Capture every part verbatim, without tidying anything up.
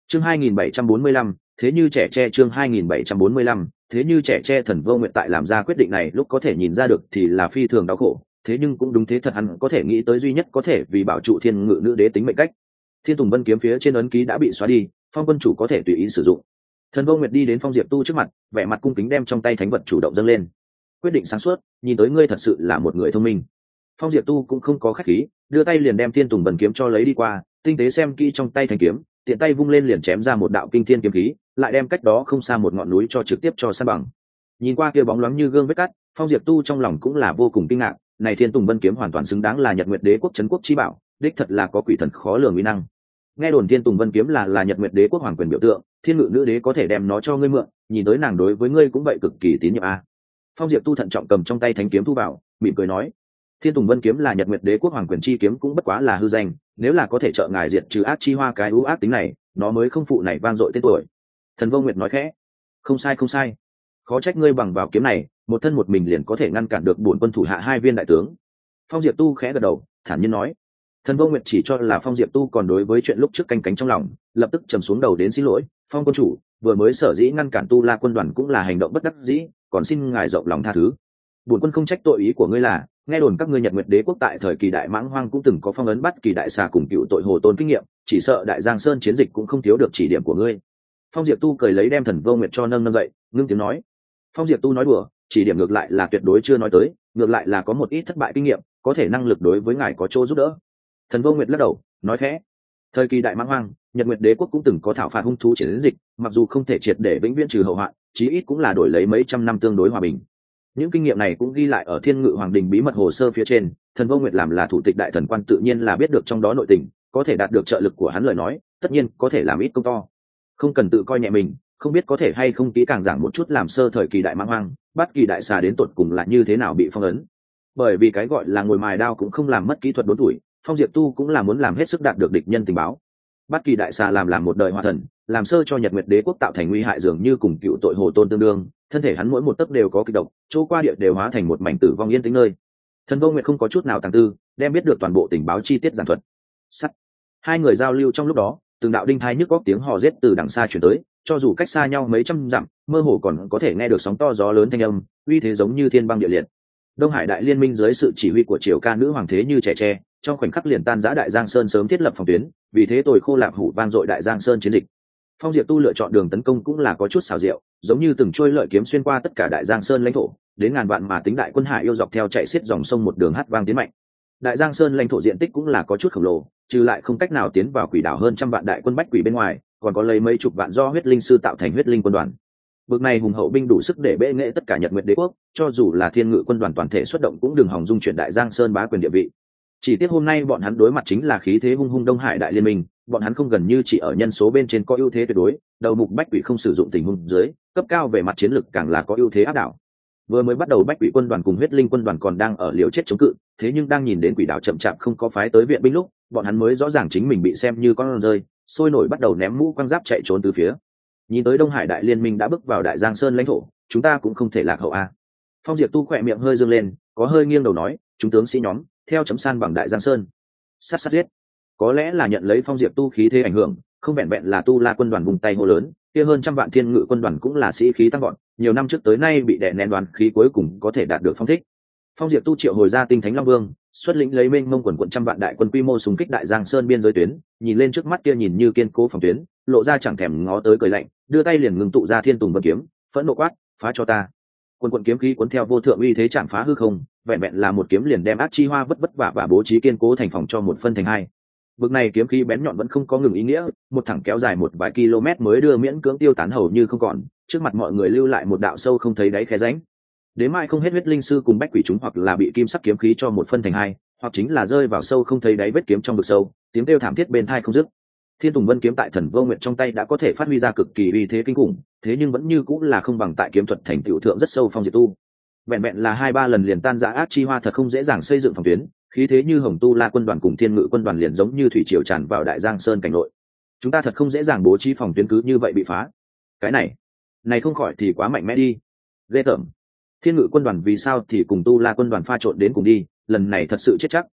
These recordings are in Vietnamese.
chương hai nghìn bảy trăm bốn mươi lăm, thế như trẻ tre chương hai nghìn bảy trăm bốn mươi lăm, thế như trẻ tre. Thần Vô Nguyệt tại làm ra quyết định này lúc có thể nhìn ra được thì là phi thường đau khổ, thế nhưng cũng đúng thế thật, hắn có thể nghĩ tới duy nhất có thể vì bảo trụ thiên ngự nữ đế tính mệnh cách. Thiên Tùng Vân kiếm phía trên ấn ký đã bị xóa đi, Phong quân chủ có thể tùy ý sử dụng. Thần Vô Nguyệt đi đến Phong Diệp Tu trước mặt, vẻ mặt cung kính đem trong tay thánh vật chủ động dâng lên. Quyết định sáng suốt, nhìn tới ngươi thật sự là một người thông minh. Phong Diệp Tu cũng không có khách khí, đưa tay liền đem Thiên Tùng Vân kiếm cho lấy đi qua, tinh tế xem kỹ trong tay thanh kiếm, tiện tay vung lên liền chém ra một đạo kinh thiên kiếm khí, lại đem cách đó không xa một ngọn núi cho trực tiếp cho san bằng. Nhìn qua kia bóng loáng như gương vết cắt, Phong Diệp Tu trong lòng cũng là vô cùng kinh ngạc, này Thiên Tùng Vân kiếm hoàn toàn xứng đáng là Nhật Nguyệt Đế quốc trấn quốc chi bảo, đích thật là có quỷ thần khó lường uy năng. Nghe đồn Thiên Tùng Vân kiếm là là Nhật Nguyệt Đế quốc hoàng quyền biểu tượng, Thiên Ngự nữ đế có thể đem nó cho ngươi mượn, nhìn tới nàng đối với ngươi cũng vậy cực kỳ tín nhiệm a. Phong Diệp Tu thận trọng cầm trong tay thánh kiếm thu vào, mỉm cười nói: Thiên Tùng Vân kiếm là Nhật Nguyệt Đế quốc hoàng quyền chi kiếm cũng bất quá là hư danh, nếu là có thể trợ ngài diệt trừ ác chi hoa cái ưu ác tính này, nó mới không phụ này vang dội tên tuổi. Thần Vô Nguyệt nói khẽ: Không sai không sai, khó trách ngươi bằng vào kiếm này, một thân một mình liền có thể ngăn cản được bổn quân thủ hạ hai viên đại tướng. Phong Diệp Tu khẽ gật đầu, thản nhiên nói. Thần Vô Nguyệt chỉ cho là Phong Diệp Tu còn đối với chuyện lúc trước canh cánh trong lòng, lập tức trầm xuống đầu đến xin lỗi: Phong quân chủ, vừa mới sở dĩ ngăn cản Tu La quân đoàn cũng là hành động bất đắc dĩ, còn xin ngài rộng lòng tha thứ. Bổn quân không trách tội ý của ngươi là, nghe đồn các ngươi Nhật Nguyệt Đế quốc tại thời kỳ đại mãng hoang cũng từng có phong ấn bắt kỳ đại xà cùng cựu tội hồ tôn kinh nghiệm, chỉ sợ đại giang sơn chiến dịch cũng không thiếu được chỉ điểm của ngươi. Phong Diệp Tu cười lấy đem Thần Vô Nguyệt cho nâng nâng dậy, ngưng tiếng nói. Phong Diệp Tu nói đùa, chỉ điểm ngược lại là tuyệt đối chưa nói tới, ngược lại là có một ít thất bại kinh nghiệm, có thể năng lực đối với ngài có chỗ giúp đỡ. Thần Vô Nguyệt lắc đầu, nói khẽ: Thời kỳ đại mãng hoang, Nhật Nguyệt Đế quốc cũng từng có thảo phạt hung thú chiến dịch, mặc dù không thể triệt để vĩnh viễn trừ hậu hoạn, chí ít cũng là đổi lấy mấy trăm năm tương đối hòa bình. Những kinh nghiệm này cũng ghi lại ở Thiên Ngự Hoàng Đình bí mật hồ sơ phía trên, Thần Vô Nguyệt làm là thủ tịch đại thần quan tự nhiên là biết được trong đó nội tình, có thể đạt được trợ lực của hắn lời nói, tất nhiên có thể làm ít công to. Không cần tự coi nhẹ mình, không biết có thể hay không kỹ càng giảng một chút làm sơ thời kỳ đại mãng hoang, bắt kỳ đại xà đến tột cùng là như thế nào bị phong ấn. Bởi vì cái gọi là ngồi mài đao cũng không làm mất kỹ thuật đốn tuổi, Phong Diệp Tu cũng là muốn làm hết sức đạt được địch nhân tình báo. Bắt kỳ đại xà làm làm một đời hoa thần, làm sơ cho Nhật Nguyệt Đế quốc tạo thành nguy hại dường như cùng cựu tội hồ tôn tương đương, thân thể hắn mỗi một tấc đều có kịch độc, chỗ qua địa đều hóa thành một mảnh tử vong yên tĩnh nơi. Thần Vô Nguyệt không có chút nào tàng tư, đem biết được toàn bộ tình báo chi tiết giản thuật. Sắt. Hai người giao lưu trong lúc đó, từng đạo đinh thai nhức góc tiếng hò rết từ đằng xa truyền tới, cho dù cách xa nhau mấy trăm dặm, mơ hồ còn có thể nghe được sóng to gió lớn thanh âm, uy thế giống như thiên băng địa liệt. Đông Hải Đại Liên minh dưới sự chỉ huy của triều ca nữ hoàng thế như trẻ tre, trong khoảnh khắc liền tan rã Đại Giang Sơn sớm thiết lập phòng tuyến, vì thế tồi khô lạp hủ vang dội Đại Giang Sơn chiến dịch. Phong Diệp Tu lựa chọn đường tấn công cũng là có chút xảo diệu, giống như từng trôi lợi kiếm xuyên qua tất cả Đại Giang Sơn lãnh thổ, đến ngàn vạn mà tính đại quân Hải yêu dọc theo chạy xiết dòng sông một đường hát vang tiến mạnh. Đại Giang Sơn lãnh thổ diện tích cũng là có chút khổng lồ, trừ lại không cách nào tiến vào quỷ đảo hơn trăm vạn đại quân bách quỷ bên ngoài, còn có lấy mấy chục vạn do huyết linh sư tạo thành huyết linh quân đoàn. Bực này hùng hậu binh đủ sức để bệ nghệ tất cả Nhật Nguyệt Đế quốc, cho dù là Thiên Ngự quân đoàn toàn thể xuất động cũng đừng hòng dung chuyển Đại Giang Sơn bá quyền địa vị. Chỉ tiếc hôm nay bọn hắn đối mặt chính là khí thế hung hung Đông Hải Đại Liên minh, bọn hắn không gần như chỉ ở nhân số bên trên có ưu thế tuyệt đối, đầu mục bách quỷ không sử dụng tình huống dưới, cấp cao về mặt chiến lực càng là có ưu thế áp đảo. Vừa mới bắt đầu bách quỷ quân đoàn cùng huyết linh quân đoàn còn đang ở liều chết chống cự, thế nhưng đang nhìn đến quỷ đảo chậm chạp không có phái tới viện binh lúc, bọn hắn mới rõ ràng chính mình bị xem như con rơi, sôi nổi bắt đầu ném mũ quăng giáp chạy trốn từ phía. Nhìn tới Đông Hải Đại Liên minh đã bước vào Đại Giang Sơn lãnh thổ, chúng ta cũng không thể lạc hậu a. Phong Diệp Tu khỏe miệng hơi dương lên, có hơi nghiêng đầu nói: chúng tướng sĩ nhóm, theo chấm san bằng Đại Giang Sơn. Sát sát giết. Có lẽ là nhận lấy Phong Diệp Tu khí thế ảnh hưởng, không vẹn vẹn là Tu La quân đoàn vùng tay hô lớn, kia hơn trăm vạn Thiên Ngự quân đoàn cũng là sĩ khí tăng vọt, nhiều năm trước tới nay bị đè nén đoàn khí cuối cùng có thể đạt được phong thích. Phong Diệp Tu triệu hồi ra Tinh Thánh Long Vương, xuất lĩnh lấy mênh mông quần quận trăm vạn đại quân quy mô xung kích Đại Giang Sơn biên giới tuyến, nhìn lên trước mắt kia nhìn như kiên cố phòng tuyến, lộ ra chẳng thèm ngó tới cười lạnh, đưa tay liền ngưng tụ ra Thiên Tùng Vân kiếm, phẫn nộ quát: phá cho ta! Quần quận kiếm khí cuốn theo vô thượng uy thế chạm phá hư không, vẹn vẹn là một kiếm liền đem ác chi hoa vất vất vả và bố trí kiên cố thành phòng cho một phân thành hai. Bực này kiếm khí bén nhọn vẫn không có ngừng ý nghĩa, một thẳng kéo dài một vài km mới đưa miễn cưỡng tiêu tán hầu như không còn, trước mặt mọi người lưu lại một đạo sâu không thấy đáy khe rãnh. Đến mai không hết huyết linh sư cùng bách quỷ chúng hoặc là bị kim sắc kiếm khí cho một phân thành hai, hoặc chính là rơi vào sâu không thấy đáy vết kiếm trong vực sâu, tiếng kêu thảm thiết bên tai không dứt. Thiên Tùng Vân kiếm tại Thần Vô Nguyệt trong tay đã có thể phát huy ra cực kỳ uy thế kinh khủng, thế nhưng vẫn như cũng là không bằng tại kiếm thuật thành tựu thượng rất sâu Phong Diệp Tu. Vẹn vẹn là hai ba lần liền tan rã ác chi hoa thật không dễ dàng xây dựng phòng tuyến, khí thế như Hồng Tu La quân đoàn cùng Thiên Ngự quân đoàn liền giống như thủy triều tràn vào Đại Giang Sơn cảnh nội. Chúng ta thật không dễ dàng bố trí phòng tuyến cứ như vậy bị phá. Cái này, này không khỏi thì quá mạnh mẽ đi. Ghê tởm. Thiên Ngự quân đoàn vì sao thì cùng Tu La quân đoàn pha trộn đến cùng đi, lần này thật sự chết chắc.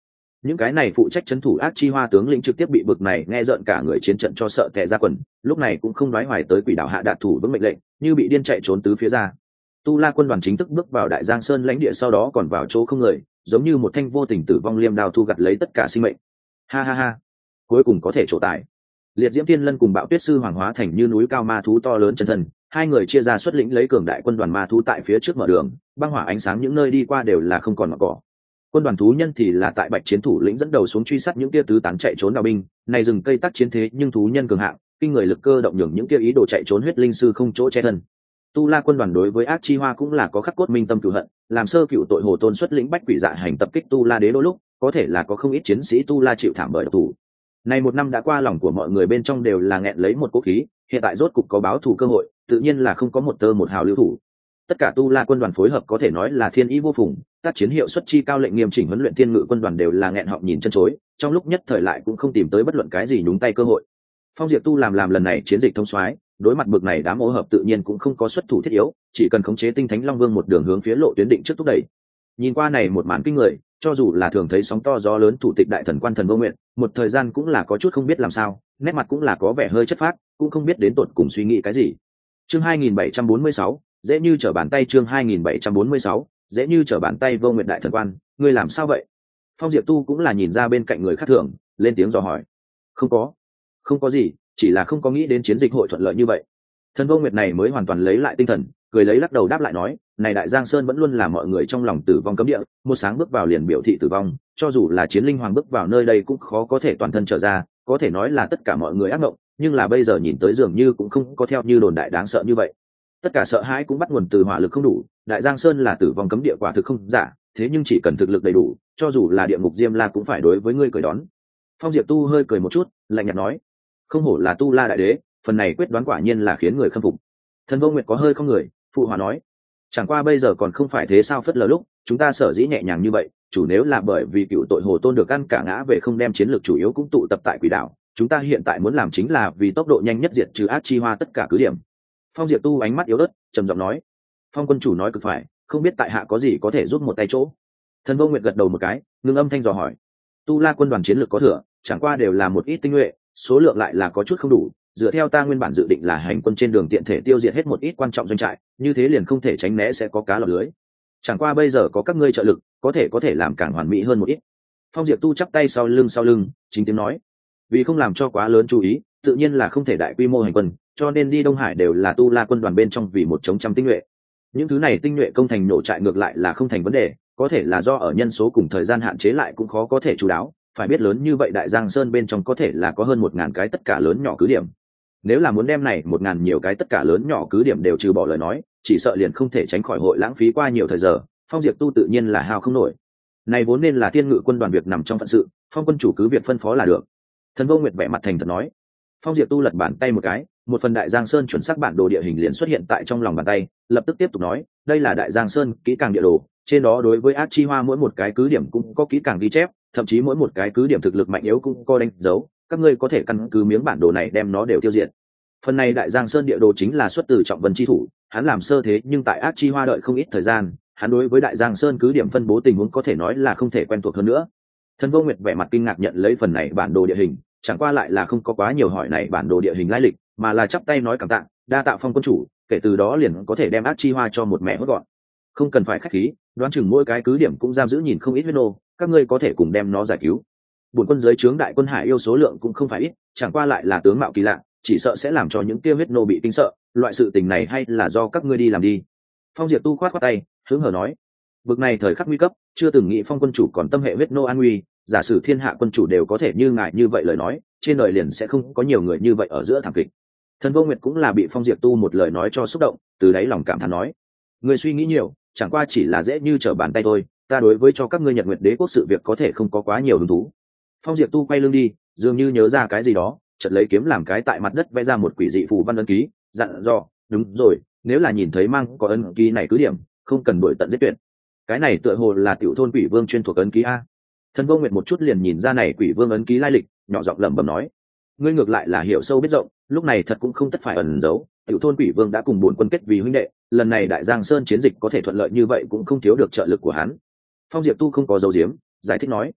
những cái này phụ trách trấn thủ ác chi hoa tướng lĩnh trực tiếp bị bực này nghe rợn cả người chiến trận cho sợ tệ ra quần, lúc này cũng không nói hoài tới quỷ đảo hạ đạt thủ vững mệnh lệnh, như bị điên chạy trốn tứ phía ra. Tu La quân đoàn chính thức bước vào Đại Giang Sơn lãnh địa, sau đó còn vào chỗ không người, giống như một thanh vô tình tử vong liêm đao thu gặt lấy tất cả sinh mệnh. Ha ha ha, cuối cùng có thể trổ tài. Liệt Diễm Tiên Lân cùng Bạo Tuyết Sư hoàng hóa thành như núi cao ma thú to lớn chân thân, hai người chia ra xuất lĩnh lấy cường đại quân đoàn ma thú tại phía trước mở đường, băng hỏa ánh sáng những nơi đi qua đều là không còn ngọn cỏ. Quân đoàn thú nhân thì là tại Bạch chiến thủ lĩnh dẫn đầu xuống truy sát những kia tứ tán chạy trốn đào binh, này rừng cây tác chiến thế nhưng thú nhân cường hạng, kinh người lực cơ động nhường những kia ý đồ chạy trốn huyết linh sư không chỗ che thân. Tu La quân đoàn đối với ác chi hoa cũng là có khắc cốt minh tâm cửu hận, làm sơ cựu tội hồ tôn xuất lĩnh bách quỷ dạ hành tập kích Tu La đế đôi lúc, có thể là có không ít chiến sĩ Tu La chịu thảm bởi độc thủ. Này một năm đã qua, lòng của mọi người bên trong đều là nghẹn lấy một cố khí, hiện tại rốt cục có báo thù cơ hội, tự nhiên là không có một tơ một hào lưu thủ. Tất cả Tu La quân đoàn phối hợp có thể nói là thiên ý vô phùng, tác chiến hiệu suất chi cao, lệnh nghiêm chỉnh huấn luyện thiên ngự quân đoàn đều là nghẹn họng nhìn chân chối, trong lúc nhất thời lại cũng không tìm tới bất luận cái gì nhúng tay cơ hội. Phong Diệp Tu làm làm lần này chiến dịch thông soái, đối mặt bực này đám ô hợp tự nhiên cũng không có xuất thủ thiết yếu, chỉ cần khống chế Tinh Thánh Long Vương một đường hướng phía lộ tuyến định trước thúc đẩy. Nhìn qua này một màn kinh người, cho dù là thường thấy sóng to gió lớn thủ tịch đại thần quan thần Vô Nguyện, một thời gian cũng là có chút không biết làm sao, nét mặt cũng là có vẻ hơi chất phác, cũng không biết đến tột cùng suy nghĩ cái gì. Chương hai nghìn bảy trăm bốn mươi sáu, dễ như trở bàn tay. Chương hai nghìn bảy trăm bốn mươi sáu, dễ như trở bàn tay. Vô Nguyện đại thần quan, ngươi làm sao vậy? Phong Diệp Tu cũng là nhìn ra bên cạnh người khác thường, lên tiếng dò hỏi. Không có, không có gì, chỉ là không có nghĩ đến chiến dịch hội thuận lợi như vậy. Thần Vô Nguyệt này mới hoàn toàn lấy lại tinh thần, cười lấy lắc đầu đáp lại nói, này Đại Giang Sơn vẫn luôn là mọi người trong lòng tử vong cấm địa, một sáng bước vào liền biểu thị tử vong, cho dù là chiến linh hoàng bước vào nơi đây cũng khó có thể toàn thân trở ra, có thể nói là tất cả mọi người ác mộng, nhưng là bây giờ nhìn tới dường như cũng không có theo như đồn đại đáng sợ như vậy. Tất cả sợ hãi cũng bắt nguồn từ hỏa lực không đủ, Đại Giang Sơn là tử vong cấm địa quả thực không giả, thế nhưng chỉ cần thực lực đầy đủ, cho dù là địa ngục Diêm La cũng phải đối với ngươi cười đón. Phong Diệp Tu hơi cười một chút, lạnh nhạt nói, không hổ là Tu La đại đế, phần này quyết đoán quả nhiên là khiến người khâm phục. Thần Vô Nguyệt có hơi không người, phụ hòa nói, chẳng qua bây giờ còn không phải thế sao phất lờ lúc, chúng ta sở dĩ nhẹ nhàng như vậy, chủ nếu là bởi vì cựu tội hồ tôn được ăn cả ngã về không đem chiến lược chủ yếu cũng tụ tập tại quỷ đảo, chúng ta hiện tại muốn làm chính là vì tốc độ nhanh nhất diệt trừ ác chi hoa tất cả cứ điểm. Phong Diệp Tu ánh mắt yếu ớt, trầm giọng nói, Phong quân chủ nói cực phải, không biết tại hạ có gì có thể giúp một tay chỗ. Thần Vô Nguyệt gật đầu một cái, ngưng âm thanh dò hỏi, Tu La quân đoàn chiến lược có thừa, chẳng qua đều là một ít tinh nhuệ, số lượng lại là có chút không đủ, dựa theo ta nguyên bản dự định là hành quân trên đường tiện thể tiêu diệt hết một ít quan trọng doanh trại, như thế liền không thể tránh né sẽ có cá lọt lưới. Chẳng qua bây giờ có các ngươi trợ lực, có thể có thể làm càng hoàn mỹ hơn một ít. Phong Diệp Tu chắp tay sau lưng sau lưng, chính tiếng nói, vì không làm cho quá lớn chú ý, tự nhiên là không thể đại quy mô hành quân, cho nên đi Đông Hải đều là Tu La quân đoàn bên trong vì một chống trăm tinh nhuệ. Những thứ này tinh nhuệ công thành nổ trại ngược lại là không thành vấn đề, có thể là do ở nhân số cùng thời gian hạn chế lại cũng khó có thể chú đáo. Phải biết lớn như vậy Đại Giang Sơn bên trong có thể là có hơn một ngàn cái tất cả lớn nhỏ cứ điểm. Nếu là muốn đem này một ngàn nhiều cái tất cả lớn nhỏ cứ điểm đều trừ bỏ lời nói, chỉ sợ liền không thể tránh khỏi hội lãng phí qua nhiều thời giờ. Phong Diệp Tu tự nhiên là hao không nổi. Này vốn nên là thiên ngự quân đoàn việc nằm trong phận sự, Phong quân chủ cứ việc phân phó là được. Thần Vô Nguyệt vẻ mặt thành thật nói. Phong Diệp Tu lật bàn tay một cái, một phần Đại Giang Sơn chuẩn xác bản đồ địa hình liền xuất hiện tại trong lòng bàn tay, lập tức tiếp tục nói, đây là Đại Giang Sơn kỹ càng địa đồ, trên đó đối với ác chi hoa mỗi một cái cứ điểm cũng có kỹ càng ghi chép, thậm chí mỗi một cái cứ điểm thực lực mạnh yếu cũng có đánh dấu, các ngươi có thể căn cứ miếng bản đồ này đem nó đều tiêu diệt. Phần này Đại Giang Sơn địa đồ chính là xuất từ Trọng Vân chi thủ, hắn làm sơ thế nhưng tại ác chi hoa đợi không ít thời gian, hắn đối với Đại Giang Sơn cứ điểm phân bố tình huống có thể nói là không thể quen thuộc hơn nữa. Thần Vô Nguyệt vẻ mặt kinh ngạc nhận lấy phần này bản đồ địa hình, chẳng qua lại là không có quá nhiều hỏi này bản đồ địa hình lai lịch, mà là chắp tay nói cảm tạ, đa tạ Phong quân chủ, kể từ đó liền có thể đem ác chi hoa cho một mẹ hốt gọn. Không cần phải khách khí, đoán chừng mỗi cái cứ điểm cũng giam giữ nhìn không ít huyết nô, các ngươi có thể cùng đem nó giải cứu. Bổn quân dưới trướng đại quân Hải yêu số lượng cũng không phải ít, chẳng qua lại là tướng mạo kỳ lạ, chỉ sợ sẽ làm cho những kia huyết nô bị kinh sợ, loại sự tình này hay là do các ngươi đi làm đi. Phong Diệp Tu khoát khoát tay, hứng hờ nói, vực này thời khắc nguy cấp, chưa từng nghĩ Phong quân chủ còn tâm hệ huyết nô an nguy, giả sử thiên hạ quân chủ đều có thể như ngài như vậy lời nói, trên đời liền sẽ không có nhiều người như vậy ở giữa thảm kịch. Thần Vô Nguyệt cũng là bị Phong Diệp Tu một lời nói cho xúc động, từ đáy lòng cảm thán nói, người suy nghĩ nhiều, chẳng qua chỉ là dễ như trở bàn tay thôi, ta đối với cho các ngươi Nhật Nguyệt Đế quốc sự việc có thể không có quá nhiều hứng thú. Phong Diệp Tu quay lưng đi, dường như nhớ ra cái gì đó, chợt lấy kiếm làm cái tại mặt đất vẽ ra một quỷ dị phù văn ấn ký, dặn dò, đúng rồi, nếu là nhìn thấy mang có ấn ký này cứ điểm, không cần đuổi tận giết tuyệt. Cái này tựa hồ là tiểu thôn quỷ vương chuyên thuộc ấn ký a. Thần Vô Nguyệt một chút liền nhìn ra này quỷ vương ấn ký lai lịch, nhỏ giọng lẩm bẩm nói, ngươi ngược lại là hiểu sâu biết rộng, lúc này thật cũng không tất phải ẩn giấu, tiểu thôn quỷ vương đã cùng bổn quân kết vì huynh đệ, lần này Đại Giang Sơn chiến dịch có thể thuận lợi như vậy cũng không thiếu được trợ lực của hắn. Phong Diệp Tu không có dấu diếm, giải thích nói,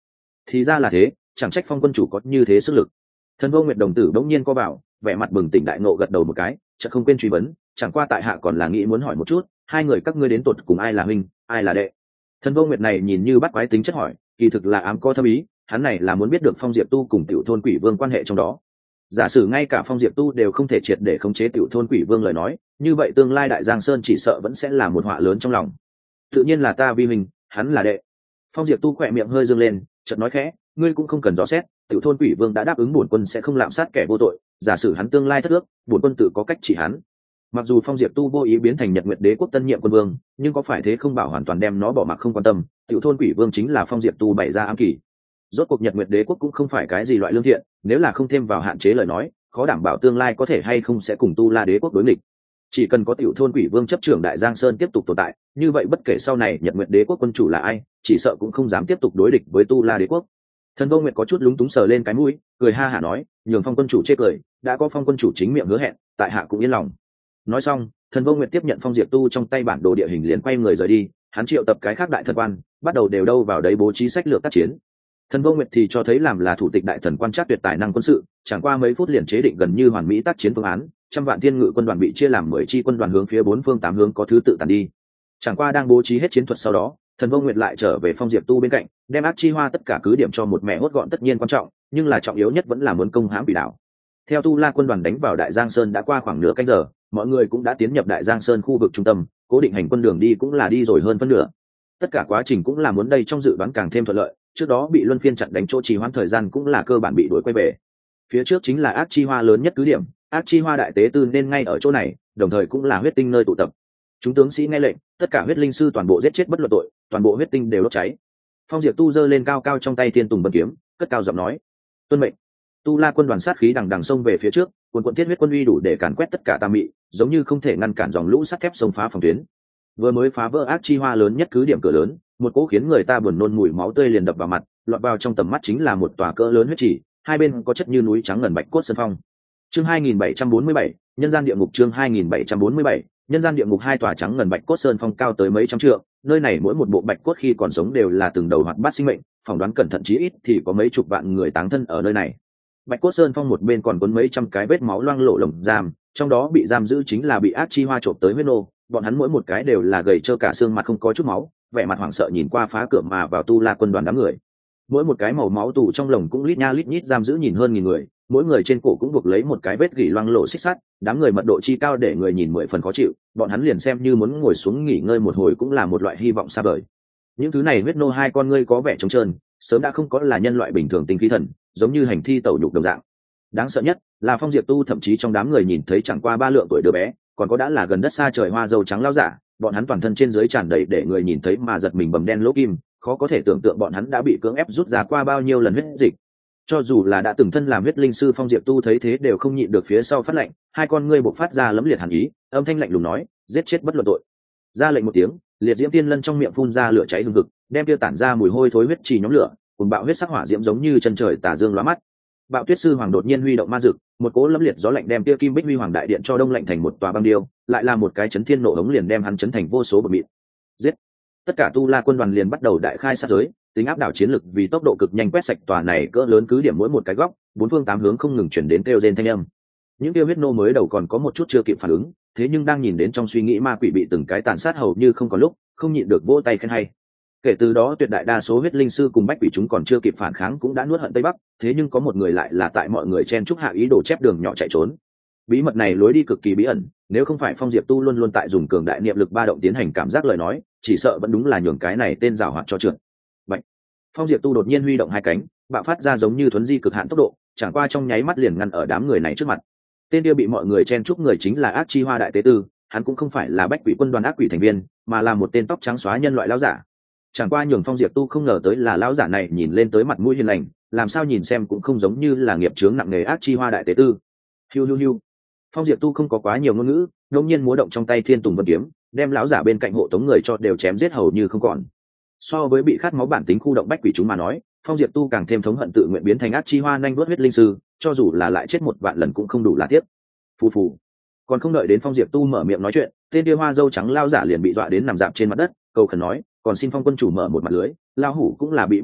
thì ra là thế, chẳng trách Phong quân chủ có như thế sức lực. Thần Vô Nguyệt đồng tử bỗng nhiên co bảo, vẻ mặt bừng tỉnh đại ngộ gật đầu một cái, chợt không quên truy vấn, chẳng qua tại hạ còn là nghĩ muốn hỏi một chút, hai người các ngươi đến tột cùng ai là huynh, ai là đệ? Thần Vô Nguyệt này nhìn như bắt quái tính chất hỏi, kỳ thực là ám có thâm ý, hắn này là muốn biết được Phong Diệp Tu cùng Tiểu Thôn Quỷ Vương quan hệ trong đó. Giả sử ngay cả Phong Diệp Tu đều không thể triệt để khống chế Tiểu Thôn Quỷ Vương lời nói, như vậy tương lai Đại Giang Sơn chỉ sợ vẫn sẽ là một họa lớn trong lòng. Tự nhiên là ta vi huynh, hắn là đệ. Phong Diệp Tu khỏe miệng hơi dương lên, chợt nói khẽ, ngươi cũng không cần rõ xét, Tiểu Thôn Quỷ Vương đã đáp ứng bổn quân sẽ không lạm sát kẻ vô tội, giả sử hắn tương lai thất ước, bổn quân tự có cách chỉ hắn. Mặc dù Phong Diệp Tu vô ý biến thành Nhật Nguyệt Đế quốc tân nhiệm quân vương, nhưng có phải thế không bảo hoàn toàn đem nó bỏ mặc không quan tâm, Tiểu Thôn Quỷ Vương chính là Phong Diệp Tu bày ra ám kỳ. Rốt cuộc Nhật Nguyệt Đế quốc cũng không phải cái gì loại lương thiện, nếu là không thêm vào hạn chế lời nói, khó đảm bảo tương lai có thể hay không sẽ cùng Tu La Đế quốc đối nghịch. Chỉ cần có Tiểu Thôn Quỷ Vương chấp trưởng Đại Giang Sơn tiếp tục tồn tại, như vậy bất kể sau này Nhật Nguyệt Đế quốc quân chủ là ai, chỉ sợ cũng không dám tiếp tục đối địch với Tu La Đế quốc. Thần Vô Nguyệt có chút lúng túng sờ lên cái mũi, cười ha hả nói, nhường Phong quân chủ chê cười, đã có Phong quân chủ chính miệng hứa hẹn, tại hạ cũng yên lòng. Nói xong, Thần Vô Nguyệt tiếp nhận Phong Diệp Tu trong tay bản đồ địa hình liền quay người rời đi, hắn triệu tập cái khác đại thần quan, bắt đầu đều đâu vào đấy bố trí sách lược tác chiến. Thần Vô Nguyệt thì cho thấy làm là thủ tịch đại thần quan trắc tuyệt tài năng quân sự, chẳng qua mấy phút liền chế định gần như hoàn mỹ tác chiến phương án, trăm vạn thiên ngự quân đoàn bị chia làm mười chi quân đoàn hướng phía bốn phương tám hướng có thứ tự tàn đi. Chẳng qua đang bố trí hết chiến thuật sau đó, Thần Vô Nguyệt lại trở về Phong Diệp Tu bên cạnh, đem ác chi hoa tất cả cứ điểm cho một mẹ hốt gọn tất nhiên quan trọng, nhưng là trọng yếu nhất vẫn là muốn công hãm Quỷ đảo. Theo Tu La quân đoàn đánh vào Đại Giang Sơn đã qua khoảng nửa canh giờ, mọi người cũng đã tiến nhập Đại Giang Sơn khu vực trung tâm, cố định hành quân đường đi cũng là đi rồi hơn phân nửa. Tất cả quá trình cũng là muốn đây trong dự đoán càng thêm thuận lợi, trước đó bị luân phiên chặn đánh chỗ trì hoãn thời gian cũng là cơ bản bị đuổi quay về. Phía trước chính là ác chi hoa lớn nhất cứ điểm, ác chi hoa đại tế tư nên ngay ở chỗ này, đồng thời cũng là huyết tinh nơi tụ tập. Chúng tướng sĩ nghe lệnh, tất cả huyết linh sư toàn bộ giết chết bất luận tội, toàn bộ huyết tinh đều đốt cháy. Phong Diệp Tu giơ lên cao cao trong tay Thiên Tùng Bân kiếm, cất cao giọng nói, tuân mệnh. Tu La quân đoàn sát khí đằng đằng xông về phía trước, quần quận thiết huyết quân uy đủ để càn quét tất cả tà mị, giống như không thể ngăn cản dòng lũ sắt thép xông phá phòng tuyến. Vừa mới phá vỡ ác chi hoa lớn nhất cứ điểm cửa lớn, một cỗ khiến người ta buồn nôn mùi máu tươi liền đập vào mặt, lọt vào trong tầm mắt chính là một tòa cỡ lớn huyết chỉ, hai bên có chất như núi trắng ngần bạch cốt sơn phong. Chương hai nghìn bảy trăm bốn mươi bảy, nhân gian địa ngục. Chương hai nghìn bảy trăm bốn mươi bảy, nhân gian địa ngục. Hai tòa trắng ngần bạch cốt sơn phong cao tới mấy trăm trượng, nơi này mỗi một bộ bạch cốt khi còn sống đều là từng đầu hoạt bát sinh mệnh, phỏng đoán cẩn thận chí ít thì có mấy chục vạn người táng thân ở nơi này. Bạch cốt sơn phong một bên còn cuốn mấy trăm cái vết máu loang lổ lồng giam, trong đó bị giam giữ chính là bị ác chi hoa trộm tới huyết nô, bọn hắn mỗi một cái đều là gầy trơ cả xương mặt không có chút máu, vẻ mặt hoảng sợ nhìn qua phá cửa mà vào Tu La quân đoàn đám người. Mỗi một cái màu máu tù trong lồng cũng lít nha lít nhít giam giữ nhìn hơn nghìn người, mỗi người trên cổ cũng buộc lấy một cái vết gỉ loang lổ xích sắt, đám người mật độ chi cao để người nhìn mười phần khó chịu, bọn hắn liền xem như muốn ngồi xuống nghỉ ngơi một hồi cũng là một loại hy vọng xa vời. Những thứ này huyết nô hai con ngươi có vẻ trống trơn, sớm đã không có là nhân loại bình thường tinh khí thần, giống như hành thi tẩu nhục đồng dạng. Đáng sợ nhất là Phong Diệp Tu thậm chí trong đám người nhìn thấy chẳng qua ba lượng tuổi đứa bé, còn có đã là gần đất xa trời hoa dâu trắng lao giả, bọn hắn toàn thân trên dưới tràn đầy để người nhìn thấy mà giật mình bầm đen lỗ kim, khó có thể tưởng tượng bọn hắn đã bị cưỡng ép rút ra qua bao nhiêu lần huyết dịch. Cho dù là đã từng thân làm huyết linh sư Phong Diệp Tu thấy thế đều không nhịn được phía sau phát lệnh, hai con ngươi bộc phát ra lấm liệt hàn ý, âm thanh lạnh lùng nói, giết chết bất luận tội. Ra lệnh một tiếng, liệt diễm tiên lân trong miệng phun ra lửa cháy hừng hực, đem tiêu tản ra mùi hôi thối huyết trì nhóm lửa, cùng bạo huyết sắc hỏa diễm giống như chân trời tà dương lóa mắt. Bạo tuyết sư hoàng đột nhiên huy động ma dực, một cỗ lấm liệt gió lạnh đem tia kim bích huy hoàng đại điện cho đông lạnh thành một tòa băng điêu, lại là một cái chấn thiên nổ hống liền đem hắn chấn thành vô số bột mịn. Giết! Tất cả Tu La quân đoàn liền bắt đầu đại khai sát giới, tính áp đảo chiến lực vì tốc độ cực nhanh quét sạch tòa này cỡ lớn cứ điểm mỗi một cái góc, bốn phương tám hướng không ngừng chuyển đến kêu rên thanh âm. Những kêu huyết nô mới đầu còn có một chút chưa kịp phản ứng, thế nhưng đang nhìn đến trong suy nghĩ ma quỷ bị từng cái tàn sát hầu như không có lúc, không nhịn được vỗ tay khen hay. Kể từ đó tuyệt đại đa số huyết linh sư cùng bách quỷ chúng còn chưa kịp phản kháng cũng đã nuốt hận tây bắc, thế nhưng có một người lại là tại mọi người chen chúc hạ ý đồ chép đường nhỏ chạy trốn. Bí mật này lối đi cực kỳ bí ẩn, nếu không phải Phong Diệp Tu luôn luôn tại dùng cường đại niệm lực ba động tiến hành cảm giác lời nói, chỉ sợ vẫn đúng là nhường cái này tên giàu hoạt cho trượt. Bạch. Phong Diệp Tu đột nhiên huy động hai cánh, bạo phát ra giống như thuấn di cực hạn tốc độ, chẳng qua trong nháy mắt liền ngăn ở đám người này trước mặt. Tên kia bị mọi người chen chúc người chính là Ác Chi Hoa đại tế tư, hắn cũng không phải là bách quỷ quân đoàn ác quỷ thành viên, mà là một tên tóc trắng xóa nhân loại lão giả. Chẳng qua nhường Phong Diệp Tu không ngờ tới là lão giả này nhìn lên tới mặt mũi hiền lành, làm sao nhìn xem cũng không giống như là nghiệp chướng nặng nề Ác Chi Hoa đại tế tư. Hiu hiu hiu. Phong Diệp Tu không có quá nhiều ngôn ngữ, đột nhiên múa động trong tay Thiên Tùng Vân kiếm, đem lão giả bên cạnh hộ tống người cho đều chém giết hầu như không còn. So với bị khát máu bản tính khu động bách quỷ chúng mà nói, Phong Diệp Tu càng thêm thống hận tự nguyện biến thành Ác Chi Hoa nhanh đuốt huyết linh sư, cho dù là lại chết một vạn lần cũng không đủ là tiếc. Phù phù. Còn không đợi đến Phong Diệp Tu mở miệng nói chuyện, tên kia hoa dâu trắng lao giả liền bị dọa đến nằm dạp trên mặt đất, cầu khẩn nói, còn xin Phong quân chủ mở một mặt lưới, lao hủ cũng là bị bức bách,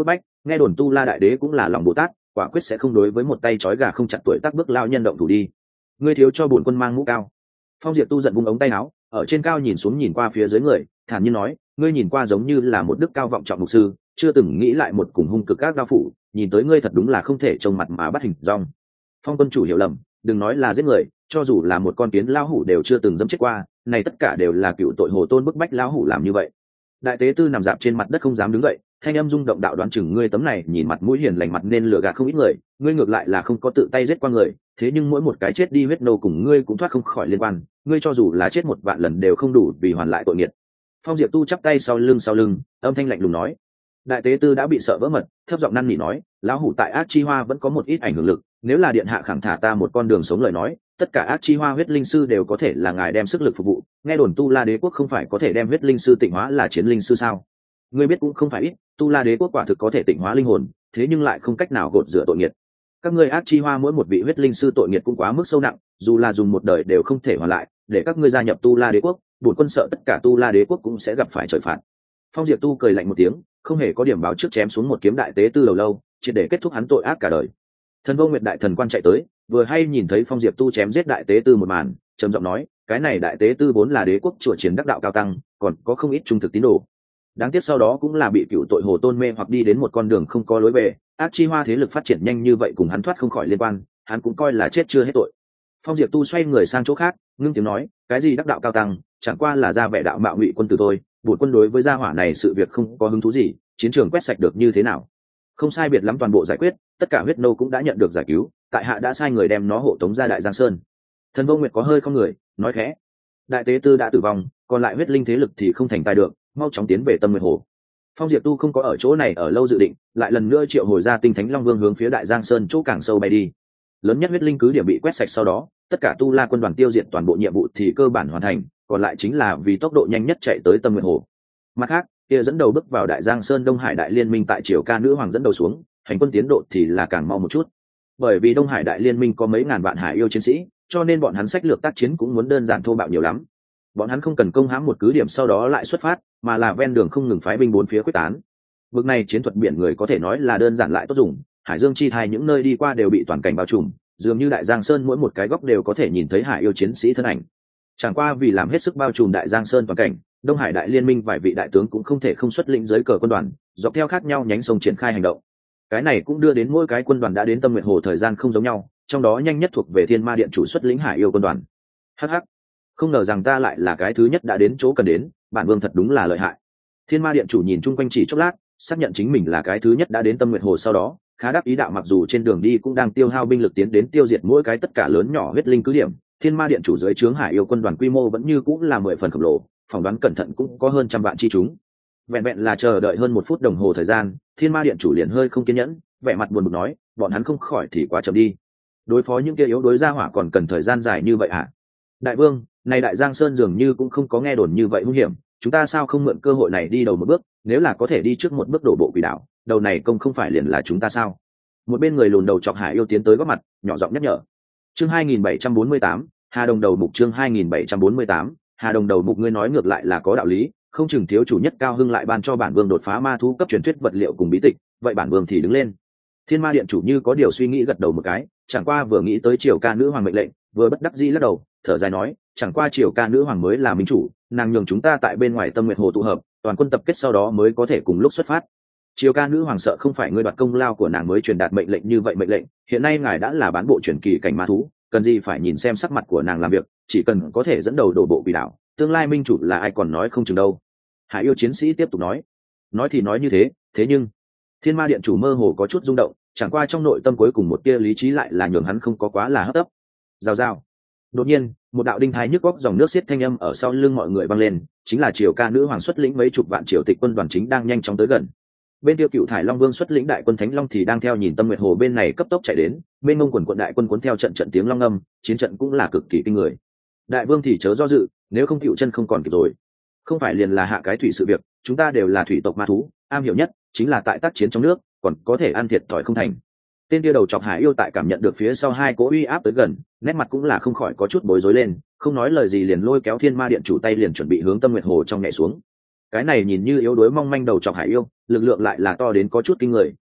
nghe đồn tu la đại đế cũng là lòng bồ tát, quả quyết sẽ không đối với một tay trói gà không chặt tuổi tác bước lao nhân động thủ đi. Ngươi thiếu cho bổn quân mang mũ cao. Phong Diệp tu giận vung ống tay áo, ở trên cao nhìn xuống nhìn qua phía dưới người, thản nhiên nói, ngươi nhìn qua giống như là một đức cao vọng trọng mục sư, chưa từng nghĩ lại một cùng hung cực các đao phủ, nhìn tới ngươi thật đúng là không thể trông mặt mà bắt hình dong. Phong quân chủ hiểu lầm, đừng nói là giết người, cho dù là một con kiến lao hủ đều chưa từng dẫm chết qua, này tất cả đều là cựu tội hồ tôn bức bách lao hủ làm như vậy. Đại tế tư nằm dạp trên mặt đất không dám đứng dậy, thanh âm rung động đạo đoán chừng ngươi tấm này nhìn mặt mũi hiền lành mặt nên lừa gạt không ít người, ngươi ngược lại là không có tự tay giết qua người, thế nhưng mỗi một cái chết đi huyết nô cùng ngươi cũng thoát không khỏi liên quan, ngươi cho dù là chết một vạn lần đều không đủ vì hoàn lại tội nghiệt. Phong Diệp tu chắp tay sau lưng sau lưng, âm thanh lạnh lùng nói. Đại tế tư đã bị sợ vỡ mật, thấp giọng năn nỉ nói, lão hủ tại ác chi hoa vẫn có một ít ảnh hưởng lực, nếu là điện hạ khẳng thả ta một con đường sống lời nói, tất cả ác chi hoa huyết linh sư đều có thể là ngài đem sức lực phục vụ. Nghe đồn tu la đế quốc không phải có thể đem huyết linh sư tịnh hóa là chiến linh sư sao? Ngươi biết cũng không phải ít, tu la đế quốc quả thực có thể tịnh hóa linh hồn, thế nhưng lại không cách nào gột rửa tội nghiệt. Các ngươi ác chi hoa mỗi một vị huyết linh sư tội nghiệt cũng quá mức sâu nặng, dù là dùng một đời đều không thể hoàn lại, để các ngươi gia nhập tu la đế quốc, bổn quân sợ tất cả tu la đế quốc cũng sẽ gặp phải trời phạt. Phong Diệp tu cười lạnh một tiếng, không hề có điểm báo trước chém xuống một kiếm đại tế tư đầu lâu, chỉ để kết thúc hắn tội ác cả đời. Thần Vô Nguyệt đại thần quan chạy tới, vừa hay nhìn thấy Phong Diệp tu chém giết đại tế tư một màn, trầm giọng nói, cái này đại tế tư vốn là đế quốc chùa chiến đắc đạo cao tăng, còn có không ít trung thực tín đồ. Đáng tiếc sau đó cũng là bị cựu tội hồ tôn mê hoặc đi đến một con đường không có lối về, ác chi hoa thế lực phát triển nhanh như vậy cùng hắn thoát không khỏi liên quan, hắn cũng coi là chết chưa hết tội. Phong Diệp tu xoay người sang chỗ khác, ngưng tiếng nói, cái gì đắc đạo cao tăng, chẳng qua là ra vẻ đạo mạo ngụy quân tử thôi, bổn quân đối với gia hỏa này sự việc không có hứng thú gì, chiến trường quét sạch được như thế nào? Không sai biệt lắm toàn bộ giải quyết, tất cả huyết nô cũng đã nhận được giải cứu, tại hạ đã sai người đem nó hộ tống ra đại giang sơn. Thần Vô Nguyệt có hơi không người, nói khẽ, đại tế tư đã tử vong, còn lại huyết linh thế lực thì không thành tài được, mau chóng tiến về Tâm Nguyệt Hồ. Phong Diệp tu không có ở chỗ này ở lâu dự định, lại lần nữa triệu hồi ra tinh thánh long vương hướng phía đại giang sơn chỗ càng sâu bay đi. Lớn nhất huyết linh cứ điểm bị quét sạch sau đó, tất cả tu la quân đoàn tiêu diệt toàn bộ nhiệm vụ thì cơ bản hoàn thành, còn lại chính là vì tốc độ nhanh nhất chạy tới Tâm Nguyệt Hồ. Mặt khác, kia dẫn đầu bước vào đại giang sơn Đông Hải đại liên minh tại triều ca nữ hoàng dẫn đầu xuống, hành quân tiến độ thì là càng mau một chút. Bởi vì Đông Hải đại liên minh có mấy ngàn vạn hải yêu chiến sĩ, cho nên bọn hắn sách lược tác chiến cũng muốn đơn giản thô bạo nhiều lắm. Bọn hắn không cần công hãm một cứ điểm sau đó lại xuất phát, mà là ven đường không ngừng phái binh bốn phía quyết tán. Vực này chiến thuật biển người có thể nói là đơn giản lại tốt dùng, hải dương chi thai những nơi đi qua đều bị toàn cảnh bao trùm, dường như đại giang sơn mỗi một cái góc đều có thể nhìn thấy hải yêu chiến sĩ thân ảnh. Chẳng qua vì làm hết sức bao trùm đại giang sơn toàn cảnh, Đông Hải đại liên minh vài vị đại tướng cũng không thể không xuất lĩnh dưới cờ quân đoàn, dọc theo khác nhau nhánh sông triển khai hành động. Cái này cũng đưa đến mỗi cái quân đoàn đã đến Tâm Nguyệt Hồ thời gian không giống nhau, trong đó nhanh nhất thuộc về Thiên Ma Điện chủ xuất lĩnh hải yêu quân đoàn. Hắc hắc, không ngờ rằng ta lại là cái thứ nhất đã đến chỗ cần đến, bản vương thật đúng là lợi hại. Thiên Ma Điện chủ nhìn chung quanh chỉ chốc lát, xác nhận chính mình là cái thứ nhất đã đến Tâm Nguyệt Hồ sau đó, khá đắc ý đạo mặc dù trên đường đi cũng đang tiêu hao binh lực tiến đến tiêu diệt mỗi cái tất cả lớn nhỏ huyết linh cứ điểm, Thiên Ma Điện chủ dưới trướng hải yêu quân đoàn quy mô vẫn như cũng là mười phần khổng lồ, phỏng đoán cẩn thận cũng có hơn trăm vạn chi chúng. Vẹn vẹn là chờ đợi hơn một phút đồng hồ thời gian, Thiên Ma Điện chủ liền hơi không kiên nhẫn, vẻ mặt buồn bực nói, bọn hắn không khỏi thì quá chậm đi. Đối phó những kia yếu đối gia hỏa còn cần thời gian dài như vậy hả? Đại vương, này đại giang sơn dường như cũng không có nghe đồn như vậy hung hiểm, chúng ta sao không mượn cơ hội này đi đầu một bước, nếu là có thể đi trước một bước đổ bộ quỷ đảo, đầu này công không phải liền là chúng ta sao? Một bên người lùn đầu chọc hải yêu tiến tới góp mặt, nhỏ giọng nhắc nhở. Chương hai nghìn bảy trăm bốn mươi tám, Hà Đồng đầu mục chương hai nghìn bảy trăm bốn mươi tám, Hà Đồng đầu mục ngươi nói ngược lại là có đạo lý, không chừng thiếu chủ nhất cao hưng lại ban cho bản vương đột phá ma thú cấp truyền thuyết vật liệu cùng bí tịch, vậy bản vương thì đứng lên. Thiên Ma Điện chủ như có điều suy nghĩ gật đầu một cái, chẳng qua vừa nghĩ tới triều ca nữ hoàng mệnh lệnh, vừa bất đắc dĩ lắc đầu, thở dài nói, chẳng qua triều ca nữ hoàng mới là minh chủ, nàng nhường chúng ta tại bên ngoài Tâm Nguyệt Hồ tụ hợp, toàn quân tập kết sau đó mới có thể cùng lúc xuất phát. Triều ca nữ hoàng sợ không phải ngươi đoạt công lao của nàng mới truyền đạt mệnh lệnh như vậy mệnh lệnh, hiện nay ngài đã là bán bộ truyền kỳ cảnh ma thú, cần gì phải nhìn xem sắc mặt của nàng làm việc, chỉ cần có thể dẫn đầu đổ bộ quỷ đảo, tương lai minh chủ là ai còn nói không chừng đâu. Hải yêu chiến sĩ tiếp tục nói, nói thì nói như thế, thế nhưng Thiên Ma Điện chủ mơ hồ có chút rung động, chẳng qua trong nội tâm cuối cùng một tia lý trí lại là nhường hắn không có quá là hấp tấp. Rào rào. Đột nhiên, một đạo đinh thái nhức góc dòng nước xiết thanh âm ở sau lưng mọi người vang lên, chính là triều ca nữ hoàng xuất lĩnh mấy chục vạn triều tịch quân đoàn chính đang nhanh chóng tới gần. Bên tiêu cựu thải long vương xuất lĩnh đại quân thánh long thì đang theo nhìn Tâm Nguyệt Hồ bên này cấp tốc chạy đến, bên ngông quần quận đại quân cuốn theo trận trận tiếng long âm, chiến trận cũng là cực kỳ kinh người. Đại vương thì chớ do dự, nếu không cựu chân không còn kịp rồi. Không phải liền là hạ cái thủy sự việc, chúng ta đều là thủy tộc ma thú, am hiểu nhất chính là tại tác chiến trong nước, còn có thể ăn thiệt thòi không thành. Tên kia đầu chọc hải yêu tại cảm nhận được phía sau hai cỗ uy áp tới gần, nét mặt cũng là không khỏi có chút bối rối lên, không nói lời gì liền lôi kéo Thiên Ma Điện chủ tay liền chuẩn bị hướng Tâm Nguyệt Hồ trong nhảy xuống. Cái này nhìn như yếu đuối mong manh đầu chọc hải yêu, lực lượng lại là to đến có chút kinh người,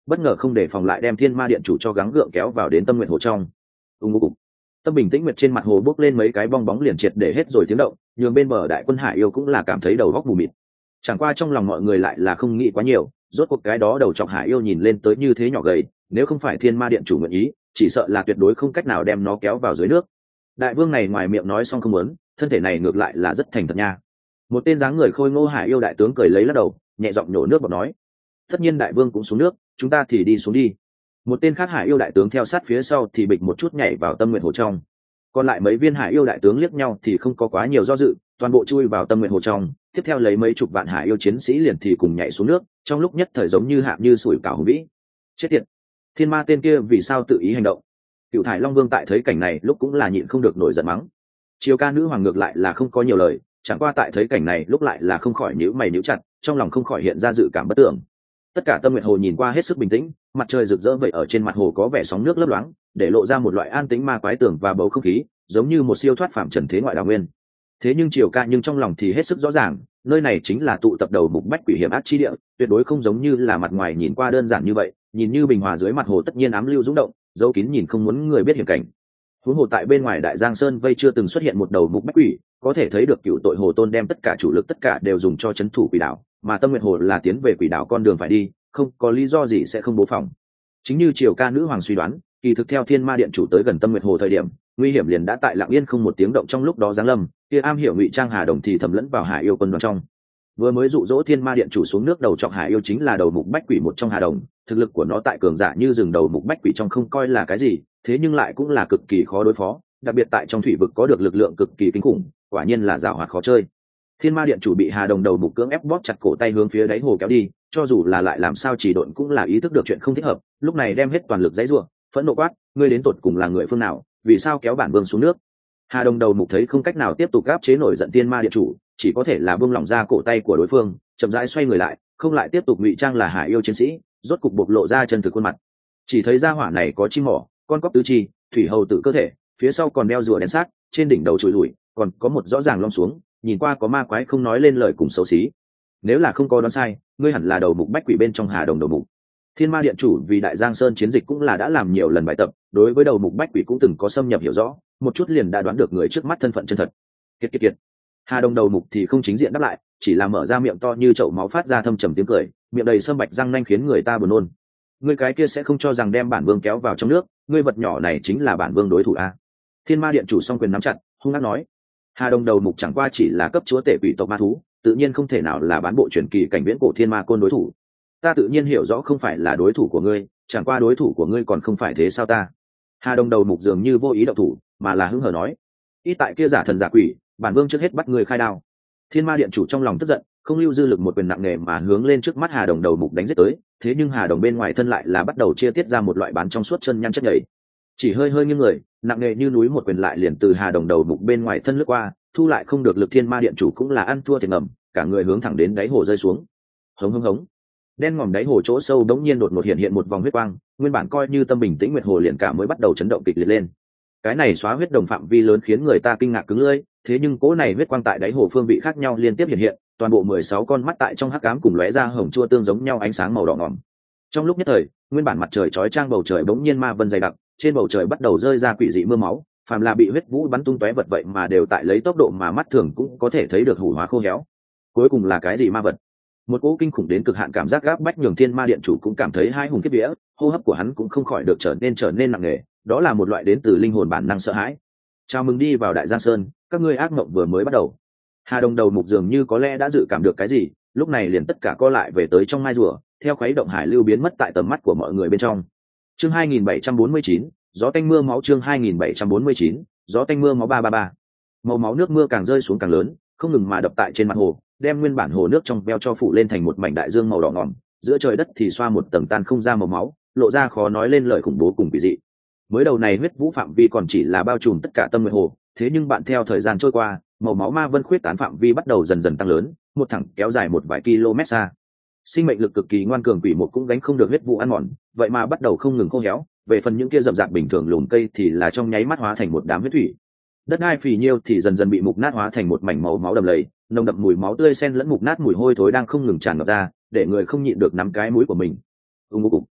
bất ngờ không để phòng lại đem thiên ma điện chủ cho gắng gượng kéo vào đến tâm nguyện hồ trong. ưng ngô cục tâm bình tĩnh nguyệt trên mặt hồ bốc lên mấy cái bong bóng liền triệt để hết rồi tiếng động, nhường bên bờ đại quân hải yêu cũng là cảm thấy đầu góc mù mịt. Chẳng qua trong lòng mọi người lại là không nghĩ quá nhiều, rốt cuộc cái đó đầu chọc hải yêu nhìn lên tới như thế nhỏ gầy, nếu không phải thiên ma điện chủ nguyện ý, chỉ sợ là tuyệt đối không cách nào đem nó kéo vào dưới nước. Đại vương này ngoài miệng nói xong không muốn, thân thể này ngược lại là rất thành thật nha. Một tên dáng người khôi ngô hải yêu đại tướng cười lấy lắc đầu, nhẹ giọng nhổ nước bọt nói: tất nhiên đại vương cũng xuống nước, chúng ta thì đi xuống đi. Một tên khác hải yêu đại tướng theo sát phía sau thì bịch một chút nhảy vào tâm nguyện hồ trong. Còn lại mấy viên hải yêu đại tướng liếc nhau thì không có quá nhiều do dự, toàn bộ chui vào tâm nguyện hồ trong. Tiếp theo lấy mấy chục vạn hải yêu chiến sĩ liền thì cùng nhảy xuống nước, trong lúc nhất thời giống như hạ như sủi cảo hùng vĩ. Chết tiệt, thiên ma tên kia vì sao tự ý hành động? Cựu thải long vương tại thấy cảnh này lúc cũng là nhịn không được nổi giận mắng. Chiều ca nữ hoàng ngược lại là không có nhiều lời, chẳng qua tại thấy cảnh này lúc lại là không khỏi nhíu mày nhíu chặt, trong lòng không khỏi hiện ra dự cảm bất tưởng. Tất cả tâm nguyện hồ nhìn qua hết sức bình tĩnh, mặt trời rực rỡ vậy ở trên mặt hồ có vẻ sóng nước lấp loáng, để lộ ra một loại an tĩnh ma quái tưởng và bầu không khí, giống như một siêu thoát phàm trần thế ngoại đào nguyên. Thế nhưng Triều ca nhưng trong lòng thì hết sức rõ ràng, nơi này chính là tụ tập đầu mục bách quỷ hiểm ác chi địa, tuyệt đối không giống như là mặt ngoài nhìn qua đơn giản như vậy, nhìn như bình hòa dưới mặt hồ tất nhiên ám lưu dũng động, dấu kín nhìn không muốn người biết hiểm cảnh. Huống hồ tại bên ngoài đại giang sơn vây chưa từng xuất hiện một đầu mục bách quỷ, có thể thấy được cựu tội hồ tôn đem tất cả chủ lực tất cả đều dùng cho chấn thủ quỷ đảo, mà tâm nguyệt hồ là tiến về quỷ đảo con đường phải đi, không có lý do gì sẽ không bố phòng. Chính như Triều ca nữ hoàng suy đoán, kỳ thực theo thiên ma điện chủ tới gần tâm nguyệt hồ thời điểm, nguy hiểm liền đã tại lặng yên không một tiếng động trong lúc đó giáng lâm, kia am hiểu ngụy trang hà đồng thì thầm lẫn vào hải yêu quân đoàn trong. Vừa mới dụ dỗ thiên ma điện chủ xuống nước đầu chọc hải yêu chính là đầu mục bách quỷ một trong hà đồng, thực lực của nó tại cường giả như rừng đầu mục bách quỷ trong không coi là cái gì, thế nhưng lại cũng là cực kỳ khó đối phó, đặc biệt tại trong thủy vực có được lực lượng cực kỳ kinh khủng, quả nhiên là giàu hoạt khó chơi. Thiên ma điện chủ bị hà đồng đầu mục cưỡng ép bóp chặt cổ tay hướng phía đáy hồ kéo đi, cho dù là lại làm sao chỉ độn cũng là ý thức được chuyện không thích hợp, lúc này đem hết toàn lực dãy rủa, phẫn nộ quát: ngươi đến tột cùng là người phương nào, vì sao kéo bản vương xuống nước? Hà đồng đầu mục thấy không cách nào tiếp tục áp chế nổi giận thiên ma điện chủ, chỉ có thể là buông lỏng ra cổ tay của đối phương, chậm rãi xoay người lại, không lại tiếp tục ngụy trang là hải yêu chiến sĩ, rốt cục bộc lộ ra chân thực khuôn mặt. Chỉ thấy ra hỏa này có chim mỏ, con cóc tứ chi, thủy hầu tự cơ thể, phía sau còn đeo rùa đen xác, trên đỉnh đầu trụi lùi, còn có một rõ ràng lom xuống, nhìn qua có ma quái không nói lên lời cùng xấu xí. Nếu là không có đoán sai, ngươi hẳn là đầu mục bách quỷ bên trong hà đồng đầu mục. Thiên ma điện chủ vì đại giang sơn chiến dịch cũng là đã làm nhiều lần bài tập, đối với đầu mục bách quỷ cũng từng có xâm nhập hiểu rõ, một chút liền đã đoán được người trước mắt thân phận chân thật. Kiệt kiệt kiệt. Hà đồng đầu mục thì không chính diện đáp lại, chỉ là mở ra miệng to như chậu máu phát ra thâm trầm tiếng cười, miệng đầy sâm bạch răng nanh khiến người ta buồn nôn. Ngươi cái kia sẽ không cho rằng đem bản vương kéo vào trong nước, ngươi vật nhỏ này chính là bản vương đối thủ a? Thiên ma điện chủ song quyền nắm chặt, hung hăng nói. Hà đồng đầu mục chẳng qua chỉ là cấp chúa tể quỷ tộc ma thú, tự nhiên không thể nào là bán bộ truyền kỳ cảnh viễn cổ thiên ma côn đối thủ. Ta tự nhiên hiểu rõ không phải là đối thủ của ngươi, chẳng qua đối thủ của ngươi còn không phải thế sao ta? Hà đồng đầu mục dường như vô ý động thủ, mà là hứng hờ nói. Ít tại kia giả thần giả quỷ, bản vương trước hết bắt ngươi khai đao. Thiên ma điện chủ trong lòng tức giận, không lưu dư lực một quyền nặng nề mà hướng lên trước mắt hà đồng đầu mục đánh giết tới, thế nhưng hà đồng bên ngoài thân lại là bắt đầu chia tiết ra một loại bán trong suốt chân nhăn chất nhảy, chỉ hơi hơi nghiêng người, nặng nề như núi một quyền lại liền từ hà đồng đầu mục bên ngoài thân lướt qua, thu lại không được lực thiên ma điện chủ cũng là ăn thua thiệt ngầm, cả người hướng thẳng đến đáy hồ rơi xuống. Hống hống hống, đen ngòm đáy hồ chỗ sâu đống nhiên đột ngột hiện hiện một vòng huyết quang, nguyên bản coi như tâm bình tĩnh nguyệt hồ liền cả mới bắt đầu chấn động kịch liệt lên. Cái này xóa huyết đồng phạm vi lớn khiến người ta kinh ngạc cứng lưỡi, thế nhưng cỗ này huyết quang tại đáy hồ phương vị khác nhau liên tiếp hiện hiện, toàn bộ mười sáu con mắt tại trong hắc ám cùng lóe ra hồng chua tương giống nhau ánh sáng màu đỏ ngòm. Trong lúc nhất thời, nguyên bản mặt trời chói chang bầu trời bỗng nhiên ma vân dày đặc, trên bầu trời bắt đầu rơi ra quỷ dị mưa máu, phàm là bị huyết vũ bắn tung tóe vật vậy mà đều tại lấy tốc độ mà mắt thường cũng có thể thấy được hủ hóa khô héo. Cuối cùng là cái gì ma vật? Một cỗ kinh khủng đến cực hạn cảm giác gáp bách nhường thiên ma điện chủ cũng cảm thấy hai hùng kiếp vía, hô hấp của hắn cũng không khỏi được trở nên trở nên nặng nề, đó là một loại đến từ linh hồn bản năng sợ hãi. Chào mừng đi vào đại giang sơn, các ngươi ác mộng vừa mới bắt đầu. Hà đồng đầu mục dường như có lẽ đã dự cảm được cái gì, lúc này liền tất cả co lại về tới trong mai rùa, theo khuấy động hải lưu biến mất tại tầm mắt của mọi người bên trong. Chương hai nghìn bảy trăm bốn mươi chín, gió tanh mưa máu. Chương hai nghìn bảy trăm bốn mươi chín, gió tanh mưa máu ba ba ba. Màu máu nước mưa càng rơi xuống càng lớn, không ngừng mà đập tại trên mặt hồ, đem nguyên bản hồ nước trong veo cho phủ lên thành một mảnh đại dương màu đỏ ngòm, giữa trời đất thì xoa một tầng tan không ra màu máu, lộ ra khó nói lên lời khủng bố cùng kỳ dị. Mới đầu này huyết vũ phạm vi còn chỉ là bao trùm tất cả tâm nguyện hồ, thế nhưng bạn theo thời gian trôi qua, màu máu ma vân khuyết tán phạm vi bắt đầu dần dần tăng lớn, một thẳng kéo dài một vài km xa. Sinh mệnh lực cực kỳ ngoan cường quỷ một cũng gánh không được huyết vụ ăn mòn, vậy mà bắt đầu không ngừng khô héo, về phần những kia rậm rạp bình thường lùm cây thì là trong nháy mắt hóa thành một đám huyết thủy. Đất đai phì nhiêu thì dần dần bị mục nát hóa thành một mảnh màu máu đầm lầy, nồng đậm mùi máu tươi xen lẫn mục nát mùi hôi thối đang không ngừng tràn ngập ra, để người không nhịn được nắm cái mũi của mình. Ung ung cục.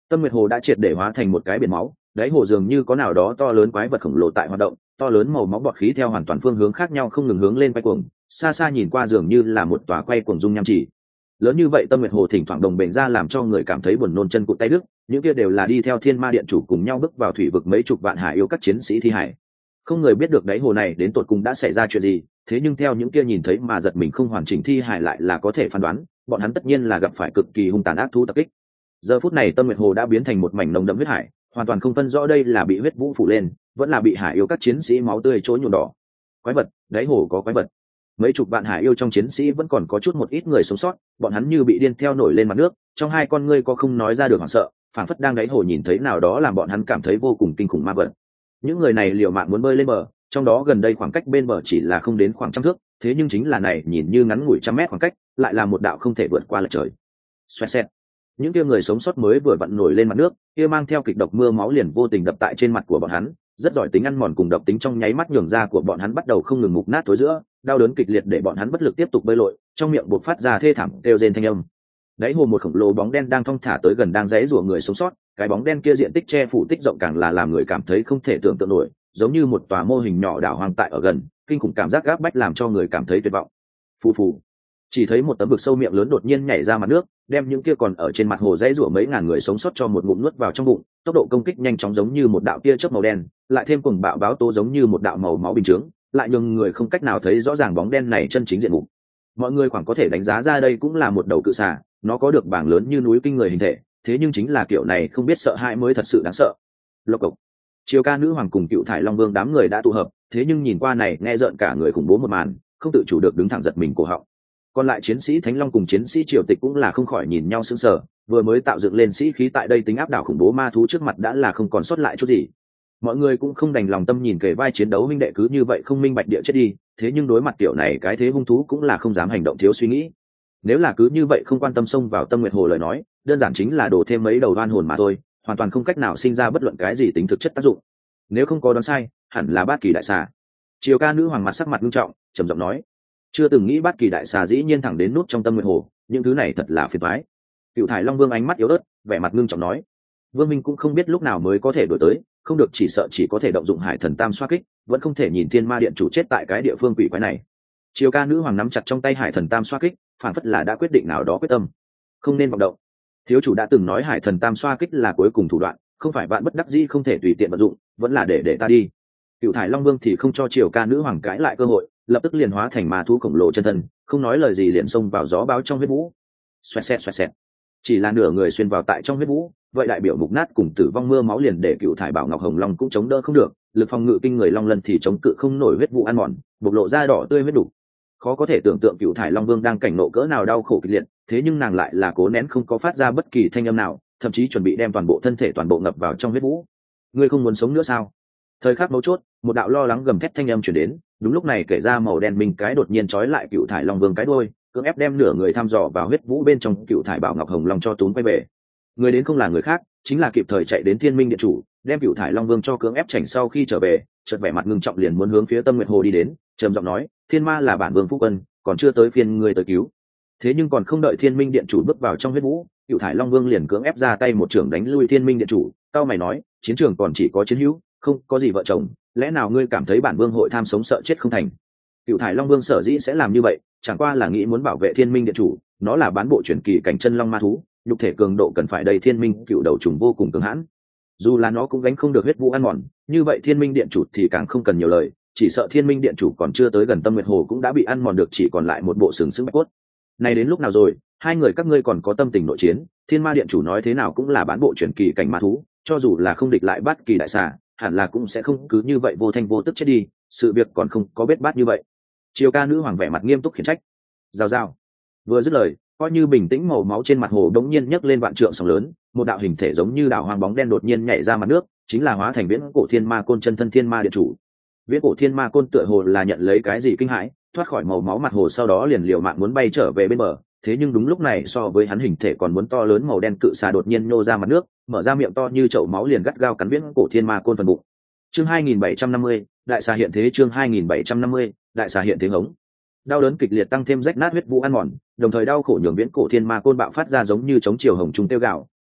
Tâm Nguyệt Hồ đã triệt để hóa thành một cái biển máu, đáy hồ dường như có nào đó to lớn quái vật khổng lồ tại hoạt động, to lớn màu máu bọt khí theo hoàn toàn phương hướng khác nhau không ngừng hướng lên quay cuồng, xa xa nhìn qua dường như là một tòa quay cuồng dung nham chỉ. Lớn như vậy Tâm Nguyệt Hồ thỉnh thoảng đồng bền ra làm cho người cảm thấy buồn nôn chân cụt tay đứt, những kia đều là đi theo Thiên Ma Điện chủ cùng nhau bước vào thủy vực mấy chục vạn hải yêu các chiến sĩ thi hải. Không người biết được đáy hồ này đến tột cùng đã xảy ra chuyện gì, thế nhưng theo những kia nhìn thấy mà giật mình không hoàn chỉnh thi hải lại là có thể phán đoán, bọn hắn tất nhiên là gặp phải cực kỳ hung tàn ác thú tập kích. Giờ phút này Tâm Nguyệt Hồ đã biến thành một mảnh nồng đậm huyết hải, hoàn toàn không phân rõ đây là bị huyết vũ phủ lên, vẫn là bị hải yêu các chiến sĩ máu tươi trôi nhuộm đỏ. Quái vật, đáy hồ có quái vật. Mấy chục vạn hải yêu trong chiến sĩ vẫn còn có chút một ít người sống sót, bọn hắn như bị điên theo nổi lên mặt nước, trong hai con ngươi có không nói ra được hoảng sợ, phảng phất đang đáy hồ nhìn thấy nào đó làm bọn hắn cảm thấy vô cùng kinh khủng ma vật. Những người này liều mạng muốn bơi lên bờ, trong đó gần đây khoảng cách bên bờ chỉ là không đến khoảng trăm thước, thế nhưng chính là này nhìn như ngắn ngủi trăm mét khoảng cách, lại là một đạo không thể vượt qua lệch trời. Xoẹt xẹt. Những kia người sống sót mới vừa vặn nổi lên mặt nước, kia mang theo kịch độc mưa máu liền vô tình đập tại trên mặt của bọn hắn, rất giỏi tính ăn mòn cùng độc tính trong nháy mắt nhường da của bọn hắn bắt đầu không ngừng mục nát thối giữa, đau đớn kịch liệt để bọn hắn bất lực tiếp tục bơi lội, trong miệng buộc phát ra thê thảm kêu rên thanh âm. Đáy hồ một khổng lồ bóng đen đang thong thả tới gần đang rẽ rủa người sống sót, cái bóng đen kia diện tích che phủ tích rộng càng là làm người cảm thấy không thể tưởng tượng nổi, giống như một tòa mô hình nhỏ đảo hoang tại ở gần, kinh khủng cảm giác gáp bách làm cho người cảm thấy tuyệt vọng. Phù phù. Chỉ thấy một tấm vực sâu miệng lớn đột nhiên nhảy ra mặt nước, đem những kia còn ở trên mặt hồ dãy rủa mấy ngàn người sống sót cho một ngụm nuốt vào trong bụng, tốc độ công kích nhanh chóng giống như một đạo tia chớp màu đen, lại thêm cùng bạo báo tố giống như một đạo màu máu bình chướng, lại nhường người không cách nào thấy rõ ràng bóng đen này chân chính diện mục. Mọi người khoảng có thể đánh giá ra đây cũng là một đầu cự xà, nó có được bảng lớn như núi kinh người hình thể, thế nhưng chính là kiểu này không biết sợ hãi mới thật sự đáng sợ. Lộc cộc. Triều Ca nữ hoàng cùng Cựu Thải Long Vương đám người đã tụ hợp, thế nhưng nhìn qua này nghe rợn cả người khủng bố một màn, không tự chủ được đứng thẳng giật mình cổ họng. Còn lại chiến sĩ Thánh Long cùng chiến sĩ Triều Tịch cũng là không khỏi nhìn nhau sững sờ, vừa mới tạo dựng lên sĩ khí tại đây tính áp đảo khủng bố ma thú trước mặt đã là không còn sót lại chút gì. Mọi người cũng không đành lòng tâm nhìn kề vai chiến đấu minh đệ cứ như vậy không minh bạch địa chết đi, thế nhưng đối mặt kiểu này cái thế hung thú cũng là không dám hành động thiếu suy nghĩ. Nếu là cứ như vậy không quan tâm xông vào Tâm Nguyệt Hồ lời nói, đơn giản chính là đổ thêm mấy đầu đoan hồn mà thôi, hoàn toàn không cách nào sinh ra bất luận cái gì tính thực chất tác dụng. Nếu không có đoán sai, hẳn là Bát Kỳ đại xà. Triều Ca nữ hoàng mặt sắc mặt nghiêm trọng, trầm giọng nói: chưa từng nghĩ Bát Kỳ đại xà dĩ nhiên thẳng đến nút trong Tâm Nguyệt Hồ, những thứ này thật là phiền toái. Cựu Thải Long Vương ánh mắt yếu ớt, vẻ mặt nghiêm trọng nói: Vương Minh cũng không biết lúc nào mới có thể đổi tới, không được chỉ sợ chỉ có thể động dụng Hải Thần Tam xoa kích, vẫn không thể nhìn Thiên Ma Điện chủ chết tại cái địa phương quỷ quái này. Triều Ca nữ hoàng nắm chặt trong tay Hải Thần Tam xoa kích, phản phất là đã quyết định nào đó quyết tâm, không nên vọng động. Thiếu chủ đã từng nói Hải Thần Tam xoa kích là cuối cùng thủ đoạn, không phải vạn bất đắc dĩ không thể tùy tiện vận dụng, vẫn là để để ta đi. Cựu Thải Long Vương thì không cho Triều Ca nữ hoàng cãi lại cơ hội, lập tức liền hóa thành ma thú khổng lồ chân thân, không nói lời gì liền xông vào gió báo trong huyết vũ. Xoẹt xẹt xoẹt xẹt. Chỉ là nửa người xuyên vào tại trong huyết vũ, vậy đại biểu mục nát cùng tử vong mưa máu liền để Cựu Thải Bảo Ngọc Hồng Long cũng chống đỡ không được, lực phòng ngự kinh người long lân thì chống cự không nổi huyết vụ ăn mòn, bộc lộ ra đỏ tươi huyết đủ. Khó có thể tưởng tượng Cựu Thải Long Vương đang cảnh nộ cỡ nào đau khổ kịch liệt, thế nhưng nàng lại là cố nén không có phát ra bất kỳ thanh âm nào, thậm chí chuẩn bị đem toàn bộ thân thể toàn bộ ngập vào trong huyết vũ. Ngươi không muốn sống nữa sao? Thời khắc mấu chốt, một đạo lo lắng gầm thét thanh âm truyền đến, đúng lúc này kể ra màu đen minh cái đột nhiên trói lại Cựu Thải Long Vương cái đuôi, cưỡng ép đem nửa người thăm dò vào huyết vũ bên trong Cựu Thải Bảo Ngọc Hồng Long cho túm quay về. Người đến không là người khác, chính là kịp thời chạy đến Thiên Minh Điện chủ, đem Cựu Thải Long Vương cho cưỡng ép chảnh sau khi trở về, chợt vẻ mặt ngưng trọng liền muốn hướng phía Tâm Nguyệt Hồ đi đến, trầm giọng nói: Thiên Ma là bản vương phu quân, còn chưa tới phiên ngươi tới cứu. Thế nhưng còn không đợi Thiên Minh Điện chủ bước vào trong huyết vũ, Cựu Thải Long Vương liền cưỡng ép ra tay một trưởng đánh lui Thiên Minh Điện chủ. Cao mày nói: chiến trường còn chỉ có chiến hữu, không có gì vợ chồng, lẽ nào ngươi cảm thấy bản vương hội tham sống sợ chết không thành? Cựu Thải Long Vương sở dĩ sẽ làm như vậy, chẳng qua là nghĩ muốn bảo vệ Thiên Minh Điện chủ, nó là bán bộ truyền kỳ cảnh chân long ma thú, nhục thể cường độ cần phải đầy Thiên Minh cựu đầu trùng vô cùng cường hãn. Dù là nó cũng gánh không được huyết vũ ăn mòn, như vậy Thiên Minh Điện chủ thì càng không cần nhiều lời, chỉ sợ Thiên Minh Điện chủ còn chưa tới gần Tâm Nguyệt Hồ cũng đã bị ăn mòn được chỉ còn lại một bộ sừng sững bạch cốt. Này đến lúc nào rồi, hai người các ngươi còn có tâm tình nội chiến? Thiên Ma Điện chủ nói thế nào cũng là bán bộ truyền kỳ cảnh ma thú, cho dù là không địch lại Bát Kỳ đại xà, hẳn là cũng sẽ không cứ như vậy vô thanh vô tức chết đi, sự việc còn không có bết bát như vậy. Triều Ca nữ hoàng vẻ mặt nghiêm túc khiển trách. Rào rào. Vừa dứt lời, coi như bình tĩnh màu máu trên mặt hồ đống nhiên nhấc lên vạn trượng sóng lớn, một đạo hình thể giống như đảo hoang bóng đen đột nhiên nhảy ra mặt nước, chính là hóa thành viễn cổ thiên ma côn chân thân Thiên Ma Điện chủ. Viễn cổ thiên ma côn tựa hồ là nhận lấy cái gì kinh hãi, thoát khỏi màu máu mặt hồ sau đó liền liều mạng muốn bay trở về bên bờ, thế nhưng đúng lúc này so với hắn hình thể còn muốn to lớn màu đen cự xà đột nhiên nhô ra mặt nước, mở ra miệng to như chậu máu liền gắt gao cắn viễn cổ thiên ma côn phần bụng. Chương hai nghìn bảy trăm năm mươi, đại xà hiện thế. Chương hai nghìn bảy trăm năm mươi, đại xà hiện thế hống. Đau đớn kịch liệt tăng thêm rách nát huyết vũ ăn mòn, đồng thời đau khổ nhường viễn cổ thiên ma côn bạo phát ra giống như chống chiều hồng trung tiêu gạo,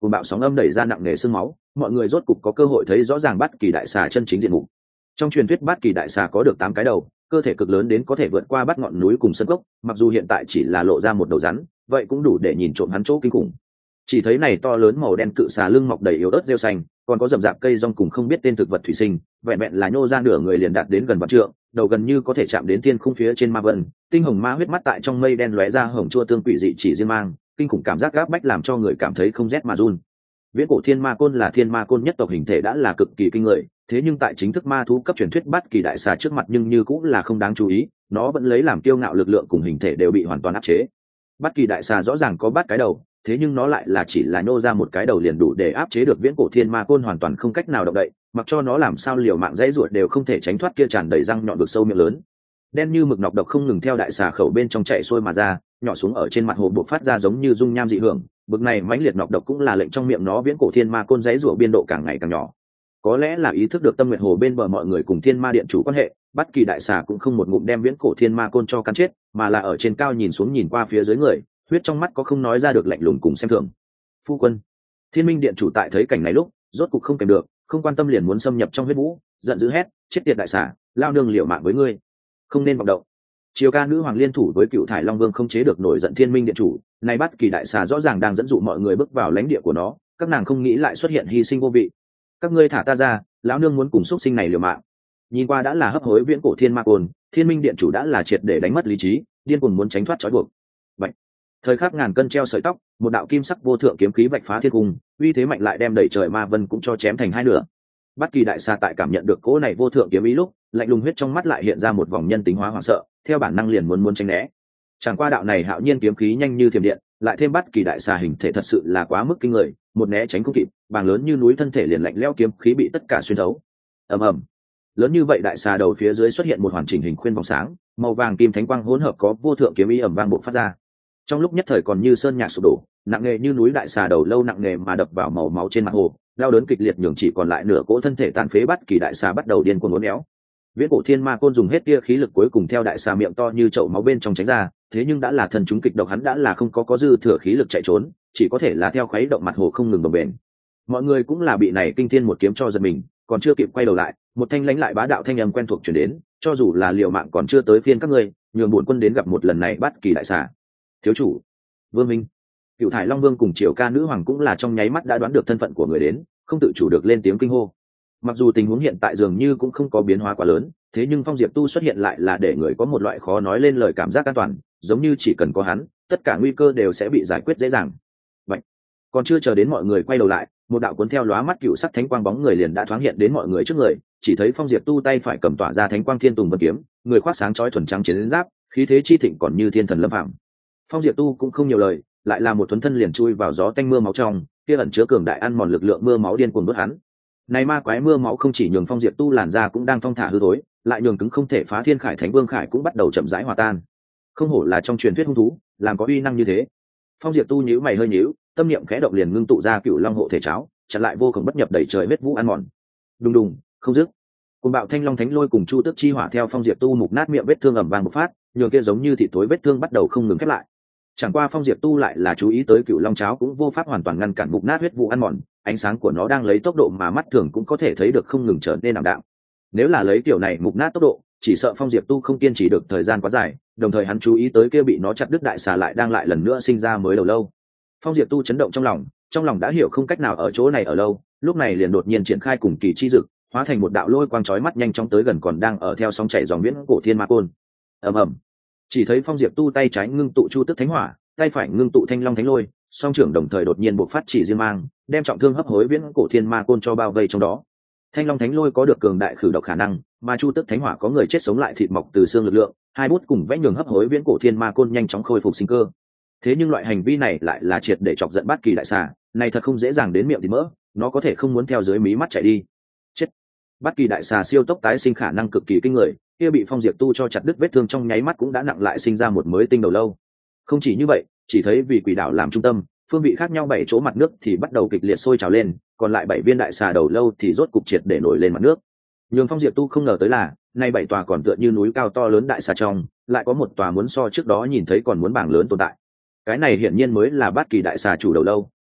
cùng bạo sóng âm đẩy ra nặng nề sương máu, mọi người rốt cục có cơ hội thấy rõ ràng Bát Kỳ đại xà chân chính diện mục. Trong truyền thuyết Bát Kỳ đại xà có được tám cái đầu, cơ thể cực lớn đến có thể vượt qua bát ngọn núi cùng sân cốc, mặc dù hiện tại chỉ là lộ ra một đầu rắn, vậy cũng đủ để nhìn trộm hắn chỗ kinh khủng. Chỉ thấy này to lớn màu đen cự xà lưng mọc đầy yếu ớt rêu xanh, còn có rậm rạp cây rong cùng không biết tên thực vật thủy sinh, vẹn vẹn là nhô ra nửa người liền đạt đến gần vạn trượng, đầu gần như có thể chạm đến thiên khung phía trên ma vân, tinh hồng ma huyết mắt tại trong mây đen lóe ra hồng chua tương quỷ dị chỉ riêng mang, kinh khủng cảm giác gáp bách làm cho người cảm thấy không rét mà run. Viễn cổ thiên ma côn là thiên ma côn nhất tộc hình thể đã là cực kỳ kinh người, thế nhưng tại chính thức ma thú cấp truyền thuyết Bát Kỳ đại xà trước mặt nhưng như cũng là không đáng chú ý, nó vẫn lấy làm kiêu ngạo lực lượng cùng hình thể đều bị hoàn toàn áp chế. Bát Kỳ đại xà rõ ràng có bát cái đầu, thế nhưng nó lại là chỉ là nhô ra một cái đầu liền đủ để áp chế được viễn cổ thiên ma côn hoàn toàn không cách nào động đậy, mặc cho nó làm sao liều mạng dãy ruột đều không thể tránh thoát kia tràn đầy răng nhọn vực sâu miệng lớn. Đen như mực nọc độc không ngừng theo đại xà khẩu bên trong chạy xuôi mà ra, nhỏ xuống ở trên mặt hồ buộc phát ra giống như dung nham dị hưởng, bực này mãnh liệt nọc độc cũng là lệnh trong miệng nó viễn cổ thiên ma côn dãy ruột biên độ càng ngày càng nhỏ. Có lẽ là ý thức được tâm nguyện hồ bên bờ mọi người cùng thiên ma điện chủ quan hệ, Bát Kỳ đại xà cũng không một ngụm đem viễn cổ thiên ma côn cho cắn chết, mà là ở trên cao nhìn xuống nhìn qua phía dưới người, huyết trong mắt có không nói ra được lạnh lùng cùng xem thường. Phu quân, Thiên Minh điện chủ tại thấy cảnh này lúc rốt cục không kèm được, không quan tâm liền muốn xâm nhập trong huyết vũ, giận dữ hét, chết tiệt đại xà, lao nương liều mạng với ngươi, không nên vọng động. Triều ca nữ hoàng liên thủ với cựu thải long vương không chế được nổi giận Thiên Minh điện chủ, này Bát Kỳ đại xà rõ ràng đang dẫn dụ mọi người bước vào lãnh địa của nó, các nàng không nghĩ lại xuất hiện hy sinh vô vị. Các ngươi thả ta ra, lão nương muốn cùng xuất sinh này liều mạng. Nhìn qua đã là hấp hối viễn cổ thiên ma côn, Thiên Minh điện chủ đã là triệt để đánh mất lý trí, điên cuồng muốn tránh thoát trói buộc. Vậy, thời khắc ngàn cân treo sợi tóc, một đạo kim sắc vô thượng kiếm khí vạch phá thiên cung, uy thế mạnh lại đem đẩy trời ma vân cũng cho chém thành hai nửa. Bát Kỳ đại xà tại cảm nhận được cỗ này vô thượng kiếm ý lúc, lạnh lùng huyết trong mắt lại hiện ra một vòng nhân tính hóa hoảng sợ, theo bản năng liền muốn muốn tránh né. Chẳng qua đạo này hạo nhiên kiếm khí nhanh như thiểm điện, lại thêm Bát Kỳ đại xà hình thể thật sự là quá mức kinh người, một né tránh không kịp, bàng lớn như núi thân thể liền lạnh lẽo kiếm khí bị tất cả xuyên thấu. Ầm ầm. Lớn như vậy đại xà đầu phía dưới xuất hiện một hoàn chỉnh hình khuyên vòng sáng, màu vàng kim thánh quang hỗn hợp có vô thượng kiếm ý ầm vang bộc phát ra. Trong lúc nhất thời còn như sơn nhạc sụp đổ, nặng nề như núi đại xà đầu lâu nặng nề mà đập vào màu máu trên mặt hồ, đau đớn kịch liệt nhường chỉ còn lại nửa cỗ thân thể tàn phế. Bát Kỳ đại xà bắt đầu điên cuồng uốn éo. Viễn cổ thiên ma côn dùng hết tia khí lực cuối cùng theo đại xà miệng to như chậu máu bên trong tránh ra, thế nhưng đã là thần chúng kịch độc hắn đã là không có có dư thừa khí lực chạy trốn, chỉ có thể là theo khuấy động mặt hồ không ngừng bồng bềnh. Mọi người cũng là bị này kinh thiên một kiếm cho giật mình, còn chưa kịp quay đầu lại, một thanh lãnh lại bá đạo thanh âm quen thuộc truyền đến, cho dù là liều mạng còn chưa tới phiên các ngươi, nhường bổn quân đến gặp một lần này Bát Kỳ đại xà. Thiếu chủ, Vương Minh, Cựu Thải Long Vương cùng Triều ca nữ hoàng cũng là trong nháy mắt đã đoán được thân phận của người đến, không tự chủ được lên tiếng kinh hô. Mặc dù tình huống hiện tại dường như cũng không có biến hóa quá lớn, thế nhưng Phong Diệp Tu xuất hiện lại là để người có một loại khó nói lên lời cảm giác an toàn, giống như chỉ cần có hắn, tất cả nguy cơ đều sẽ bị giải quyết dễ dàng. Vậy, còn chưa chờ đến mọi người quay đầu lại, một đạo cuốn theo lóa mắt cựu sắc thánh quang bóng người liền đã thoáng hiện đến mọi người trước người, chỉ thấy Phong Diệp Tu tay phải cầm tỏa ra thánh quang thiên tùng vân kiếm, người khoác sáng chói thuần trắng chiến giáp, khí thế chi thịnh còn như thiên thần lâm phàm. Phong Diệp Tu cũng không nhiều lời, lại là một thuấn thân liền chui vào gió tanh mưa máu trong, kia ẩn chứa cường đại ăn mòn lực lượng mưa máu điên cuồng đốt hắn. Này ma quái mưa máu không chỉ nhường Phong Diệp Tu làn da cũng đang thong thả hư thối, lại nhường cứng không thể phá thiên khải thánh vương khải cũng bắt đầu chậm rãi hòa tan. Không hổ là trong truyền thuyết hung thú, làm có uy năng như thế. Phong Diệp Tu nhíu mày hơi nhíu, tâm niệm khẽ động liền ngưng tụ ra Cựu Long hộ thể cháo, chặn lại vô cùng bất nhập đẩy trời huyết vũ ăn mòn. Đùng đùng, không dứt. Cùng bạo thanh long thánh lôi cùng chu tước chi hỏa theo Phong Diệp Tu mục nát miệng vết thương ầm vang một phát, nhường kia giống như thịt tối vết thương bắt đầu không ngừng khép lại. Chẳng qua Phong Diệp Tu lại là chú ý tới Cựu Long cháo cũng vô pháp hoàn toàn ngăn cản mục nát huyết vụ ăn mòn, ánh sáng của nó đang lấy tốc độ mà mắt thường cũng có thể thấy được không ngừng trở nên ảm đạm. Nếu là lấy kiểu này mục nát tốc độ, chỉ sợ Phong Diệp Tu không kiên trì được thời gian quá dài, đồng thời hắn chú ý tới kia bị nó chặt đứt đại xà lại đang lại lần nữa sinh ra mới đầu lâu. Phong Diệp Tu chấn động trong lòng, trong lòng đã hiểu không cách nào ở chỗ này ở lâu, lúc này liền đột nhiên triển khai cùng kỳ chi dực, hóa thành một đạo lôi quang chói mắt nhanh chóng tới gần còn đang ở theo sóng chảy dòng viễn cổ thiên ma côn. Ầm ầm. Chỉ thấy Phong Diệp Tu tay trái ngưng tụ chu tức thánh hỏa, tay phải ngưng tụ thanh long thánh lôi, song trưởng đồng thời đột nhiên bộc phát chỉ riêng mang, đem trọng thương hấp hối viễn cổ thiên ma côn cho bao vây trong đó. Thanh long thánh lôi có được cường đại khử độc khả năng, mà chu tức thánh hỏa có người chết sống lại thịt mọc từ xương lực lượng, hai bút cùng vẽ nhường hấp hối viễn cổ thiên ma côn nhanh chóng khôi phục sinh cơ. Thế nhưng loại hành vi này lại là triệt để chọc giận Bát Kỳ đại xà, này thật không dễ dàng đến miệng thì mỡ, nó có thể không muốn theo dưới mí mắt chạy đi. Chết. Bát Kỳ đại xà siêu tốc tái sinh khả năng cực kỳ kinh người, kia bị Phong Diệp Tu cho chặt đứt vết thương trong nháy mắt cũng đã nặng lại sinh ra một mới tinh đầu lâu. Không chỉ như vậy, chỉ thấy vì quỷ đảo làm trung tâm, phương vị khác nhau bảy chỗ mặt nước thì bắt đầu kịch liệt sôi trào lên, còn lại bảy viên đại xà đầu lâu thì rốt cục triệt để nổi lên mặt nước. Nhưng Phong Diệp Tu không ngờ tới là, nay bảy tòa còn tựa như núi cao to lớn đại xà trong, lại có một tòa muốn so trước đó nhìn thấy còn muốn bảng lớn tồn tại. Cái này hiển nhiên mới là Bát Kỳ đại xà chủ đầu lâu,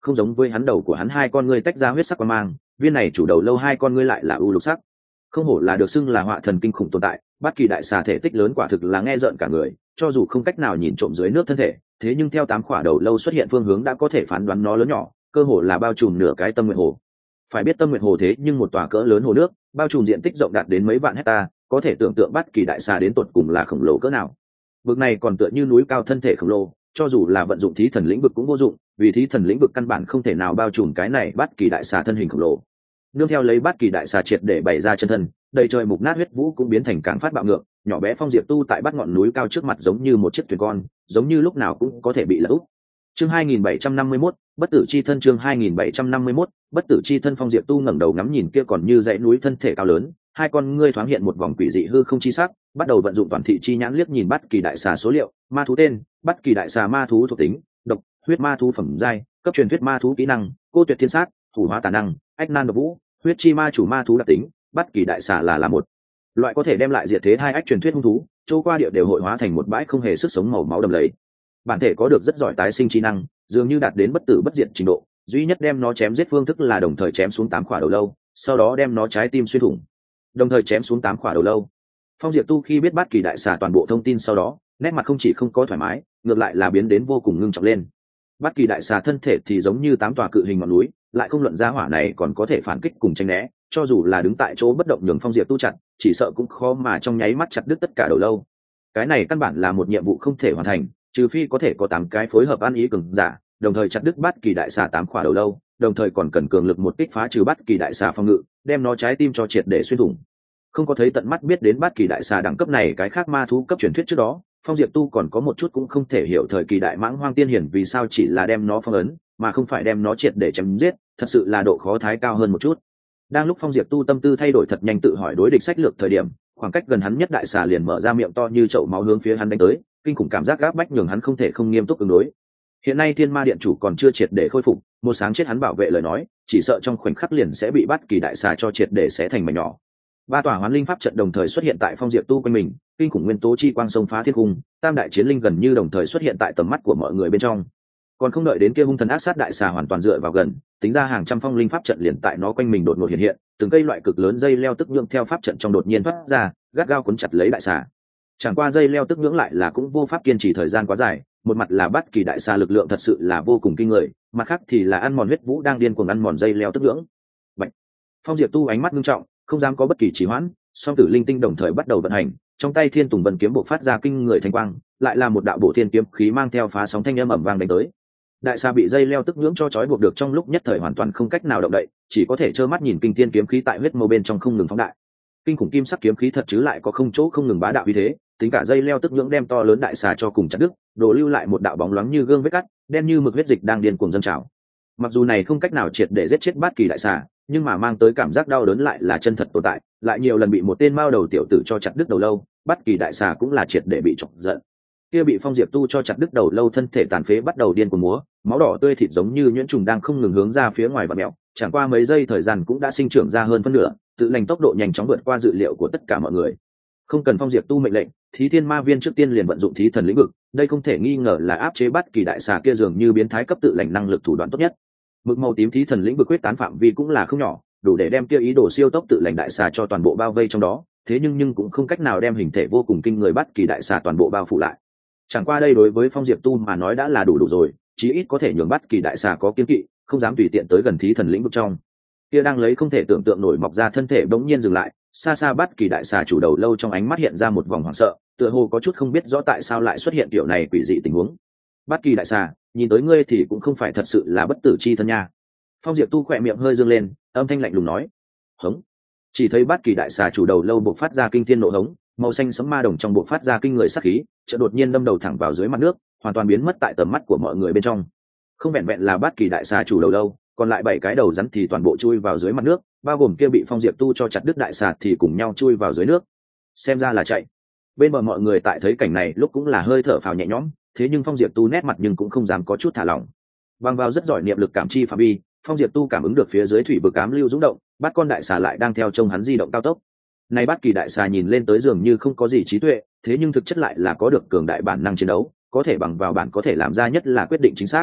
không giống với hắn đầu của hắn hai con ngươi tách ra huyết sắc quang mang, viên này chủ đầu lâu hai con ngươi lại là u lục sắc. Không hổ là được xưng là họa thần kinh khủng tồn tại, bất kỳ đại xà thể tích lớn quả thực là nghe rợn cả người, cho dù không cách nào nhìn trộm dưới nước thân thể, thế nhưng theo tám khỏa đầu lâu xuất hiện phương hướng đã có thể phán đoán nó lớn nhỏ, cơ hồ là bao trùm nửa cái Tâm Nguyệt Hồ. Phải biết Tâm Nguyệt Hồ thế nhưng một tòa cỡ lớn hồ nước, bao trùm diện tích rộng đạt đến mấy vạn hecta, có thể tưởng tượng bất kỳ đại xà đến tột cùng là khổng lồ cỡ nào. Vực này còn tựa như núi cao thân thể khổng lồ, cho dù là vận dụng thí thần lĩnh vực cũng vô dụng, vì thí thần lĩnh vực căn bản không thể nào bao trùm cái này bất kỳ đại xà thân hình khổng lồ. Nương theo lấy bất kỳ đại xà triệt để bày ra chân thân, đầy trời mục nát huyết vũ cũng biến thành càng phát bạo ngược, nhỏ bé Phong Diệp Tu tại bắt ngọn núi cao trước mặt giống như một chiếc thuyền con, giống như lúc nào cũng có thể bị lật úp. Chương hai nghìn bảy trăm năm mươi mốt, bất tử chi thân. Chương hai nghìn bảy trăm năm mươi mốt, bất tử chi thân. Phong Diệp Tu ngẩng đầu ngắm nhìn kia còn như dãy núi thân thể cao lớn, hai con ngươi thoáng hiện một vòng quỷ dị hư không chi sắc, bắt đầu vận dụng toàn thị chi nhãn liếc nhìn bất kỳ đại xà số liệu, ma thú tên, bất kỳ đại xà ma thú thuộc tính, độc, huyết ma thú phẩm giai, cấp truyền thuyết ma thú kỹ năng, cô tuyệt thiên sát, thủ hóa tà năng, ách nan độc vũ, huyết chi ma chủ ma thú đặc tính, bất kỳ đại xà là là một loại có thể đem lại diệt thế hai ách truyền thuyết hung thú, châu qua địa đều hội hóa thành một bãi không hề sức sống màu máu đầm lầy. Bản thể có được rất giỏi tái sinh chi năng, dường như đạt đến bất tử bất diệt trình độ, duy nhất đem nó chém giết phương thức là đồng thời chém xuống tám khỏa đầu lâu, sau đó đem nó trái tim xuyên thủng, đồng thời chém xuống tám khỏa đầu lâu. Phong Diệp Tu khi biết bất kỳ đại xà toàn bộ thông tin sau đó, nét mặt không chỉ không có thoải mái, ngược lại là biến đến vô cùng ngưng trọng lên. Bất kỳ đại xà thân thể thì giống như tám tòa cự hình ngọn núi, lại không luận ra hỏa này còn có thể phản kích cùng tranh né, cho dù là đứng tại chỗ bất động nhường Phong Diệp Tu chặt, chỉ sợ cũng khó mà trong nháy mắt chặt đứt tất cả đầu lâu. Cái này căn bản là một nhiệm vụ không thể hoàn thành, trừ phi có thể có tám cái phối hợp ăn ý cường giả, đồng thời chặt đứt bất kỳ đại xà tám khỏa đầu lâu, đồng thời còn cần cường lực một kích phá trừ bất kỳ đại xà phòng ngự, đem nó trái tim cho triệt để xuyên thủng. Không có thấy tận mắt biết đến bất kỳ đại xà đẳng cấp này cái khác ma thú cấp truyền thuyết trước đó, Phong Diệp Tu còn có một chút cũng không thể hiểu thời kỳ đại mãng hoang tiên hiển vì sao chỉ là đem nó phong ấn, mà không phải đem nó triệt để chém giết, thật sự là độ khó thái cao hơn một chút. Đang lúc Phong Diệp Tu tâm tư thay đổi thật nhanh tự hỏi đối địch sách lược thời điểm, khoảng cách gần hắn nhất đại xà liền mở ra miệng to như chậu máu hướng phía hắn đánh tới, kinh khủng cảm giác gáp bách nhường hắn không thể không nghiêm túc ứng đối. Hiện nay Thiên Ma Điện chủ còn chưa triệt để khôi phục, một sáng chết hắn bảo vệ lời nói, chỉ sợ trong khoảnh khắc liền sẽ bị bắt kỳ đại xà cho triệt để xé thành mảnh nhỏ. Ba tòa hoán linh pháp trận đồng thời xuất hiện tại Phong Diệp Tu quanh mình, kinh khủng nguyên tố chi quang sông phá thiên cung, tam đại chiến linh gần như đồng thời xuất hiện tại tầm mắt của mọi người bên trong. Còn không đợi đến kia hung thần ác sát đại xà hoàn toàn dựa vào gần, tính ra hàng trăm phong linh pháp trận liền tại nó quanh mình đột ngột hiện hiện, từng cây loại cực lớn dây leo tức nhưỡng theo pháp trận trong đột nhiên thoát ra, gắt gao cuốn chặt lấy đại xà. Chẳng qua dây leo tức nhưỡng lại là cũng vô pháp kiên trì thời gian quá dài, một mặt là bắt kỳ đại xà lực lượng thật sự là vô cùng kinh người, mặt khác thì là ăn mòn huyết vũ đang điên cuồng ăn mòn dây leo tức nhưỡng. Bạch. Phong Diệp Tu ánh mắt nghiêm trọng, không dám có bất kỳ trì hoãn, song tử linh tinh đồng thời bắt đầu vận hành, trong tay Thiên Tùng Vân kiếm bộc phát ra kinh người thanh quang, lại là một đạo bổ thiên kiếm khí mang theo phá sóng thanh âm ầm vang đánh tới. Đại xà bị dây leo tức nhưỡng cho trói buộc được trong lúc nhất thời hoàn toàn không cách nào động đậy, chỉ có thể trơ mắt nhìn kinh thiên kiếm khí tại huyết mâu bên trong không ngừng phóng đại. Kinh khủng kim sắc kiếm khí thật chứ lại có không chỗ không ngừng bá đạo như thế, tính cả dây leo tức nhưỡng đem to lớn đại xà cho cùng chặt đứt, đổ lưu lại một đạo bóng loáng như gương vết cắt, đen như mực huyết dịch đang điên cuồng dâng trào. Mặc dù này không cách nào triệt để giết chết bát kỳ đại xà, nhưng mà mang tới cảm giác đau đớn lại là chân thật tồn tại, lại nhiều lần bị một tên mao đầu tiểu tử cho chặt đứt đầu lâu, bát kỳ đại xà cũng là triệt để bị chọc giận. Kia bị Phong Diệp Tu cho chặt đứt đầu lâu thân thể tàn phế bắt đầu điên cuồng múa, máu đỏ tươi thịt giống như nhuyễn trùng đang không ngừng hướng ra phía ngoài vặn mèo, chẳng qua mấy giây thời gian cũng đã sinh trưởng ra hơn phân nửa, tự lành tốc độ nhanh chóng vượt qua dự liệu của tất cả mọi người. Không cần Phong Diệp Tu mệnh lệnh, Thí Thiên Ma Viên trước tiên liền vận dụng Thí Thần lĩnh vực, đây không thể nghi ngờ là áp chế bắt kỳ đại xà kia dường như biến thái cấp tự lành năng lực thủ đoạn tốt nhất. Mực màu tím Thí Thần lĩnh vực quyết tán phạm vi cũng là không nhỏ, đủ để đem kia ý đồ siêu tốc tự lành đại xà cho toàn bộ bao vây trong đó, thế nhưng nhưng cũng không cách nào đem hình thể vô cùng kinh người bắt kỳ đại xà toàn bộ bao phủ lại. Chẳng qua đây đối với Phong Diệp Tu mà nói đã là đủ đủ rồi, chí ít có thể nhường bắt kỳ đại xà có kiên kỵ, không dám tùy tiện tới gần Thí Thần lĩnh vực trong. Kia đang lấy không thể tưởng tượng nổi mọc ra thân thể bỗng nhiên dừng lại, xa xa bắt kỳ đại xà chủ đầu lâu trong ánh mắt hiện ra một vòng hoảng sợ, tựa hồ có chút không biết rõ tại sao lại xuất hiện kiểu này quỷ dị tình huống. Bắt kỳ đại xà, nhìn tới ngươi thì cũng không phải thật sự là bất tử chi thân nha. Phong Diệp Tu khỏe miệng hơi dương lên, âm thanh lạnh lùng nói. Hống. Chỉ thấy bắt kỳ đại xà chủ đầu lâu bộc phát ra kinh thiên nộ hống, màu xanh sẫm ma đồng trong bộc phát ra kinh người sát khí, chợt đột nhiên đâm đầu thẳng vào dưới mặt nước, hoàn toàn biến mất tại tầm mắt của mọi người bên trong. Không vẹn vẹn là bắt kỳ đại xà chủ đầu lâu, còn lại bảy cái đầu rắn thì toàn bộ chui vào dưới mặt nước, bao gồm kia bị Phong Diệp Tu cho chặt đứt đại xà thì cùng nhau chui vào dưới nước. Xem ra là chạy. Bên bờ mọi người tại thấy cảnh này lúc cũng là hơi thở phào nhẹ nhõm, thế nhưng Phong Diệp Tu nét mặt nhưng cũng không dám có chút thả lỏng. Bằng vào rất giỏi niệm lực cảm chi phạm vi, Phong Diệp Tu cảm ứng được phía dưới thủy vực ám lưu dũng động, bắt con đại xà lại đang theo trông hắn di động cao tốc. Này bắt kỳ đại xà nhìn lên tới dường như không có gì trí tuệ, thế nhưng thực chất lại là có được cường đại bản năng chiến đấu, có thể bằng vào bản có thể làm ra nhất là quyết định chính xác.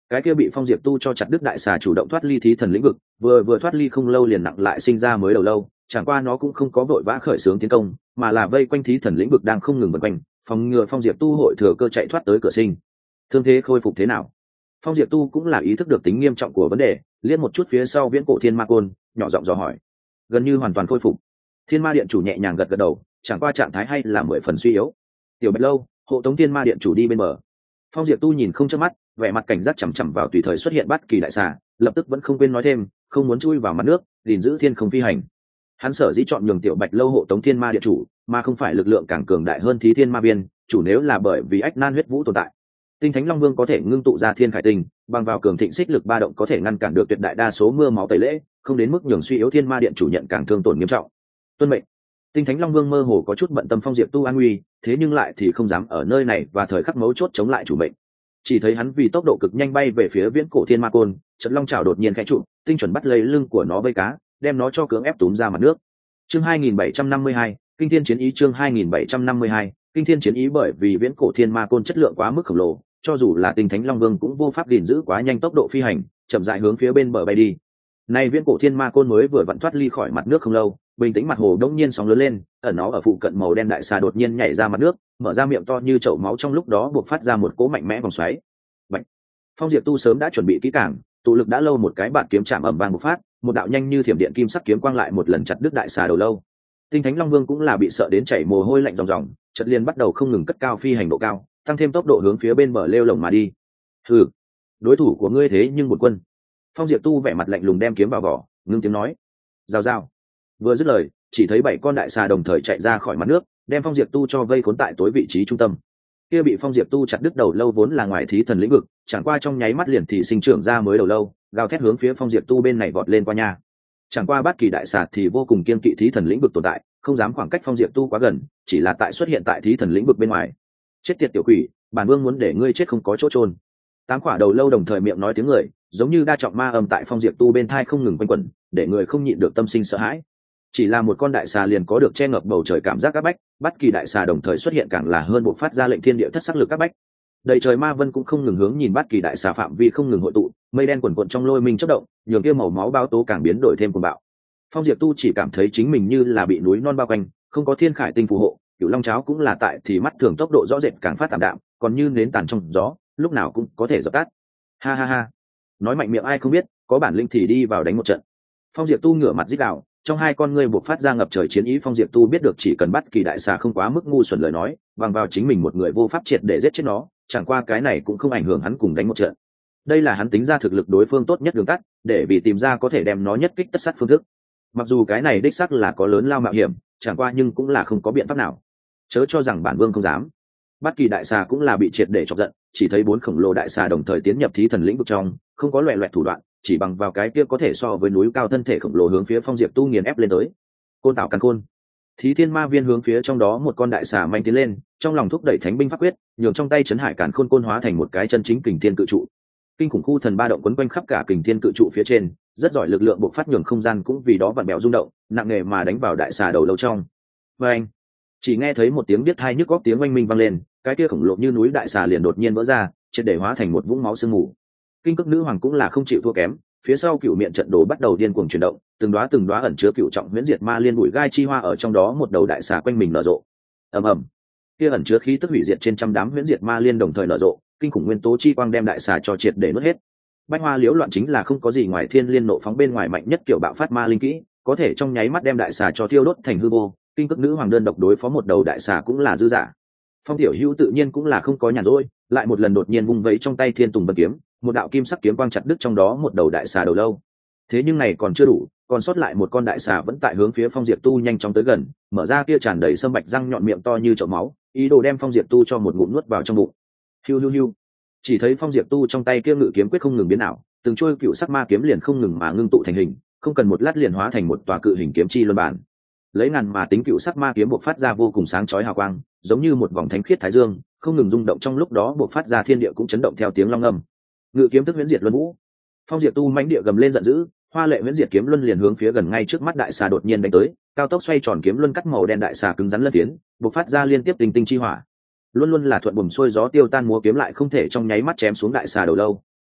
cái kia bị Phong Diệp Tu cho chặt đứt đại xà chủ động thoát ly thí thần lĩnh vực, vừa vừa thoát ly không lâu liền nặng lại sinh ra mới đầu lâu, chẳng qua nó cũng không có vội vã khởi xướng tiến công, mà là vây quanh thí thần lĩnh vực đang không ngừng vần quanh, phòng ngừa Phong Diệp Tu hội thừa cơ chạy thoát tới cửa sinh. Thương thế khôi phục thế nào? Phong Diệp Tu cũng là ý thức được tính nghiêm trọng của vấn đề, liếc một chút phía sau Viễn Cổ Thiên Ma Côn, nhỏ giọng dò hỏi. Gần như hoàn toàn khôi phục. Thiên Ma Điện chủ nhẹ nhàng gật gật đầu, chẳng qua trạng thái hay là mười phần suy yếu. Tiểu Bạch Lâu, hộ tống Thiên Ma Điện chủ đi bên bờ. Phong Diệp Tu nhìn không chớp mắt, vẻ mặt cảnh giác chằm chằm vào tùy thời xuất hiện bất kỳ đại xà, lập tức vẫn không quên nói thêm, không muốn chui vào mặt nước, gìn giữ thiên không phi hành. Hắn sở dĩ chọn nhường Tiểu Bạch Lâu hộ tống Thiên Ma Điện chủ, mà không phải lực lượng càng cường đại hơn Thí Thiên Ma Viên, chủ nếu là bởi vì ách nan huyết vũ tồn tại. Tinh Thánh Long Vương có thể ngưng tụ ra thiên khải tinh, bằng vào cường thịnh xích lực ba động có thể ngăn cản được tuyệt đại đa số mưa máu tẩy lễ, không đến mức nhường suy yếu Thiên Ma Điện chủ nhận càng thương tổn nghiêm trọng. Tuân mệnh. Tinh Thánh Long Vương mơ hồ có chút bận tâm Phong Diệp Tu an nguy, thế nhưng lại thì không dám ở nơi này và thời khắc mấu chốt chống lại chủ mệnh. Chỉ thấy hắn vì tốc độ cực nhanh bay về phía Viễn Cổ Thiên Ma Côn, chợt long chảo đột nhiên khẽ trụ, tinh chuẩn bắt lấy lưng của nó vây cá, đem nó cho cưỡng ép túm ra mặt nước. Chương hai nghìn bảy trăm năm mươi hai, Kinh Thiên Chiến Ý. Chương hai nghìn bảy trăm năm mươi hai, Kinh Thiên Chiến Ý. Bởi vì Viễn Cổ Thiên Ma Côn chất lượng quá mức khổng lồ, cho dù là Tinh Thánh Long Vương cũng vô pháp gìn giữ quá nhanh tốc độ phi hành, chậm rãi hướng phía bên bờ bay đi. Nay Viễn Cổ Thiên Ma Côn mới vừa vặn thoát ly khỏi mặt nước không lâu, bình tĩnh mặt hồ đống nhiên sóng lớn lên, ẩn nó ở phụ cận màu đen đại xà đột nhiên nhảy ra mặt nước, mở ra miệng to như chậu máu, trong lúc đó buộc phát ra một cỗ mạnh mẽ vòng xoáy. Bạch. Phong Diệp Tu sớm đã chuẩn bị kỹ càng, tụ lực đã lâu, một cái bạt kiếm chạm ầm vang một phát, một đạo nhanh như thiểm điện kim sắc kiếm quang lại một lần chặt đứt đại xà đầu lâu. Tinh Thánh Long Vương cũng là bị sợ đến chảy mồ hôi lạnh ròng ròng, chợt liền bắt đầu không ngừng cất cao phi hành độ cao, tăng thêm tốc độ hướng phía bên bờ lêu lồng mà đi. Hừ, đối thủ của ngươi thế nhưng một quân. Phong Diệp Tu vẻ mặt lạnh lùng đem kiếm vào vỏ, ngưng tiếng nói. Rào rào. Vừa dứt lời, chỉ thấy bảy con đại xà đồng thời chạy ra khỏi mặt nước, đem Phong Diệp Tu cho vây khốn tại tối vị trí trung tâm. Kia bị Phong Diệp Tu chặt đứt đầu lâu vốn là ngoài thí thần lĩnh vực, chẳng qua trong nháy mắt liền thì sinh trưởng ra mới đầu lâu, gào thét hướng phía Phong Diệp Tu bên này vọt lên qua nha. Chẳng qua bất kỳ đại xà thì vô cùng kiên kỵ thí thần lĩnh vực tồn tại, không dám khoảng cách Phong Diệp Tu quá gần, chỉ là tại xuất hiện tại thí thần lĩnh vực bên ngoài. Chết tiệt tiểu quỷ, bản vương muốn để ngươi chết không có chỗ trôn. Tám quả đầu lâu đồng thời miệng nói tiếng người, giống như đa trọng ma âm tại Phong Diệp Tu bên thai không ngừng quanh quẩn, để người không nhịn được tâm sinh sợ hãi. Chỉ là một con đại xà liền có được che ngập bầu trời cảm giác áp bách, bất kỳ đại xà đồng thời xuất hiện càng là hơn bộ phát ra lệnh thiên địa thất sắc lực áp bách. Đầy trời ma vân cũng không ngừng hướng nhìn bất kỳ đại xà phạm vi không ngừng hội tụ, mây đen quần quần trong lôi minh chớp động, nhường kia màu máu báo tố càng biến đổi thêm cuồng bạo. Phong Diệp Tu chỉ cảm thấy chính mình như là bị núi non bao quanh, không có thiên khải tinh phù hộ, cửu long cháo cũng là tại thì mắt thường tốc độ rõ rệt càng phát tạm đạm, còn như nến tàn trong gió, lúc nào cũng có thể dập tắt. Ha ha ha, nói mạnh miệng ai không biết, có bản lĩnh thì đi vào đánh một trận. Phong Diệp Tu ngửa mặt rít gào, trong hai con ngươi buộc phát ra ngập trời chiến ý. Phong Diệp Tu biết được chỉ cần bắt kỳ đại xà không quá mức ngu xuẩn lời nói, bằng vào chính mình một người vô pháp triệt để giết chết nó, chẳng qua cái này cũng không ảnh hưởng hắn cùng đánh một trận. Đây là hắn tính ra thực lực đối phương tốt nhất đường tắt, để vì tìm ra có thể đem nó nhất kích tất sát phương thức. Mặc dù cái này đích xác là có lớn lao mạo hiểm, chẳng qua nhưng cũng là không có biện pháp nào. Chớ cho rằng bản vương không dám. Bất kỳ đại xà cũng là bị triệt để chọc giận, chỉ thấy bốn khổng lồ đại xà đồng thời tiến nhập thí thần lĩnh vực trong, không có loè loẹt thủ đoạn, chỉ bằng vào cái kia có thể so với núi cao thân thể khổng lồ hướng phía Phong Diệp Tu nghiền ép lên tới. Côn tạo càn khôn. Thí Thiên Ma Viên hướng phía trong đó một con đại xà manh tiến lên, trong lòng thúc đẩy thánh binh pháp quyết, nhường trong tay chấn hải càn khôn côn hóa thành một cái chân chính kình thiên cự trụ. Kinh khủng khu thần ba động quấn quanh khắp cả kình thiên cự trụ phía trên, rất giỏi lực lượng bộc phát, nhường không gian cũng vì đó vặn bèo rung động, nặng nề mà đánh vào đại xà đầu lâu trong. Và anh, chỉ nghe thấy một tiếng biết hai nhức góc tiếng oanh minh vang lên, cái kia khổng lồ như núi đại xà liền đột nhiên vỡ ra, triệt để hóa thành một vũng máu sương mù. Kinh Cước Nữ Hoàng cũng là không chịu thua kém, phía sau cựu miệng trận đồ bắt đầu điên cuồng chuyển động, từng đóa từng đóa ẩn chứa cựu trọng huyễn diệt ma liên bụi gai chi hoa ở trong đó một đầu đại xà quanh mình nở rộ. Ầm ầm, kia ẩn chứa khí tức hủy diệt trên trăm đám huyễn diệt ma liên đồng thời nở rộ, kinh khủng nguyên tố chi quang đem đại xà cho triệt để nuốt hết. Bách Hoa Liễu Loạn chính là không có gì ngoài thiên liên nộ phóng bên ngoài mạnh nhất kiểu bạo phát ma linh kỹ, có thể trong nháy mắt đem đại xà cho thiêu đốt thành hư vô. Kinh Cước Nữ Hoàng đơn độc đối phó một đầu đại xà cũng là dư dả. Phong Tiểu Hữu tự nhiên cũng là không có nhàn rỗi, lại một lần đột nhiên vung vẫy trong tay Thiên Tùng Bân kiếm, một đạo kim sắc kiếm quang chặt đứt trong đó một đầu đại xà đầu lâu. Thế nhưng này còn chưa đủ, còn sót lại một con đại xà vẫn tại hướng phía Phong Diệp Tu nhanh chóng tới gần, mở ra kia tràn đầy sâm bạch răng nhọn miệng to như chậu máu, ý đồ đem Phong Diệp Tu cho một ngụm nuốt vào trong bụng. Hiu hiu hiu. Chỉ thấy Phong Diệp Tu trong tay kia ngự kiếm quyết không ngừng biến ảo, từng trôi cựu sắc ma kiếm liền không ngừng mà ngưng tụ thành hình, không cần một lát liền hóa thành một tòa cự hình kiếm chi luân bản. Lấy ngàn mà tính cựu sắc ma kiếm bộc phát ra vô cùng sáng chói hào quang, giống như một vòng thánh khiết thái dương, không ngừng rung động, trong lúc đó bộc phát ra thiên địa cũng chấn động theo tiếng long ngâm. Ngự kiếm tức huyễn diệt luân vũ. Phong Diệp Tu mãnh địa gầm lên giận dữ, hoa lệ huyễn diệt kiếm luân liền hướng phía gần ngay trước mắt đại xà đột nhiên đánh tới, cao tốc xoay tròn kiếm luân cắt màu đen đại xà cứng rắn lân tiến, bộc phát ra liên tiếp tinh tinh chi hỏa. Luôn luôn là thuận buồm xuôi gió tiêu tan múa kiếm lại không thể trong nháy mắt chém xuống đại xà đầu lâu,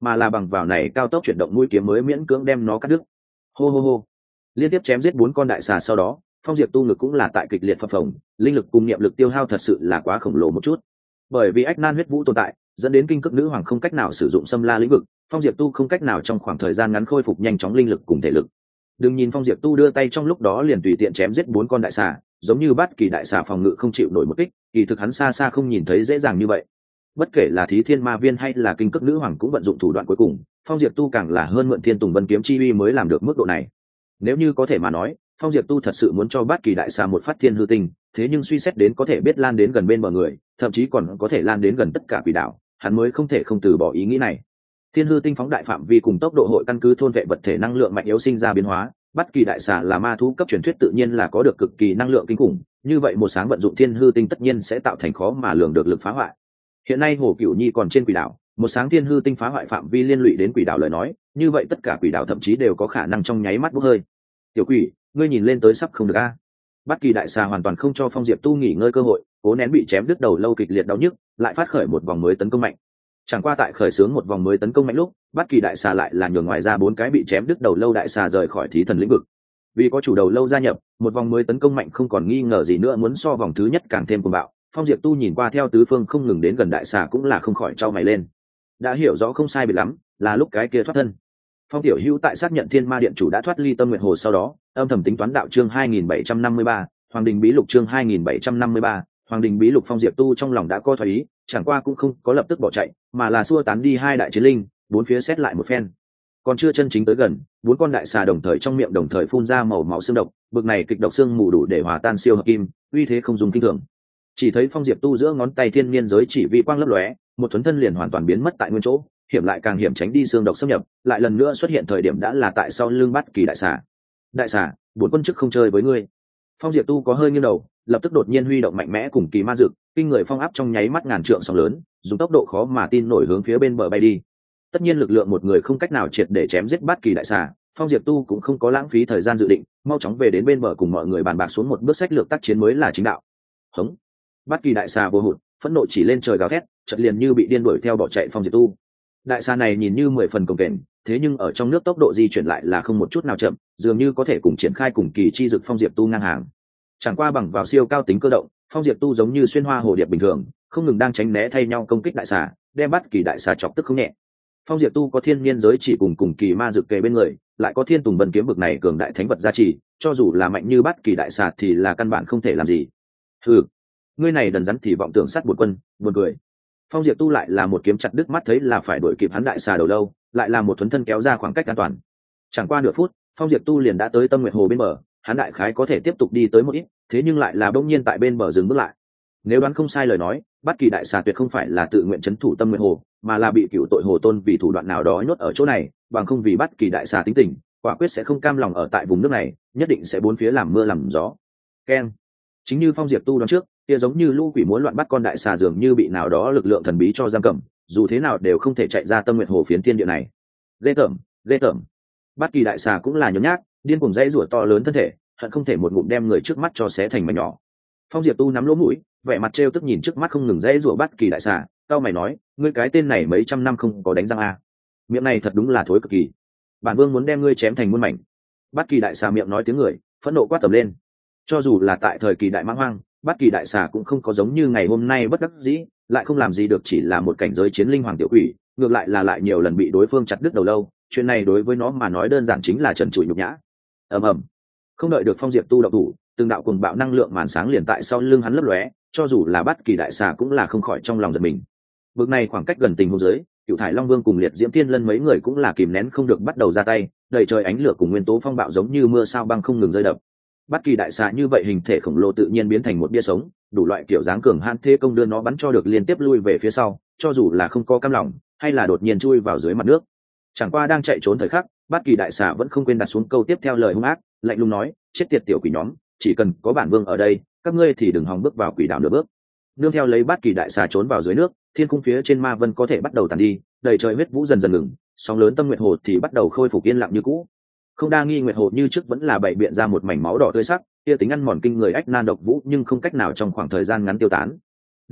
mà là bằng vào này cao tốc chuyển động mũi kiếm mới miễn cưỡng đem nó cắt đứt. Hô hô hô, liên tiếp chém giết bốn con đại xà sau đó, Phong Diệp Tu ngực cũng là tại kịch liệt phập phồng, linh lực cùng niệm lực tiêu hao thật sự là quá khổng lồ một chút. Bởi vì ách nan huyết vũ tồn tại, dẫn đến kinh cực nữ hoàng không cách nào sử dụng xâm la lĩnh vực, Phong Diệp Tu không cách nào trong khoảng thời gian ngắn khôi phục nhanh chóng linh lực cùng thể lực. Đừng nhìn Phong Diệp Tu đưa tay trong lúc đó liền tùy tiện chém giết bốn con đại xà, giống như bắt kỳ đại xà phòng ngự không chịu nổi một kích, kỳ thực hắn xa xa không nhìn thấy dễ dàng như vậy. Bất kể là Thí Thiên Ma Viên hay là kinh cực nữ hoàng cũng vận dụng thủ đoạn cuối cùng, Phong Diệp Tu càng là hơn mượn Thiên Tùng Vân kiếm chi uy mới làm được mức độ này. Nếu như có thể mà nói, Phong Diệp Tu thật sự muốn cho bát kỳ đại xà một phát thiên hư tinh, thế nhưng suy xét đến có thể biết lan đến gần bên bờ người, thậm chí còn có thể lan đến gần tất cả quỷ đảo, hắn mới không thể không từ bỏ ý nghĩ này. Thiên hư tinh phóng đại phạm vi cùng tốc độ hội căn cứ thôn vệ vật thể năng lượng mạnh yếu sinh ra biến hóa, bát kỳ đại xà là ma thú cấp truyền thuyết tự nhiên là có được cực kỳ năng lượng kinh khủng, như vậy một sáng vận dụng thiên hư tinh tất nhiên sẽ tạo thành khó mà lường được lực phá hoại. Hiện nay Hồ Cửu Nhi còn trên quỷ đảo, một sáng thiên hư tinh phá hoại phạm vi liên lụy đến quỷ đảo lời nói, như vậy tất cả quỷ đảo thậm chí đều có khả năng trong nháy mắt bốc hơi. Tiểu quỷ, ngươi nhìn lên tới sắp không được a. Bát kỳ đại xà hoàn toàn không cho Phong Diệp Tu nghỉ ngơi cơ hội, cố nén bị chém đứt đầu lâu kịch liệt đau nhức, lại phát khởi một vòng mới tấn công mạnh. Chẳng qua tại khởi xướng một vòng mới tấn công mạnh lúc, Bát kỳ đại xà lại là nhường ngoài ra bốn cái bị chém đứt đầu lâu đại xà rời khỏi thí thần lĩnh vực. Vì có chủ đầu lâu gia nhập, một vòng mới tấn công mạnh không còn nghi ngờ gì nữa muốn so vòng thứ nhất càng thêm cuồng bạo. Phong Diệp Tu nhìn qua theo tứ phương không ngừng đến gần đại xà cũng là không khỏi trao mày lên. Đã hiểu rõ không sai biệt lắm, là lúc cái kia thoát thân. Phong Tiểu Hữu tại xác nhận Thiên Ma Điện chủ đã thoát ly Tâm Nguyệt Hồ sau đó, âm thầm tính toán đạo chương hai nghìn bảy trăm năm mươi ba, Hoàng Đình Bí Lục chương hai nghìn bảy trăm năm mươi ba, Hoàng Đình Bí Lục. Phong Diệp Tu trong lòng đã có thoái ý, chẳng qua cũng không có lập tức bỏ chạy, mà là xua tán đi hai đại chiến linh, bốn phía xét lại một phen. Còn chưa chân chính tới gần, bốn con đại xà đồng thời trong miệng đồng thời phun ra màu máu xương độc, bực này kịch độc xương mù đủ để hòa tan siêu hợp kim, uy thế không dùng kinh thường. Chỉ thấy Phong Diệp Tu giữa ngón tay thiên niên giới chỉ vi quang lấp lóe, một thuấn thân liền hoàn toàn biến mất tại nguyên chỗ, hiểm lại càng hiểm tránh đi xương độc xâm nhập, lại lần nữa xuất hiện thời điểm đã là tại sau lưng Bát kỳ đại xà. Đại xà, bốn quân chức không chơi với ngươi. Phong Diệp Tu có hơi nghiêng đầu, lập tức đột nhiên huy động mạnh mẽ cùng kỳ ma dực, kinh người phong áp trong nháy mắt ngàn trượng sóng lớn, dùng tốc độ khó mà tin nổi hướng phía bên bờ bay đi. Tất nhiên lực lượng một người không cách nào triệt để chém giết Bát kỳ đại xà, Phong Diệp Tu cũng không có lãng phí thời gian dự định, mau chóng về đến bên bờ cùng mọi người bàn bạc xuống một bước sách lược tác chiến mới là chính đạo. Hống! Bát kỳ đại xà vô hụt, phẫn nộ chỉ lên trời gào thét, chợt liền như bị điên đuổi theo bỏ chạy Phong Diệp Tu. Đại xà này nhìn như mười phần cồng kềnh, thế nhưng ở trong nước tốc độ di chuyển lại là không một chút nào chậm, dường như có thể cùng triển khai cùng kỳ chi dực Phong Diệp Tu ngang hàng. Chẳng qua bằng vào siêu cao tính cơ động, Phong Diệp Tu giống như xuyên hoa hồ điệp bình thường, không ngừng đang tránh né thay nhau công kích đại xà, đem Bát kỳ đại xà chọc tức không nhẹ. Phong Diệp Tu có thiên niên giới chỉ cùng cùng kỳ ma dực kề bên người, lại có thiên tùng vân kiếm bực này cường đại thánh vật gia trì, cho dù là mạnh như Bát kỳ đại xà thì là căn bản không thể làm gì. Hừ, ngươi này đần rắn thì vọng tưởng sát buồn quân, buồn cười. Phong Diệp Tu lại là một kiếm chặt đứt mắt thấy là phải đuổi kịp hắn đại xà đầu lâu, lại là một thuấn thân kéo ra khoảng cách an toàn. Chẳng qua nửa phút, Phong Diệp Tu liền đã tới Tâm Nguyệt Hồ bên bờ, hắn đại khái có thể tiếp tục đi tới một ít, thế nhưng lại là bỗng nhiên tại bên bờ dừng bước lại. Nếu đoán không sai lời nói, Bát kỳ đại xà tuyệt không phải là tự nguyện trấn thủ Tâm Nguyệt Hồ, mà là bị cựu tội hồ tôn vì thủ đoạn nào đó nhốt ở chỗ này, bằng không vì Bát kỳ đại xà tính tình, quả quyết sẽ không cam lòng ở tại vùng nước này, nhất định sẽ bốn phía làm mưa làm gió. Keng. Chính như Phong Diệp Tu đoán trước, kia giống như lũ quỷ muốn loạn bắt con đại xà dường như bị nào đó lực lượng thần bí cho giam cầm, dù thế nào đều không thể chạy ra Tâm Nguyệt Hồ phiến thiên địa này. Ghê tởm, ghê tởm. Bát kỳ đại xà cũng là nhốn nhác, điên cuồng dãy rủa to lớn thân thể, hận không thể một ngụm đem người trước mắt cho xé thành mảnh nhỏ. Phong Diệp Tu nắm lỗ mũi, vẻ mặt trêu tức nhìn trước mắt không ngừng dãy rủa Bát kỳ đại xà, cao mày nói, ngươi cái tên này mấy trăm năm không có đánh răng à? Miệng này thật đúng là thối cực kỳ. Bản vương muốn đem ngươi chém thành muôn mảnh. Bát kỳ đại xà miệng nói tiếng người, phẫn nộ quát tầm lên. Cho dù là tại thời kỳ đại mãng hoang, Bát kỳ đại xà cũng không có giống như ngày hôm nay bất đắc dĩ, lại không làm gì được chỉ là một cảnh giới chiến linh hoàng tiểu quỷ, ngược lại là lại nhiều lần bị đối phương chặt đứt đầu lâu, chuyện này đối với nó mà nói đơn giản chính là trần trụi nhục nhã. Ầm ầm. Không đợi được Phong Diệp Tu động thủ, từng đạo cuồng bạo năng lượng màn sáng liền tại sau lưng hắn lấp lóe, cho dù là Bát kỳ đại xà cũng là không khỏi trong lòng giật mình. Bước này khoảng cách gần tình huống dưới, Cửu Thải Long Vương cùng Liệt Diễm Thiên Lân mấy người cũng là kìm nén không được bắt đầu ra tay, đầy trời ánh lửa cùng nguyên tố phong bạo giống như mưa sao băng không ngừng rơi đập. Bát kỳ đại xà như vậy hình thể khổng lồ tự nhiên biến thành một bia sống, đủ loại kiểu dáng cường hãn thế công đưa nó bắn cho được liên tiếp lui về phía sau, cho dù là không có cam lòng, hay là đột nhiên chui vào dưới mặt nước. Chẳng qua đang chạy trốn thời khắc, Bát kỳ đại xà vẫn không quên đặt xuống câu tiếp theo lời hung ác, lạnh lùng nói, chết tiệt tiểu quỷ nhóm, chỉ cần có bản vương ở đây, các ngươi thì đừng hòng bước vào quỷ đảo nửa bước. Nương theo lấy Bát kỳ đại xà trốn vào dưới nước, thiên cung phía trên ma vân có thể bắt đầu tàn đi, đầy trời huyết vũ dần dần ngừng, sóng lớn Tâm Nguyệt Hồ thì bắt đầu khôi phục yên lặng như cũ. Không đa nghi Nguyệt Hồ như trước vẫn là bảy biện ra một mảnh máu đỏ tươi sắc, kia tính ăn mòn kinh người ách nan độc vũ nhưng không cách nào trong khoảng thời gian ngắn tiêu tán.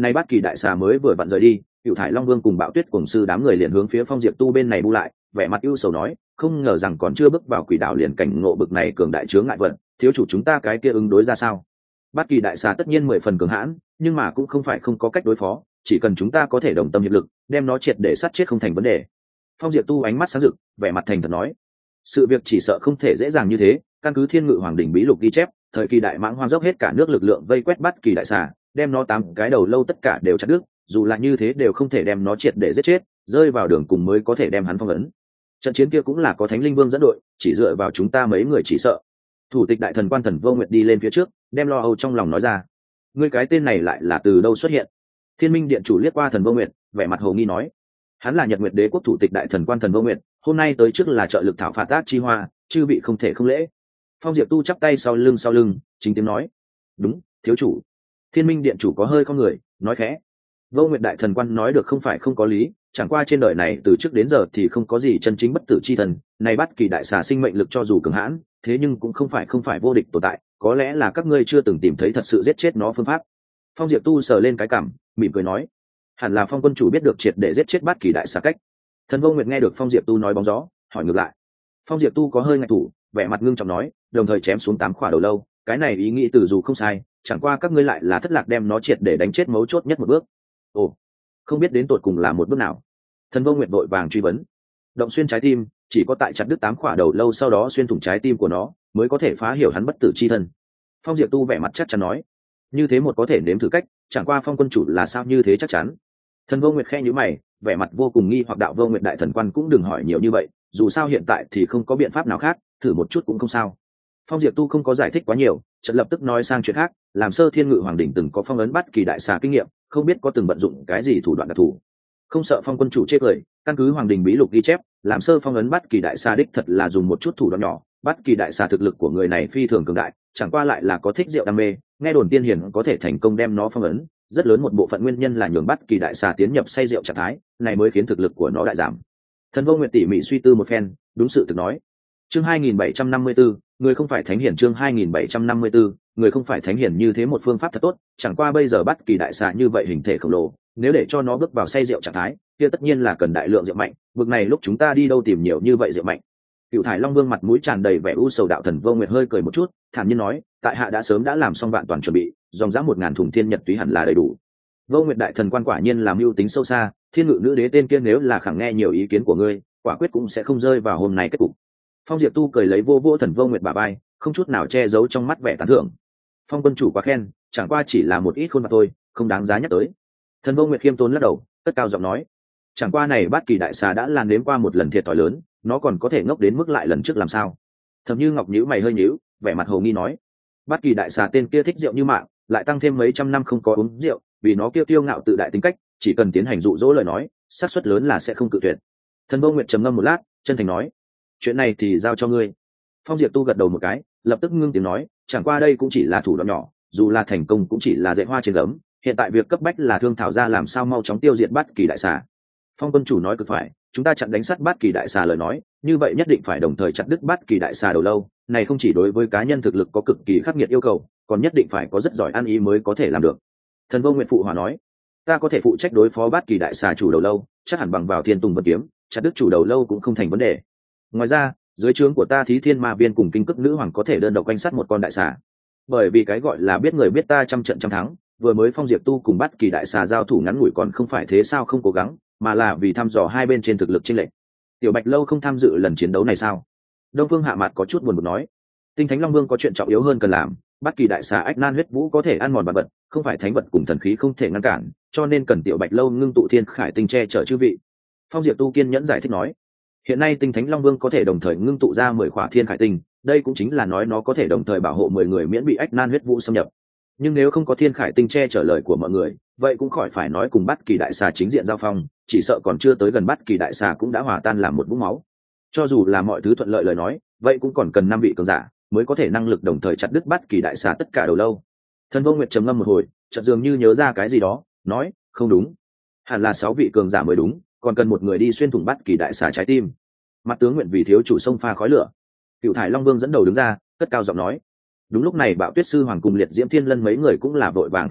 nay bát kỳ đại xà mới vừa vặn rời đi, Cửu Thải Long Vương cùng Bạo Tuyết cùng sư đám người liền hướng phía Phong Diệp Tu bên này bu lại, vẻ mặt ưu sầu nói, không ngờ rằng còn chưa bước vào quỷ đảo liền cảnh ngộ bực này cường đại chướng ngại vật, thiếu chủ chúng ta cái kia ứng đối ra sao? Bát kỳ đại xà tất nhiên mười phần cường hãn, nhưng mà cũng không phải không có cách đối phó, chỉ cần chúng ta có thể đồng tâm hiệp lực, đem nó triệt để sát chết không thành vấn đề. Phong Diệp Tu ánh mắt sáng rực, vẻ mặt thành thật nói, sự việc chỉ sợ không thể dễ dàng như thế, căn cứ Thiên Ngự Hoàng đỉnh bí lục ghi chép, thời kỳ đại mãng hoang dốc hết cả nước lực lượng vây quét Bát kỳ đại xà, đem nó tám cái đầu lâu tất cả đều chặt đứt, dù là như thế đều không thể đem nó triệt để giết chết, rơi vào đường cùng mới có thể đem hắn phong ấn. Trận chiến kia cũng là có Thánh Linh Vương dẫn đội, chỉ dựa vào chúng ta mấy người chỉ sợ. Thủ tịch đại thần quan Thần Vô Nguyệt đi lên phía trước, đem lo âu trong lòng nói ra. Ngươi cái tên này lại là từ đâu xuất hiện? Thiên Minh Điện chủ liếc qua Thần Vô Nguyệt, vẻ mặt hồ nghi nói, hắn là Nhật Nguyệt Đế quốc thủ tịch đại thần quan Thần Vô Nguyệt, hôm nay tới trước là trợ lực thảo phạt Ác Chi Hoa, chư vị không thể không lễ. Phong Diệp Tu chắp tay sau lưng sau lưng, chính tiếng nói, đúng, thiếu chủ. Thiên Minh Điện chủ có hơi không người, nói khẽ. Vô Nguyệt đại thần quan nói được không phải không có lý, chẳng qua trên đời này từ trước đến giờ thì không có gì chân chính bất tử chi thần, này Bát kỳ đại xà sinh mệnh lực cho dù cường hãn, thế nhưng cũng không phải không phải vô địch tồn tại, có lẽ là các ngươi chưa từng tìm thấy thật sự giết chết nó phương pháp. Phong Diệp Tu sờ lên cái cằm, mỉm cười nói, hẳn là Phong quân chủ biết được triệt để giết chết Bát kỳ đại xà cách. Thần Vô Nguyệt nghe được Phong Diệp Tu nói bóng gió, hỏi ngược lại. Phong Diệp Tu có hơi ngại thủ, vẻ mặt ngưng trọng nói, đồng thời chém xuống tám khỏa đầu lâu, cái này ý nghĩ từ dù không sai, chẳng qua các ngươi lại là thất lạc đem nó triệt để đánh chết mấu chốt nhất một bước. Ồ, không biết đến tột cùng là một bước nào? Thần Vô Nguyệt vội vàng truy vấn. Động xuyên trái tim, chỉ có tại chặt đứt tám khỏa đầu lâu sau đó xuyên thủng trái tim của nó, mới có thể phá hiểu hắn bất tử chi thân. Phong Diệp Tu vẻ mặt chắc chắn nói, như thế một có thể nếm thử cách, chẳng qua Phong quân chủ là sao như thế chắc chắn? Thần Vô Nguyệt khẽ nhíu mày, vẻ mặt vô cùng nghi hoặc đạo Vô Nguyệt đại thần quan cũng đừng hỏi nhiều như vậy, dù sao hiện tại thì không có biện pháp nào khác, thử một chút cũng không sao. Phong Diệp Tu không có giải thích quá nhiều, chợt lập tức nói sang chuyện khác, làm Sơ Thiên Ngự Hoàng đỉnh từng có phong ấn Bát kỳ đại xà kinh nghiệm, không biết có từng vận dụng cái gì thủ đoạn đặc thù. Không sợ Phong quân chủ chê cười, căn cứ Hoàng đình bí lục ghi chép, làm Sơ phong ấn Bát kỳ đại xà đích thật là dùng một chút thủ đoạn nhỏ, Bát kỳ đại xà thực lực của người này phi thường cường đại, chẳng qua lại là có thích rượu đam mê, nghe đồn tiên hiền có thể thành công đem nó phong ấn, rất lớn một bộ phận nguyên nhân là nhường Bát kỳ đại xà tiến nhập say rượu trạng thái, này mới khiến thực lực của nó đại giảm. Thần Vô Nguyệt tỉ mỉ suy tư một phen, đúng sự thực nói. Chương hai nghìn bảy trăm năm mươi tư, người không phải thánh hiển chương hai nghìn bảy trăm năm mươi tư, người không phải thánh hiển như thế một phương pháp thật tốt, chẳng qua bây giờ Bát kỳ đại xà như vậy hình thể khổng lồ, nếu để cho nó bước vào say rượu trạng thái, kia tất nhiên là cần đại lượng rượu mạnh, vực này lúc chúng ta đi đâu tìm nhiều như vậy rượu mạnh. Cửu Thải Long Vương mặt mũi tràn đầy vẻ u sầu đạo Thần Vô Nguyệt hơi cười một chút, thản nhiên nói, tại hạ đã sớm đã làm xong vạn toàn chuẩn bị, dòng dã một ngàn thùng thiên nhật túy hẳn là đầy đủ. Vô Nguyệt đại thần quan quả nhiên làm mưu tính sâu xa, Thiên Ngự nữ đế tên kia nếu là khẳng nghe nhiều ý kiến của ngươi, quả quyết cũng sẽ không rơi vào hôm nay kết cục. Phong Diệp Tu cười lấy vô vô Thần Vô Nguyệt bả vai, không chút nào che giấu trong mắt vẻ tán thưởng. Phong quân chủ quá khen, chẳng qua chỉ là một ít khuôn mặt thôi, không đáng giá nhắc tới. Thần Vô Nguyệt khiêm tốn lắc đầu, cất cao giọng nói, chẳng qua này Bát kỳ đại xà đã làm nếm qua một lần thiệt thòi lớn, nó còn có thể ngốc đến mức lại lần trước làm sao? Thẩm Như Ngọc nhíu mày hơi nhíu, vẻ mặt hồ nghi nói, Bát kỳ đại xà tên kia thích rượu như mạng, lại tăng thêm mấy trăm năm không có uống rượu, vì nó kiêu kiêu ngạo tự đại tính cách, chỉ cần tiến hành dụ dỗ lời nói, xác suất lớn là sẽ không cự tuyệt. Thần Vô Nguyệt trầm ngâm một lát, chân thành nói, chuyện này thì giao cho ngươi. Phong Diệp Tu gật đầu một cái, lập tức ngưng tiếng nói, chẳng qua đây cũng chỉ là thủ đoạn nhỏ, dù là thành công cũng chỉ là dạy hoa trên gấm, hiện tại việc cấp bách là thương thảo ra làm sao mau chóng tiêu diệt Bát kỳ đại xà. Phong quân chủ nói cực phải, chúng ta chặn đánh sát Bát kỳ đại xà lời nói, như vậy nhất định phải đồng thời chặt đứt Bát kỳ đại xà đầu lâu, này không chỉ đối với cá nhân thực lực có cực kỳ khắc nghiệt yêu cầu, còn nhất định phải có rất giỏi ăn ý mới có thể làm được. Thần Vô Nguyệt phụ hòa nói, ta có thể phụ trách đối phó Bát kỳ đại xà chủ đầu lâu, chắc hẳn bằng vào Thiên Tùng Vân kiếm, chặt đứt chủ đầu lâu cũng không thành vấn đề. Ngoài ra, dưới trướng của ta Thí Thiên Ma Viên cùng Kinh Cức Nữ Hoàng có thể đơn độc quanh sát một con đại xà. Bởi vì cái gọi là biết người biết ta trăm trận trăm thắng, vừa mới Phong Diệp Tu cùng Bát kỳ đại xà giao thủ ngắn ngủi còn không phải thế sao không cố gắng, mà là vì thăm dò hai bên trên thực lực chênh lệch. Tiểu Bạch Lâu không tham dự lần chiến đấu này sao? Đông Phương Hạ Mạt có chút buồn bực nói. Tinh Thánh Long Vương có chuyện trọng yếu hơn cần làm, Bát kỳ đại xà ách nan huyết vũ có thể ăn mòn vật vật, không phải thánh vật cùng thần khí không thể ngăn cản, cho nên cần Tiểu Bạch Lâu ngưng tụ thiên khải tinh che chở chư vị. Phong Diệp Tu kiên nhẫn giải thích nói, hiện nay Tinh Thánh Long Vương có thể đồng thời ngưng tụ ra mười khỏa thiên khải tinh, đây cũng chính là nói nó có thể đồng thời bảo hộ mười người miễn bị ách nan huyết vũ xâm nhập. Nhưng nếu không có thiên khải tinh che chở lời của mọi người, vậy cũng khỏi phải nói cùng Bát kỳ đại xà chính diện giao phong, chỉ sợ còn chưa tới gần Bát kỳ đại xà cũng đã hòa tan làm một vũng máu. Cho dù là mọi thứ thuận lợi lời nói, vậy cũng còn cần năm vị cường giả mới có thể năng lực đồng thời chặt đứt Bát kỳ đại xà tất cả đầu lâu. Thần Vô Nguyệt trầm ngâm một hồi, chợt dường như nhớ ra cái gì đó, nói, không đúng, hẳn là sáu vị cường giả mới đúng, còn cần một người đi xuyên thủng Bát kỳ đại xà trái tim. Mặt tướng nguyện vì thiếu chủ sông pha khói lửa. Cửu Thải Long Vương dẫn đầu đứng ra, cất cao giọng nói. Đúng lúc này Bạo Tuyết sư hoàng cùng Liệt Diễm Thiên Lân mấy người cũng là vội vàng phụ họa,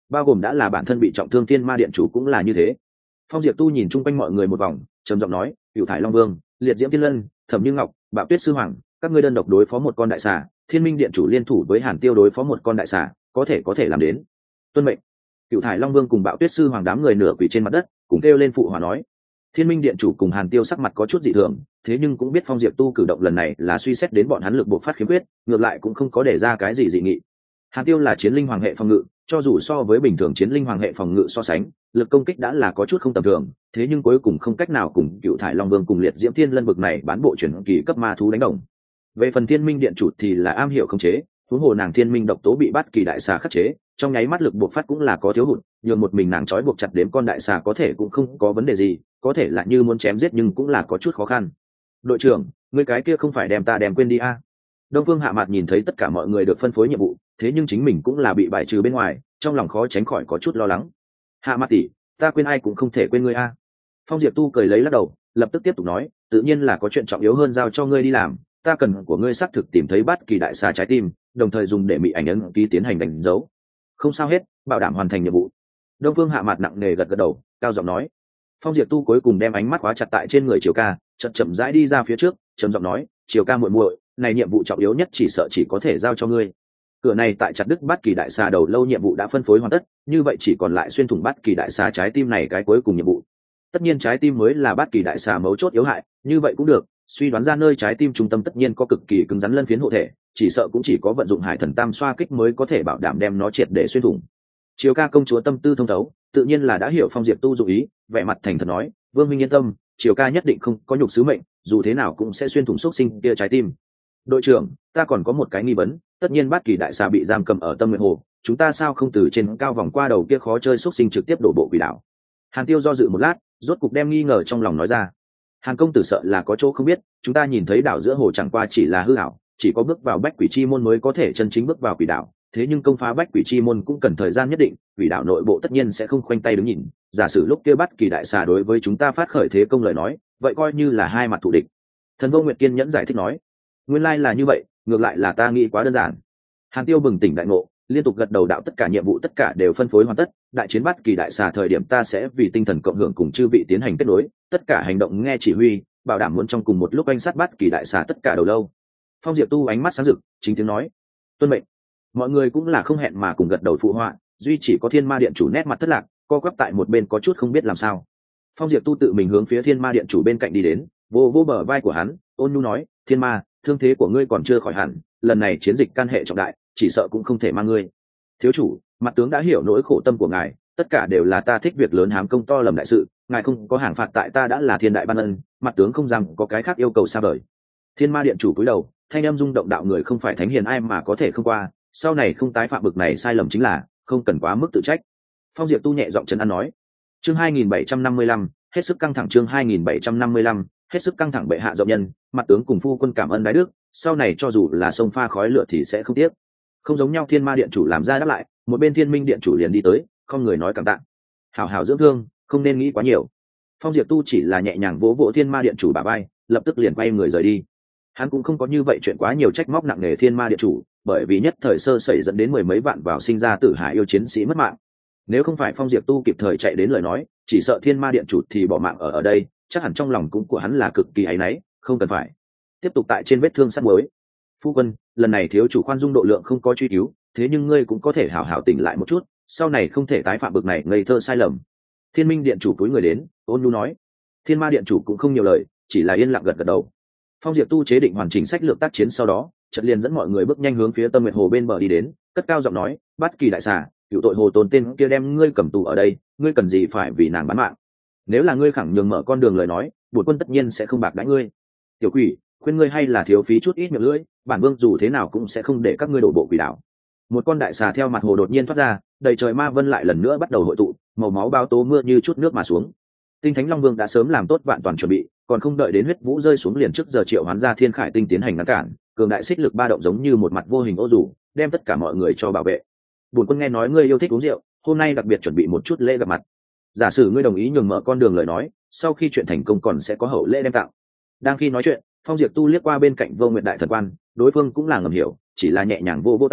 bao gồm đã là bản thân bị trọng thương thiên ma điện chủ cũng là như thế. Phong Diệp Tu nhìn chung quanh mọi người một vòng, trầm giọng nói, Cửu Thải Long Vương, Liệt Diễm Thiên Lân, Thẩm Như Ngọc, Bạo Tuyết Sư Hoàng, các ngươi đơn độc đối phó một con đại xà, Thiên Minh điện chủ liên thủ với Hàn Tiêu đối phó một con đại xà, có thể có thể làm đến. Tuân mệnh. Cửu Thải Long Vương cùng Bạo Tuyết Sư Hoàng đám người nửa quỳ trên mặt đất, cùng kêu lên phụ hòa nói. Thiên Minh điện chủ cùng Hàn Tiêu sắc mặt có chút dị thường, thế nhưng cũng biết Phong Diệp Tu cử động lần này là suy xét đến bọn hắn lực bộc phát khiếm khuyết, ngược lại cũng không có để ra cái gì dị nghị. Hàn Tiêu là chiến linh hoàng hệ phòng ngự, cho dù so với bình thường chiến linh hoàng hệ phòng ngự so sánh, lực công kích đã là có chút không tầm thường, thế nhưng cuối cùng không cách nào cùng Cửu Thải Long Vương cùng Liệt Diễm Thiên Lân bực này bán bộ chuyển kỳ cấp ma thú đánh đồng. Về phần Thiên Minh điện chủ thì là am hiểu khống chế, huống hồ nàng Thiên Minh độc tố bị bắt kỳ đại xà khắc chế, trong nháy mắt lực buộc phát cũng là có thiếu hụt, nhường một mình nàng trói buộc chặt đếm con đại xà có thể cũng không có vấn đề gì, có thể là như muốn chém giết nhưng cũng là có chút khó khăn. Đội trưởng, người cái kia không phải đem ta đem quên đi a? À? Đông Phương Hạ Mạt nhìn thấy tất cả mọi người được phân phối nhiệm vụ, thế nhưng chính mình cũng là bị bài trừ bên ngoài, trong lòng khó tránh khỏi có chút lo lắng. Hạ Mạt tỷ, ta quên ai cũng không thể quên ngươi a. À? Phong Diệp Tu cười lấy lắc đầu, lập tức tiếp tục nói, tự nhiên là có chuyện trọng yếu hơn giao cho ngươi đi làm, ta cần của ngươi xác thực tìm thấy bắt kỳ đại xà trái tim, đồng thời dùng để mị ảnh ấn ký tiến hành đánh dấu. Không sao hết, bảo đảm hoàn thành nhiệm vụ. Đông Phương Hạ Mạt nặng nề gật gật đầu, cao giọng nói. Phong Diệp Tu cuối cùng đem ánh mắt khóa chặt tại trên người Triều Ca, chậm chậm rãi đi ra phía trước, trầm giọng nói, Triều Ca muội muội, này nhiệm vụ trọng yếu nhất chỉ sợ chỉ có thể giao cho ngươi. Cửa này tại chặt đứt bắt kỳ đại xà đầu lâu nhiệm vụ đã phân phối hoàn tất, như vậy chỉ còn lại xuyên thủng bắt kỳ đại xà trái tim này cái cuối cùng nhiệm vụ. Tất nhiên trái tim mới là bắt kỳ đại xà mấu chốt yếu hại, như vậy cũng được, suy đoán ra nơi trái tim trung tâm tất nhiên có cực kỳ cứng rắn lân phiến hộ thể, chỉ sợ cũng chỉ có vận dụng Hải Thần Tam xoa kích mới có thể bảo đảm đem nó triệt để xuyên thủng. Triều Ca công chúa tâm tư thông thấu, tự nhiên là đã hiểu Phong Diệp Tu dụng ý, vẻ mặt thành thật nói, Vương minh yên tâm, Triều Ca nhất định không có nhục sứ mệnh, dù thế nào cũng sẽ xuyên thủng xúc sinh kia trái tim. Đội trưởng, ta còn có một cái nghi vấn, tất nhiên bát kỳ đại xà bị giam cầm ở Tâm Nguyệt Hồ, chúng ta sao không từ trên cao vòng qua đầu kia khó chơi xúc sinh trực tiếp đổ bộ quỷ đảo? Hàn Tiêu do dự một lát, rốt cục đem nghi ngờ trong lòng nói ra. Hàn công tử sợ là có chỗ không biết, chúng ta nhìn thấy đảo giữa hồ chẳng qua chỉ là hư ảo, chỉ có bước vào bách quỷ chi môn mới có thể chân chính bước vào quỷ đảo, thế nhưng công phá bách quỷ chi môn cũng cần thời gian nhất định, quỷ đảo nội bộ tất nhiên sẽ không khoanh tay đứng nhìn, giả sử lúc kia bắt kỳ đại xà đối với chúng ta phát khởi thế công lời nói, vậy coi như là hai mặt thù địch. Thần Vô Nguyệt kiên nhẫn giải thích nói, nguyên lai là như vậy, ngược lại là ta nghĩ quá đơn giản. Hàn Tiêu bừng tỉnh đại ngộ, liên tục gật đầu đạo tất cả nhiệm vụ tất cả đều phân phối hoàn tất, đại chiến bắt kỳ đại xà thời điểm ta sẽ vì tinh thần cộng hưởng cùng chư vị tiến hành kết nối, tất cả hành động nghe chỉ huy, bảo đảm muốn trong cùng một lúc anh sát bắt kỳ đại xà tất cả đầu lâu. Phong Diệp Tu ánh mắt sáng rực, chính tiếng nói, tuân mệnh. Mọi người cũng là không hẹn mà cùng gật đầu phụ họa, duy chỉ có Thiên Ma điện chủ nét mặt thất lạc, co quắp tại một bên có chút không biết làm sao. Phong Diệp Tu tự mình hướng phía Thiên Ma điện chủ bên cạnh đi đến, vô vô bờ vai của hắn, ôn nhu nói, Thiên Ma, thương thế của ngươi còn chưa khỏi hẳn, lần này chiến dịch can hệ trọng đại, chỉ sợ cũng không thể mang ngươi. Thiếu chủ, mặt tướng đã hiểu nỗi khổ tâm của ngài, tất cả đều là ta thích việc lớn hám công to lầm đại sự, ngài không có hàng phạt tại ta đã là thiên đại ban ân, mặt tướng không rằng có cái khác yêu cầu xa vời. Thiên Ma điện chủ cúi đầu, thanh em rung động đạo người không phải thánh hiền ai mà có thể không qua, sau này không tái phạm bực này sai lầm chính là, không cần quá mức tự trách. Phong Diệp Tu nhẹ giọng trấn an nói. Chương hai nghìn bảy trăm năm mươi lăm, hết sức căng thẳng. Chương hai nghìn bảy trăm năm mươi lăm, hết sức căng thẳng. Bệ hạ rộng nhân, mặt tướng cùng phu quân cảm ơn đái đức, sau này cho dù là sông pha khói lửa thì sẽ không tiếc. Không giống nhau, Thiên Ma điện chủ làm ra đáp lại, một bên Thiên Minh điện chủ liền đi tới, không người nói cảm tạ. Hảo hảo dưỡng thương, không nên nghĩ quá nhiều. Phong Diệp Tu chỉ là nhẹ nhàng vỗ vỗ Thiên Ma điện chủ bả vai, lập tức liền quay người rời đi. Hắn cũng không có như vậy chuyện quá nhiều trách móc nặng nề Thiên Ma điện chủ, bởi vì nhất thời sơ sẩy dẫn đến mười mấy vạn vào sinh ra tử hải yêu chiến sĩ mất mạng. Nếu không phải Phong Diệp Tu kịp thời chạy đến lời nói, chỉ sợ Thiên Ma điện chủ thì bỏ mạng ở ở đây, chắc hẳn trong lòng cũng của hắn là cực kỳ áy náy, không cần phải tiếp tục tại trên vết thương sắt muối. Phu quân, lần này thiếu chủ khoan dung độ lượng không có truy cứu, thế nhưng ngươi cũng có thể hảo hảo tỉnh lại một chút, sau này không thể tái phạm bực này ngây thơ sai lầm. Thiên Minh điện chủ cúi người đến, ôn nhu nói. Thiên Ma điện chủ cũng không nhiều lời, chỉ là yên lặng gật gật đầu. Phong Diệp Tu chế định hoàn chỉnh sách lược tác chiến sau đó, chợt liền dẫn mọi người bước nhanh hướng phía Tâm Nguyệt Hồ bên bờ đi đến, cất cao giọng nói, bắt kỳ đại xà, cựu tội hồ tồn tên kia đem ngươi cầm tù ở đây, ngươi cần gì phải vì nàng bán mạng? Nếu là ngươi khẳng nhường mở con đường lời nói, bổn quân tất nhiên sẽ không bạc đãi ngươi. Tiểu quỷ, khuyên ngươi hay là thiếu phí chút ít miệng lưỡi, bản vương dù thế nào cũng sẽ không để các ngươi đổ bộ quỷ đảo. Một con đại xà theo mặt hồ đột nhiên thoát ra, đầy trời ma vân lại lần nữa bắt đầu hội tụ, màu máu bao tố mưa như chút nước mà xuống. Tinh Thánh Long Vương đã sớm làm tốt vạn toàn chuẩn bị, còn không đợi đến huyết vũ rơi xuống liền trước giờ triệu hoán ra Thiên Khải Tinh tiến hành ngăn cản, cường đại xích lực ba động giống như một mặt vô hình ô dù, đem tất cả mọi người cho bảo vệ. Bổn quân nghe nói ngươi yêu thích uống rượu, hôm nay đặc biệt chuẩn bị một chút lễ gặp mặt. Giả sử ngươi đồng ý nhường mở con đường lời nói, sau khi chuyện thành công còn sẽ có hậu lễ đem tặng. Đang khi nói chuyện, Phong Diệp Tu liếc qua bên cạnh Vô Nguyệt đại thần quan, đối phương cũng là ngầm hiểu, chỉ là nhẹ nhàng vô vô tay,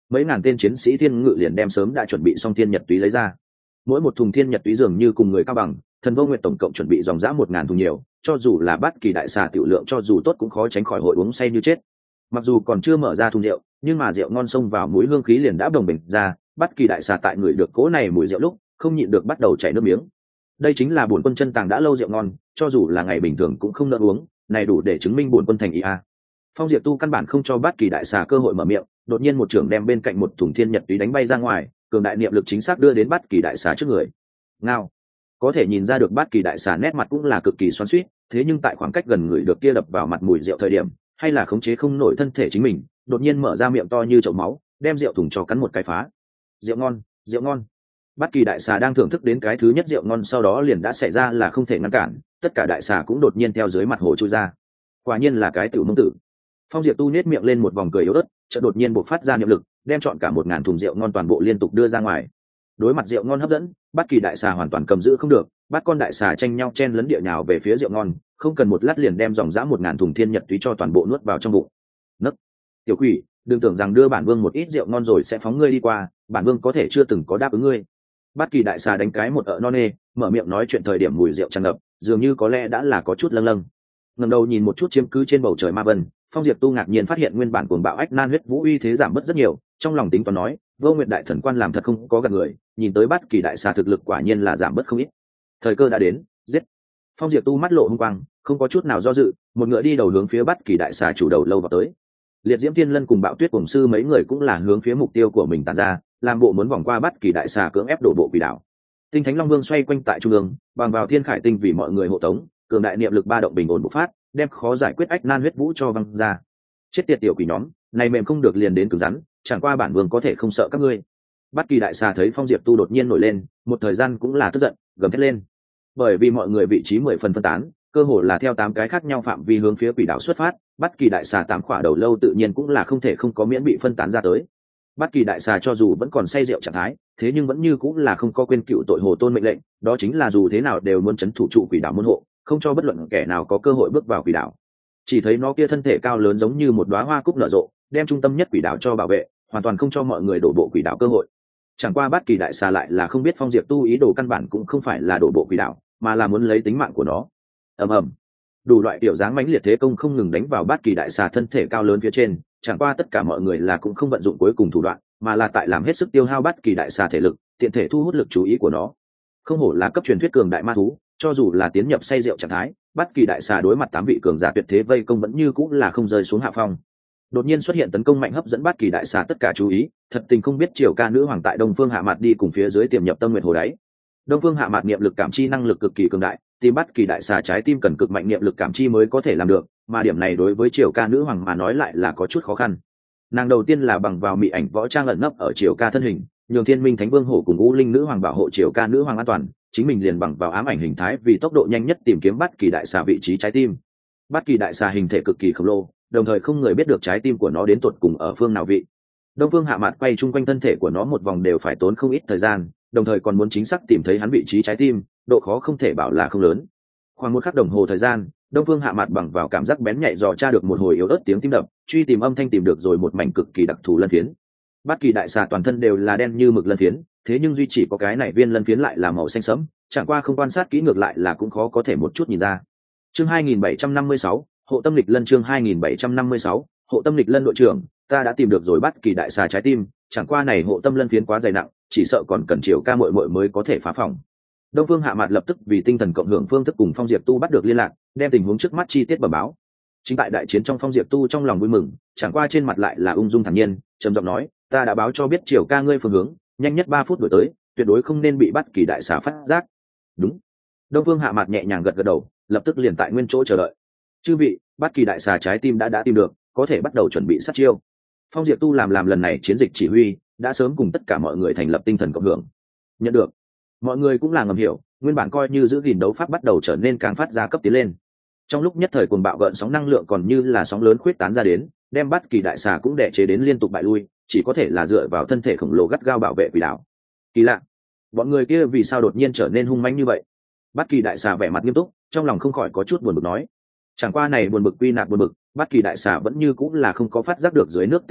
mấy ngàn tên chiến sĩ thiên ngự liền đem sớm đã chuẩn bị xong thiên nhật túy lấy ra. Mỗi một thùng thiên nhật túy dường như cùng người cao bằng, Thần Vô Nguyệt tổng cộng chuẩn bị dòng dã một ngàn thùng nhiều, cho dù là bất kỳ đại xà tiểu lượng cho dù tốt cũng khó tránh khỏi hội uống say như chết. Mặc dù còn chưa mở ra thùng rượu, nhưng mà rượu ngon xông vào mũi hương khí liền đã đồng bình ra, bất kỳ đại xà tại người được cỗ này mùi rượu lúc không nhịn được bắt đầu chảy nước miếng. Đây chính là bổn quân chân tàng đã lâu rượu ngon, cho dù là ngày bình thường cũng không nỡ uống, này đủ để chứng minh bổn quân thành ý a. Phong Diệp Tu căn bản không cho bất kỳ đại xà cơ hội mở miệng, đột nhiên một trưởng đem bên cạnh một thùng thiên nhật túy đánh bay ra ngoài, cường đại niệm lực chính xác đưa đến bất kỳ đại xà trước người. Ngao. Có thể nhìn ra được bất kỳ đại xà nét mặt cũng là cực kỳ xoắn xuýt, thế nhưng tại khoảng cách gần người được kia đập vào mặt mùi rượu thời điểm, hay là khống chế không nổi thân thể chính mình, đột nhiên mở ra miệng to như chậu máu, đem rượu thùng cho cắn một cái phá. Rượu ngon, rượu ngon. Bất kỳ đại xà đang thưởng thức đến cái thứ nhất rượu ngon sau đó liền đã xảy ra là không thể ngăn cản, tất cả đại xà cũng đột nhiên theo dưới mặt hồ chui ra. Quả nhiên là cái tiểu nông tử. Phong Diệp Tu nét miệng lên một vòng cười yếu ớt, chợt đột nhiên bộc phát ra niệm lực, đem chọn cả một ngàn thùng rượu ngon toàn bộ liên tục đưa ra ngoài. Đối mặt rượu ngon hấp dẫn, bất kỳ đại xà hoàn toàn cầm giữ không được, bắt con đại xà tranh nhau chen lấn địa nhào về phía rượu ngon, không cần một lát liền đem dòng dã một ngàn thùng thiên nhật túy cho toàn bộ nuốt vào trong bụng. Nấc, tiểu quỷ, đừng tưởng rằng đưa bản vương một ít rượu ngon rồi sẽ phóng ngươi đi qua, bản vương có thể chưa từng có đáp ứng ngươi. Bất kỳ đại xà đánh cái một ợ non nê, mở miệng nói chuyện thời điểm mùi rượu tràn ngập, dường như có lẽ đã là có chút lâng lâng. Ngẩng đầu nhìn một chút chiếm cứ trên bầu trời ma vân, Phong Diệp Tu ngạc nhiên phát hiện nguyên bản cuồng bạo ách nan huyết vũ uy thế giảm bớt rất nhiều, trong lòng tính toán nói, Vô Nguyệt đại thần quan làm thật không có gạt người, nhìn tới bất kỳ đại xà thực lực quả nhiên là giảm bớt không ít. Thời cơ đã đến, giết. Phong Diệp Tu mắt lộ hung quang, không có chút nào do dự, một ngựa đi đầu hướng phía bất kỳ đại xà chủ đầu lâu vào tới. Liệt Diễm Thiên Lân cùng Bạo Tuyết Cuồng Sư mấy người cũng là hướng phía mục tiêu của mình tản ra, làm bộ muốn vòng qua bất kỳ đại xà cưỡng ép đổ bộ quỷ đảo. Tinh Thánh Long Vương xoay quanh tại trung ương, bằng vào Thiên Khải Tinh vì mọi người hộ tống, cường đại niệm lực ba động bình ổn bộc phát, đem khó giải quyết ách nan huyết vũ cho văng ra. Chết tiệt tiểu quỷ nhóm, này mềm không được liền đến cứng rắn, chẳng qua bản vương có thể không sợ các ngươi. Bất kỳ đại xà thấy Phong Diệp Tu đột nhiên nổi lên, một thời gian cũng là tức giận, gầm thét lên. Bởi vì mọi người vị trí mười phần phân tán, cơ hồ là theo tám cái khác nhau phạm vi hướng phía quỷ đảo xuất phát, bất kỳ đại xà tám khỏa đầu lâu tự nhiên cũng là không thể không có miễn bị phân tán ra tới. Bất kỳ đại xà cho dù vẫn còn say rượu trạng thái, thế nhưng vẫn như cũng là không có quên cựu tội hồ tôn mệnh lệnh, đó chính là dù thế nào đều muốn trấn thủ trụ quỷ đảo môn hộ, không cho bất luận kẻ nào có cơ hội bước vào quỷ đảo. Chỉ thấy nó kia thân thể cao lớn giống như một đóa hoa cúc nở rộ, đem trung tâm nhất quỷ đảo cho bảo vệ, hoàn toàn không cho mọi người đổ bộ quỷ đảo cơ hội. Chẳng qua bất kỳ đại xà lại là không biết Phong Diệp Tu ý đồ căn bản cũng không phải là đổ bộ quỷ đảo, mà là muốn lấy tính mạng của nó. Ầm ầm, đủ loại tiểu dáng mãnh liệt thế công không ngừng đánh vào bất kỳ đại xà thân thể cao lớn phía trên, chẳng qua tất cả mọi người là cũng không vận dụng cuối cùng thủ đoạn, mà là tại làm hết sức tiêu hao bất kỳ đại xà thể lực, tiện thể thu hút lực chú ý của nó. Không hổ là cấp truyền thuyết cường đại ma thú, cho dù là tiến nhập say rượu trạng thái, bất kỳ đại xà đối mặt tám vị cường giả tuyệt thế vây công vẫn như cũng là không rơi xuống hạ phong. Đột nhiên xuất hiện tấn công mạnh hấp dẫn bất kỳ đại xà tất cả chú ý, thật tình không biết triều ca nữ hoàng tại Đông Phương Hạ Mạt đi cùng phía dưới tiềm nhập Tâm Nguyệt Hồ đáy. Đông Phương Hạ Mạt niệm lực cảm chi năng lực cực kỳ cường đại, tìm bất kỳ đại xà trái tim cần cực mạnh niệm lực cảm chi mới có thể làm được, mà điểm này đối với triều ca nữ hoàng mà nói lại là có chút khó khăn. Nàng đầu tiên là bằng vào mị ảnh võ trang ẩn nấp ở triều ca thân hình, nhường Thiên Minh Thánh Vương Hổ cùng U Linh nữ hoàng bảo hộ triều ca nữ hoàng an toàn, chính mình liền bằng vào ám ảnh hình thái vì tốc độ nhanh nhất tìm kiếm bất kỳ đại xà vị trí trái tim. Bất kỳ đại xà hình thể cực kỳ khổng lồ, đồng thời không người biết được trái tim của nó đến tột cùng ở phương nào vị. Đông Phương Hạ Mạt quay chung quanh thân thể của nó một vòng đều phải tốn không ít thời gian, đồng thời còn muốn chính xác tìm thấy hắn vị trí trái tim, độ khó không thể bảo là không lớn. Khoảng một khắc đồng hồ thời gian, Đông Phương Hạ Mạt bằng vào cảm giác bén nhạy dò tra được một hồi yếu ớt tiếng tim đập, truy tìm âm thanh tìm được rồi một mảnh cực kỳ đặc thù lân phiến. Bất kỳ đại xà toàn thân đều là đen như mực lân phiến, thế nhưng duy chỉ có cái này viên lân phiến lại là màu xanh sẫm, chẳng qua không quan sát kỹ ngược lại là cũng khó có thể một chút nhìn ra. Chương hai nghìn bảy trăm năm mươi sáu, hộ tâm lịch lân. Chương hai nghìn bảy trăm năm mươi sáu, hộ tâm lịch lân. Đội trưởng, ta đã tìm được rồi bất kỳ đại xà trái tim, chẳng qua này hộ tâm lân phiến quá dày nặng, chỉ sợ còn cần chiều ca muội muội mới có thể phá phòng. Đông Phương Hạ Mạt lập tức vì tinh thần cộng hưởng phương thức cùng Phong Diệp Tu bắt được liên lạc, đem tình huống trước mắt chi tiết bẩm báo. Chính tại đại chiến trong, Phong Diệp Tu trong lòng vui mừng, chẳng qua trên mặt lại là ung dung thản nhiên, trầm giọng nói, ta đã báo cho biết chiều ca ngươi phương hướng, nhanh nhất ba phút đuổi tới, tuyệt đối không nên bị bất kỳ đại xà phát giác. Đúng. Đông Phương Hạ Mạt nhẹ nhàng gật gật đầu, lập tức liền tại nguyên chỗ chờ đợi. Chư vị, bất kỳ đại xà trái tim đã đã tìm được, có thể bắt đầu chuẩn bị sát chiêu. Phong Diệp Tu làm làm lần này chiến dịch chỉ huy, đã sớm cùng tất cả mọi người thành lập tinh thần cộng hưởng. Nhận được. Mọi người cũng là ngầm hiểu, nguyên bản coi như giữ gìn đấu pháp bắt đầu trở nên càng phát ra cấp tiến lên. Trong lúc nhất thời cuồng bạo gợn sóng năng lượng còn như là sóng lớn khuyết tán ra đến, đem bất kỳ đại xà cũng đè chế đến liên tục bại lui, chỉ có thể là dựa vào thân thể khổng lồ gắt gao bảo vệ quỷ đảo. Kỳ lạ, bọn người kia vì sao đột nhiên trở nên hung mãnh như vậy? Bất kỳ đại xà vẻ mặt nghiêm túc, trong lòng không khỏi có chút buồn bực nói. Chẳng qua này buồn bực quy nạp buồn bực, bất kỳ đại xà vẫn như cũng là không có phát giác được dưới nước tình huống,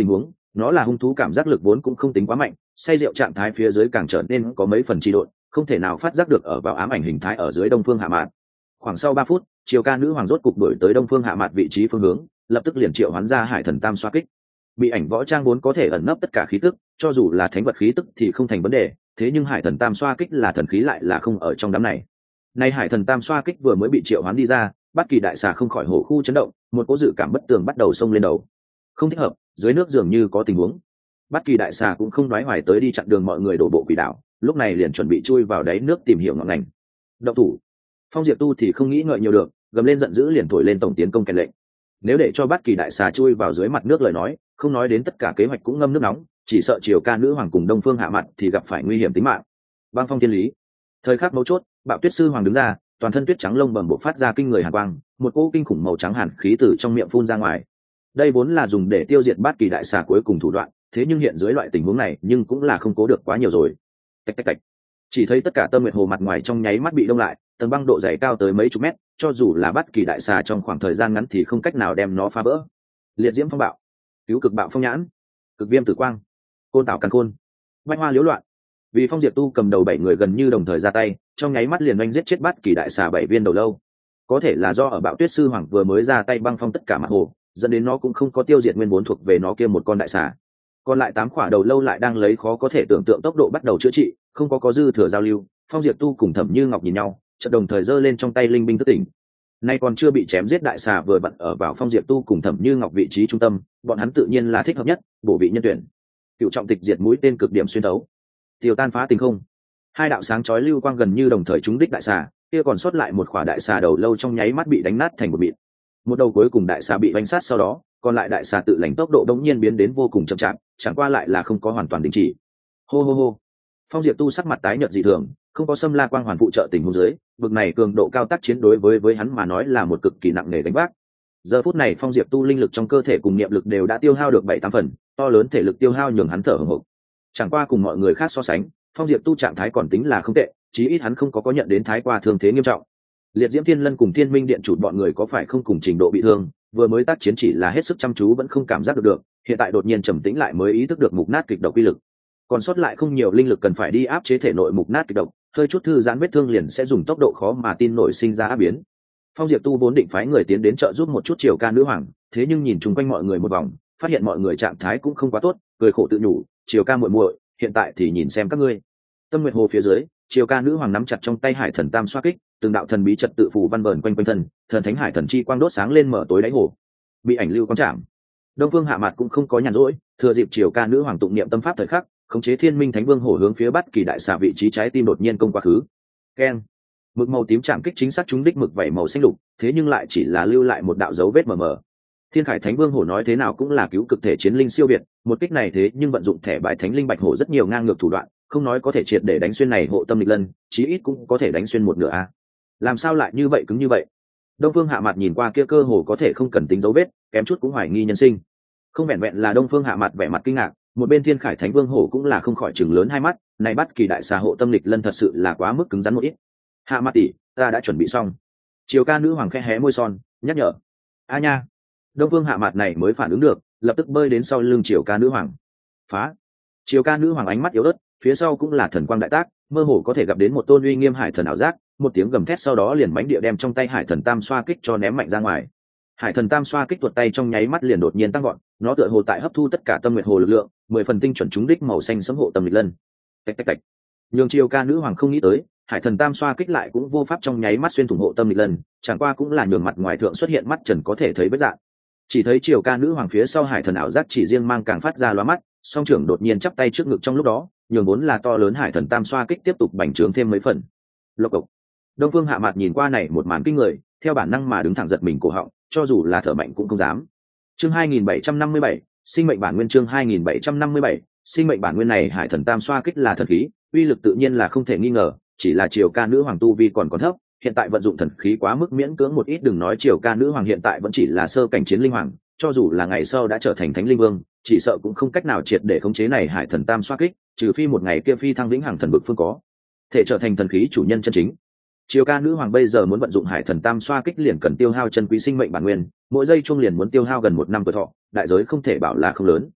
Nó là hung thú, cảm giác lực vốn cũng không tính quá mạnh, say rượu trạng thái phía dưới càng trở nên có mấy phần trì độn, không thể nào phát giác được ở vào ám ảnh hình thái ở dưới Đông Phương Hạ Mạt. Khoảng sau ba phút, Triều Ca nữ hoàng rốt cục đuổi tới Đông Phương Hạ Mạt vị trí phương hướng, lập tức liền triệu hoán ra Hải Thần Tam Xoa Kích. Bị ảnh võ trang vốn có thể ẩn nấp tất cả khí tức, cho dù là thánh vật khí tức thì không thành vấn đề, thế nhưng Hải Thần Tam Xoa Kích là thần khí lại là không ở trong đám này. Nay Hải Thần Tam Xoa Kích vừa mới bị triệu hoán đi ra, Bất Kỳ đại xà không khỏi hổ khu chấn động, một cỗ dự cảm bất tường bắt đầu xông lên đầu. Không thích hợp, dưới nước dường như có tình huống. Bất Kỳ đại xà cũng không đoái hoài tới đi chặn đường mọi người đổ bộ quỷ đảo, lúc này liền chuẩn bị chui vào đáy nước tìm hiểu ngọn ngành. Động thủ. Phong Diệp Tu thì không nghĩ ngợi nhiều được, gầm lên giận dữ liền thổi lên tổng tiến công kèn lệnh. Nếu để cho Bất Kỳ đại xà chui vào dưới mặt nước lời nói, không nói đến tất cả kế hoạch cũng ngâm nước nóng, chỉ sợ Triều Ca nữ hoàng cùng Đông Phương Hạ Mặt thì gặp phải nguy hiểm tính mạng. Băng phong thiên lý. Thời khắc mấu chốt, Bạo Tuyết sư hoàng đứng ra, toàn thân tuyết trắng lông bầm bộc phát ra kinh người hàn quang, một cỗ kinh khủng màu trắng hàn khí từ trong miệng phun ra ngoài. Đây vốn là dùng để tiêu diệt Bất Kỳ đại xà cuối cùng thủ đoạn, thế nhưng hiện dưới loại tình huống này, nhưng cũng là không cố được quá nhiều rồi. Tạch tạch tạch. Chỉ thấy tất cả Tâm Nguyệt Hồ mặt ngoài trong nháy mắt bị đông lại, tầng băng độ dày cao tới mấy chục mét, cho dù là Bất Kỳ đại xà trong khoảng thời gian ngắn thì không cách nào đem nó phá vỡ. Liệt diễm phong bạo, cứu cực bạo phong nhãn, cực viêm tử quang, côn tảo càn khôn, bách hoa liễu loạn. Vì Phong Diệp Tu cầm đầu bảy người gần như đồng thời ra tay, trong nháy mắt liền oanh giết chết Bất Kỳ đại xà bảy viên đầu lâu. Có thể là do ở Bạo Tuyết sư hoàng vừa mới ra tay băng phong tất cả mặt hồ, dẫn đến nó cũng không có tiêu diệt nguyên vốn thuộc về nó kia một con đại xà. Còn lại tám khỏa đầu lâu lại đang lấy khó có thể tưởng tượng tốc độ bắt đầu chữa trị, không có có dư thừa giao lưu. Phong Diệp Tu cùng Thẩm Như Ngọc nhìn nhau, chợt đồng thời giơ lên trong tay linh binh thức tỉnh. Nay còn chưa bị chém giết đại xà vừa bận ở vào Phong Diệp Tu cùng Thẩm Như Ngọc vị trí trung tâm, bọn hắn tự nhiên là thích hợp nhất, bổ vị nhân tuyển. Cựu trọng tịch diệt mũi tên cực điểm xuyên đấu, tiêu tan phá tình không. Hai đạo sáng chói lưu quang gần như đồng thời trúng đích đại xà, kia còn sót lại một khỏa đại xà đầu lâu trong nháy mắt bị đánh nát thành một mịn. Một đầu cuối cùng đại xà bị vành sát sau đó, còn lại đại xà tự lãnh tốc độ đống nhiên biến đến vô cùng chậm chạp, chẳng qua lại là không có hoàn toàn đình chỉ. Hô hô hô. Phong Diệp Tu sắc mặt tái nhợt dị thường, không có xâm la quang hoàn phụ trợ tình huống dưới, bực này cường độ cao tác chiến đối với với hắn mà nói là một cực kỳ nặng nề gánh vác. Giờ phút này Phong Diệp Tu linh lực trong cơ thể cùng niệm lực đều đã tiêu hao được bảy tám phần, to lớn thể lực tiêu hao nhường hắn thở hổn hộc. Chẳng qua cùng mọi người khác so sánh, Phong Diệp Tu trạng thái còn tính là không tệ, chí ít hắn không có có nhận đến thái qua thương thế nghiêm trọng. Liệt Diễm Thiên Lân cùng Thiên Minh Điện chủ bọn người có phải không cùng trình độ bị thương, vừa mới tác chiến chỉ là hết sức chăm chú vẫn không cảm giác được được, hiện tại đột nhiên trầm tĩnh lại mới ý thức được mục nát kịch độc uy lực. Còn sót lại không nhiều linh lực cần phải đi áp chế thể nội mục nát kịch độc, hơi chút thư giãn vết thương liền sẽ dùng tốc độ khó mà tin nổi sinh ra áp biến. Phong Diệp Tu vốn định phái người tiến đến trợ giúp một chút Triều Ca nữ hoàng, thế nhưng nhìn chung quanh mọi người một vòng, phát hiện mọi người trạng thái cũng không quá tốt, cười khổ tự nhủ, Triều Ca muội muội, hiện tại thì nhìn xem các ngươi. Tâm Nguyệt Hồ phía dưới, Triều Ca nữ hoàng nắm chặt trong tay Hải Thần Tam Xoa Kích, từng đạo thần bí trật tự phù văn vờn quanh quanh thân, thần thánh hải thần chi quang đốt sáng lên mở tối đáy hồ. Bị ảnh lưu quang chạm. Đông Phương Hạ Mạt cũng không có nhàn rỗi, thừa dịp Triều Ca nữ hoàng tụng niệm tâm pháp thời khắc, khống chế Thiên Minh Thánh Vương hổ hướng phía Bất Kỳ đại xà vị trí trái tim đột nhiên công quá khứ. Keng. Mực màu tím chạm kích chính xác trúng đích mực vảy màu xanh lục, thế nhưng lại chỉ là lưu lại một đạo dấu vết mờ mờ. Thiên Khải Thánh Vương hổ nói thế nào cũng là cứu cực thể chiến linh siêu việt, một kích này thế nhưng vận dụng thẻ bài Thánh Linh Bạch hổ rất nhiều ngang ngược thủ đoạn, không nói có thể triệt để đánh xuyên này hộ tâm lịch lân, chí ít cũng có thể đánh xuyên một nửa a. Làm sao lại như vậy cứng như vậy? Đông Phương Hạ Mạt nhìn qua kia cơ hồ có thể không cần tính dấu vết, kém chút cũng hoài nghi nhân sinh. Không vẹn vẹn là Đông Phương Hạ Mạt vẻ mặt kinh ngạc, một bên Thiên Khải Thánh Vương hổ cũng là không khỏi chừng lớn hai mắt, này Bất Kỳ đại xà hộ tâm lịch lân thật sự là quá mức cứng rắn một ít. Hạ Mạt tỷ, ta đã chuẩn bị xong. Triều Ca nữ hoàng khẽ hé môi son, nhắc nhở. A nha. Đông Phương Hạ Mạt này mới phản ứng được, lập tức bơi đến sau lưng Triều Ca nữ hoàng. Phá. Triều Ca nữ hoàng ánh mắt yếu ớt, phía sau cũng là thần quang đại tác, mơ hồ có thể gặp đến một tôn uy nghiêm hải thần ảo giác, một tiếng gầm thét sau đó liền bánh địa đem trong tay Hải Thần Tam Xoa Kích cho ném mạnh ra ngoài. Hải Thần Tam Xoa Kích tuột tay trong nháy mắt liền đột nhiên tăng gọn, nó tựa hồ tại hấp thu tất cả tâm nguyệt hồ lực lượng, mười phần tinh chuẩn trúng đích màu xanh sẫm hộ tâm lịch lân. Tạch tạch tạch. Nhường Triều Ca nữ hoàng không nghĩ tới, Hải Thần Tam Xoa Kích lại cũng vô pháp trong nháy mắt xuyên thủng hộ tâm lịch lân, chẳng qua cũng là nhường mặt ngoài thượng xuất hiện mắt trần có thể thấy vết dạng. Chỉ thấy Triều Ca nữ hoàng phía sau Hải Thần ảo giác chỉ riêng mang càng phát ra lóa mắt, song trưởng đột nhiên chắp tay trước ngực trong lúc đó, nhường vốn là to lớn Hải Thần Tam Xoa Kích tiếp tục bành trướng thêm mấy phần. Lộc cộc. Đông Phương Hạ Mạt nhìn qua này một màn kinh người, theo bản năng mà đứng thẳng giật mình cổ họng, cho dù là thở mạnh cũng không dám. Chương hai nghìn bảy trăm năm mươi bảy, sinh mệnh bản nguyên chương hai nghìn bảy trăm năm mươi bảy, sinh mệnh bản nguyên này Hải Thần Tam Xoa Kích là thần khí, uy lực tự nhiên là không thể nghi ngờ, chỉ là Triều Ca nữ hoàng tu vi còn còn thấp, hiện tại vận dụng thần khí quá mức miễn cưỡng một ít, đừng nói Triều Ca nữ hoàng hiện tại vẫn chỉ là sơ cảnh chiến linh hoàng, cho dù là ngày sau đã trở thành thánh linh vương, chỉ sợ cũng không cách nào triệt để khống chế này Hải Thần Tam Xoa Kích, trừ phi một ngày kia phi thăng vĩnh hằng thần vực phương có thể trở thành thần khí chủ nhân chân chính. Triều Ca nữ hoàng bây giờ muốn vận dụng Hải Thần Tam Xoa Kích liền cần tiêu hao chân quý sinh mệnh bản nguyên, mỗi giây chung liền muốn tiêu hao gần một năm tuổi thọ, đại giới không thể bảo là không lớn.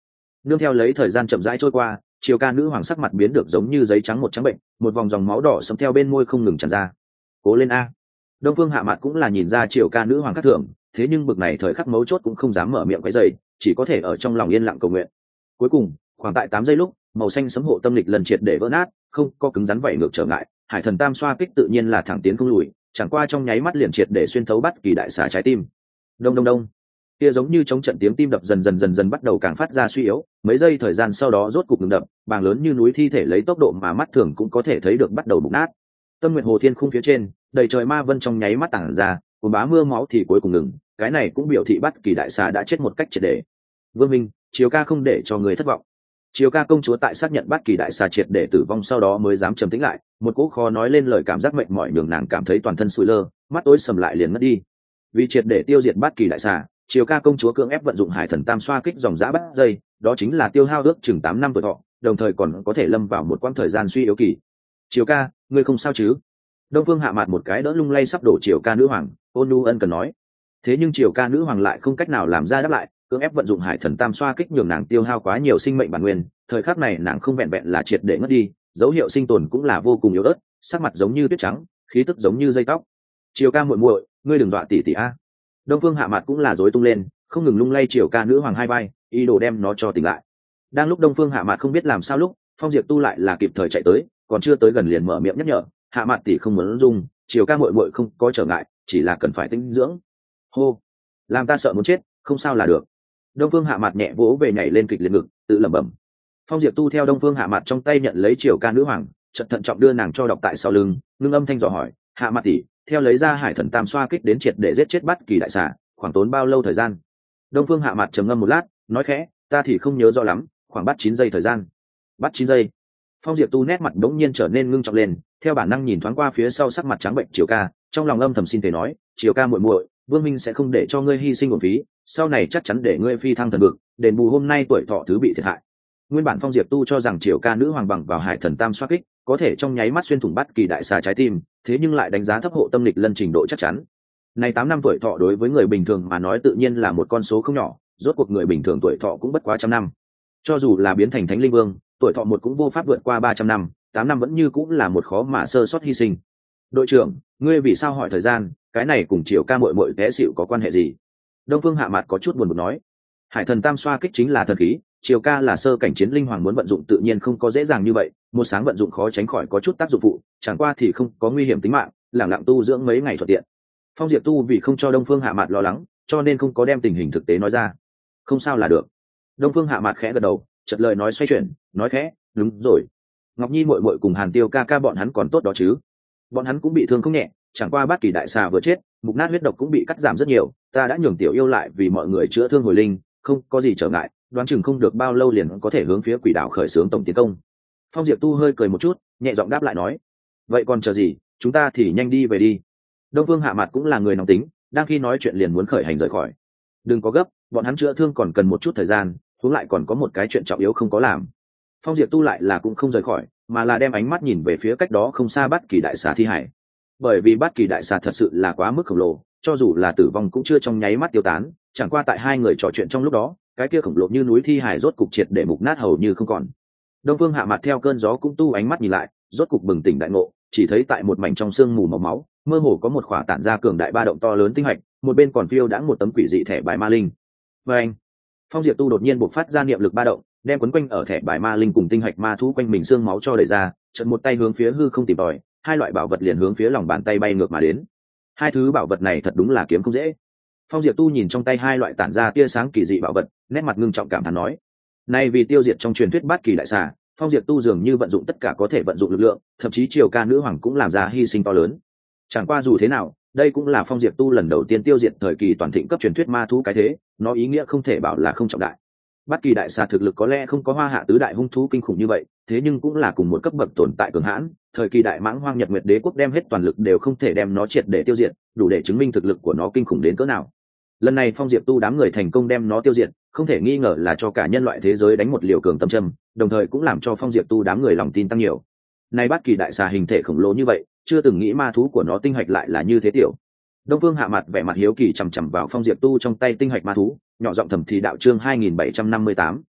nương theo lấy thời gian chậm rãi trôi qua, Triều Ca nữ hoàng sắc mặt biến được giống như giấy trắng một trắng bệnh, một vòng dòng máu đỏ sẫm theo bên môi không ngừng tràn ra. Cố lên a. Đông Phương Hạ Mạt cũng là nhìn ra Triều Ca nữ hoàng khác thường, thế nhưng bực này thời khắc mấu chốt cũng không dám mở miệng quấy rầy, chỉ có thể ở trong lòng yên lặng cầu nguyện. Cuối cùng, khoảng tại tám giây lúc, màu xanh sấm hộ tâm lịch lần triệt để vỡ nát, không có cứng rắn vậy ngược trở ngại, Hải Thần Tam xoa kích tự nhiên là thẳng tiến không lùi, chẳng qua trong nháy mắt liền triệt để xuyên thấu Bất Kỳ đại xà trái tim. Đông đông đông. Kia giống như chống trận tiếng tim đập dần dần dần dần bắt đầu càng phát ra suy yếu, mấy giây thời gian sau đó rốt cục ngừng đập, bàng lớn như núi thi thể lấy tốc độ mà mắt thường cũng có thể thấy được bắt đầu bùng nát. Tâm Nguyệt Hồ Thiên khung phía trên, đầy trời ma vân trong nháy mắt tản ra, cuồng bá mưa máu thì cuối cùng ngừng, cái này cũng biểu thị Bất Kỳ đại xà đã chết một cách triệt để. Vương Minh, Triều Ca không để cho người thất vọng. Triều Ca công chúa tại xác nhận Bất Kỳ đại xà triệt để tử vong sau đó mới dám trầm tĩnh lại, một cỗ khó nói lên lời cảm giác mệt mỏi nhường nàng cảm thấy toàn thân sụi lơ, mắt tối sầm lại liền mất đi. Vì triệt để tiêu diệt Bất Kỳ đại xà, Triều Ca công chúa cưỡng ép vận dụng Hải Thần Tam xoa kích dòng dã bắt dây, đó chính là tiêu hao ước chừng tám năm tuổi thọ, đồng thời còn có thể lâm vào một quãng thời gian suy yếu kỳ. Triều Ca, ngươi không sao chứ? Đông Phương Hạ Mạt một cái đỡ lung lay sắp đổ Triều Ca nữ hoàng, ôn nhu ân cần nói. Thế nhưng Triều Ca nữ hoàng lại không cách nào làm ra đáp lại, cưỡng ép vận dụng Hải Thần Tam xoa kích nhường nàng tiêu hao quá nhiều sinh mệnh bản nguyên, thời khắc này nàng không vẹn vẹn là triệt để ngất đi, dấu hiệu sinh tồn cũng là vô cùng yếu ớt, sắc mặt giống như tuyết trắng, khí tức giống như dây tóc. Triều Ca muội muội, ngươi đừng dọa tỷ tỷ a. Đông Phương Hạ Mạt cũng là rối tung lên, không ngừng lung lay Triều Ca nữ hoàng hai vai, ý đồ đem nó cho tỉnh lại. Đang lúc Đông Phương Hạ Mạt không biết làm sao lúc, Phong Diệp Tu lại là kịp thời chạy tới, còn chưa tới gần liền mở miệng nhắc nhở, Hạ Mạt tỷ không muốn dung, Triều Ca muội muội không có trở ngại, chỉ là cần phải tĩnh dưỡng. Hô, làm ta sợ muốn chết, không sao là được. Đông Phương Hạ Mạt nhẹ vỗ về nhảy lên kịch liệt ngực, tự lẩm bẩm. Phong Diệp Tu theo Đông Phương Hạ Mạt trong tay nhận lấy Triều Ca nữ hoàng, chợt thận trọng đưa nàng cho đọc tại sau lưng, ngưng âm thanh dò hỏi, Hạ Mạt tỷ, theo lấy ra Hải Thần Tam xoa kích đến triệt để giết chết Bất Kỳ đại xà, khoảng tốn bao lâu thời gian? Đông Phương Hạ Mạt trầm ngâm một lát, nói khẽ, ta thì không nhớ rõ lắm, khoảng bắt chín giây thời gian. Bắt chín giây. Phong Diệp Tu nét mặt đống nhiên trở nên ngưng trọng lên, theo bản năng nhìn thoáng qua phía sau sắc mặt trắng bệnh Triều Ca, trong lòng âm thầm xin thể nói, Triều Ca muội muội, Vương Minh sẽ không để cho ngươi hy sinh uổng phí, sau này chắc chắn để ngươi phi thăng thần vực, đền bù hôm nay tuổi thọ thứ bị thiệt hại. Nguyên bản Phong Diệp Tu cho rằng Triều Ca nữ hoàng bằng vào Hải Thần Tam xoa kích, có thể trong nháy mắt xuyên thủng Bất Kỳ đại xà trái tim, thế nhưng lại đánh giá thấp hộ tâm lịch lân trình độ chắc chắn. Này tám năm tuổi thọ đối với người bình thường mà nói tự nhiên là một con số không nhỏ, rốt cuộc người bình thường tuổi thọ cũng bất quá trăm năm. Cho dù là biến thành Thánh Linh Vương, tuổi thọ một cũng vô pháp vượt qua ba trăm năm, tám năm vẫn như cũng là một khó mà sơ sót hy sinh. Đội trưởng, ngươi vì sao hỏi thời gian, cái này cùng Triều Ca muội muội té xỉu có quan hệ gì? Đông Phương Hạ Mạt có chút buồn bực nói. Hải Thần Tam xoa kích chính là thần khí, Triều Ca là sơ cảnh chiến linh hoàng muốn vận dụng tự nhiên không có dễ dàng như vậy, một sáng vận dụng khó tránh khỏi có chút tác dụng phụ, chẳng qua thì không có nguy hiểm tính mạng, lẳng lặng tu dưỡng mấy ngày thuận tiện. Phong Diệp Tu vì không cho Đông Phương Hạ Mạt lo lắng, cho nên không có đem tình hình thực tế nói ra. Không sao là được. Đông Phương Hạ Mạt khẽ gật đầu, chợt lời nói xoay chuyển, nói khẽ, đúng rồi. Ngọc Nhi muội muội cùng Hàn Tiêu ca ca bọn hắn còn tốt đó chứ? Bọn hắn cũng bị thương không nhẹ, chẳng qua Bất Kỳ đại xà vừa chết, mục nát huyết độc cũng bị cắt giảm rất nhiều, ta đã nhường tiểu yêu lại vì mọi người chữa thương hồi linh, không có gì trở ngại, đoán chừng không được bao lâu liền có thể hướng phía Quỷ đảo khởi xướng tổng tiến công. Phong Diệp Tu hơi cười một chút, nhẹ giọng đáp lại nói, vậy còn chờ gì, chúng ta thì nhanh đi về đi. Đông Phương Hạ Mạt cũng là người nóng tính, đang khi nói chuyện liền muốn khởi hành rời khỏi. Đừng có gấp, bọn hắn chữa thương còn cần một chút thời gian, huống lại còn có một cái chuyện trọng yếu không có làm. Phong Diệp Tu lại là cũng không rời khỏi, mà là đem ánh mắt nhìn về phía cách đó không xa Bất Kỳ đại xà thi hải. Bởi vì Bất Kỳ đại xà thật sự là quá mức khổng lồ, cho dù là tử vong cũng chưa trong nháy mắt tiêu tán, chẳng qua tại hai người trò chuyện trong lúc đó, cái kia khổng lồ như núi thi hải rốt cục triệt để mục nát hầu như không còn. Đông Phương Hạ Mạt theo cơn gió cũng tu ánh mắt nhìn lại, rốt cục bừng tỉnh đại ngộ, chỉ thấy tại một mảnh trong sương mù màu máu, mơ hồ có một khỏa tản ra cường đại ba động to lớn tinh hạch, một bên còn phiêu đãng một tấm quỷ dị thẻ bài ma linh. Và anh, Phong Diệp Tu đột nhiên bộc phát ra niệm lực ba động, đem quấn quanh ở thẻ bài ma linh cùng tinh hạch ma thú quanh mình xương máu cho đẩy ra, chợt một tay hướng phía hư không tìm tòi, hai loại bảo vật liền hướng phía lòng bàn tay bay ngược mà đến. Hai thứ bảo vật này thật đúng là kiếm không dễ. Phong Diệp Tu nhìn trong tay hai loại tản ra tia sáng kỳ dị bảo vật, nét mặt ngưng trọng cảm thán nói: "Nay vì tiêu diệt trong truyền thuyết Bất Kỳ đại xà, Phong Diệp Tu dường như vận dụng tất cả có thể vận dụng lực lượng, thậm chí Triều Ca nữ hoàng cũng làm ra hy sinh to lớn. Chẳng qua dù thế nào, đây cũng là Phong Diệp Tu lần đầu tiên tiêu diệt thời kỳ toàn thịnh cấp truyền thuyết ma thú cái thế, nó ý nghĩa không thể bảo là không trọng đại. Bất Kỳ đại xà thực lực có lẽ không có Hoa Hạ tứ đại hung thú kinh khủng như vậy, thế nhưng cũng là cùng một cấp bậc tồn tại cường hãn, thời kỳ đại mãng hoang Nhật Nguyệt Đế quốc đem hết toàn lực đều không thể đem nó triệt để tiêu diệt, đủ để chứng minh thực lực của nó kinh khủng đến cỡ nào. Lần này Phong Diệp Tu đám người thành công đem nó tiêu diệt, không thể nghi ngờ là cho cả nhân loại thế giới đánh một liều cường tâm châm, đồng thời cũng làm cho Phong Diệp Tu đám người lòng tin tăng nhiều. Nay Bất Kỳ đại xà hình thể khổng lồ như vậy, chưa từng nghĩ ma thú của nó tinh hạch lại là như thế tiểu. Đông Phương Hạ Mạt vẻ mặt hiếu kỳ chằm chằm vào Phong Diệp Tu trong tay tinh hạch ma thú, nhỏ giọng thầm thì đạo chương hai nghìn bảy trăm năm mươi tám,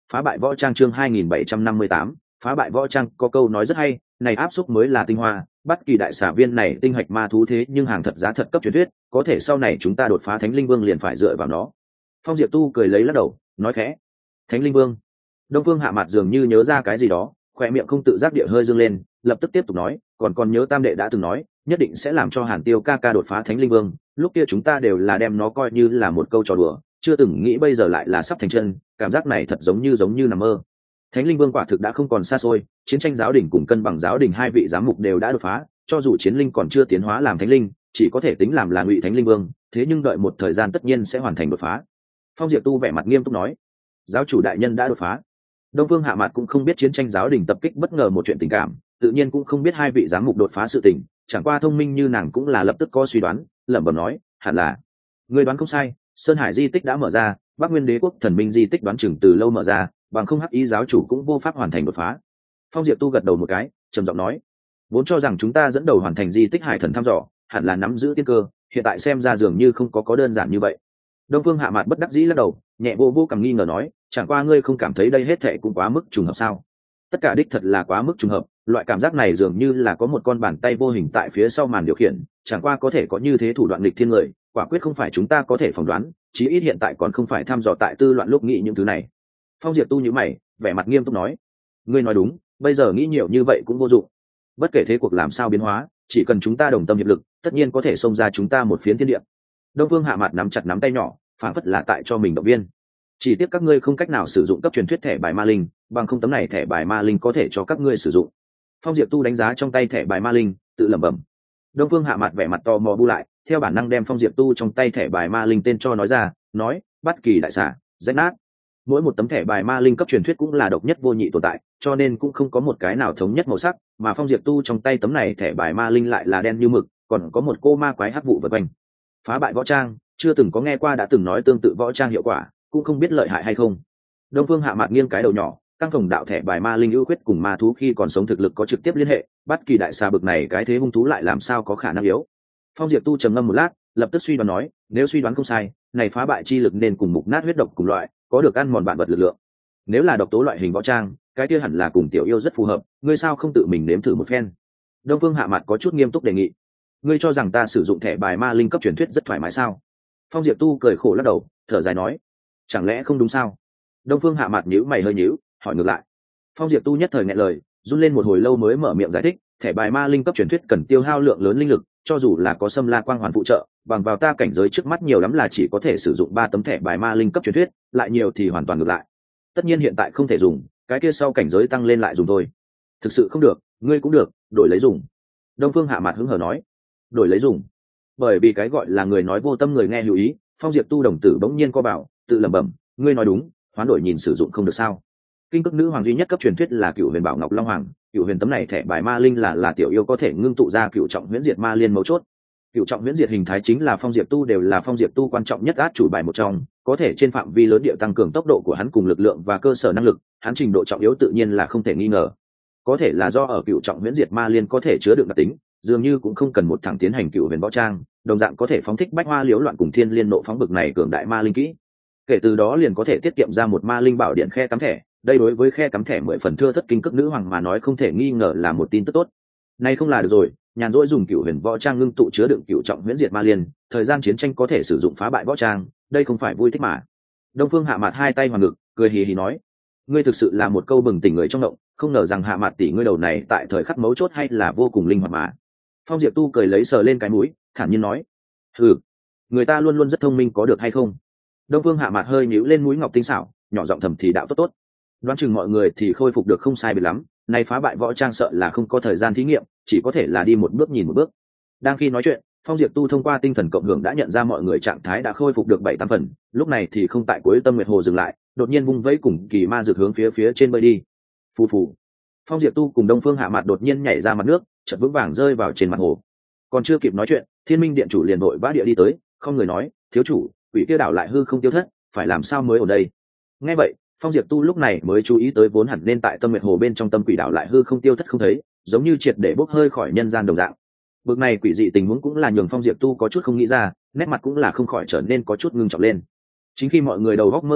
phá bại võ trang chương hai nghìn bảy trăm năm mươi tám, phá bại võ trang có câu nói rất hay, này áp xúc mới là tinh hoa, bất kỳ đại xà viên này tinh hạch ma thú thế nhưng hàng thật giá thật cấp truyền thuyết, có thể sau này chúng ta đột phá Thánh Linh Vương liền phải dựa vào nó. Phong Diệp Tu cười lấy lắc đầu, nói khẽ, Thánh Linh Vương. Đông Phương Hạ Mạt dường như nhớ ra cái gì đó, khỏe miệng không tự giác địa hơi dương lên, lập tức tiếp tục nói, còn còn nhớ Tam đệ đã từng nói, nhất định sẽ làm cho Hàn Tiêu ca ca đột phá Thánh Linh Vương, lúc kia chúng ta đều là đem nó coi như là một câu trò đùa, chưa từng nghĩ bây giờ lại là sắp thành chân, cảm giác này thật giống như giống như nằm mơ. Thánh Linh Vương quả thực đã không còn xa xôi, chiến tranh giáo đình cùng cân bằng giáo đình hai vị giám mục đều đã đột phá, cho dù chiến linh còn chưa tiến hóa làm thánh linh, chỉ có thể tính làm là ngụy Thánh Linh Vương, thế nhưng đợi một thời gian tất nhiên sẽ hoàn thành đột phá. Phong Diệp Tu vẻ mặt nghiêm túc nói, giáo chủ đại nhân đã đột phá. Đông Phương Hạ Mạt cũng không biết chiến tranh giáo đình tập kích bất ngờ một chuyện tình cảm, tự nhiên cũng không biết hai vị giám mục đột phá sự tình, chẳng qua thông minh như nàng cũng là lập tức có suy đoán, lẩm bẩm nói, hẳn là. Người đoán không sai, Sơn Hải di tích đã mở ra, Bắc Nguyên Đế quốc thần minh di tích đoán chừng từ lâu mở ra, bằng không hắc ý giáo chủ cũng vô pháp hoàn thành đột phá. Phong Diệp Tu gật đầu một cái, trầm giọng nói, vốn cho rằng chúng ta dẫn đầu hoàn thành di tích hải thần thăm dò, hẳn là nắm giữ tiên cơ, hiện tại xem ra dường như không có có đơn giản như vậy. Đông Phương Hạ Mạt bất đắc dĩ lắc đầu, nhẹ vô vô cầm nghi ngờ nói, chẳng qua ngươi không cảm thấy đây hết thệ cũng quá mức trùng hợp sao? Tất cả đích thật là quá mức trùng hợp, loại cảm giác này dường như là có một con bàn tay vô hình tại phía sau màn điều khiển, chẳng qua có thể có như thế thủ đoạn nghịch thiên người, quả quyết không phải chúng ta có thể phỏng đoán, chí ít hiện tại còn không phải thăm dò tại tư loạn lúc nghĩ những thứ này. Phong Diệp Tu nhíu mày, vẻ mặt nghiêm túc nói, ngươi nói đúng, bây giờ nghĩ nhiều như vậy cũng vô dụng. Bất kể thế cuộc làm sao biến hóa, chỉ cần chúng ta đồng tâm hiệp lực, tất nhiên có thể xông ra chúng ta một phiến thiên địa. Đông Phương Hạ Mạt nắm chặt nắm tay nhỏ, phảng phất là tại cho mình động viên. Chỉ tiếc các ngươi không cách nào sử dụng cấp truyền thuyết thẻ bài ma linh, bằng không tấm này thẻ bài ma linh có thể cho các ngươi sử dụng. Phong Diệp Tu đánh giá trong tay thẻ bài ma linh, tự lẩm bẩm. Đông Phương Hạ Mạt vẻ mặt to mò bu lại, theo bản năng đem Phong Diệp Tu trong tay thẻ bài ma linh tên cho nói ra, nói, bất kỳ đại xà, rách nát. Mỗi một tấm thẻ bài ma linh cấp truyền thuyết cũng là độc nhất vô nhị tồn tại, cho nên cũng không có một cái nào thống nhất màu sắc, mà Phong Diệp Tu trong tay tấm này thẻ bài ma linh lại là đen như mực, còn có một cô ma quái hắc vụ vần quanh. Phá bại võ trang, chưa từng có nghe qua đã từng nói tương tự võ trang hiệu quả, cũng không biết lợi hại hay không. Đông Phương Hạ Mạt nghiêng cái đầu nhỏ, căng phòng đạo thẻ bài ma linh ưu khuyết cùng ma thú khi còn sống thực lực có trực tiếp liên hệ, bất kỳ đại xà bực này cái thế hung thú lại làm sao có khả năng yếu. Phong Diệp Tu trầm ngâm một lát, lập tức suy đoán nói, nếu suy đoán không sai, này phá bại chi lực nên cùng mục nát huyết độc cùng loại, có được ăn mòn bạn vật lực lượng. Nếu là độc tố loại hình võ trang, cái kia hẳn là cùng tiểu yêu rất phù hợp, ngươi sao không tự mình nếm thử một phen? Đông Phương Hạ Mạt có chút nghiêm túc đề nghị. Ngươi cho rằng ta sử dụng thẻ bài ma linh cấp truyền thuyết rất thoải mái sao? Phong Diệp Tu cười khổ lắc đầu, thở dài nói, chẳng lẽ không đúng sao? Đông Phương Hạ Mạt nhíu mày hơi nhíu, hỏi ngược lại. Phong Diệp Tu nhất thời nghẹn lời, run lên một hồi lâu mới mở miệng giải thích, thẻ bài ma linh cấp truyền thuyết cần tiêu hao lượng lớn linh lực, cho dù là có Sâm La Quang Hoàn phụ trợ, bằng vào ta cảnh giới trước mắt nhiều lắm là chỉ có thể sử dụng ba tấm thẻ bài ma linh cấp truyền thuyết, lại nhiều thì hoàn toàn ngược lại. Tất nhiên hiện tại không thể dùng, cái kia sau cảnh giới tăng lên lại dùng thôi. Thực sự không được, ngươi cũng được, đổi lấy dùng. Đông Phương Hạ Mạt hứng hờ nói, đổi lấy dùng. Bởi vì cái gọi là người nói vô tâm người nghe hữu ý, Phong Diệp Tu đồng tử bỗng nhiên co bảo, tự lẩm bẩm, ngươi nói đúng, hoán đổi nhìn sử dụng không được sao? Kinh cước nữ hoàng duy nhất cấp truyền thuyết là Cựu Huyền Bảo Ngọc Long Hoàng, Cựu Huyền tấm này thẻ bài ma linh là là tiểu yêu có thể ngưng tụ ra Cựu Trọng Huyễn Diệt Ma Liên mấu chốt. Cựu Trọng Huyễn Diệt hình thái chính là Phong Diệp Tu đều là Phong Diệp Tu quan trọng nhất át chủ bài một trong, có thể trên phạm vi lớn địa tăng cường tốc độ của hắn cùng lực lượng và cơ sở năng lực, hắn trình độ trọng yếu tự nhiên là không thể nghi ngờ. Có thể là do ở Cựu Trọng Huyễn Diệt Ma Liên có thể chứa đựng đặc tính, dường như cũng không cần một thẳng tiến hành Cựu Huyền võ trang, đồng dạng có thể phóng thích bách hoa liễu loạn cùng thiên liên nộ phóng bực này cường đại ma linh kỹ. Kể từ đó liền có thể tiết kiệm ra một ma linh bảo điện khe cắm thẻ, đây đối với khe cắm thẻ mười phần thưa thất kinh cước nữ hoàng mà nói không thể nghi ngờ là một tin tức tốt. Nay không là được rồi, nhàn rỗi dùng Cựu Huyền võ trang ngưng tụ chứa đựng Cựu Trọng Huyễn Diệt Ma Liên, thời gian chiến tranh có thể sử dụng phá bại võ trang, đây không phải vui thích mà. Đông Phương Hạ Mạt hai tay hoàn ngực, cười hì hì nói, ngươi thực sự là một câu bừng tỉnh người trong động, không ngờ rằng Hạ Mạt tỷ ngươi đầu này tại thời khắc mấu chốt hay là vô cùng linh hoạt mà. Phong Diệp Tu cười lấy sờ lên cái mũi, thản nhiên nói, hừ, người ta luôn luôn rất thông minh có được hay không? Đông Phương Hạ Mạt hơi nhíu lên mũi ngọc tinh xảo, nhỏ giọng thầm thì đạo tốt tốt. Đoán chừng mọi người thì khôi phục được không sai biệt lắm, nay phá bại võ trang sợ là không có thời gian thí nghiệm, chỉ có thể là đi một bước nhìn một bước. Đang khi nói chuyện, Phong Diệp Tu thông qua tinh thần cộng hưởng đã nhận ra mọi người trạng thái đã khôi phục được bảy tám phần, lúc này thì không tại cuối Tâm Nguyệt Hồ dừng lại, đột nhiên vung vẫy cùng kỳ ma dược hướng phía phía trên bơi đi. Phù phù. Phong Diệp Tu cùng Đông Phương Hạ Mạt đột nhiên nhảy ra mặt nước, chợt vững vàng rơi vào trên mặt hồ. Còn chưa kịp nói chuyện, Thiên Minh điện chủ liền vội vã địa đi tới, không người nói, thiếu chủ, quỷ kia đảo lại hư không tiêu thất, phải làm sao mới ở đây? Nghe vậy, Phong Diệp Tu lúc này mới chú ý tới vốn hẳn nên tại Tâm Nguyệt Hồ bên trong tâm quỷ đảo lại hư không tiêu thất không thấy, giống như triệt để bốc hơi khỏi nhân gian đồng dạng. Bực này quỷ dị tình huống cũng là nhường Phong Diệp Tu có chút không nghĩ ra, nét mặt cũng là không khỏi trở nên có chút ngưng trọng lên. Chính khi mọi người đầu góc mơ hồ lúc,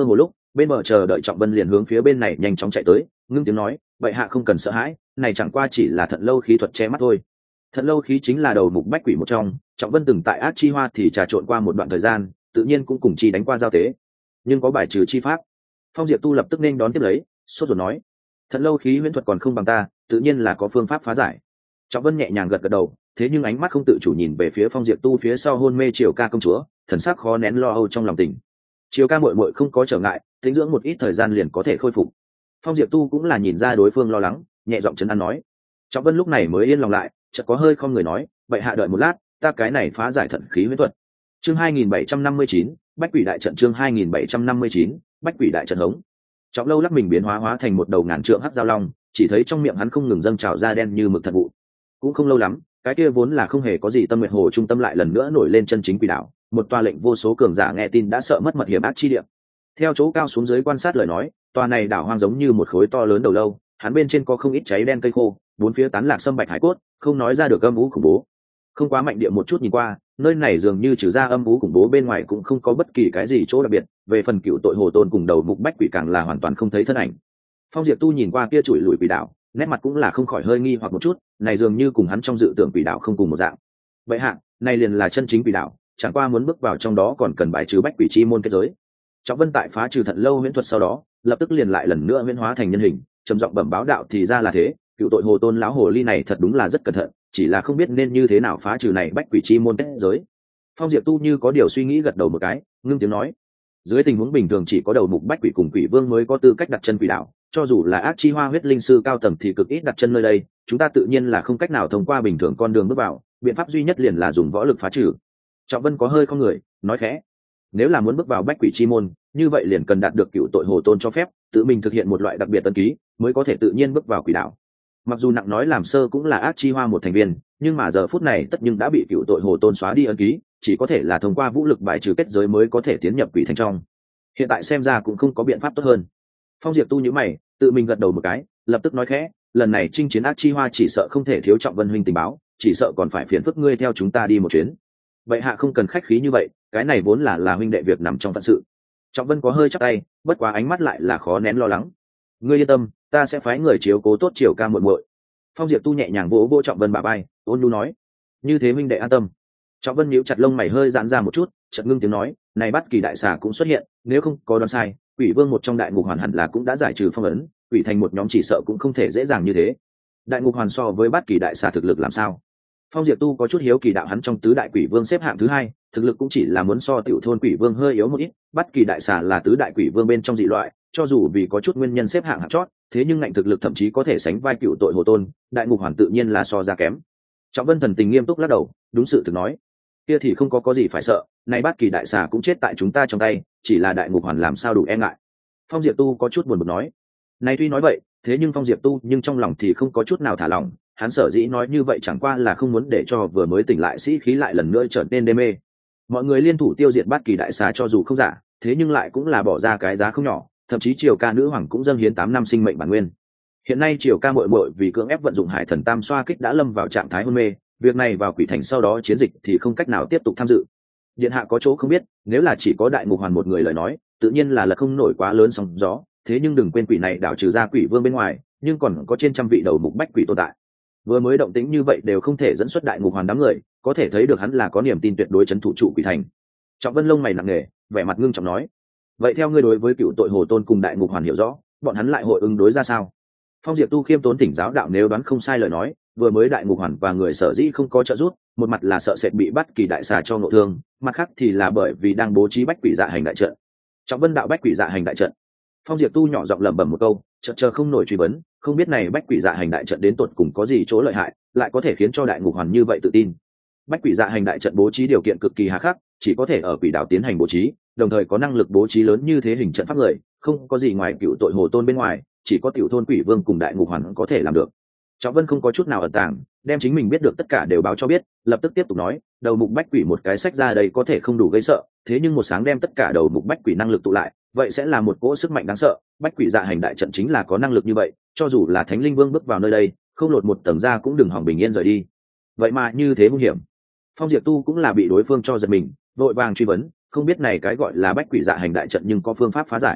bên bờ chờ đợi Trọng Vân liền hướng phía bên này nhanh chóng chạy tới, ngưng tiếng nói, vậy hạ không cần sợ hãi, này chẳng qua chỉ là thận lâu khí thuật che mắt thôi. Thận lâu khí chính là đầu mục bách quỷ một trong, Trọng Vân từng tại ác chi hoa thì trà trộn qua một đoạn thời gian, tự nhiên cũng cùng chi đánh qua giao tế, nhưng có bài trừ chi pháp. Phong Diệp Tu lập tức nên đón tiếp lấy, sốt ruột nói, thận lâu khí huyễn thuật còn không bằng ta, tự nhiên là có phương pháp phá giải. Trọng Vân nhẹ nhàng gật gật đầu, thế nhưng ánh mắt không tự chủ nhìn về phía Phong Diệp Tu phía sau hôn mê Triều Ca công chúa, thần sắc khó nén lo âu trong lòng tình. Triều Ca muội muội không có trở ngại, tĩnh dưỡng một ít thời gian liền có thể khôi phục. Phong Diệp Tu cũng là nhìn ra đối phương lo lắng, nhẹ giọng trấn an nói. Trọng Vân lúc này mới yên lòng lại, chợt có hơi không người nói, vậy hạ đợi một lát, ta cái này phá giải thận khí huyễn thuật. Chương hai nghìn bảy trăm năm mươi chín, Bách Quỷ đại trận. Chương hai nghìn bảy trăm năm mươi chín, Bách Quỷ đại trận hống. Trọng Lâu lắc mình biến hóa hóa thành một đầu ngàn trượng hắc giao long, chỉ thấy trong miệng hắn không ngừng dâng trào ra đen như mực thật vụ. Cũng không lâu lắm, cái kia vốn là không hề có gì tâm nguyệt hồ trung tâm lại lần nữa nổi lên chân chính quỷ đảo, một tòa lệnh vô số cường giả nghe tin đã sợ mất mật hiểm ác chi địa. Theo chỗ cao xuống dưới quan sát lời nói, tòa này đảo hoang giống như một khối to lớn đầu lâu, hắn bên trên có không ít cháy đen cây khô, bốn phía tán lạc sâm bạch hải cốt, không nói ra được âm u khủng bố. Không quá mạnh địa một chút nhìn qua, nơi này dường như trừ ra âm u khủng bố bên ngoài cũng không có bất kỳ cái gì chỗ đặc biệt, về phần cựu tội hồ tôn cùng đầu mục bách quỷ càng là hoàn toàn không thấy thân ảnh. Phong Diệp Tu nhìn qua kia chuỗi lùi quỷ đảo, nét mặt cũng là không khỏi hơi nghi hoặc một chút, này dường như cùng hắn trong dự tưởng quỷ đảo không cùng một dạng. Vậy hạ, này liền là chân chính quỷ đảo, chẳng qua muốn bước vào trong đó còn cần bài trừ bách quỷ chi môn kết giới. Trọng Vân tại phá trừ thận lâu huyễn thuật sau đó, lập tức liền lại lần nữa huyễn hóa thành nhân hình, trầm giọng bẩm báo đạo thì ra là thế, cựu tội hồ tôn lão hồ ly này thật đúng là rất cẩn thận, chỉ là không biết nên như thế nào phá trừ này bách quỷ chi môn kết giới. Phong Diệp Tu như có điều suy nghĩ gật đầu một cái, ngưng tiếng nói, dưới tình huống bình thường chỉ có đầu mục bách quỷ cùng quỷ vương mới có tư cách đặt chân quỷ đảo, cho dù là ác chi hoa huyết linh sư cao tầng thì cực ít đặt chân nơi đây, chúng ta tự nhiên là không cách nào thông qua bình thường con đường bước vào, biện pháp duy nhất liền là dùng võ lực phá trừ. Trọng Vân có hơi không người, nói khẽ, nếu là muốn bước vào bách quỷ chi môn, như vậy liền cần đạt được cựu tội hồ tôn cho phép, tự mình thực hiện một loại đặc biệt tân ký, mới có thể tự nhiên bước vào quỷ đảo. Mặc dù nặng nói làm sơ cũng là ác chi hoa một thành viên, nhưng mà giờ phút này tất nhưng đã bị cựu tội hồ tôn xóa đi ân ký, chỉ có thể là thông qua vũ lực bài trừ kết giới mới có thể tiến nhập quỷ thành trong. Hiện tại xem ra cũng không có biện pháp tốt hơn. Phong Diệp Tu nhíu mày, tự mình gật đầu một cái, lập tức nói khẽ, lần này chinh chiến ác chi hoa chỉ sợ không thể thiếu Trọng Vân huynh tình báo, chỉ sợ còn phải phiền phức ngươi theo chúng ta đi một chuyến. Vậy hạ không cần khách khí như vậy, cái này vốn là là huynh đệ việc nằm trong phận sự. Trọng Vân có hơi chắp tay, bất quá ánh mắt lại là khó nén lo lắng. Ngươi yên tâm, ta sẽ phái người chiếu cố tốt Triều Ca muội muội. Phong Diệp Tu nhẹ nhàng vỗ vỗ Trọng Vân bả vai, ôn nhu nói, như thế huynh đệ an tâm. Trọng Vân nhíu chặt lông mày hơi giãn ra một chút, chợt ngưng tiếng nói, này Bát Kỳ đại xà cũng xuất hiện, nếu không có đoán sai, quỷ vương một trong đại ngục hoàn hẳn là cũng đã giải trừ phong ấn, quỷ thành một nhóm chỉ sợ cũng không thể dễ dàng như thế. Đại ngục hoàn so với Bát Kỳ đại xà thực lực làm sao? Phong Diệp Tu có chút hiếu kỳ đạo, hắn trong tứ đại quỷ vương xếp hạng thứ hai, thực lực cũng chỉ là muốn so tiểu thôn quỷ vương hơi yếu một ít, Bát Kỳ đại xà là tứ đại quỷ vương bên trong dị loại, cho dù vì có chút nguyên nhân xếp hạng hạng chót, thế nhưng ngạnh thực lực thậm chí có thể sánh vai cựu tội hồ tôn, đại ngục hoàn tự nhiên là so ra kém. Trọng Vân thần tình nghiêm túc lắc đầu, đúng sự thực nói, kia thì không có có gì phải sợ, này Bát Kỳ đại xà cũng chết tại chúng ta trong tay, chỉ là đại ngục hoàn làm sao đủ e ngại. Phong Diệp Tu có chút buồn bực nói, này tuy nói vậy, thế nhưng Phong Diệp Tu nhưng trong lòng thì không có chút nào thả lỏng, hắn sở dĩ nói như vậy chẳng qua là không muốn để cho vừa mới tỉnh lại sĩ khí lại lần nữa trở nên đê mê. Mọi người liên thủ tiêu diệt Bát Kỳ đại xà cho dù không giả, thế nhưng lại cũng là bỏ ra cái giá không nhỏ, thậm chí Triều Ca nữ hoàng cũng dâng hiến tám năm sinh mệnh bản nguyên. Hiện nay Triều Ca muội muội vì cưỡng ép vận dụng Hải Thần Tam xoa kích đã lâm vào trạng thái hôn mê, việc này vào quỷ thành sau đó chiến dịch thì không cách nào tiếp tục tham dự. Điện hạ có chỗ không biết, nếu là chỉ có đại ngục hoàn một người lời nói, tự nhiên là là không nổi quá lớn sóng gió, thế nhưng đừng quên quỷ này đảo trừ ra quỷ vương bên ngoài, nhưng còn có trên trăm vị đầu mục bách quỷ tồn tại. Vừa mới động tĩnh như vậy đều không thể dẫn xuất đại ngục hoàn đám người, có thể thấy được hắn là có niềm tin tuyệt đối trấn thủ trụ quỷ thành. Trọng Vân lông mày nặng nề, vẻ mặt ngưng trọng nói, vậy theo ngươi đối với cựu tội hồ tôn cùng đại ngục hoàn hiểu rõ, bọn hắn lại hội ứng đối ra sao? Phong Diệp Tu khiêm tốn thỉnh giáo đạo, nếu đoán không sai lời nói, vừa mới đại ngục hoàn và người sở dĩ không có trợ giúp, một mặt là sợ sệt bị Bát Kỳ đại xà cho ngộ thương, mặt khác thì là bởi vì đang bố trí bách quỷ dạ hành đại trận. Trọng Vân đạo bách quỷ dạ hành đại trận. Phong Diệp Tu nhỏ giọng lẩm bẩm một câu, chợt chờ không nổi truy vấn, không biết này bách quỷ dạ hành đại trận đến tột cùng có gì chỗ lợi hại, lại có thể khiến cho đại ngục hoàn như vậy tự tin. Bách quỷ dạ hành đại trận bố trí điều kiện cực kỳ hà khắc, chỉ có thể ở quỷ đảo tiến hành bố trí, đồng thời có năng lực bố trí lớn như thế hình trận pháp người, không có gì ngoài cựu tội hồ tôn bên ngoài, chỉ có tiểu thôn quỷ vương cùng đại ngục hoàn có thể làm được. Trọng Vân không có chút nào ẩn tàng, đem chính mình biết được tất cả đều báo cho biết, lập tức tiếp tục nói, đầu mục bách quỷ một cái sách ra đây có thể không đủ gây sợ, thế nhưng một sáng đem tất cả đầu mục bách quỷ năng lực tụ lại, vậy sẽ là một cỗ sức mạnh đáng sợ. Bách quỷ dạ hành đại trận chính là có năng lực như vậy, cho dù là thánh linh vương bước vào nơi đây, không lột một tầng ra cũng đừng hỏng bình yên rời đi. Vậy mà như thế nguy hiểm. Phong Diệp Tu cũng là bị đối phương cho giật mình, vội vàng truy vấn, không biết này cái gọi là bách quỷ dạ hành đại trận nhưng có phương pháp phá giải.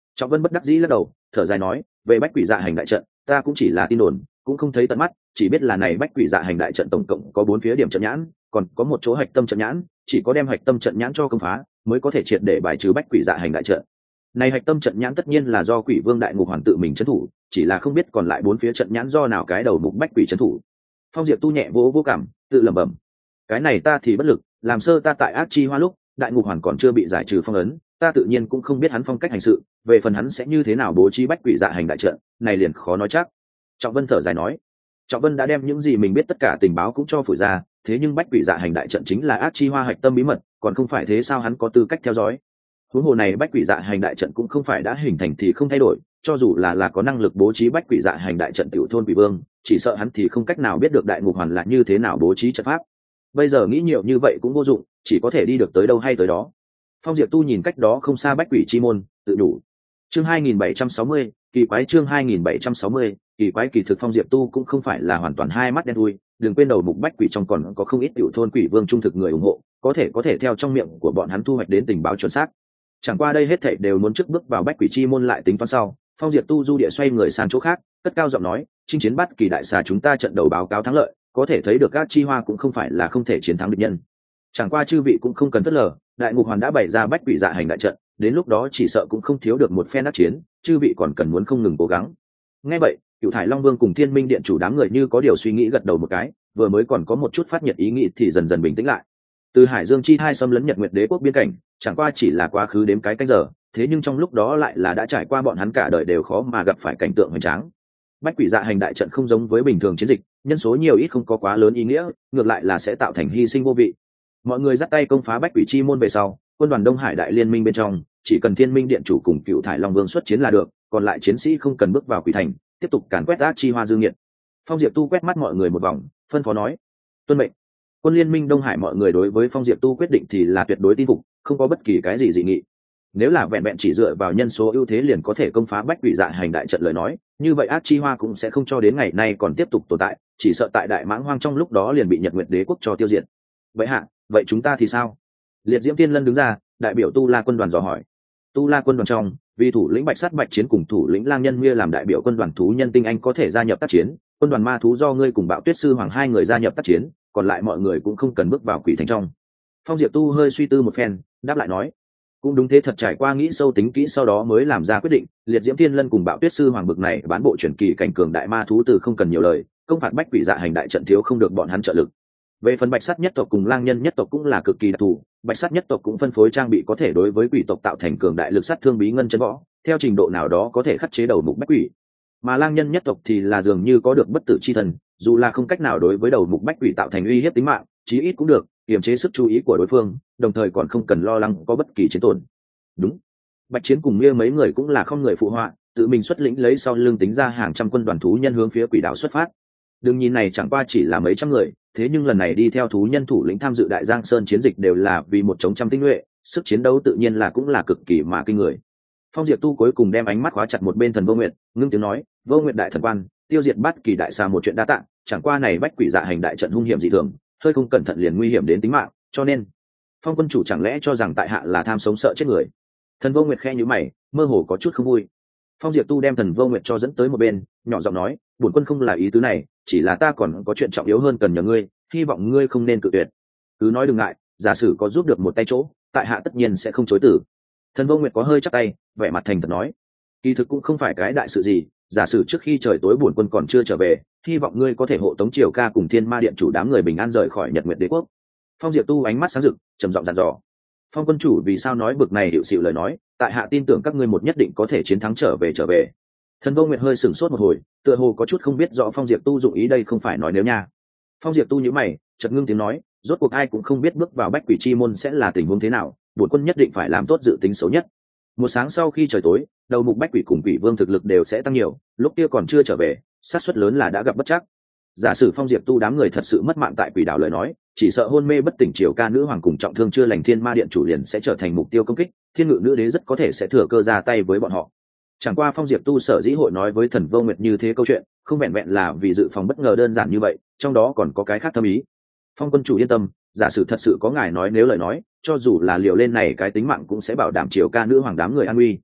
Trọng Vân bất đắc dĩ lắc đầu, thở dài nói, về bách quỷ dạ hành đại trận ta cũng chỉ là tin đồn, cũng không thấy tận mắt, chỉ biết là này bách quỷ dạ hành đại trận tổng cộng có bốn phía điểm trận nhãn, còn có một chỗ hạch tâm trận nhãn, chỉ có đem hạch tâm trận nhãn cho công phá mới có thể triệt để bài trừ bách quỷ dạ hành đại trận. Này hạch tâm trận nhãn tất nhiên là do Quỷ Vương đại ngục hoàn tự mình trấn thủ, chỉ là không biết còn lại bốn phía trận nhãn do nào cái đầu mục bách quỷ trấn thủ. Phong Diệp tu nhẹ vỗ vô cảm, tự lẩm bẩm, cái này ta thì bất lực, làm sơ ta tại ác chi hoa lúc đại ngục hoàn còn chưa bị giải trừ phong ấn, ta tự nhiên cũng không biết hắn phong cách hành sự, về phần hắn sẽ như thế nào bố trí bách quỷ dạ hành đại trận, này liền khó nói chắc. Trọng Vân thở dài nói, Trọng Vân đã đem những gì mình biết tất cả tình báo cũng cho phủi ra, thế nhưng bách quỷ dạ hành đại trận chính là ác chi hoa hạch tâm bí mật, còn không phải thế sao hắn có tư cách theo dõi. Huống hồ này bách quỷ dạ hành đại trận cũng không phải đã hình thành thì không thay đổi, cho dù là là có năng lực bố trí bách quỷ dạ hành đại trận tiểu thôn quỷ vương, chỉ sợ hắn thì không cách nào biết được đại ngục hoàn là như thế nào bố trí trận pháp. Bây giờ nghĩ nhiều như vậy cũng vô dụng, chỉ có thể đi được tới đâu hay tới đó. Phong Diệp tu nhìn cách đó không xa bách quỷ chi môn, tự đủ. Chương hai nghìn bảy trăm sáu mươi, kỳ quái chương hai nghìn bảy trăm sáu mươi, kỳ quái kỳ thực Phong Diệp tu cũng không phải là hoàn toàn hai mắt đen thui, đừng quên đầu mục bách quỷ trong còn có không ít tiểu thôn quỷ vương trung thực người ủng hộ, có thể có thể theo trong miệng của bọn hắn thu hoạch đến tình báo chuẩn xác. Chẳng qua đây hết thảy đều muốn trước bước vào bách quỷ chi môn lại tính toán sau. Phong Diệp tu du địa xoay người sang chỗ khác, cất cao giọng nói, chinh chiến bắt kỳ đại xà chúng ta trận đầu báo cáo thắng lợi, có thể thấy được các chi hoa cũng không phải là không thể chiến thắng địch nhân. Chẳng qua chư vị cũng không cần phớt lờ, đại ngục hoàn đã bày ra bách quỷ dạ hành đại trận, đến lúc đó chỉ sợ cũng không thiếu được một phen đắc chiến, chư vị còn cần muốn không ngừng cố gắng. Nghe vậy, Cửu Thải Long Vương cùng Thiên Minh Điện chủ đám người như có điều suy nghĩ gật đầu một cái, vừa mới còn có một chút phát nhiệt ý nghĩ thì dần dần bình tĩnh lại. Từ Hải Dương chi hai xâm lấn Nhật Nguyệt Đế quốc biên cảnh, chẳng qua chỉ là quá khứ đếm cái canh giờ, thế nhưng trong lúc đó lại là đã trải qua bọn hắn cả đời đều khó mà gặp phải cảnh tượng hoành tráng. Bách quỷ dạ hành đại trận không giống với bình thường chiến dịch, nhân số nhiều ít không có quá lớn ý nghĩa, ngược lại là sẽ tạo thành hy sinh vô vị. Mọi người dắt tay công phá bách quỷ chi môn về sau, quân đoàn Đông Hải đại liên minh bên trong, chỉ cần Thiên Minh Điện chủ cùng Cửu Thải Long Vương xuất chiến là được, còn lại chiến sĩ không cần bước vào quỷ thành, tiếp tục càn quét ác chi hoa dương nghiệt. Phong Diệp tu quét mắt mọi người một vòng, phân phó nói, tuân mệnh. Quân liên minh Đông Hải mọi người đối với Phong Diệp tu quyết định thì là tuyệt đối tin phục, không có bất kỳ cái gì dị nghị. Nếu là vẹn vẹn chỉ dựa vào nhân số ưu thế liền có thể công phá bách quỷ dạ hành đại trận lời nói, như vậy ác chi hoa cũng sẽ không cho đến ngày nay còn tiếp tục tồn tại, chỉ sợ tại đại mãng hoang trong lúc đó liền bị Nhật Nguyệt Đế quốc cho tiêu diệt. Vậy hạ, vậy chúng ta thì sao? Liệt Diễm Tiên Lân đứng ra, đại biểu Tu La quân đoàn dò hỏi. Tu La quân đoàn trong, vì thủ lĩnh Bạch Sắt Bạch Chiến cùng thủ lĩnh Lang Nhân Mia làm đại biểu quân đoàn thú nhân tinh anh có thể gia nhập tác chiến, quân đoàn ma thú do ngươi cùng Bạo Tuyết sư hoàng hai người gia nhập tác chiến, còn lại mọi người cũng không cần bước vào quỷ thành trong. Phong Diệp tu hơi suy tư một phen, đáp lại nói, cũng đúng thế, thật trải qua nghĩ sâu tính kỹ sau đó mới làm ra quyết định. Liệt Diễm Thiên Lân cùng Bạo Tuyết sư hoàng bực này bán bộ chuyển kỳ cảnh cường đại ma thú từ không cần nhiều lời, công phạt bách quỷ dạ hành đại trận thiếu không được bọn hắn trợ lực. Về phần Bạch Sắt nhất tộc cùng Lang Nhân nhất tộc cũng là cực kỳ đặc thù, Bạch Sắt nhất tộc cũng phân phối trang bị có thể đối với quỷ tộc tạo thành cường đại lực sát thương bí ngân chân võ, theo trình độ nào đó có thể khắc chế đầu mục bách quỷ. Mà Lang Nhân nhất tộc thì là dường như có được bất tử chi thần, dù là không cách nào đối với đầu mục bách quỷ tạo thành uy hiếp tính mạng, chí ít cũng được kiềm chế sức chú ý của đối phương, đồng thời còn không cần lo lắng có bất kỳ chiến tổn. Đúng. Bạch Chiến cùng Mia mấy người cũng là không người phụ họa, tự mình xuất lĩnh lấy sau lưng tính ra hàng trăm quân đoàn thú nhân hướng phía quỷ đảo xuất phát. Đừng nhìn này chẳng qua chỉ là mấy trăm người, thế nhưng lần này đi theo thú nhân thủ lĩnh tham dự Đại Giang Sơn chiến dịch đều là vì một chống trăm tinh nhuệ, sức chiến đấu tự nhiên là cũng là cực kỳ mà kinh người. Phong Diệp tu cuối cùng đem ánh mắt khóa chặt một bên Thần Vô Nguyệt, ngưng tiếng nói, "Vô Nguyệt đại thần quan, tiêu diệt Bát Kỳ đại xà một chuyện đa tạng, chẳng qua này bách quỷ dạ hành đại trận hung hiểm dị thường, hơi không cẩn thận liền nguy hiểm đến tính mạng, cho nên Phong quân chủ chẳng lẽ cho rằng tại hạ là tham sống sợ chết người?" Thần Vô Nguyệt khe nhíu mày, mơ hồ có chút không vui. Phong Diệp tu đem Thần Vô Nguyệt cho dẫn tới một bên, nhỏ giọng nói, "Bổn quân không là ý tứ này, chỉ là ta còn có chuyện trọng yếu hơn cần nhờ ngươi, hy vọng ngươi không nên cự tuyệt. Cứ nói đừng ngại, giả sử có giúp được một tay chỗ, tại hạ tất nhiên sẽ không chối từ." Thần Vô Nguyệt có hơi chắp tay, vẻ mặt thành thật nói, "Kỳ thực cũng không phải cái đại sự gì, giả sử trước khi trời tối bổn quân còn chưa trở về, hy vọng ngươi có thể hộ tống Triều Ca cùng Thiên Ma điện chủ đám người bình an rời khỏi Nhật Nguyệt Đế quốc." Phong Diệp tu ánh mắt sáng rực, trầm giọng dặn dò, "Phong quân chủ vì sao nói bực này hiệu xịu lời nói, tại hạ tin tưởng các ngươi một nhất định có thể chiến thắng trở về trở về." Thần Vô Nguyệt hơi sửng sốt một hồi, tựa hồ có chút không biết rõ Phong Diệp tu dụng ý đây không phải nói nếu nha. Phong Diệp tu nhíu mày, chợt ngưng tiếng nói, "Rốt cuộc ai cũng không biết bước vào bách quỷ chi môn sẽ là tình huống thế nào, bổn quân nhất định phải làm tốt dự tính xấu nhất. Một sáng sau khi trời tối, đầu mục bách quỷ cùng quỷ vương thực lực đều sẽ tăng nhiều, lúc kia còn chưa trở về, xác suất lớn là đã gặp bất trắc. Giả sử Phong Diệp tu đám người thật sự mất mạng tại quỷ đảo lời nói, chỉ sợ hôn mê bất tỉnh Triều Ca nữ hoàng cùng trọng thương chưa lành Thiên Ma điện chủ liền sẽ trở thành mục tiêu công kích, Thiên Ngự nữ đế rất có thể sẽ thừa cơ ra tay với bọn họ." Chẳng qua Phong Diệp tu sở dĩ hội nói với Thần Vô Nguyệt như thế câu chuyện, không vẹn vẹn là vì dự phòng bất ngờ đơn giản như vậy, trong đó còn có cái khác thâm ý. "Phong quân chủ yên tâm, giả sử thật sự có ngài nói nếu lời nói, cho dù là liều lên này cái tính mạng cũng sẽ bảo đảm Triều Ca nữ hoàng đám người an nguy."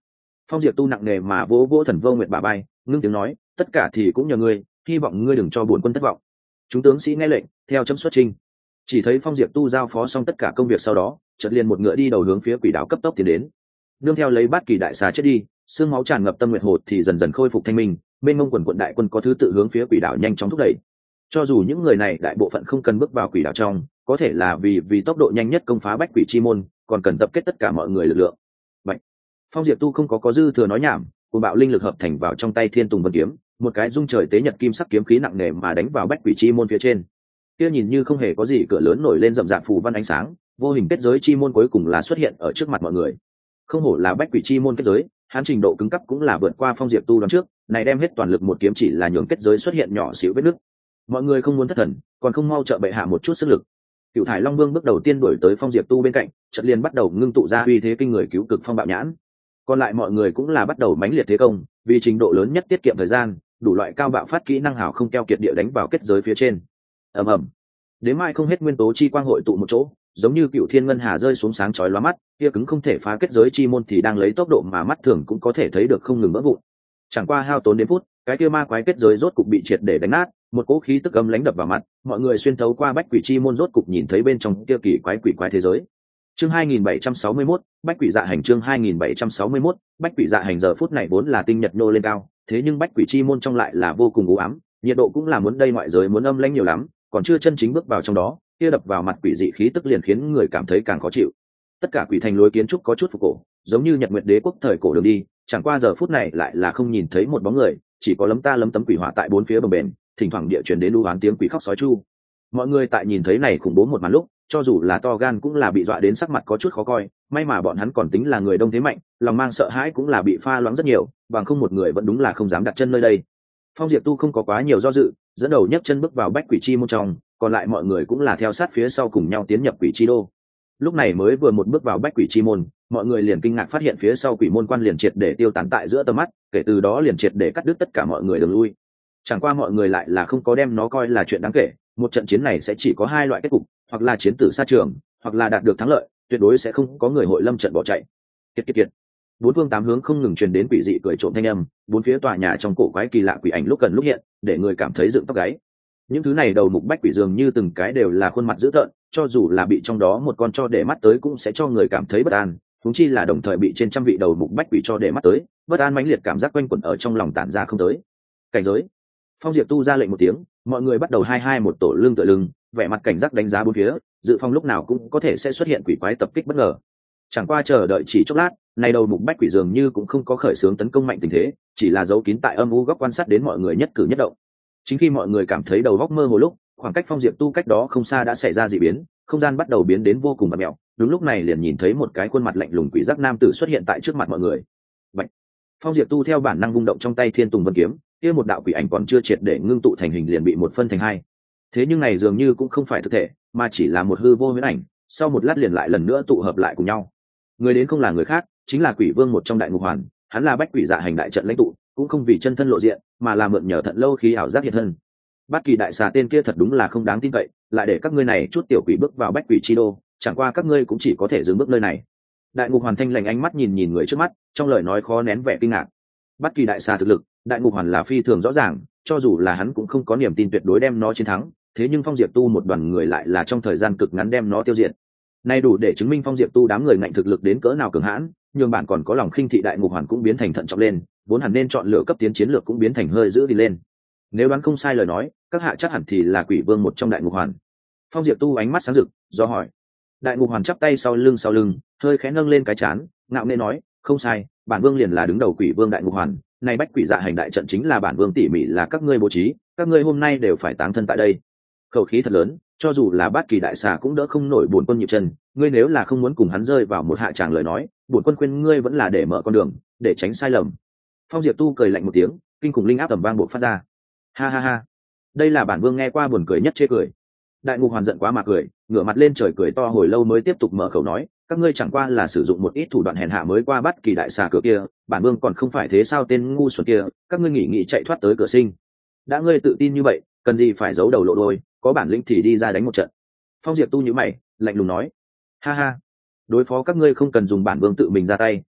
Phong Diệp tu nặng nề mà vỗ vỗ Thần Vô Nguyệt bả vai, ngưng tiếng nói, tất cả thì cũng nhờ ngươi, hy vọng ngươi đừng cho bổn quân thất vọng. Chúng tướng sĩ nghe lệnh, theo chấm xuất chinh. Chỉ thấy Phong Diệp tu giao phó xong tất cả công việc sau đó, chợt liền một ngựa đi đầu hướng phía quỷ đảo cấp tốc tiến đến. Nương theo lấy Bát Kỳ đại xà chết đi, xương máu tràn ngập Tâm Nguyệt Hồ thì dần dần khôi phục thanh minh, bên ngông quần quận đại quân có thứ tự hướng phía quỷ đảo nhanh chóng thúc đẩy. Cho dù những người này đại bộ phận không cần bước vào quỷ đảo trong, có thể là vì vì tốc độ nhanh nhất công phá Bách Quỷ Chi môn, còn cần tập kết tất cả mọi người lực lượng. Bạch. Phong Diệp tu không có có dư thừa nói nhảm, cùng bạo linh lực hợp thành vào trong tay Thiên Tùng Vân kiếm, một cái dung trời tế nhật kim sắc kiếm khí nặng nề mà đánh vào Bách Quỷ Chi môn phía trên. Kia nhìn như không hề có gì cửa lớn nổi lên rậm rạp phù văn ánh sáng, vô hình kết giới chi môn cuối cùng là xuất hiện ở trước mặt mọi người. Không hổ là Bách Quỷ Chi môn kết giới, hắn trình độ cứng cấp cũng là vượt qua Phong Diệp tu đón trước, này đem hết toàn lực một kiếm chỉ là nhường kết giới xuất hiện nhỏ xíu vết nứt. Mọi người không muốn thất thần, còn không mau trợ bệ hạ một chút sức lực. Cựu Thải Long Vương bước đầu tiên đuổi tới Phong Diệp tu bên cạnh, chợt liền bắt đầu ngưng tụ ra uy thế kinh người cứu cực phong bạo nhãn. Còn lại mọi người cũng là bắt đầu mãnh liệt thế công, vì trình độ lớn nhất tiết kiệm thời gian, đủ loại cao bạo phát kỹ năng hảo không keo kiệt địa đánh vào kết giới phía trên. Ầm ầm. Đến mai không hết nguyên tố chi quang hội tụ một chỗ, giống như cựu thiên ngân hà rơi xuống sáng chói lóa mắt, kia cứng không thể phá kết giới chi môn thì đang lấy tốc độ mà mắt thường cũng có thể thấy được không ngừng vỡ vụn. Chẳng qua hao tốn đến phút, cái kia ma quái kết giới rốt cục bị triệt để đánh nát, một cỗ khí tức âm lãnh đập vào mặt, mọi người xuyên thấu qua Bách Quỷ Chi môn rốt cục nhìn thấy bên trong kia kỳ quái quỷ quái thế giới. Chương hai nghìn bảy trăm sáu mươi mốt, Bách Quỷ Dạ Hành chương hai nghìn bảy trăm sáu mươi mốt, Bách Quỷ Dạ Hành giờ phút này vốn là tinh nhật nô lên cao, thế nhưng Bách Quỷ Chi môn trong lại là vô cùng u ám, nhiệt độ cũng là muốn đây ngoại giới muốn âm lãnh nhiều lắm, còn chưa chân chính bước vào trong đó, kia đập vào mặt quỷ dị khí tức liền khiến người cảm thấy càng khó chịu. Tất cả quỷ thành lối kiến trúc có chút phục cổ, giống như Nhật Nguyệt Đế quốc thời cổ đường đi, chẳng qua giờ phút này lại là không nhìn thấy một bóng người, chỉ có lấm ta lấm tấm quỷ hỏa tại bốn phía bờ bền, thỉnh thoảng địa truyền đến u ám tiếng quỷ khóc sói chu. Mọi người tại nhìn thấy này khủng bố một màn lúc, cho dù là to gan cũng là bị dọa đến sắc mặt có chút khó coi, may mà bọn hắn còn tính là người đông thế mạnh, lòng mang sợ hãi cũng là bị pha loãng rất nhiều, bằng không một người vẫn đúng là không dám đặt chân nơi đây. Phong Diệp tu không có quá nhiều do dự, dẫn đầu nhấc chân bước vào Bách Quỷ Chi môn trong, còn lại mọi người cũng là theo sát phía sau cùng nhau tiến nhập Quỷ Chi đô. Lúc này mới vừa một bước vào Bách Quỷ Chi môn, mọi người liền kinh ngạc phát hiện phía sau quỷ môn quan liền triệt để tiêu tán tại giữa tầm mắt, kể từ đó liền triệt để cắt đứt tất cả mọi người đường lui. Chẳng qua mọi người lại là không có đem nó coi là chuyện đáng kể, một trận chiến này sẽ chỉ có hai loại kết cục, hoặc là chiến tử xa trường, hoặc là đạt được thắng lợi, tuyệt đối sẽ không có người hội lâm trận bỏ chạy. Kiệt kiệt kiệt. Bốn phương tám hướng không ngừng truyền đến quỷ dị cười trộm thanh âm, bốn phía tòa nhà trong cổ quái kỳ lạ quỷ ảnh lúc gần lúc hiện, để người cảm thấy dựng tóc gáy. Những thứ này đầu mục bách quỷ dường như từng cái đều là khuôn mặt dữ tợn, cho dù là bị trong đó một con cho để mắt tới cũng sẽ cho người cảm thấy bất an, huống chi là đồng thời bị trên trăm vị đầu mục bách quỷ cho để mắt tới, bất an mãnh liệt cảm giác quanh quẩn ở trong lòng tản ra không tới. Cảnh giới. Phong Diệp tu ra lệnh một tiếng, mọi người bắt đầu hai hai một tổ lưng tựa lưng, vẻ mặt cảnh giác đánh giá bốn phía, dự phòng lúc nào cũng có thể sẽ xuất hiện quỷ quái tập kích bất ngờ. Chẳng qua chờ đợi chỉ chốc lát, này đầu mục bách quỷ dường như cũng không có khởi xướng tấn công mạnh tình thế, chỉ là giấu kín tại âm u góc quan sát đến mọi người nhất cử nhất động. Chính khi mọi người cảm thấy đầu góc mơ hồ lúc, khoảng cách Phong Diệp tu cách đó không xa đã xảy ra dị biến, không gian bắt đầu biến đến vô cùng bặm mèo. Đúng lúc này liền nhìn thấy một cái khuôn mặt lạnh lùng quỷ giác nam tử xuất hiện tại trước mặt mọi người. Bạch. Phong Diệp tu theo bản năng vung động trong tay Thiên Tùng Vân kiếm, kia một đạo quỷ ảnh còn chưa triệt để ngưng tụ thành hình liền bị một phân thành hai. Thế nhưng này dường như cũng không phải thực thể, mà chỉ là một hư vô huyễn ảnh, sau một lát liền lại lần nữa tụ hợp lại cùng nhau. Người đến không là người khác, chính là Quỷ Vương một trong Đại Ngục Hoàn, hắn là Bách Quỷ Dạ Hành đại trận lãnh tụ, cũng không vì chân thân lộ diện, mà là mượn nhờ thận lâu khí ảo giác hiện thân. Bát Kỳ đại xà tên kia thật đúng là không đáng tin cậy, lại để các ngươi này chút tiểu quỷ bước vào Bách Quỷ chi đô, chẳng qua các ngươi cũng chỉ có thể dừng bước nơi này. Đại Ngục Hoàn thanh lành ánh mắt nhìn nhìn người trước mắt, trong lời nói khó nén vẻ kinh ngạc. Bát Kỳ đại xà thực lực, Đại Ngục Hoàn là phi thường rõ ràng, cho dù là hắn cũng không có niềm tin tuyệt đối đem nó chiến thắng, thế nhưng Phong Diệp tu một đoàn người lại là trong thời gian cực ngắn đem nó tiêu diệt. Này đủ để chứng minh Phong Diệp tu đám người ngạnh thực lực đến cỡ nào cường hãn, nhưng bạn còn có lòng khinh thị Đại Ngục Hoàn cũng biến thành thận trọng lên, vốn hẳn nên chọn lựa cấp tiến chiến lược cũng biến thành hơi giữ đi lên. Nếu đoán không sai lời nói, các hạ chắc hẳn thì là Quỷ Vương một trong Đại Ngục Hoàn. Phong Diệp tu ánh mắt sáng rực, do hỏi. Đại Ngục Hoàn chắp tay sau lưng sau lưng, hơi khẽ nâng lên cái chán, ngạo nghễ nói, không sai, bản vương liền là đứng đầu Quỷ Vương Đại Ngục Hoàn, này Bách Quỷ Dạ Hành đại trận chính là bản vương tỉ mỉ là các ngươi bố trí, các ngươi hôm nay đều phải táng thân tại đây. Khẩu khí thật lớn, cho dù là Bát Kỳ đại xà cũng đỡ không nổi bổn quân nhịp chân, ngươi nếu là không muốn cùng hắn rơi vào một hạ tràng lời nói, bổn quân khuyên ngươi vẫn là để mở con đường, để tránh sai lầm. Phong Diệp tu cười lạnh một tiếng, kinh khủng linh áp tầm vang bộc phát ra. Ha ha ha, đây là bản vương nghe qua buồn cười nhất chê cười. Đại Ngục Hoàn giận quá mà cười, ngửa mặt lên trời cười to hồi lâu mới tiếp tục mở khẩu nói, các ngươi chẳng qua là sử dụng một ít thủ đoạn hèn hạ mới qua Bát Kỳ đại xà cửa kia, bản vương còn không phải thế sao tên ngu xuẩn kia, các ngươi nghĩ nghĩ chạy thoát tới cửa sinh. Đã ngươi tự tin như vậy, cần gì phải giấu đầu lộ đôi, có bản lĩnh thì đi ra đánh một trận. Phong Diệp tu nhíu mày, lạnh lùng nói, ha ha, đối phó các ngươi không cần dùng bản vương tự mình ra tay,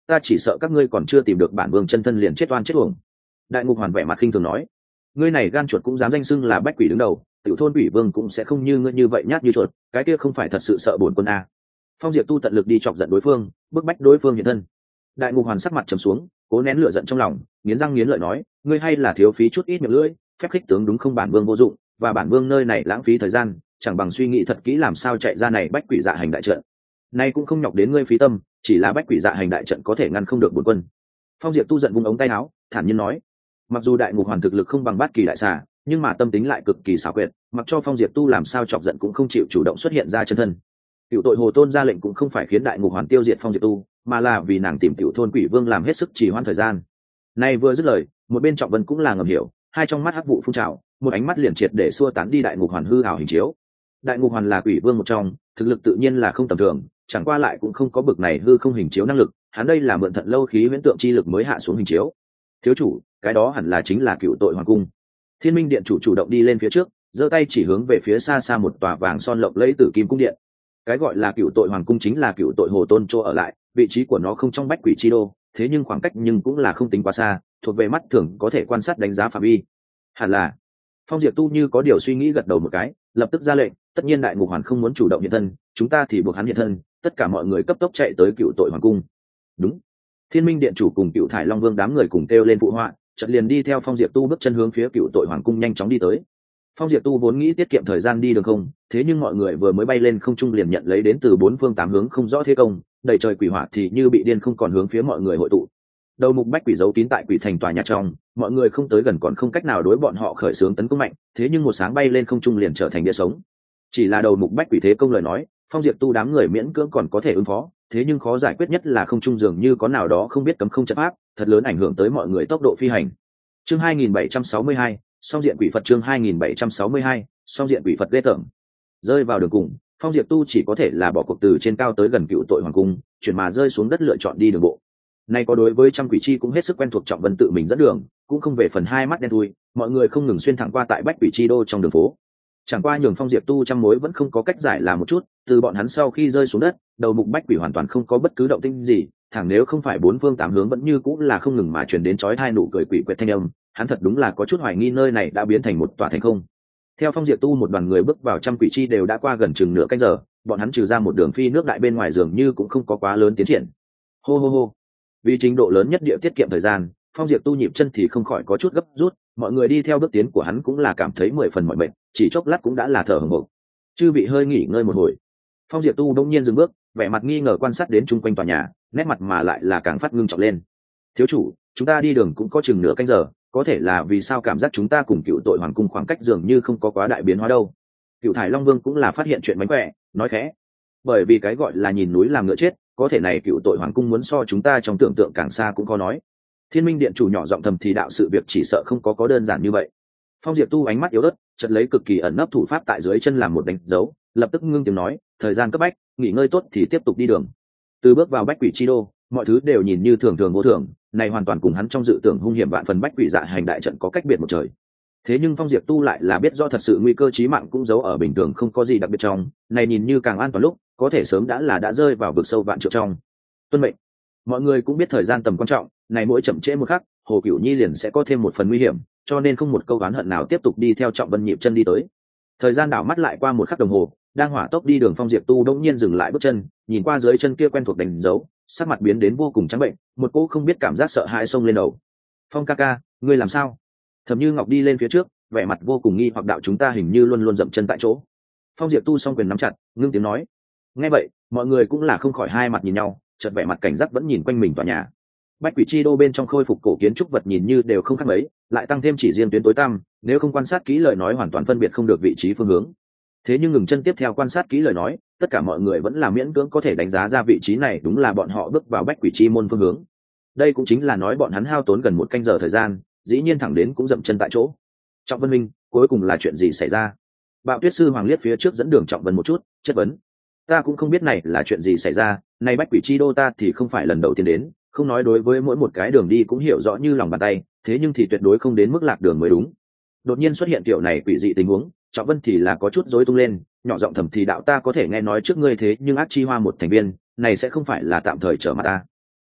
ta chỉ sợ các ngươi còn chưa tìm được bản vương chân thân liền chết oan chết uổng. Đại ngục hoàn vẻ mặt khinh thường nói, ngươi này gan chuột cũng dám danh xưng là bách quỷ đứng đầu, tiểu thôn quỷ vương cũng sẽ không như ngươi như vậy nhát như chuột, cái kia không phải thật sự sợ bổn quân a. Phong Diệp Tu tận lực đi chọc giận đối phương, bức bách đối phương hiện thân. Đại ngục hoàn sắc mặt trầm xuống, cố nén lửa giận trong lòng, nghiến răng nghiến lợi nói, ngươi hay là thiếu phí chút ít miệng lưỡi, phép khích tướng đúng không bản vương vô dụng, và bản vương nơi này lãng phí thời gian, chẳng bằng suy nghĩ thật kỹ làm sao chạy ra này bách quỷ dạ hành đại trận. Nay cũng không nhọc đến ngươi phí tâm, chỉ là bách quỷ dạ hành đại trận có thể ngăn không được bổn quân. Phong Diệp Tu giận vung ống tay áo, thản nhiên nói, mặc dù đại ngục hoàn thực lực không bằng bát kỳ đại xà, nhưng mà tâm tính lại cực kỳ xảo quyệt, mặc cho Phong Diệp Tu làm sao chọc giận cũng không chịu chủ động xuất hiện ra chân thân. Cựu tội hồ tôn ra lệnh cũng không phải khiến đại ngục hoàn tiêu diệt Phong Diệp Tu, mà là vì nàng tìm tiểu thôn quỷ vương làm hết sức trì hoãn thời gian. Nay vừa dứt lời, một bên Trọng Vân cũng là ngầm hiểu, hai trong mắt hắc vụ phun trào, một ánh mắt liền triệt để xua tán đi đại ngục hoàn hư ảo hình chiếu. Đại ngục hoàn là quỷ vương một trong, thực lực tự nhiên là không tầm thường, chẳng qua lại cũng không có bực này hư không hình chiếu năng lực, hắn đây là mượn thận lâu khí huyễn tượng chi lực mới hạ xuống hình chiếu. Thiếu chủ, cái đó hẳn là chính là cựu tội hoàng cung. Thiên Minh điện chủ chủ động đi lên phía trước, giơ tay chỉ hướng về phía xa xa một tòa vàng son lộng lẫy tử kim cung điện. Cái gọi là cựu tội hoàng cung chính là cựu tội hồ tôn chỗ ở lại, vị trí của nó không trong bách quỷ chi đô, thế nhưng khoảng cách nhưng cũng là không tính quá xa, thuộc về mắt thường có thể quan sát đánh giá phạm vi. Hẳn là. Phong Diệp Tu như có điều suy nghĩ gật đầu một cái, lập tức ra lệnh, tất nhiên đại ngục hoàn không muốn chủ động hiện thân, chúng ta thì buộc hắn hiện thân, tất cả mọi người cấp tốc chạy tới cựu tội hoàng cung. Đúng. Thiên Minh điện chủ cùng Cựu Thải Long Vương đám người cùng kêu lên phụ họa, chợt liền đi theo Phong Diệp Tu bước chân hướng phía cựu tội hoàng cung nhanh chóng đi tới. Phong Diệp Tu vốn nghĩ tiết kiệm thời gian đi đường không, thế nhưng mọi người vừa mới bay lên không trung liền nhận lấy đến từ bốn phương tám hướng không rõ thế công, đầy trời quỷ hỏa thì như bị điên không còn hướng phía mọi người hội tụ. Đầu mục bách quỷ giấu kín tại quỷ thành tòa nhà trong, mọi người không tới gần còn không cách nào đối bọn họ khởi xướng tấn công mạnh, thế nhưng một sáng bay lên không trung liền trở thành địa sống. Chỉ là đầu mục bách quỷ thế công lời nói, Phong Diệp Tu đám người miễn cưỡng còn có thể ứng phó, thế nhưng khó giải quyết nhất là không trung dường như có nào đó không biết cấm không trận pháp, thật lớn ảnh hưởng tới mọi người tốc độ phi hành. Chương hai nghìn bảy trăm sáu mươi hai, song diện quỷ Phật chương hai nghìn bảy trăm sáu mươi hai, song diện quỷ Phật ghê tởm. Rơi vào đường cùng, Phong Diệp Tu chỉ có thể là bỏ cuộc từ trên cao tới gần cựu tội hoàng cung, chuyển mà rơi xuống đất lựa chọn đi đường bộ. Nay có đối với trăm quỷ chi cũng hết sức quen thuộc Trọng Vân tự mình dẫn đường, cũng không về phần hai mắt đen thui, mọi người không ngừng xuyên thẳng qua tại bách quỷ chi đô trong đường phố. Chẳng qua nhường Phong Diệp Tu trăm mối vẫn không có cách giải là một chút, từ bọn hắn sau khi rơi xuống đất, đầu mục bách quỷ hoàn toàn không có bất cứ động tĩnh gì, thẳng nếu không phải bốn phương tám hướng vẫn như cũng là không ngừng mà truyền đến chói tai nụ cười quỷ quyệt thanh âm, hắn thật đúng là có chút hoài nghi nơi này đã biến thành một tòa thành không. Theo Phong Diệp Tu một đoàn người bước vào trăm quỷ chi đều đã qua gần chừng nửa canh giờ, bọn hắn trừ ra một đường phi nước đại bên ngoài dường như cũng không có quá lớn tiến triển. Hô hô hô. Vì trình độ lớn nhất địa tiết kiệm thời gian, Phong Diệp Tu nhịp chân thì không khỏi có chút gấp rút, mọi người đi theo bước tiến của hắn cũng là cảm thấy mười phần mỏi mệt, chỉ chốc lát cũng đã là thở hổn hển. Chư vị hơi nghỉ ngơi một hồi. Phong Diệp Tu đông nhiên dừng bước, vẻ mặt nghi ngờ quan sát đến chung quanh tòa nhà, nét mặt mà lại là càng phát ngưng trọng lên. Thiếu chủ, chúng ta đi đường cũng có chừng nửa canh giờ, có thể là vì sao cảm giác chúng ta cùng cựu tội hoàng cung khoảng cách dường như không có quá đại biến hóa đâu. Cựu Thải Long Vương cũng là phát hiện chuyện mánh khỏe, nói khẽ. Bởi vì cái gọi là nhìn núi làm ngựa chết, có thể này cựu tội hoàng cung muốn so chúng ta trong tưởng tượng càng xa cũng có nói. Thiên Minh điện chủ nhỏ giọng thầm thì đạo sự việc chỉ sợ không có có đơn giản như vậy. Phong Diệp Tu ánh mắt yếu ớt, chợt lấy cực kỳ ẩn nấp thủ pháp tại dưới chân làm một đánh dấu, lập tức ngưng tiếng nói, thời gian cấp bách, nghỉ ngơi tốt thì tiếp tục đi đường. Từ bước vào bách quỷ chi đô, mọi thứ đều nhìn như thường thường vô thường, này hoàn toàn cùng hắn trong dự tưởng hung hiểm vạn phần bách quỷ dạ hành đại trận có cách biệt một trời. Thế nhưng Phong Diệp Tu lại là biết rõ thật sự nguy cơ chí mạng cũng giấu ở bình thường không có gì đặc biệt trong, này nhìn như càng an toàn lúc, có thể sớm đã là đã rơi vào vực sâu vạn trượng trong. Tuân mệnh. Mọi người cũng biết thời gian tầm quan trọng, này mỗi chậm trễ một khắc, Hồ Cửu Nhi liền sẽ có thêm một phần nguy hiểm, cho nên không một câu oán hận nào tiếp tục đi theo Trọng Vân nhịp chân đi tới. Thời gian đảo mắt lại qua một khắc đồng hồ, đang hỏa tốc đi đường Phong Diệp Tu đống nhiên dừng lại bước chân, nhìn qua dưới chân kia quen thuộc đánh dấu, sắc mặt biến đến vô cùng trắng bệnh, một cỗ không biết cảm giác sợ hãi xông lên đầu. Phong ca ca, ngươi làm sao? Thẩm Như Ngọc đi lên phía trước, vẻ mặt vô cùng nghi hoặc đạo chúng ta hình như luôn luôn dậm chân tại chỗ. Phong Diệp Tu song quyền nắm chặt, ngưng tiếng nói. Nghe vậy, mọi người cũng là không khỏi hai mặt nhìn nhau, chợt vẻ mặt cảnh giác vẫn nhìn quanh mình tòa nhà. Bách quỷ chi đô bên trong khôi phục cổ kiến trúc vật nhìn như đều không khác mấy, lại tăng thêm chỉ riêng tuyến tối tăm, nếu không quan sát kỹ lời nói hoàn toàn phân biệt không được vị trí phương hướng. Thế nhưng ngừng chân tiếp theo quan sát kỹ lời nói, tất cả mọi người vẫn là miễn cưỡng có thể đánh giá ra vị trí này đúng là bọn họ bước vào bách quỷ chi môn phương hướng. Đây cũng chính là nói bọn hắn hao tốn gần một canh giờ thời gian, dĩ nhiên thẳng đến cũng dậm chân tại chỗ. Trọng Vân Minh, cuối cùng là chuyện gì xảy ra? Bạo Tuyết sư Hoàng liếc phía trước dẫn đường Trọng Vân một chút, chất vấn. Ta cũng không biết này là chuyện gì xảy ra, này bách quỷ chi đô ta thì không phải lần đầu tiên đến, không nói đối với mỗi một cái đường đi cũng hiểu rõ như lòng bàn tay, thế nhưng thì tuyệt đối không đến mức lạc đường mới đúng. Đột nhiên xuất hiện kiểu này quỷ dị tình huống, Trọng Vân thì là có chút rối tung lên, nhỏ giọng thầm thì đạo ta có thể nghe nói trước ngươi thế nhưng ác chi hoa một thành viên, này sẽ không phải là tạm thời trở mặt ta.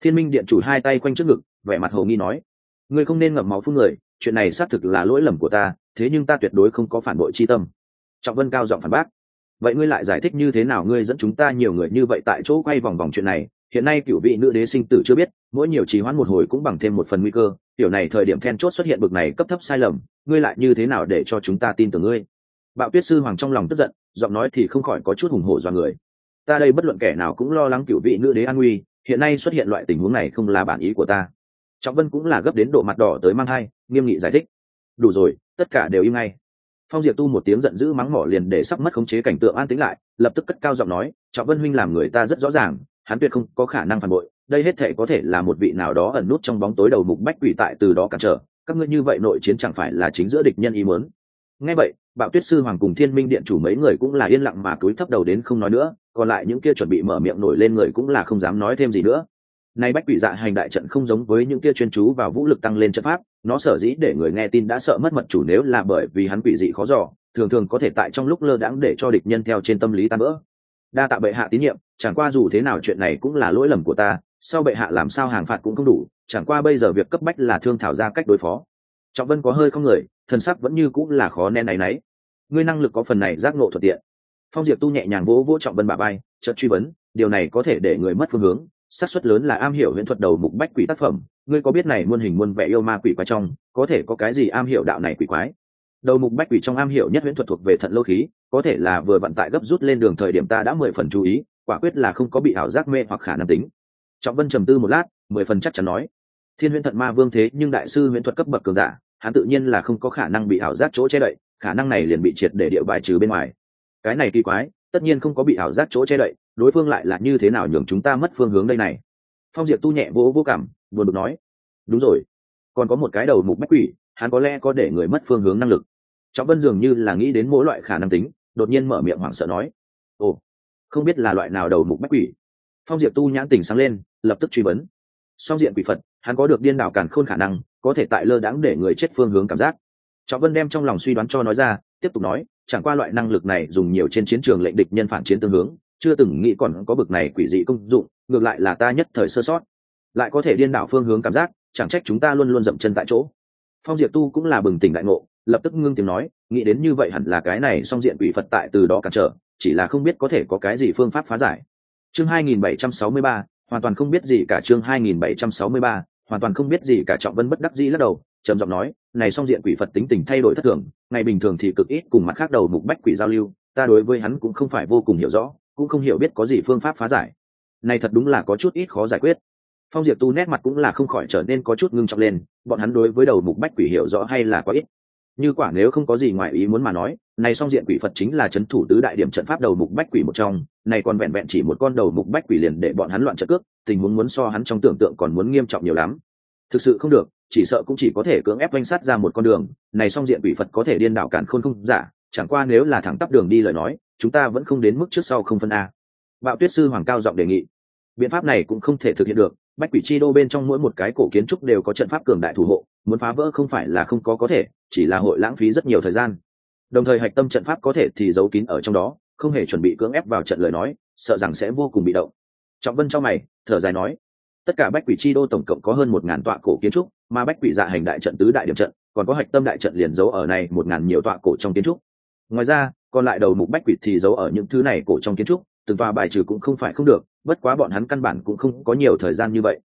Thiên Minh Điện chủ hai tay quanh trước ngực, vẻ mặt hồ nghi nói: ngươi không nên ngậm máu phun người, chuyện này xác thực là lỗi lầm của ta, thế nhưng ta tuyệt đối không có phản bội chi tâm. Trọng Vân cao giọng phản bác: vậy ngươi lại giải thích như thế nào? Ngươi dẫn chúng ta nhiều người như vậy tại chỗ quay vòng vòng chuyện này, hiện nay cửu vị nữ đế sinh tử chưa biết, mỗi nhiều trì hoãn một hồi cũng bằng thêm một phần nguy cơ, điều này thời điểm then chốt xuất hiện bực này cấp thấp sai lầm, ngươi lại như thế nào để cho chúng ta tin tưởng ngươi? Bạo Tuyết sư hoàng trong lòng tức giận, giọng nói thì không khỏi có chút hùng hổ dọa người. Ta đây bất luận kẻ nào cũng lo lắng cửu vị nữ đế an nguy, hiện nay xuất hiện loại tình huống này không là bản ý của ta. Trọng Vân cũng là gấp đến độ mặt đỏ tới mang hai, nghiêm nghị giải thích: đủ rồi, tất cả đều im ngay. Phong Diệp Tu một tiếng giận dữ mắng mỏ liền để sắp mất khống chế cảnh tượng an tĩnh lại, lập tức cất cao giọng nói: Trọng Vân huynh làm người ta rất rõ ràng, hắn tuyệt không có khả năng phản bội, đây hết thể có thể là một vị nào đó ẩn nút trong bóng tối đầu mục bách quỷ tại từ đó cản trở, các ngươi như vậy nội chiến chẳng phải là chính giữa địch nhân ý muốn. Nghe vậy, Bạo Tuyết sư hoàng cùng Thiên Minh điện chủ mấy người cũng là yên lặng mà cúi thấp đầu đến không nói nữa, còn lại những kia chuẩn bị mở miệng nổi lên người cũng là không dám nói thêm gì nữa. Nay bách quỷ dạ hành đại trận không giống với những kia chuyên chú vào vũ lực tăng lên trận pháp, nó sở dĩ để người nghe tin đã sợ mất mật chủ nếu là bởi vì hắn quỷ dị khó dò, thường thường có thể tại trong lúc lơ đãng để cho địch nhân theo trên tâm lý tan vỡ. Đa tạ bệ hạ tín nhiệm, chẳng qua dù thế nào chuyện này cũng là lỗi lầm của ta, sau bệ hạ làm sao hàng phạt cũng không đủ, chẳng qua bây giờ việc cấp bách là thương thảo ra cách đối phó. Trọng Vân có hơi không người, thần sắc vẫn như cũng là khó nén náy náy. Ngươi năng lực có phần này giác ngộ thuận tiện. Phong Diệp Tu nhẹ nhàng vỗ vỗ Trọng Vân bả vai, chợt truy vấn: điều này có thể để người mất phương hướng, xác suất lớn là am hiểu huyễn thuật đầu mục bách quỷ tác phẩm, ngươi có biết này muôn hình muôn vẻ yêu ma quỷ quái trong có thể có cái gì am hiểu đạo này quỷ quái? Đầu mục bách quỷ trong am hiểu nhất huyễn thuật thuộc về thận lô khí, có thể là vừa vận tại gấp rút lên đường thời điểm ta đã mười phần chú ý, quả quyết là không có bị ảo giác mê hoặc khả năng tính. Trọng Vân trầm tư một lát, mười phần chắc chắn nói: Thiên Huyễn Thận Ma Vương thế nhưng đại sư huyễn thuật cấp bậc cường giả, hắn tự nhiên là không có khả năng bị ảo giác chỗ che đậy, khả năng này liền bị triệt để địa bài trừ bên ngoài. Cái này kỳ quái, tất nhiên không có bị ảo giác chỗ che đậy, đối phương lại là như thế nào nhường chúng ta mất phương hướng đây này? Phong Diệp Tu nhẹ vỗ vỗ cảm, buồn bực nói: đúng rồi, còn có một cái đầu mục bách quỷ, hắn có lẽ có để người mất phương hướng năng lực. Trọng Vân dường như là nghĩ đến mỗi loại khả năng tính, đột nhiên mở miệng hoảng sợ nói: ồ, không biết là loại nào đầu mục bách quỷ? Phong Diệp Tu nhãn tình sáng lên, lập tức truy vấn: song diện quỷ Phật, hắn có được điên đảo càn khôn khả năng, có thể tại lơ đãng để người chết phương hướng cảm giác. Trọng Vân đem trong lòng suy đoán cho nói ra, tiếp tục nói: chẳng qua loại năng lực này dùng nhiều trên chiến trường lệnh địch nhân phản chiến tương hướng, chưa từng nghĩ còn có bực này quỷ dị công dụng, ngược lại là ta nhất thời sơ sót, lại có thể điên đảo phương hướng cảm giác, chẳng trách chúng ta luôn luôn dậm chân tại chỗ. Phong Diệp Tu cũng là bừng tỉnh đại ngộ, lập tức ngưng tiếng nói: nghĩ đến như vậy hẳn là cái này song diện quỷ Phật tại từ đó cản trở, chỉ là không biết có thể có cái gì phương pháp phá giải. Chương hai nghìn bảy trăm sáu mươi ba, hoàn toàn không biết gì cả. Chương hai nghìn bảy trăm sáu mươi ba, hoàn toàn không biết gì cả. Trọng Vân bất đắc dĩ lắc đầu, trầm giọng nói: này song diện quỷ Phật tính tình thay đổi thất thường, ngày bình thường thì cực ít cùng mặt khác đầu mục bách quỷ giao lưu, ta đối với hắn cũng không phải vô cùng hiểu rõ, cũng không hiểu biết có gì phương pháp phá giải. Này thật đúng là có chút ít khó giải quyết. Phong Diệp Tu nét mặt cũng là không khỏi trở nên có chút ngưng trọng lên, bọn hắn đối với đầu mục bách quỷ hiểu rõ hay là quá ít. Như quả nếu không có gì ngoài ý muốn mà nói, này song diện quỷ Phật chính là trấn thủ tứ đại điểm trận pháp đầu mục bách quỷ một trong, này còn vẹn vẹn chỉ một con đầu mục bách quỷ liền để bọn hắn loạn trận cước, tình huống muốn so hắn trong tưởng tượng còn muốn nghiêm trọng nhiều lắm. Thực sự không được, chỉ sợ cũng chỉ có thể cưỡng ép oanh sát ra một con đường, này song diện quỷ Phật có thể điên đảo càn khôn không giả, chẳng qua nếu là thẳng tắp đường đi lời nói, chúng ta vẫn không đến mức trước sau không phân a. Bạo Tuyết sư hoàng cao giọng đề nghị. Biện pháp này cũng không thể thực hiện được, bách quỷ chi đô bên trong mỗi một cái cổ kiến trúc đều có trận pháp cường đại thủ hộ, muốn phá vỡ không phải là không có có thể, chỉ là hội lãng phí rất nhiều thời gian. Đồng thời hạch tâm trận pháp có thể thì giấu kín ở trong đó, không hề chuẩn bị cưỡng ép vào trận lời nói, sợ rằng sẽ vô cùng bị động. Trọng Vân trong mày thở dài nói: tất cả bách quỷ chi đô tổng cộng có hơn một ngàn tọa cổ kiến trúc, mà bách quỷ dạ hành đại trận tứ đại điểm trận còn có hạch tâm đại trận liền giấu ở này một ngàn nhiều tọa cổ trong kiến trúc. Ngoài ra còn lại đầu mục bách quỷ thì giấu ở những thứ này cổ trong kiến trúc, từng tòa bài trừ cũng không phải không được, bất quá bọn hắn căn bản cũng không có nhiều thời gian như vậy.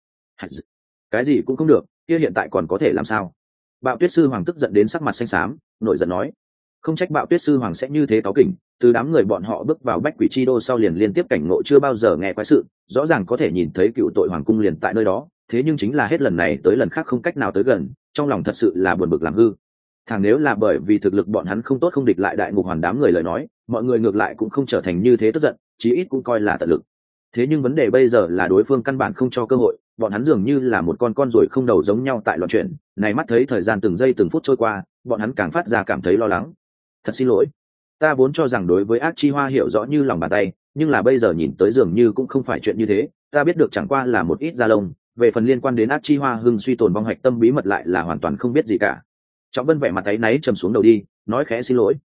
Cái gì cũng không được, kia hiện tại còn có thể làm sao? Bạo Tuyết sư hoàng tức giận đến sắc mặt xanh xám, nổi giận nói: không trách Bạo Tuyết sư hoàng sẽ như thế cáu kỉnh, từ đám người bọn họ bước vào bách quỷ chi đô sau liền liên tiếp cảnh ngộ chưa bao giờ nghe quái sự, rõ ràng có thể nhìn thấy cựu tội hoàng cung liền tại nơi đó, thế nhưng chính là hết lần này tới lần khác không cách nào tới gần, trong lòng thật sự là buồn bực làm hư. Thằng nếu là bởi vì thực lực bọn hắn không tốt không địch lại đại ngục hoàn đám người lời nói, mọi người ngược lại cũng không trở thành như thế tức giận, chí ít cũng coi là tận lực. Thế nhưng vấn đề bây giờ là đối phương căn bản không cho cơ hội, bọn hắn dường như là một con con ruồi không đầu giống nhau tại loạn chuyển, này mắt thấy thời gian từng giây từng phút trôi qua, bọn hắn càng phát ra cảm thấy lo lắng. Thật xin lỗi, ta vốn cho rằng đối với ác chi hoa hiểu rõ như lòng bàn tay, nhưng là bây giờ nhìn tới dường như cũng không phải chuyện như thế, ta biết được chẳng qua là một ít da lông, về phần liên quan đến ác chi hoa hưng suy tồn vong hạch tâm bí mật lại là hoàn toàn không biết gì cả. Trọng Vân vẻ mặt áy náy trầm xuống đầu đi, nói khẽ xin lỗi.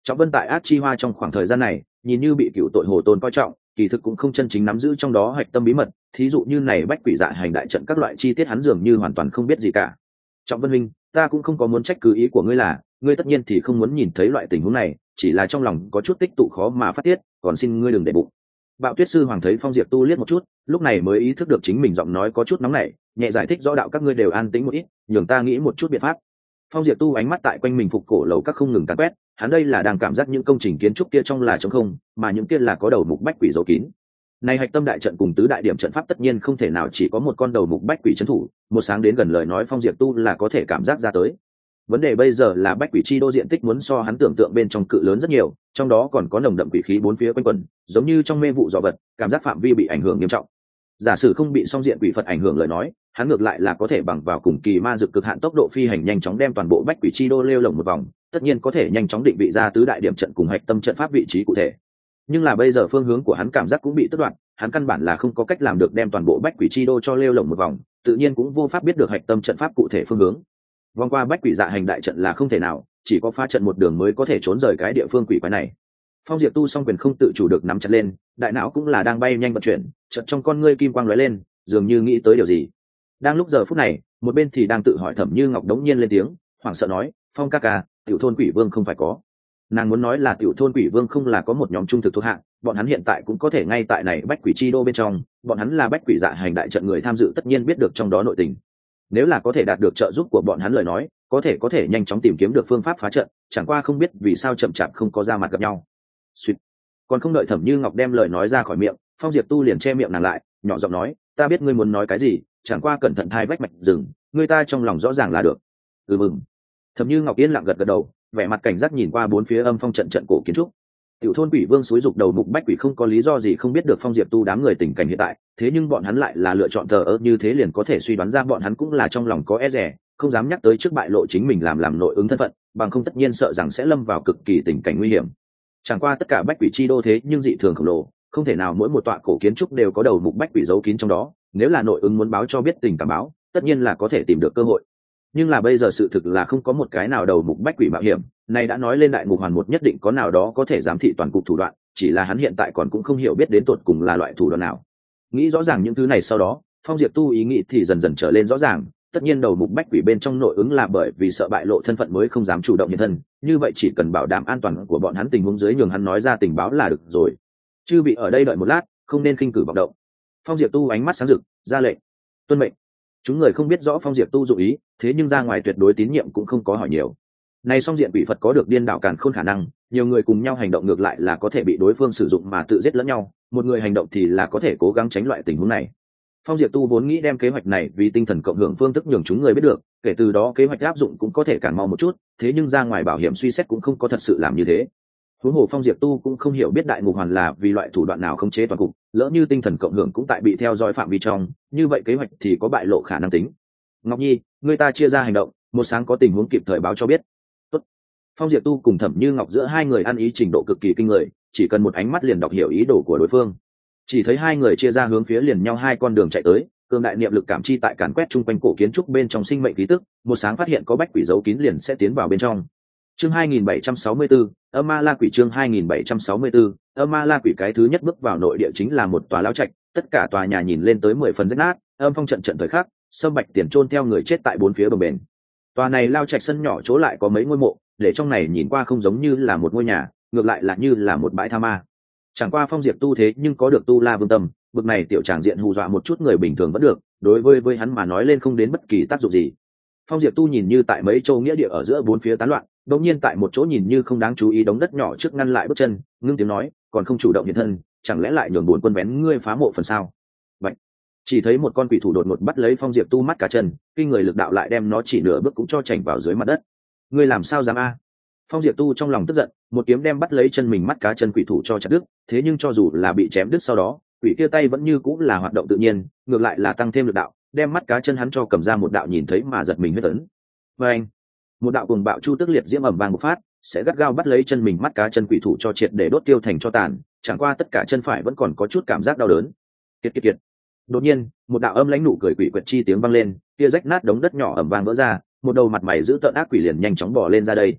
Trọng Vân tại Ác Chi Hoa trong khoảng thời gian này nhìn như bị cựu tội Hồ Tôn coi trọng, kỳ thực cũng không chân chính nắm giữ trong đó hạch tâm bí mật, thí dụ như này bách quỷ dạ hành đại trận các loại chi tiết hắn dường như hoàn toàn không biết gì cả. Trọng Vân Minh, ta cũng không có muốn trách cứ ý của ngươi là, ngươi tất nhiên thì không muốn nhìn thấy loại tình huống này, chỉ là trong lòng có chút tích tụ khó mà phát tiết, còn xin ngươi đừng để bụng. Bạo Tuyết sư hoàng thấy Phong Diệp Tu liếc một chút, lúc này mới ý thức được chính mình giọng nói có chút nóng nảy, nhẹ giải thích rõ đạo các ngươi đều an tĩnh một ít, nhường ta nghĩ một chút biện pháp. Phong Diệp Tu ánh mắt tại quanh mình phục cổ lầu các không ngừng càn quét, hắn đây là đang cảm giác những công trình kiến trúc kia trong là trống không, mà những kia là có đầu mục bách quỷ giấu kín. Này hạch tâm đại trận cùng tứ đại điểm trận pháp tất nhiên không thể nào chỉ có một con đầu mục bách quỷ trấn thủ, một sáng đến gần lời nói Phong Diệp Tu là có thể cảm giác ra tới. Vấn đề bây giờ là bách quỷ chi đô diện tích muốn so hắn tưởng tượng bên trong cự lớn rất nhiều, trong đó còn có nồng đậm quỷ khí bốn phía quanh quẩn, giống như trong mê vụ dò vật, cảm giác phạm vi bị ảnh hưởng nghiêm trọng. Giả sử không bị song diện quỷ Phật ảnh hưởng lời nói, hắn ngược lại là có thể bằng vào cùng kỳ ma dược cực hạn tốc độ phi hành nhanh chóng đem toàn bộ bách quỷ chi đô lêu lồng một vòng, tất nhiên có thể nhanh chóng định vị ra tứ đại điểm trận cùng hạch tâm trận pháp vị trí cụ thể. Nhưng là bây giờ phương hướng của hắn cảm giác cũng bị tất đoạn, hắn căn bản là không có cách làm được đem toàn bộ bách quỷ chi đô cho lêu lồng một vòng, tự nhiên cũng vô pháp biết được hạch tâm trận pháp cụ thể phương hướng. Vòng qua bách quỷ dạ hành đại trận là không thể nào, chỉ có phá trận một đường mới có thể trốn rời cái địa phương quỷ quái này. Phong Diệp Tu song quyền không tự chủ được nắm chặt lên, đại não cũng là đang bay nhanh vận chuyển, chợt trong con ngươi kim quang lóe lên, dường như nghĩ tới điều gì. Đang lúc giờ phút này, một bên thì đang tự hỏi Thẩm Như Ngọc đống nhiên lên tiếng, hoảng sợ nói, "Phong ca ca, tiểu thôn quỷ vương không phải có." Nàng muốn nói là tiểu thôn quỷ vương không là có một nhóm trung thực thuộc hạ, bọn hắn hiện tại cũng có thể ngay tại này bách quỷ chi đô bên trong, bọn hắn là bách quỷ dạ hành đại trận người tham dự tất nhiên biết được trong đó nội tình. Nếu là có thể đạt được trợ giúp của bọn hắn lời nói, có thể có thể nhanh chóng tìm kiếm được phương pháp phá trận, chẳng qua không biết vì sao chậm chạp không có ra mặt gặp nhau. Sweet. Còn không đợi Thẩm Như Ngọc đem lời nói ra khỏi miệng, Phong Diệp Tu liền che miệng nàng lại, nhỏ giọng nói, "Ta biết ngươi muốn nói cái gì, chẳng qua cẩn thận thai vách mạch rừng, ngươi ta trong lòng rõ ràng là được." Ừ mừng. Thẩm Như Ngọc yên lặng gật gật đầu, vẻ mặt cảnh giác nhìn qua bốn phía âm phong trận trận cổ kiến trúc. Tiểu thôn quỷ vương xúi dục đầu mục bách quỷ không có lý do gì không biết được Phong Diệp Tu đám người tình cảnh hiện tại, thế nhưng bọn hắn lại là lựa chọn thờ ơ như thế liền có thể suy đoán ra bọn hắn cũng là trong lòng có e dè, không dám nhắc tới trước bại lộ chính mình làm làm nội ứng thân phận, bằng không tất nhiên sợ rằng sẽ lâm vào cực kỳ tình cảnh nguy hiểm. Chẳng qua tất cả bách quỷ chi đô thế nhưng dị thường khổng lồ, không thể nào mỗi một tọa cổ kiến trúc đều có đầu mục bách quỷ giấu kín trong đó, nếu là nội ứng muốn báo cho biết tình cảm báo, tất nhiên là có thể tìm được cơ hội. Nhưng là bây giờ sự thực là không có một cái nào đầu mục bách quỷ mạo hiểm, này đã nói lên đại ngục hoàn một nhất định có nào đó có thể giám thị toàn cục thủ đoạn, chỉ là hắn hiện tại còn cũng không hiểu biết đến tột cùng là loại thủ đoạn nào. Nghĩ rõ ràng những thứ này sau đó, Phong Diệp Tu ý nghĩ thì dần dần trở lên rõ ràng, tất nhiên đầu mục bách quỷ bên trong nội ứng là bởi vì sợ bại lộ thân phận mới không dám chủ động hiện thân, như vậy chỉ cần bảo đảm an toàn của bọn hắn tình huống dưới nhường hắn nói ra tình báo là được rồi. Chư vị ở đây đợi một lát, không nên khinh cử vọng động. Phong Diệp Tu ánh mắt sáng rực, ra lệnh. Tuân mệnh. Chúng người không biết rõ Phong Diệp Tu dụng ý, thế nhưng ra ngoài tuyệt đối tín nhiệm cũng không có hỏi nhiều. Này song diện quỷ Phật có được điên đảo càn khôn khả năng, nhiều người cùng nhau hành động ngược lại là có thể bị đối phương sử dụng mà tự giết lẫn nhau, một người hành động thì là có thể cố gắng tránh loại tình huống này. Phong Diệp Tu vốn nghĩ đem kế hoạch này vì tinh thần cộng hưởng phương thức nhường chúng người biết được, kể từ đó kế hoạch áp dụng cũng có thể cản mau một chút, thế nhưng ra ngoài bảo hiểm suy xét cũng không có thật sự làm như thế. Huống hồ Phong Diệp Tu cũng không hiểu biết đại ngục hoàn là vì loại thủ đoạn nào khống chế toàn cục, lỡ như tinh thần cộng hưởng cũng tại bị theo dõi phạm vi trong, như vậy kế hoạch thì có bại lộ khả năng tính. Ngọc Nhi, người ta chia ra hành động, một sáng có tình huống kịp thời báo cho biết. Tốt. Phong Diệp Tu cùng Thẩm Như Ngọc giữa hai người ăn ý trình độ cực kỳ kinh người, chỉ cần một ánh mắt liền đọc hiểu ý đồ của đối phương. Chỉ thấy hai người chia ra hướng phía liền nhau hai con đường chạy tới, cường đại niệm lực cảm chi tại càn quét chung quanh cổ kiến trúc bên trong sinh mệnh khí tức, một sáng phát hiện có bách quỷ giấu kín liền sẽ tiến vào bên trong. Chương hai nghìn bảy trăm sáu mươi tư, Âm Ma La Quỷ chương hai nghìn bảy trăm sáu mươi tư, Âm Ma La Quỷ cái thứ nhất bước vào nội địa chính là một tòa lão trạch, tất cả tòa nhà nhìn lên tới mười phần rách nát, âm phong trận trận thời khắc, sâm bạch tiền chôn theo người chết tại bốn phía bờ bền. Tòa này lao trạch sân nhỏ chỗ lại có mấy ngôi mộ, để trong này nhìn qua không giống như là một ngôi nhà, ngược lại là như là một bãi tha ma. Chẳng qua Phong Diệp Tu thế nhưng có được tu la vương tâm, bực này tiểu tràng diện hù dọa một chút người bình thường vẫn được, đối với với hắn mà nói lên không đến bất kỳ tác dụng gì. Phong Diệp Tu nhìn như tại mấy châu nghĩa địa ở giữa bốn phía tán loạn, đột nhiên tại một chỗ nhìn như không đáng chú ý đống đất nhỏ trước ngăn lại bước chân, ngưng tiếng nói, còn không chủ động hiện thân, chẳng lẽ lại nhường buồn quân vén ngươi phá mộ phần sao? Vậy, chỉ thấy một con quỷ thủ đột ngột bắt lấy Phong Diệp Tu mắt cá chân, kinh người lực đạo lại đem nó chỉ nửa bước cũng cho chảnh vào dưới mặt đất. Ngươi làm sao dám a? Phong Diệp Tu trong lòng tức giận, một kiếm đem bắt lấy chân mình mắt cá chân quỷ thủ cho chặt đứt, thế nhưng cho dù là bị chém đứt sau đó, quỷ kia tay vẫn như cũng là hoạt động tự nhiên, ngược lại là tăng thêm lực đạo, đem mắt cá chân hắn cho cầm ra một đạo nhìn thấy mà giật mình huyết ấn. Và anh, một đạo cuồng bạo chu tức liệt diễm ầm vang một phát, sẽ gắt gao bắt lấy chân mình mắt cá chân quỷ thủ cho triệt để đốt tiêu thành cho tàn, chẳng qua tất cả chân phải vẫn còn có chút cảm giác đau đớn. Kiệt kiệt kiệt. Đột nhiên, một đạo âm lãnh nụ cười quỷ quyệt chi tiếng vang lên, kia rách nát đống đất nhỏ ầm vang vỡ ra, một đầu mặt mày giữ tợn ác quỷ liền nhanh chóng bò lên ra đây.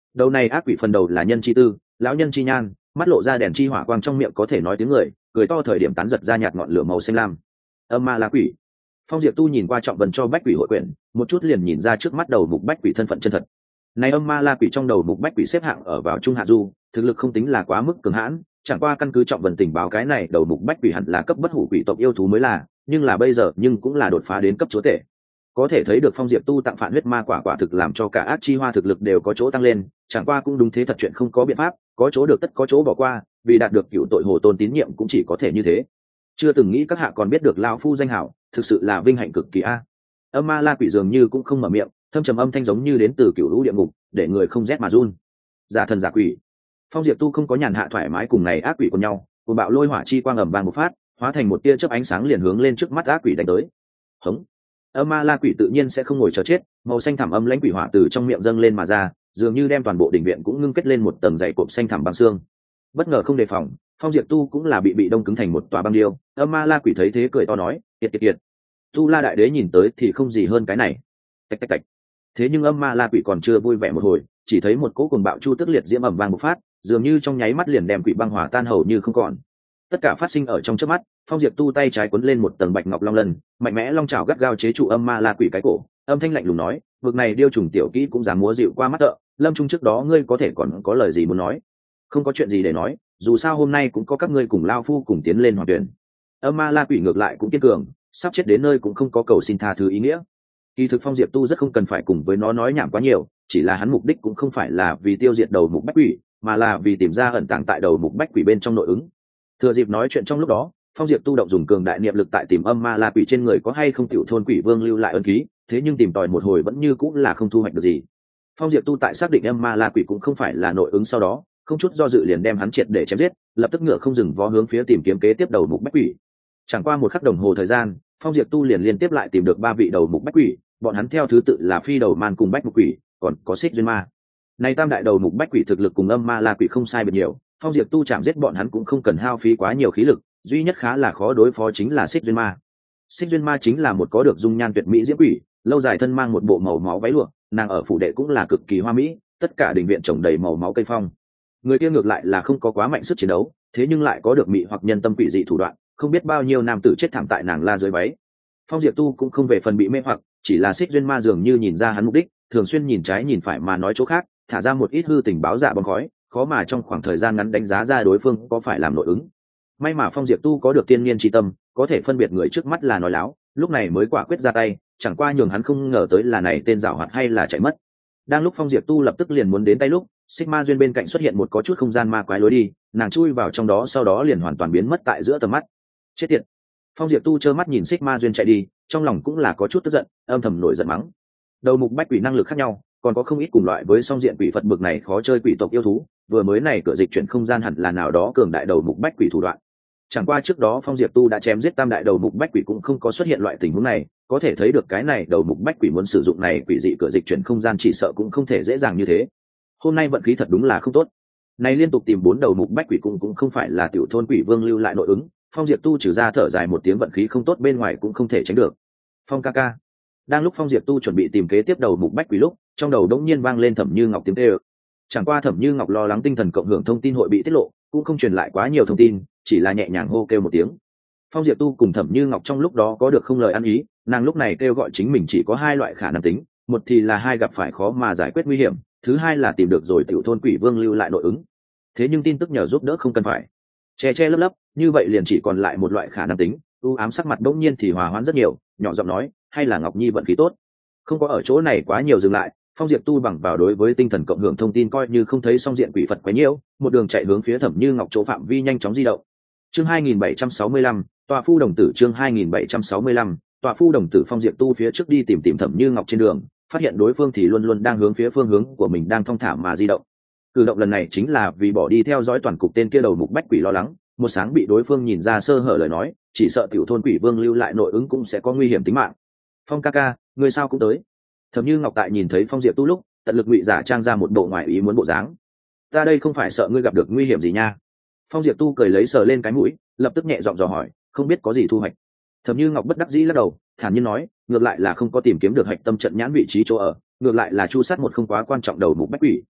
Đầu này ác quỷ phần đầu là nhân chi tư, lão nhân chi nhan, mắt lộ ra đèn chi hỏa quang, trong miệng có thể nói tiếng người, cười to thời điểm tán giật ra nhạt ngọn lửa màu xanh lam. Âm ma la quỷ. Phong Diệp Tu nhìn qua trọng vần cho bách quỷ hội quyển, một chút liền nhìn ra trước mắt đầu mục bách quỷ thân phận chân thật. Này âm ma la quỷ trong đầu mục bách quỷ xếp hạng ở vào trung hạ du, thực lực không tính là quá mức cường hãn, chẳng qua căn cứ trọng vần tình báo cái này đầu mục bách quỷ hẳn là cấp bất hủ quỷ tộc yêu thú mới là, nhưng là bây giờ nhưng cũng là đột phá đến cấp chúa tể. Có thể thấy được Phong Diệp Tu tặng phản huyết ma quả quả thực làm cho cả ác chi hoa thực lực đều có chỗ tăng lên, chẳng qua cũng đúng thế thật chuyện không có biện pháp, có chỗ được tất có chỗ bỏ qua, vì đạt được cựu tội hồ tôn tín nhiệm cũng chỉ có thể như thế. Chưa từng nghĩ các hạ còn biết được lão phu danh hảo, thực sự là vinh hạnh cực kỳ a. Âm ma la quỷ dường như cũng không mở miệng, thâm trầm âm thanh giống như đến từ cựu lũ địa ngục, để người không rét mà run. Giả thần giả quỷ. Phong Diệp Tu không có nhàn hạ thoải mái cùng này ác quỷ cùng nhau, cùng bạo lôi hỏa chi quang ầm vang một phát, hóa thành một tia chớp ánh sáng liền hướng lên trước mắt ác quỷ đánh tới. Hống. Âm ma la quỷ tự nhiên sẽ không ngồi chờ chết, màu xanh thẳm âm lãnh quỷ hỏa từ trong miệng dâng lên mà ra, dường như đem toàn bộ đỉnh viện cũng ngưng kết lên một tầng dày cộp xanh thẳm băng xương. Bất ngờ không đề phòng, Phong Diệp Tu cũng là bị bị đông cứng thành một tòa băng điêu. Âm ma la quỷ thấy thế cười to nói, kiệt kiệt kiệt. Tu La đại đế nhìn tới thì không gì hơn cái này. Tạch tạch tạch. Thế nhưng âm ma la quỷ còn chưa vui vẻ một hồi, chỉ thấy một cỗ cuồng bạo chu tức liệt diễm ầm vang một phát, dường như trong nháy mắt liền đem quỷ băng hỏa tan hầu như không còn. Tất cả phát sinh ở trong chớp mắt. Phong Diệp Tu tay trái quấn lên một tầng bạch ngọc long lân, mạnh mẽ long trào gắt gao chế trụ âm ma la quỷ cái cổ, âm thanh lạnh lùng nói, vực này điêu trùng tiểu kỹ cũng dám múa dịu qua mắt tợ, lâm trung trước đó ngươi có thể còn có lời gì muốn nói? Không có chuyện gì để nói, dù sao hôm nay cũng có các ngươi cùng lao phu cùng tiến lên hoàng tuyển. Âm ma la quỷ ngược lại cũng kiên cường, sắp chết đến nơi cũng không có cầu xin tha thứ ý nghĩa. Kỳ thực Phong Diệp Tu rất không cần phải cùng với nó nói nhảm quá nhiều, chỉ là hắn mục đích cũng không phải là vì tiêu diệt đầu mục bách quỷ, mà là vì tìm ra ẩn tàng tại đầu mục bách quỷ bên trong nội ứng. Thừa dịp nói chuyện trong lúc đó, Phong Diệp Tu động dùng cường đại niệm lực tại tìm âm ma la quỷ trên người có hay không tiểu thôn quỷ vương lưu lại ân ký, thế nhưng tìm tòi một hồi vẫn như cũng là không thu hoạch được gì. Phong Diệp Tu tại xác định âm ma la quỷ cũng không phải là nội ứng sau đó, không chút do dự liền đem hắn triệt để chém giết, lập tức ngựa không dừng vó hướng phía tìm kiếm kế tiếp đầu mục bách quỷ. Chẳng qua một khắc đồng hồ thời gian, Phong Diệp Tu liền liên tiếp lại tìm được ba vị đầu mục bách quỷ, bọn hắn theo thứ tự là phi đầu man cùng bách mục quỷ, còn có xích duyên ma. Này tam đại đầu mục bách quỷ thực lực cùng âm ma la quỷ không sai biệt nhiều, Phong Diệp Tu chạm giết bọn hắn cũng không cần hao phí quá nhiều khí lực, duy nhất khá là khó đối phó chính là xích duyên ma. Xích duyên ma chính là một có được dung nhan tuyệt mỹ diễm quỷ, lâu dài thân mang một bộ màu máu váy lụa, nàng ở phủ đệ cũng là cực kỳ hoa mỹ, tất cả đình viện trồng đầy màu máu cây phong. Người kia ngược lại là không có quá mạnh sức chiến đấu, thế nhưng lại có được mị hoặc nhân tâm quỷ dị thủ đoạn, không biết bao nhiêu nam tử chết thảm tại nàng la dưới váy. Phong Diệp Tu cũng không về phần bị mê hoặc, chỉ là xích duyên ma dường như nhìn ra hắn mục đích, thường xuyên nhìn trái nhìn phải mà nói chỗ khác, thả ra một ít hư tình báo dạ bóng khói, khó mà trong khoảng thời gian ngắn đánh giá ra đối phương có phải làm nội ứng. May mà Phong Diệp Tu có được tiên niên tri tâm, có thể phân biệt người trước mắt là nói láo, lúc này mới quả quyết ra tay, chẳng qua nhường hắn không ngờ tới là này tên giảo hoạt hay là chạy mất. Đang lúc Phong Diệp Tu lập tức liền muốn đến tay lúc, xích ma duyên bên cạnh xuất hiện một có chút không gian ma quái lối đi, nàng chui vào trong đó sau đó liền hoàn toàn biến mất tại giữa tầm mắt. Chết tiệt! Phong Diệp Tu trơ mắt nhìn xích ma duyên chạy đi, trong lòng cũng là có chút tức giận, âm thầm nổi giận mắng. Đầu mục bách quỷ năng lực khác nhau, còn có không ít cùng loại với song diện quỷ Phật bực này khó chơi quỷ tộc yêu thú, vừa mới này cửa dịch chuyển không gian hẳn là nào đó cường đại đầu mục bách quỷ thủ đoạn. Chẳng qua trước đó Phong Diệp Tu đã chém giết tam đại đầu mục bách quỷ cũng không có xuất hiện loại tình huống này, có thể thấy được cái này đầu mục bách quỷ muốn sử dụng này quỷ dị cửa dịch chuyển không gian chỉ sợ cũng không thể dễ dàng như thế. Hôm nay vận khí thật đúng là không tốt. Này liên tục tìm bốn đầu mục bách quỷ cũng cũng không phải là tiểu thôn quỷ vương lưu lại nội ứng, Phong Diệp Tu trừ ra thở dài một tiếng vận khí không tốt bên ngoài cũng không thể tránh được. Phong ca ca. Đang lúc Phong Diệp Tu chuẩn bị tìm kế tiếp đầu mục bách quỷ lúc, trong đầu đống nhiên vang lên Thẩm Như Ngọc tiếng kêu. Chẳng qua Thẩm Như Ngọc lo lắng tinh thần cộng hưởng thông tin hội bị tiết lộ, cũng không truyền lại quá nhiều thông tin, chỉ là nhẹ nhàng hô kêu một tiếng. Phong Diệp Tu cùng Thẩm Như Ngọc trong lúc đó có được không lời ăn ý, nàng lúc này kêu gọi chính mình chỉ có hai loại khả năng tính, một thì là hai gặp phải khó mà giải quyết nguy hiểm, thứ hai là tìm được rồi tiểu thôn quỷ vương lưu lại nội ứng. Thế nhưng tin tức nhờ giúp đỡ không cần phải che che lấp lấp, như vậy liền chỉ còn lại một loại khả năng tính. U ám sắc mặt bỗng nhiên thì hòa hoãn rất nhiều, nhỏ giọng nói, hay là Ngọc Nhi vận khí tốt. Không có ở chỗ này quá nhiều dừng lại, Phong Diệp Tu bằng vào đối với tinh thần cộng hưởng thông tin coi như không thấy song diện quỷ Phật quá nhiều, một đường chạy hướng phía Thẩm Như Ngọc chỗ phạm vi nhanh chóng di động. Chương hai nghìn bảy trăm sáu mươi lăm, tọa phu đồng tử chương hai nghìn bảy trăm sáu mươi lăm, tọa phu đồng tử. Phong Diệp Tu phía trước đi tìm tìm Thẩm Như Ngọc trên đường, phát hiện đối phương thì luôn luôn đang hướng phía phương hướng của mình đang thong thả mà di động. Cử động lần này chính là vì bỏ đi theo dõi toàn cục tên kia đầu mục bách quỷ lo lắng, một sáng bị đối phương nhìn ra sơ hở lời nói, chỉ sợ tiểu thôn quỷ vương lưu lại nội ứng cũng sẽ có nguy hiểm tính mạng. Phong ca ca, người sao cũng tới. Thẩm Như Ngọc tại nhìn thấy Phong Diệp Tu lúc, tận lực ngụy giả trang ra một bộ ngoài ý muốn bộ dáng. Ta đây không phải sợ ngươi gặp được nguy hiểm gì nha. Phong Diệp Tu cười lấy sờ lên cái mũi, lập tức nhẹ giọng dò hỏi, không biết có gì thu hoạch. Thẩm Như Ngọc bất đắc dĩ lắc đầu, thản nhiên nói, ngược lại là không có tìm kiếm được hạch tâm trận nhãn vị trí chỗ ở, ngược lại là chu sát một không quá quan trọng đầu mục bách quỷ.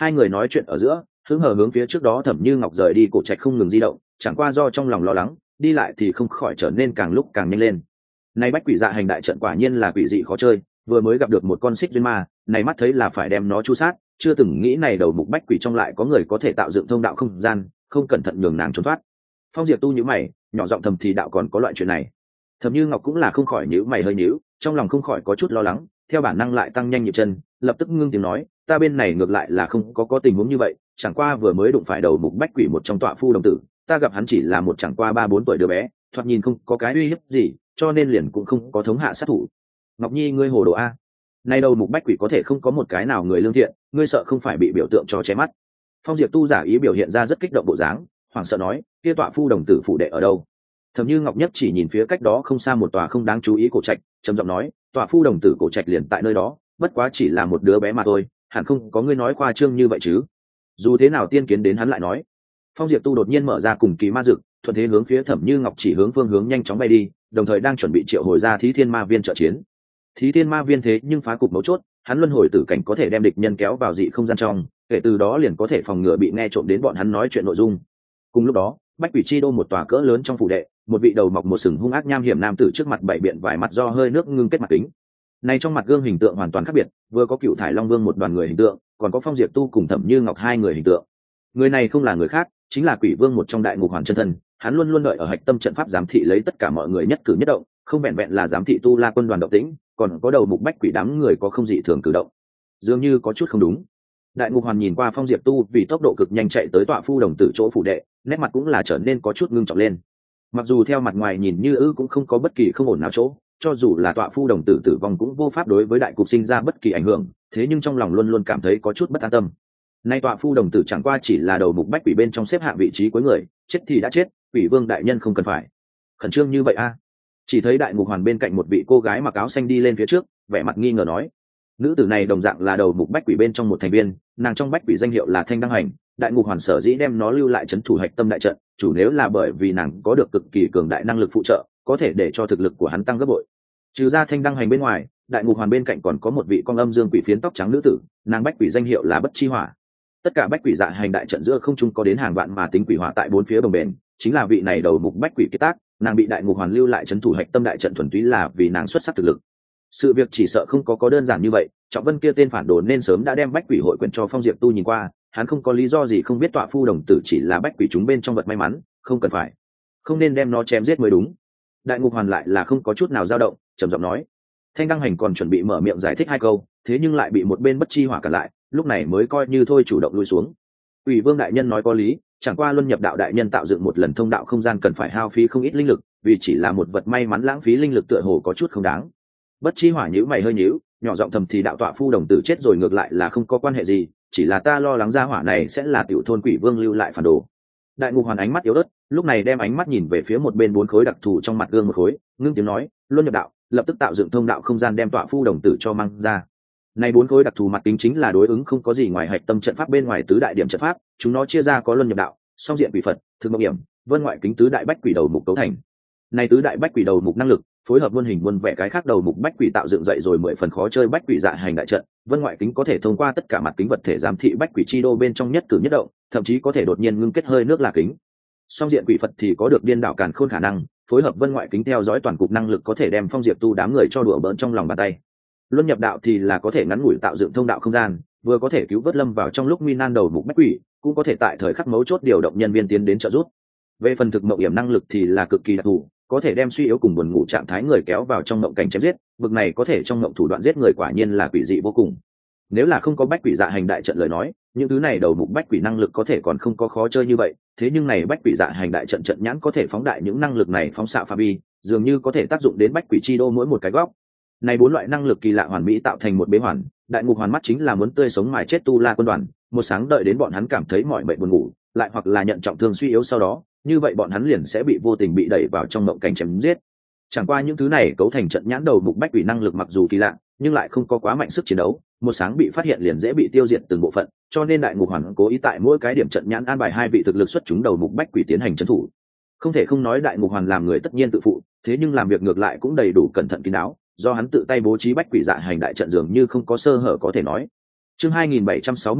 Hai người nói chuyện ở giữa, hứng hờ hướng phía trước đó Thẩm Như Ngọc rời đi cổ trạch không ngừng di động, chẳng qua do trong lòng lo lắng, đi lại thì không khỏi trở nên càng lúc càng nhanh lên. Nay bách quỷ dạ hành đại trận quả nhiên là quỷ dị khó chơi, vừa mới gặp được một con xích duyên ma, này mắt thấy là phải đem nó chu sát, chưa từng nghĩ này đầu mục bách quỷ trong lại có người có thể tạo dựng thông đạo không gian, không cẩn thận nhường nàng trốn thoát. Phong Diệp Tu nhíu mày, nhỏ giọng thầm thì đạo còn có loại chuyện này. Thẩm Như Ngọc cũng là không khỏi nhíu mày hơi nhíu, trong lòng không khỏi có chút lo lắng, theo bản năng lại tăng nhanh nhịp chân, lập tức ngưng tiếng nói, ta bên này ngược lại là không có có tình huống như vậy, chẳng qua vừa mới đụng phải đầu mục bách quỷ một trong tọa phu đồng tử, ta gặp hắn chỉ là một chẳng qua ba bốn tuổi đứa bé, thoạt nhìn không có cái uy hiếp gì, cho nên liền cũng không có thống hạ sát thủ. Ngọc Nhi ngươi hồ đồ a, nay đầu mục bách quỷ có thể không có một cái nào người lương thiện, ngươi sợ không phải bị biểu tượng cho che mắt. Phong Diệp Tu giả ý biểu hiện ra rất kích động bộ dáng, hoảng sợ nói, kia tọa phu đồng tử phụ đệ ở đâu? Thẩm Như Ngọc nhất chỉ nhìn phía cách đó không xa một tòa không đáng chú ý cổ trạch, trầm giọng nói, tọa phu đồng tử cổ trạch liền tại nơi đó, bất quá chỉ là một đứa bé mà thôi, hẳn không có ngươi nói khoa trương như vậy chứ. Dù thế nào tiên kiến đến hắn lại nói. Phong Diệp Tu đột nhiên mở ra cùng kỳ ma dực, thuận thế hướng phía Thẩm Như Ngọc chỉ hướng phương hướng nhanh chóng bay đi, đồng thời đang chuẩn bị triệu hồi ra Thí Thiên Ma Viên trợ chiến. Thí Thiên Ma Viên thế nhưng phá cục mấu chốt, hắn luân hồi tử cảnh có thể đem địch nhân kéo vào dị không gian trong, kể từ đó liền có thể phòng ngừa bị nghe trộm đến bọn hắn nói chuyện nội dung. Cùng lúc đó, Bách Quỷ Chi Đô một tòa cỡ lớn trong phủ đệ, một vị đầu mọc một sừng hung ác nham hiểm nam tử trước mặt bảy biện vài mặt do hơi nước ngưng kết mặt kính. Này trong mặt gương hình tượng hoàn toàn khác biệt, vừa có Cựu Thải Long Vương một đoàn người hình tượng, còn có Phong Diệp Tu cùng Thẩm Như Ngọc hai người hình tượng. Người này không là người khác, chính là Quỷ Vương một trong đại ngục hoàn chân thân, hắn luôn luôn đợi ở hạch tâm trận pháp giám thị lấy tất cả mọi người nhất cử nhất động, không vẹn vẹn là giám thị Tu La quân đoàn động tĩnh, còn có đầu mục Bách Quỷ đám người có không dị thường cử động. Dường như có chút không đúng. Đại ngục hoàn nhìn qua Phong Diệp Tu vì tốc độ cực nhanh chạy tới tọa phu đồng tử chỗ phủ đệ, nét mặt cũng là trở nên có chút ngưng trọng lên. Mặc dù theo mặt ngoài nhìn như ư cũng không có bất kỳ không ổn nào chỗ, cho dù là tọa phu đồng tử tử vong cũng vô pháp đối với đại cục sinh ra bất kỳ ảnh hưởng, thế nhưng trong lòng luôn luôn cảm thấy có chút bất an tâm. Nay tọa phu đồng tử chẳng qua chỉ là đầu mục bách quỷ bên trong xếp hạng vị trí cuối người, chết thì đã chết, quỷ vương đại nhân không cần phải khẩn trương như vậy a. Chỉ thấy đại ngục hoàn bên cạnh một vị cô gái mặc áo xanh đi lên phía trước, vẻ mặt nghi ngờ nói, nữ tử này đồng dạng là đầu mục bách quỷ bên trong một thành viên, nàng trong bách quỷ danh hiệu là Thanh Đăng Hành, đại ngục hoàn sở dĩ đem nó lưu lại trấn thủ hạch tâm đại trận, chủ nếu là bởi vì nàng có được cực kỳ cường đại năng lực phụ trợ, có thể để cho thực lực của hắn tăng gấp bội. Trừ ra Thanh Đăng Hành bên ngoài, đại ngục hoàn bên cạnh còn có một vị con âm dương quỷ phiến tóc trắng nữ tử, nàng bách quỷ danh hiệu là Bất Chi Hỏa. Tất cả bách quỷ dạ hành đại trận giữa không trung có đến hàng vạn mà tính quỷ hỏa tại bốn phía bồng bềnh, chính là vị này đầu mục bách quỷ kết tác, nàng bị đại ngục hoàn lưu lại trấn thủ hạch tâm đại trận thuần túy là vì nàng xuất sắc thực lực. Sự việc chỉ sợ không có có đơn giản như vậy, Trọng Vân kia tên phản đồ nên sớm đã đem bách quỷ hội quyển cho Phong Diệp Tu nhìn qua, hắn không có lý do gì không biết tọa phu đồng tử chỉ là bách quỷ chúng bên trong vật may mắn, không cần phải, không nên đem nó chém giết mới đúng. Đại ngục hoàn lại là không có chút nào dao động, trầm giọng nói. Thanh Đăng Hành còn chuẩn bị mở miệng giải thích hai câu, thế nhưng lại bị một bên Bất Chi Hỏa cản lại, lúc này mới coi như thôi chủ động lui xuống. Ủy Vương đại nhân nói có lý, chẳng qua luân nhập đạo đại nhân tạo dựng một lần thông đạo không gian cần phải hao phí không ít linh lực, vì chỉ là một vật may mắn lãng phí linh lực tựa hồ có chút không đáng. Bất Chi Hỏa nhíu mày hơi nhíu, nhỏ giọng thầm thì đạo tọa phu đồng tử chết rồi ngược lại là không có quan hệ gì, chỉ là ta lo lắng gia hỏa này sẽ là tiểu thôn quỷ vương lưu lại phản đồ. Đại ngục hoàn ánh mắt yếu ớt, lúc này đem ánh mắt nhìn về phía một bên bốn khối đặc thù trong mặt gương một khối, ngưng tiếng nói, luân nhập đạo, lập tức tạo dựng thông đạo không gian đem tọa phu đồng tử cho mang ra. Này bốn khối đặc thù mặt kính chính là đối ứng không có gì ngoài hạch tâm trận pháp bên ngoài tứ đại điểm trận pháp, chúng nó chia ra có luân nhập đạo, song diện quỷ Phật, thực mộng hiểm, vân ngoại kính tứ đại bách quỷ đầu mục cấu thành. Này tứ đại bách quỷ đầu mục năng lực, phối hợp muôn hình muôn vẻ cái khác đầu mục bách quỷ tạo dựng dậy rồi mười phần khó chơi bách quỷ dạ hành đại trận, vân ngoại kính có thể thông qua tất cả mặt kính vật thể giám thị bách quỷ chi đô bên trong nhất cử nhất động, thậm chí có thể đột nhiên ngưng kết hơi nước là kính. Song diện quỷ Phật thì có được điên đảo càn khôn khả năng, phối hợp vân ngoại kính theo dõi toàn cục năng lực có thể đem Phong Diệp Tu đám người cho đùa bỡn trong lòng bàn tay. Luân nhập đạo thì là có thể ngắn ngủi tạo dựng thông đạo không gian, vừa có thể cứu vớt lâm vào trong lúc nguy nan đầu mục bách quỷ, cũng có thể tại thời khắc mấu chốt điều động nhân viên tiến đến trợ giúp. Về phần thực mộng hiểm năng lực thì là cực kỳ đặc thù, có thể đem suy yếu cùng buồn ngủ trạng thái người kéo vào trong mộng cảnh chém giết, vực này có thể trong mộng thủ đoạn giết người quả nhiên là quỷ dị vô cùng. Nếu là không có bách quỷ dạ hành đại trận lời nói, những thứ này đầu mục bách quỷ năng lực có thể còn không có khó chơi như vậy, thế nhưng này bách quỷ dạ hành đại trận trận nhãn có thể phóng đại những năng lực này phóng xạ pha bi, dường như có thể tác dụng đến bách quỷ chi đô mỗi một cái góc. Này bốn loại năng lực kỳ lạ hoàn mỹ tạo thành một bế hoàn, đại ngục hoàn mắt chính là muốn tươi sống mài chết Tu La quân đoàn, một sáng đợi đến bọn hắn cảm thấy mỏi mệt buồn ngủ, lại hoặc là nhận trọng thương suy yếu sau đó, như vậy bọn hắn liền sẽ bị vô tình bị đẩy vào trong mộng cảnh chém giết. Chẳng qua những thứ này cấu thành trận nhãn đầu mục bách quỷ năng lực mặc dù kỳ lạ, nhưng lại không có quá mạnh sức chiến đấu, một sáng bị phát hiện liền dễ bị tiêu diệt từng bộ phận, cho nên đại ngục hoàn cố ý tại mỗi cái điểm trận nhãn an bài hai vị thực lực xuất chúng đầu mục bách quỷ tiến hành trấn thủ. Không thể không nói đại ngục hoàn làm người tất nhiên tự phụ, thế nhưng làm việc ngược lại cũng đầy đủ cẩn thận kín đáo, do hắn tự tay bố trí bách quỷ dạ hành đại trận dường như không có sơ hở có thể nói. Chương hai nghìn bảy trăm sáu mươi sáu,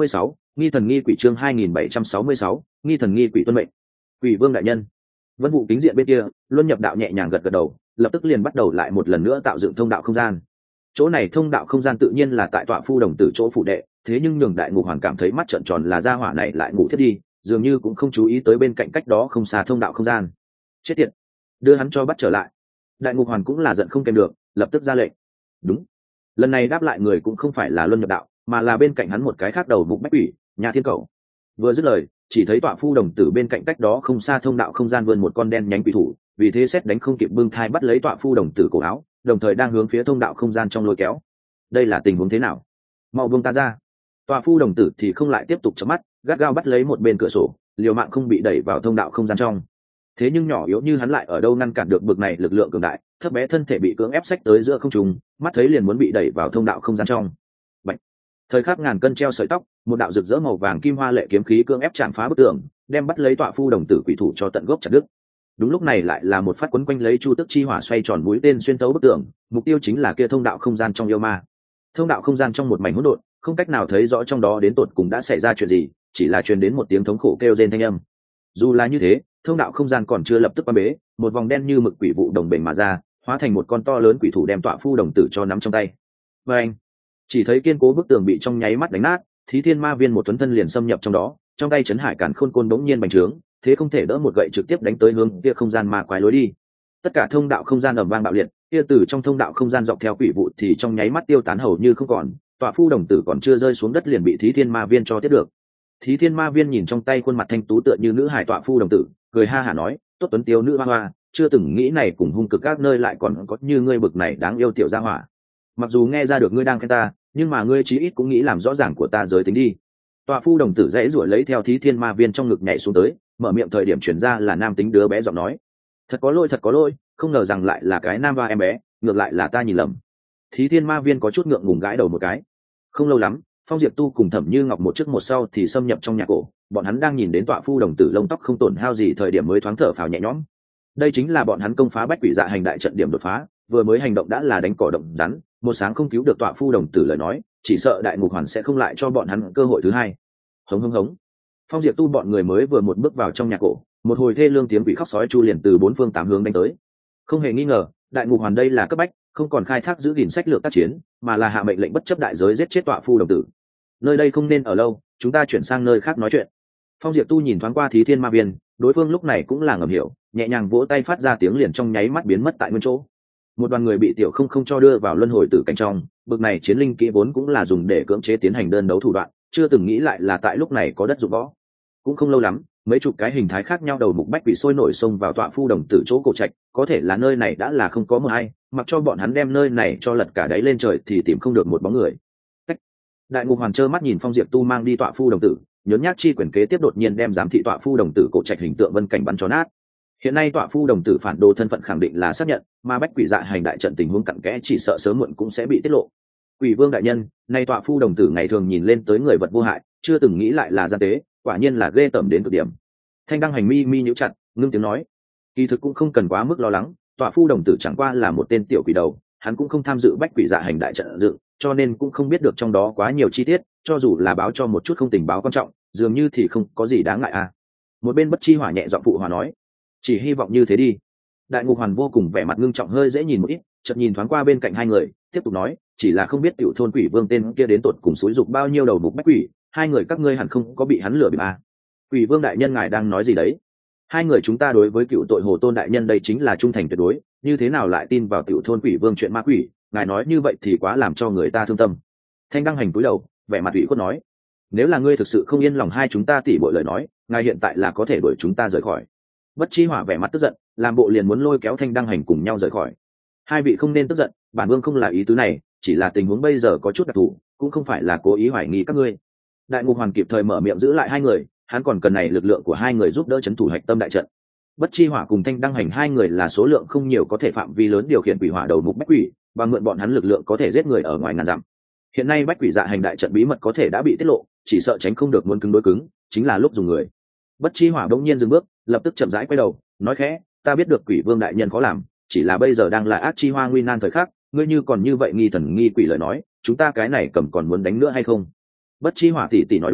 Nghi thần nghi quỷ chương hai nghìn bảy trăm sáu mươi sáu, nghi thần nghi quỷ tuân mệnh. Quỷ vương đại nhân. Vân vụ kính diện bên kia, Luân Nhập Đạo nhẹ nhàng gật gật đầu, lập tức liền bắt đầu lại một lần nữa tạo dựng thông đạo không gian. Chỗ này thông đạo không gian tự nhiên là tại tọa phu đồng tử chỗ phụ đệ, thế nhưng nhường Đại Ngục Hoàn cảm thấy mắt trợn tròn là gia hỏa này lại ngủ thiết đi, dường như cũng không chú ý tới bên cạnh cách đó không xa thông đạo không gian. Chết tiệt, đưa hắn cho bắt trở lại. Đại Ngục Hoàn cũng là giận không kèm được, lập tức ra lệnh. Đúng. Lần này đáp lại người cũng không phải là Luân Nhập Đạo, mà là bên cạnh hắn một cái khác đầu mục bách quỷ, Nhà Thiên Cầu. Vừa dứt lời, chỉ thấy tọa phu đồng tử bên cạnh cách đó không xa thông đạo không gian vươn một con đen nhánh quỷ thủ, vì thế xét đánh không kịp bưng thai bắt lấy tọa phu đồng tử cổ áo, đồng thời đang hướng phía thông đạo không gian trong lôi kéo. Đây là tình huống thế nào? Mau buông ta ra. Tọa phu đồng tử thì không lại tiếp tục chớp mắt, gắt gao bắt lấy một bên cửa sổ, liều mạng không bị đẩy vào thông đạo không gian trong. Thế nhưng nhỏ yếu như hắn lại ở đâu ngăn cản được bực này lực lượng cường đại, thấp bé thân thể bị cưỡng ép xách tới giữa không trung, mắt thấy liền muốn bị đẩy vào thông đạo không gian trong. Bạch. Thời khắc ngàn cân treo sợi tóc, một đạo rực rỡ màu vàng kim hoa lệ kiếm khí cưỡng ép chạm phá bức tường, đem bắt lấy tọa phu đồng tử quỷ thủ cho tận gốc chặt đứt. Đúng lúc này lại là một phát quấn quanh lấy chu tức chi hỏa xoay tròn mũi tên xuyên tấu bức tường, mục tiêu chính là kia thông đạo không gian trong yêu ma. Thông đạo không gian trong một mảnh hỗn độn, không cách nào thấy rõ trong đó đến tột cùng đã xảy ra chuyện gì, chỉ là truyền đến một tiếng thống khổ kêu rên thanh âm. Dù là như thế, thông đạo không gian còn chưa lập tức quan bế, một vòng đen như mực quỷ vụ đồng bền mà ra, hóa thành một con to lớn quỷ thủ đem tọa phu đồng tử cho nắm trong tay. Và anh, chỉ thấy kiên cố bức tường bị trong nháy mắt đánh nát, Thí Thiên Ma Viên một tuấn thân liền xâm nhập trong đó, trong tay chấn hải càn khôn côn đống nhiên bành trướng, thế không thể đỡ một gậy trực tiếp đánh tới hướng kia không gian ma quái lối đi. Tất cả thông đạo không gian ầm vang bạo liệt, kia từ trong thông đạo không gian dọc theo quỷ vụ thì trong nháy mắt tiêu tán hầu như không còn, tọa phu đồng tử còn chưa rơi xuống đất liền bị Thí Thiên Ma Viên cho tiếp được. Thí Thiên Ma Viên nhìn trong tay khuôn mặt thanh tú tựa như nữ hài tọa phu đồng tử, cười ha hả nói, tốt tuấn tiêu nữ hoa hoa, chưa từng nghĩ này cùng hung cực các nơi lại còn có như ngươi bực này đáng yêu tiểu gia hỏa. Mặc dù nghe ra được ngươi đang khen ta, nhưng mà ngươi chí ít cũng nghĩ làm rõ ràng của ta giới tính đi. Tọa phu đồng tử dãy ruổi lấy theo Thí Thiên Ma Viên trong ngực nhảy xuống tới, mở miệng thời điểm chuyển ra là nam tính đứa bé giọng nói, thật có lỗi thật có lỗi, không ngờ rằng lại là cái nam và em bé, ngược lại là ta nhìn lầm. Thí Thiên Ma Viên có chút ngượng ngùng gãi đầu một cái. Không lâu lắm, Phong Diệp Tu cùng Thẩm Như Ngọc một trước một sau thì xâm nhập trong nhà cổ, bọn hắn đang nhìn đến tọa phu đồng tử lông tóc không tổn hao gì thời điểm mới thoáng thở phào nhẹ nhõm. Đây chính là bọn hắn công phá bách quỷ dạ hành đại trận điểm đột phá, vừa mới hành động đã là đánh cỏ động rắn, một sáng không cứu được tọa phu đồng tử lời nói, chỉ sợ Đại Ngục Hoàn sẽ không lại cho bọn hắn cơ hội thứ hai. Hống hống hống. Phong Diệp Tu bọn người mới vừa một bước vào trong nhà cổ, một hồi thê lương tiếng quỷ khóc sói chu liền từ bốn phương tám hướng đánh tới. Không hề nghi ngờ, Đại Ngục Hoàn đây là cấp bách, không còn khai thác giữ gìn sách lược tác chiến, mà là hạ mệnh lệnh bất chấp đại giới giết chết tọa phu đồng tử. Nơi đây không nên ở lâu, chúng ta chuyển sang nơi khác nói chuyện. Phong Diệp Tu nhìn thoáng qua Thí Thiên Ma Viên, đối phương lúc này cũng là ngầm hiểu, nhẹ nhàng vỗ tay phát ra tiếng liền trong nháy mắt biến mất tại nguyên chỗ. Một đoàn người bị tiểu không không cho đưa vào luân hồi tử cảnh trong, bực này chiến linh kỹ vốn cũng là dùng để cưỡng chế tiến hành đơn đấu thủ đoạn, chưa từng nghĩ lại là tại lúc này có đất dụng võ. Cũng không lâu lắm, mấy chục cái hình thái khác nhau đầu mục bách bị sôi nổi xông vào tọa phu đồng tử chỗ cổ trạch, có thể là nơi này đã là không có mưa hay, mặc cho bọn hắn đem nơi này cho lật cả đáy lên trời thì tìm không được một bóng người. Cách. Đại Ngục Hoàn trơ mắt nhìn Phong Diệp Tu mang đi tọa phu đồng tử, nhớn nhác chi quyền kế tiếp đột nhiên đem giám thị tọa phu đồng tử cổ trạch hình tượng vân cảnh bắn cho nát. Hiện nay tọa phu đồng tử phản đồ thân phận khẳng định là xác nhận, mà bách quỷ dạ hành đại trận tình huống cặn kẽ chỉ sợ sớm muộn cũng sẽ bị tiết lộ. Quỷ Vương đại nhân, nay tọa phu đồng tử ngày thường nhìn lên tới người vật vô hại, chưa từng nghĩ lại là gian tế, quả nhiên là ghê tởm đến cực điểm. Thanh Đăng Hành mi mi nhíu chặt, ngưng tiếng nói, kỳ thực cũng không cần quá mức lo lắng, tọa phu đồng tử chẳng qua là một tên tiểu quỷ đầu, hắn cũng không tham dự bách quỷ dạ hành đại trận dựng, cho nên cũng không biết được trong đó quá nhiều chi tiết, cho dù là báo cho một chút không tình báo quan trọng, dường như thì không có gì đáng ngại à. Một bên Bất Chi Hỏa nhẹ giọng phụ hòa nói, chỉ hy vọng như thế đi. Đại Ngục Hoàn vô cùng vẻ mặt ngưng trọng hơi dễ nhìn một ít, chợt nhìn thoáng qua bên cạnh hai người, tiếp tục nói, chỉ là không biết tiểu thôn quỷ vương tên kia đến tột cùng xúi dục bao nhiêu đầu mục bách quỷ, hai người các ngươi hẳn không có bị hắn lừa bịp à. Quỷ Vương đại nhân ngài đang nói gì đấy? Hai người chúng ta đối với cựu tội Hồ Tôn đại nhân đây chính là trung thành tuyệt đối, như thế nào lại tin vào tiểu thôn quỷ vương chuyện ma quỷ, ngài nói như vậy thì quá làm cho người ta thương tâm. Thanh Đăng Hành cúi đầu, vẻ mặt ủy khuất nói, nếu là ngươi thực sự không yên lòng hai chúng ta tỉ bội lời nói, ngài hiện tại là có thể đuổi chúng ta rời khỏi. Bất Chi Hỏa vẻ mặt tức giận, làm bộ liền muốn lôi kéo Thanh Đăng Hành cùng nhau rời khỏi. Hai vị không nên tức giận, bản vương không là ý tứ này, chỉ là tình huống bây giờ có chút đặc thù, cũng không phải là cố ý hoài nghi các ngươi. Đại Ngục Hoàn kịp thời mở miệng giữ lại hai người, hắn còn cần này lực lượng của hai người giúp đỡ chấn thủ hạch tâm đại trận. Bất Chi Hỏa cùng Thanh Đăng Hành hai người là số lượng không nhiều có thể phạm vi lớn điều khiển quỷ hỏa đầu mục bách quỷ, và mượn bọn hắn lực lượng có thể giết người ở ngoài ngàn dặm. Hiện nay bách quỷ dạ hành đại trận bí mật có thể đã bị tiết lộ, chỉ sợ tránh không được muốn cứng đối cứng, chính là lúc dùng người. Bất Chi Hỏa đống nhiên dừng bước, lập tức chậm rãi quay đầu, nói khẽ, ta biết được Quỷ Vương đại nhân khó làm, chỉ là bây giờ đang là ác chi hoa nguy nan thời khắc, ngươi như còn như vậy nghi thần nghi quỷ lời nói, chúng ta cái này cầm còn muốn đánh nữa hay không? Bất Chi Hỏa tỷ tỷ nói đúng,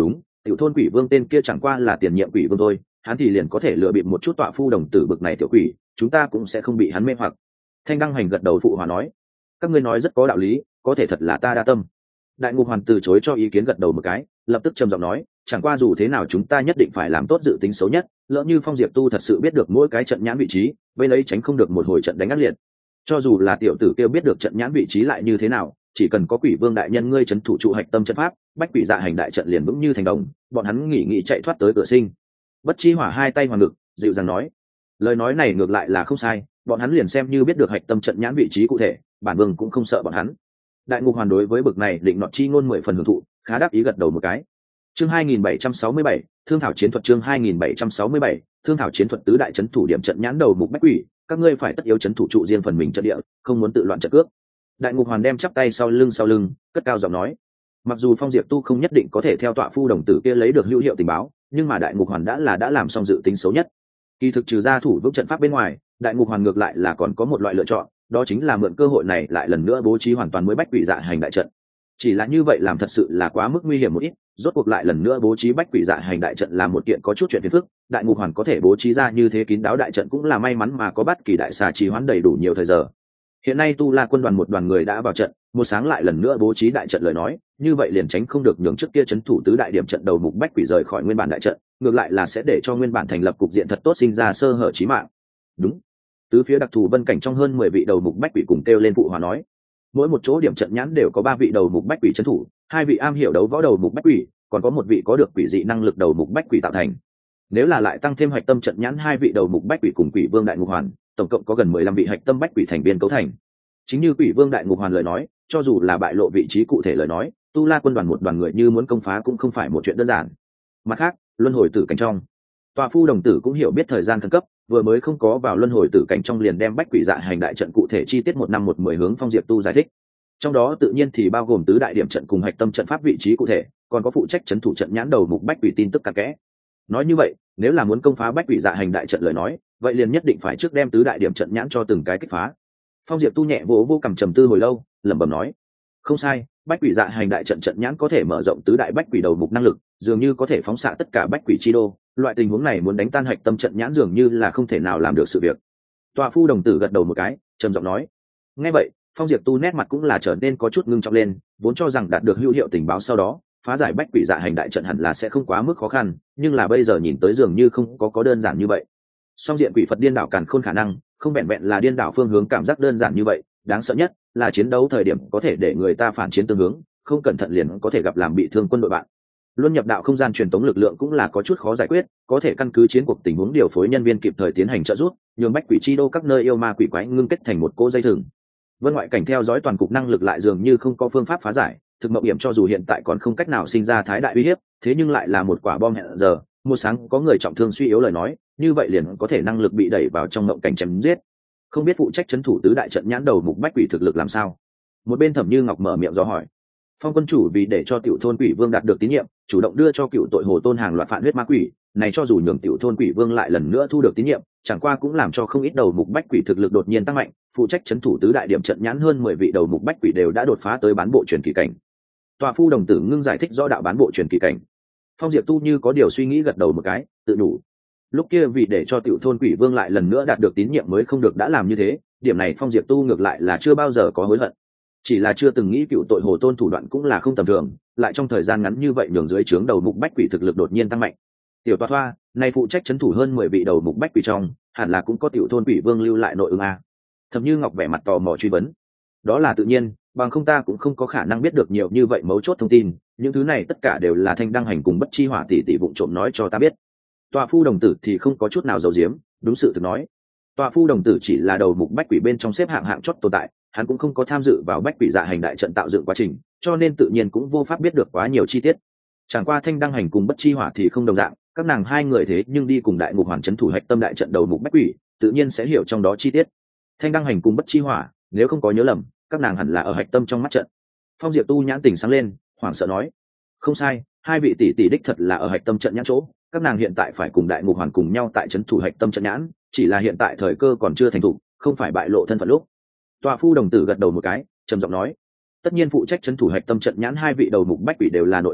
tiểu thôn quỷ vương tên kia chẳng qua là tiền nhiệm quỷ vương thôi, hắn thì liền có thể lừa bịp một chút tọa phu đồng tử bực này tiểu quỷ, chúng ta cũng sẽ không bị hắn mê hoặc. Thanh đăng hành gật đầu phụ hòa nói, các ngươi nói rất có đạo lý, có thể thật là ta đa tâm. Đại ngục hoàn từ chối cho ý kiến gật đầu một cái, lập tức trầm giọng nói, chẳng qua dù thế nào chúng ta nhất định phải làm tốt dự tính xấu nhất, lỡ như Phong Diệp Tu thật sự biết được mỗi cái trận nhãn vị trí, bên ấy tránh không được một hồi trận đánh ác liệt. Cho dù là tiểu tử kêu biết được trận nhãn vị trí lại như thế nào, chỉ cần có quỷ vương đại nhân ngươi trấn thủ trụ hạch tâm trận pháp, bách quỷ dạ hành đại trận liền vững như thành đồng, bọn hắn nghỉ nghĩ chạy thoát tới cửa sinh. Bất Chi Hỏa hai tay hoàn ngực, dịu dàng nói, lời nói này ngược lại là không sai, bọn hắn liền xem như biết được hạch tâm trận nhãn vị trí cụ thể, bản vương cũng không sợ bọn hắn. Đại ngục hoàn đối với bực này định nọ chi ngôn mười phần hưởng thụ, khá đáp ý gật đầu một cái. Chương hai nghìn bảy trăm sáu mươi bảy, thương thảo chiến thuật. Chương hai nghìn bảy trăm sáu mươi bảy, thương thảo chiến thuật. Tứ đại trấn thủ điểm trận nhãn đầu mục bách quỷ, các ngươi phải tất yếu trấn thủ trụ riêng phần mình trận địa, không muốn tự loạn trận cước. Đại ngục hoàn đem chắp tay sau lưng sau lưng, cất cao giọng nói, mặc dù Phong Diệp Tu không nhất định có thể theo tọa phu đồng tử kia lấy được hữu hiệu tình báo, nhưng mà đại ngục hoàn đã là đã làm xong dự tính xấu nhất. Kỳ thực trừ ra thủ vững trận pháp bên ngoài, đại ngục hoàn ngược lại là còn có một loại lựa chọn, đó chính là mượn cơ hội này lại lần nữa bố trí hoàn toàn mới bách quỷ dạ hành đại trận. Chỉ là như vậy làm thật sự là quá mức nguy hiểm một ít, rốt cuộc lại lần nữa bố trí bách quỷ dạ hành đại trận là một kiện có chút chuyện phiền phức, đại ngục hoàn có thể bố trí ra như thế kín đáo đại trận cũng là may mắn mà có bất kỳ đại xà trì hoãn đầy đủ nhiều thời giờ. Hiện nay Tu La quân đoàn một đoàn người đã vào trận, một sáng lại lần nữa bố trí đại trận lời nói, như vậy liền tránh không được nhường trước kia trấn thủ tứ đại điểm trận đầu mục bách quỷ rời khỏi nguyên bản đại trận, ngược lại là sẽ để cho nguyên bản thành lập cục diện thật tốt sinh ra sơ hở chí mạng. Đúng. Tứ phía đặc thù vân cảnh trong hơn mười vị đầu mục bách quỷ cùng kêu lên phụ hòa nói, mỗi một chỗ điểm trận nhãn đều có ba vị đầu mục bách quỷ trấn thủ, hai vị am hiểu đấu võ đầu mục bách quỷ, còn có một vị có được quỷ dị năng lực đầu mục bách quỷ tạo thành. Nếu là lại tăng thêm hạch tâm trận nhãn hai vị đầu mục bách quỷ cùng quỷ vương đại ngục hoàn, tổng cộng có gần mười lăm vị hạch tâm bách quỷ thành viên cấu thành. Chính như quỷ vương đại ngục hoàn lời nói, cho dù là bại lộ vị trí cụ thể lời nói, Tu La quân đoàn một đoàn người như muốn công phá cũng không phải một chuyện đơn giản. Mặt khác, luân hồi tử cảnh trong, tọa phu đồng tử cũng hiểu biết thời gian khẩn cấp, vừa mới không có vào luân hồi tử cảnh trong liền đem bách quỷ dạ hành đại trận cụ thể chi tiết một năm một mười hướng Phong Diệp Tu giải thích. Trong đó tự nhiên thì bao gồm tứ đại điểm trận cùng hạch tâm trận pháp vị trí cụ thể, còn có phụ trách trấn thủ trận nhãn đầu mục bách quỷ tin tức cặn kẽ. Nói như vậy, nếu là muốn công phá bách quỷ dạ hành đại trận lời nói, vậy liền nhất định phải trước đem tứ đại điểm trận nhãn cho từng cái kích phá. Phong Diệp Tu nhẹ vỗ vô cầm trầm tư hồi lâu, lẩm bẩm nói, không sai, bách quỷ dạ hành đại trận trận nhãn có thể mở rộng tứ đại bách quỷ đầu mục năng lực, dường như có thể phóng xạ tất cả bách quỷ chi đô, loại tình huống này muốn đánh tan hạch tâm trận nhãn dường như là không thể nào làm được sự việc. Tọa phu đồng tử gật đầu một cái, trầm giọng nói, nghe vậy, Phong Diệp Tu nét mặt cũng là trở nên có chút ngưng trọng lên, vốn cho rằng đạt được hữu hiệu tình báo sau đó, phá giải bách quỷ dạ hành đại trận hẳn là sẽ không quá mức khó khăn, nhưng là bây giờ nhìn tới dường như không có có đơn giản như vậy. Song diện quỷ Phật điên đảo càn khôn khả năng, không vẹn vẹn là điên đảo phương hướng cảm giác đơn giản như vậy, đáng sợ nhất là chiến đấu thời điểm có thể để người ta phản chiến tương hướng, không cẩn thận liền có thể gặp làm bị thương quân đội bạn. Luân nhập đạo không gian truyền tống lực lượng cũng là có chút khó giải quyết, có thể căn cứ chiến cuộc tình huống điều phối nhân viên kịp thời tiến hành trợ giúp, nhường bách quỷ chi đô các nơi yêu ma quỷ quái ngưng kết thành một cỗ dây thừng. Vân ngoại cảnh theo dõi toàn cục năng lực lại dường như không có phương pháp phá giải, thực mộng hiểm cho dù hiện tại còn không cách nào sinh ra thái đại uy hiếp, thế nhưng lại là một quả bom hẹn giờ, một sáng có người trọng thương suy yếu lời nói, như vậy liền có thể năng lực bị đẩy vào trong mộng cảnh chém giết. Không biết phụ trách trấn thủ tứ đại trận nhãn đầu mục bách quỷ thực lực làm sao? Một bên Thẩm Như Ngọc mở miệng do hỏi. Phong quân chủ vì để cho tiểu thôn quỷ vương đạt được tín nhiệm, chủ động đưa cho cựu tội hồ tôn hàng loạt phản huyết ma quỷ, này cho dù nhường tiểu thôn quỷ vương lại lần nữa thu được tín nhiệm, chẳng qua cũng làm cho không ít đầu mục bách quỷ thực lực đột nhiên tăng mạnh, phụ trách trấn thủ tứ đại điểm trận nhãn hơn mười vị đầu mục bách quỷ đều đã đột phá tới bán bộ truyền kỳ cảnh. Tọa phu đồng tử ngưng giải thích rõ đạo bán bộ truyền kỳ cảnh. Phong Diệp Tu như có điều suy nghĩ gật đầu một cái, tự đủ. Lúc kia vì để cho tiểu thôn quỷ vương lại lần nữa đạt được tín nhiệm mới không được đã làm như thế, điểm này Phong Diệp Tu ngược lại là chưa bao giờ có hối hận. Chỉ là chưa từng nghĩ cựu tội hồ tôn thủ đoạn cũng là không tầm thường, lại trong thời gian ngắn như vậy nhường dưới trướng đầu mục bách quỷ thực lực đột nhiên tăng mạnh. Tiểu Toa Thoa, này phụ trách trấn thủ hơn mười vị đầu mục bách quỷ trong, hẳn là cũng có tiểu thôn quỷ vương lưu lại nội ứng a. Thẩm Như Ngọc vẻ mặt tò mò truy vấn. Đó là tự nhiên, bằng không ta cũng không có khả năng biết được nhiều như vậy mấu chốt thông tin, những thứ này tất cả đều là Thanh Đăng Hành cùng Bất Chi Hỏa tỷ tỷ vụng trộm nói cho ta biết. Tọa phu đồng tử thì không có chút nào giấu giếm, đúng sự thực nói. Tọa phu đồng tử chỉ là đầu mục bách quỷ bên trong xếp hạng hạng chót tồn tại, hắn cũng không có tham dự vào bách quỷ dạ hành đại trận tạo dựng quá trình, cho nên tự nhiên cũng vô pháp biết được quá nhiều chi tiết. Chẳng qua Thanh Đăng Hành cùng Bất Chi Hỏa thì không đồng dạng, các nàng hai người thế nhưng đi cùng đại ngục hoàn trấn thủ hạch tâm đại trận đầu mục bách quỷ, tự nhiên sẽ hiểu trong đó chi tiết. Thanh Đăng Hành cùng Bất Chi Hỏa, nếu không có nhớ lầm, các nàng hẳn là ở hạch tâm trong mắt trận. Phong Diệp Tu nhãn tỉnh sáng lên, hoảng sợ nói: "Không sai, hai vị tỷ tỷ đích thật là ở hạch tâm trận nhãn chỗ, các nàng hiện tại phải cùng đại ngục hoàn cùng nhau tại trấn thủ hạch tâm trận nhãn, chỉ là hiện tại thời cơ còn chưa thành thủ, không phải bại lộ thân phận lúc." Tọa phu đồng tử gật đầu một cái, trầm giọng nói: "Tất nhiên phụ trách trấn thủ hạch tâm trận nhãn hai vị đầu mục bách quỷ đều là nội ứng,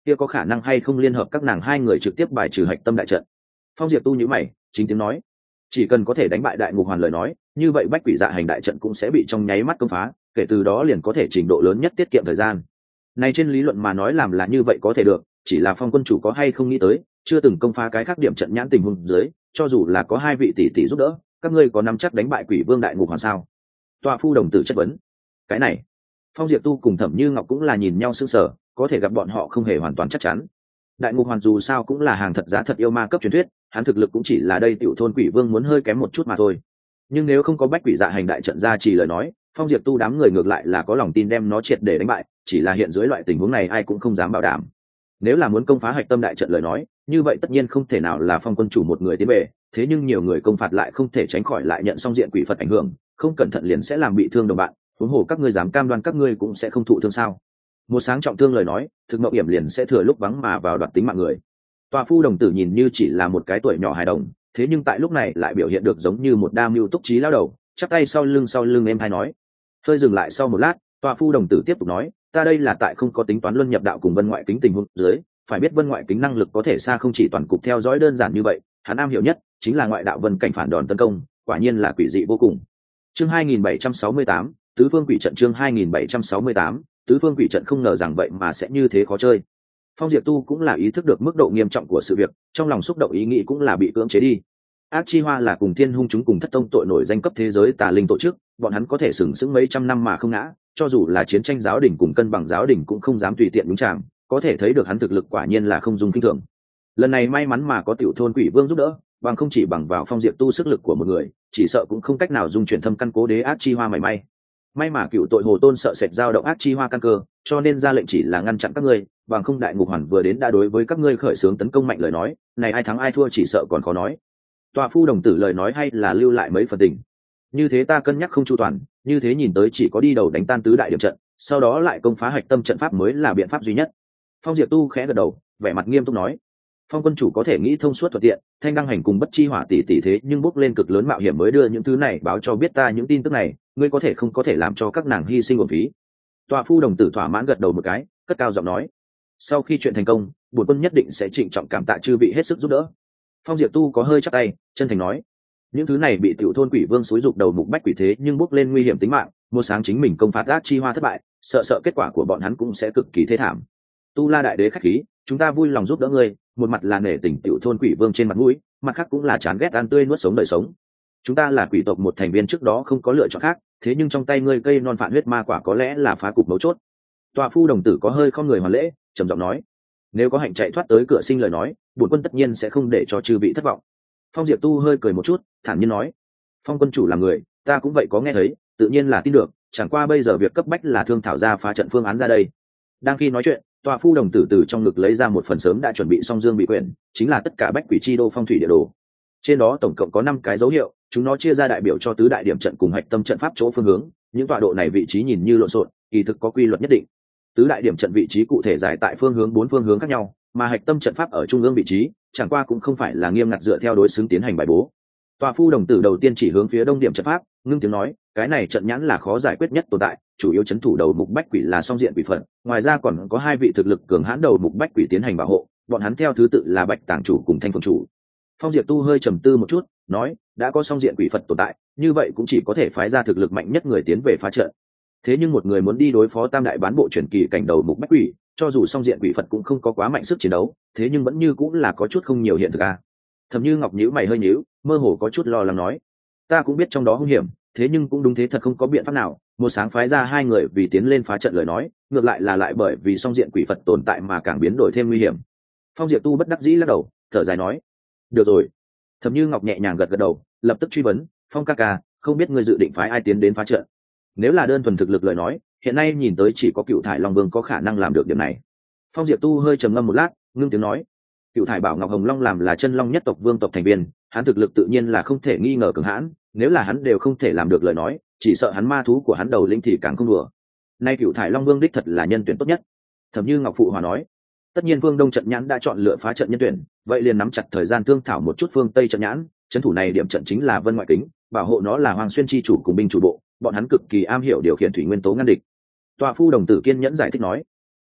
kia có khả năng hay không liên hợp các nàng hai người trực tiếp bài trừ hạch tâm đại trận? Phong Diệp tu nhíu mày, chính tiếng nói, chỉ cần có thể đánh bại đại ngục hoàn lời nói, như vậy bách quỷ dạ hành đại trận cũng sẽ bị trong nháy mắt công phá, kể từ đó liền có thể trình độ lớn nhất tiết kiệm thời gian. Này trên lý luận mà nói làm là như vậy có thể được, chỉ là Phong quân chủ có hay không nghĩ tới, chưa từng công phá cái khác điểm trận nhãn tình huống dưới, cho dù là có hai vị tỷ tỷ giúp đỡ, các ngươi có nắm chắc đánh bại quỷ vương đại ngục hoàn sao? Tọa phu đồng tử chất vấn. Cái này, Phong Diệp tu cùng Thẩm Như Ngọc cũng là nhìn nhau sững sờ, có thể gặp bọn họ không hề hoàn toàn chắc chắn. Đại ngục hoàn dù sao cũng là hàng thật giá thật yêu ma cấp truyền thuyết, hắn thực lực cũng chỉ là đây tiểu thôn quỷ vương muốn hơi kém một chút mà thôi. Nhưng nếu không có bách quỷ dạ hành đại trận ra chỉ lời nói, Phong Diệp tu đám người ngược lại là có lòng tin đem nó triệt để đánh bại, chỉ là hiện dưới loại tình huống này ai cũng không dám bảo đảm. Nếu là muốn công phá hạch tâm đại trận lời nói, như vậy tất nhiên không thể nào là Phong quân chủ một người tiến về, thế nhưng nhiều người công phạt lại không thể tránh khỏi lại nhận song diện quỷ Phật ảnh hưởng, không cẩn thận liền sẽ làm bị thương đồng bạn, huống hồ các ngươi dám cam đoan các ngươi cũng sẽ không thụ thương sao? Một sáng trọng thương lời nói, thực mộng hiểm liền sẽ thừa lúc vắng mà vào đoạt tính mạng người. Tòa phu đồng tử nhìn như chỉ là một cái tuổi nhỏ hài đồng, thế nhưng tại lúc này lại biểu hiện được giống như một đam mưu túc trí lao đầu, chắp tay sau lưng sau lưng em hay nói. Hơi dừng lại sau một lát, tòa phu đồng tử tiếp tục nói, ta đây là tại không có tính toán luân nhập đạo cùng vân ngoại kính tình huống dưới, phải biết vân ngoại kính năng lực có thể xa không chỉ toàn cục theo dõi đơn giản như vậy, hắn am hiểu nhất chính là ngoại đạo vân cảnh phản đòn tấn công, quả nhiên là quỷ dị vô cùng. Chương hai nghìn bảy trăm sáu mươi tám, tứ phương quỷ trận. Chương hai nghìn bảy trăm sáu mươi tám, tứ phương quỷ trận. Không ngờ rằng vậy mà sẽ như thế khó chơi. Phong Diệp tu cũng là ý thức được mức độ nghiêm trọng của sự việc, trong lòng xúc động ý nghĩ cũng là bị cưỡng chế đi. Ác chi hoa là cùng thiên hung chúng cùng thất tông tội nổi danh cấp thế giới tà linh tổ chức, bọn hắn có thể sừng sững mấy trăm năm mà không ngã, cho dù là chiến tranh giáo đình cùng cân bằng giáo đình cũng không dám tùy tiện đúng chàng, có thể thấy được hắn thực lực quả nhiên là không dung kinh thường. Lần này may mắn mà có tiểu thôn quỷ vương giúp đỡ, bằng không chỉ bằng vào Phong Diệp tu sức lực của một người, chỉ sợ cũng không cách nào dung chuyển thâm căn cố đế ác chi hoa mảy may. May mà cựu tội hồ tôn sợ sệt dao động ác chi hoa căn cơ, cho nên ra lệnh chỉ là ngăn chặn các ngươi, bằng không đại ngục hoàn vừa đến đã đối với các ngươi khởi xướng tấn công mạnh lời nói, này ai thắng ai thua chỉ sợ còn khó nói. Tòa phu đồng tử lời nói hay là lưu lại mấy phần tình. Như thế ta cân nhắc không chu toàn, như thế nhìn tới chỉ có đi đầu đánh tan tứ đại điểm trận, sau đó lại công phá hạch tâm trận pháp mới là biện pháp duy nhất. Phong Diệp tu khẽ gật đầu, vẻ mặt nghiêm túc nói, Phong quân chủ có thể nghĩ thông suốt thuận tiện, thanh đăng hành cùng bất chi hỏa tỷ tỷ thế nhưng bước lên cực lớn mạo hiểm mới đưa những thứ này báo cho biết ta những tin tức này, ngươi có thể không có thể làm cho các nàng hy sinh uổng phí. Tòa phu đồng tử thỏa mãn gật đầu một cái, cất cao giọng nói, sau khi chuyện thành công, bổn quân nhất định sẽ trịnh trọng cảm tạ chư vị hết sức giúp đỡ. Phong Diệp tu có hơi chắp tay, chân thành nói, những thứ này bị tiểu thôn quỷ vương xúi dục đầu mục bách quỷ thế nhưng bước lên nguy hiểm tính mạng, một sáng chính mình công phạt ác chi hoa thất bại, sợ sợ kết quả của bọn hắn cũng sẽ cực kỳ thê thảm. Tu La đại đế khách khí, chúng ta vui lòng giúp đỡ ngươi, một mặt là nể tình tiểu thôn quỷ vương trên mặt mũi, mặt khác cũng là chán ghét ăn tươi nuốt sống đời sống. Chúng ta là quỷ tộc một thành viên trước đó không có lựa chọn khác, thế nhưng trong tay ngươi cây non phản huyết ma quả có lẽ là phá cục mấu chốt. Tòa phu đồng tử có hơi không người hoàn lễ, trầm giọng nói, nếu có hạnh chạy thoát tới cửa sinh lời nói, bổn quân tất nhiên sẽ không để cho chư vị thất vọng. Phong Diệp tu hơi cười một chút, thản nhiên nói, Phong quân chủ là người, ta cũng vậy có nghe thấy, tự nhiên là tin được, chẳng qua bây giờ việc cấp bách là thương thảo ra phá trận phương án ra đây. Đang khi nói chuyện, tòa phu đồng tử từ trong ngực lấy ra một phần sớm đã chuẩn bị xong dương bị quyển, chính là tất cả bách quỷ chi đô phong thủy địa đồ. Trên đó tổng cộng có năm cái dấu hiệu, chúng nó chia ra đại biểu cho tứ đại điểm trận cùng hạch tâm trận pháp chỗ phương hướng, những tọa độ này vị trí nhìn như lộn xộn, kỳ thực có quy luật nhất định. Tứ đại điểm trận vị trí cụ thể giải tại phương hướng bốn phương hướng khác nhau, mà hạch tâm trận pháp ở trung ương vị trí, chẳng qua cũng không phải là nghiêm ngặt dựa theo đối xứng tiến hành bài bố. Tòa phu đồng tử đầu tiên chỉ hướng phía đông điểm trận pháp, ngưng tiếng nói, cái này trận nhãn là khó giải quyết nhất tồn tại, chủ yếu chấn thủ đầu mục bách quỷ là song diện quỷ phận, ngoài ra còn có hai vị thực lực cường hãn đầu mục bách quỷ tiến hành bảo hộ, bọn hắn theo thứ tự là bạch tàng chủ cùng thanh phương chủ. Phong Diệp tu hơi trầm tư một chút, nói, đã có song diện quỷ phật tồn tại, như vậy cũng chỉ có thể phái ra thực lực mạnh nhất người tiến về phá trận. Thế nhưng một người muốn đi đối phó tam đại bán bộ truyền kỳ cảnh đầu mục bách quỷ, cho dù song diện quỷ phật cũng không có quá mạnh sức chiến đấu, thế nhưng vẫn như cũng là có chút không nhiều hiện thực a. Thẩm Như Ngọc nhíu mày hơi nhíu, mơ hồ có chút lo lắng nói, ta cũng biết trong đó hung hiểm, thế nhưng cũng đúng thế thật không có biện pháp nào, một sáng phái ra hai người vì tiến lên phá trận lời nói, ngược lại là lại bởi vì song diện quỷ phật tồn tại mà càng biến đổi thêm nguy hiểm. Phong Diệp tu bất đắc dĩ lắc đầu, thở dài nói, được rồi. Thẩm Như Ngọc nhẹ nhàng gật gật đầu, lập tức truy vấn, Phong ca ca, không biết ngươi dự định phái ai tiến đến phá trận? Nếu là đơn thuần thực lực lời nói, hiện nay nhìn tới chỉ có Cựu Thải Long Vương có khả năng làm được điểm này. Phong Diệp tu hơi trầm ngâm một lát, ngưng tiếng nói, Cựu Thải Bảo Ngọc Hồng Long làm là chân long nhất tộc vương tộc thành viên, hắn thực lực tự nhiên là không thể nghi ngờ cường hãn, nếu là hắn đều không thể làm được lời nói, chỉ sợ hắn ma thú của hắn đầu linh thì càng không đùa. Nay Cựu Thải Long Vương đích thật là nhân tuyển tốt nhất. Thẩm Như Ngọc phụ hòa nói, tất nhiên Vương Đông trận nhãn đã chọn lựa phá trận nhân tuyển, vậy liền nắm chặt thời gian thương thảo một chút Phương Tây trận nhãn, trấn thủ này điểm trận chính là Vân Ngoại Kính, bảo hộ nó là Hoàng Xuyên chi chủ cùng binh chủ bộ, bọn hắn cực kỳ am hiểu điều khiển thủy nguyên tố ngăn địch. Tòa phu đồng tử kiên nhẫn giải thích nói,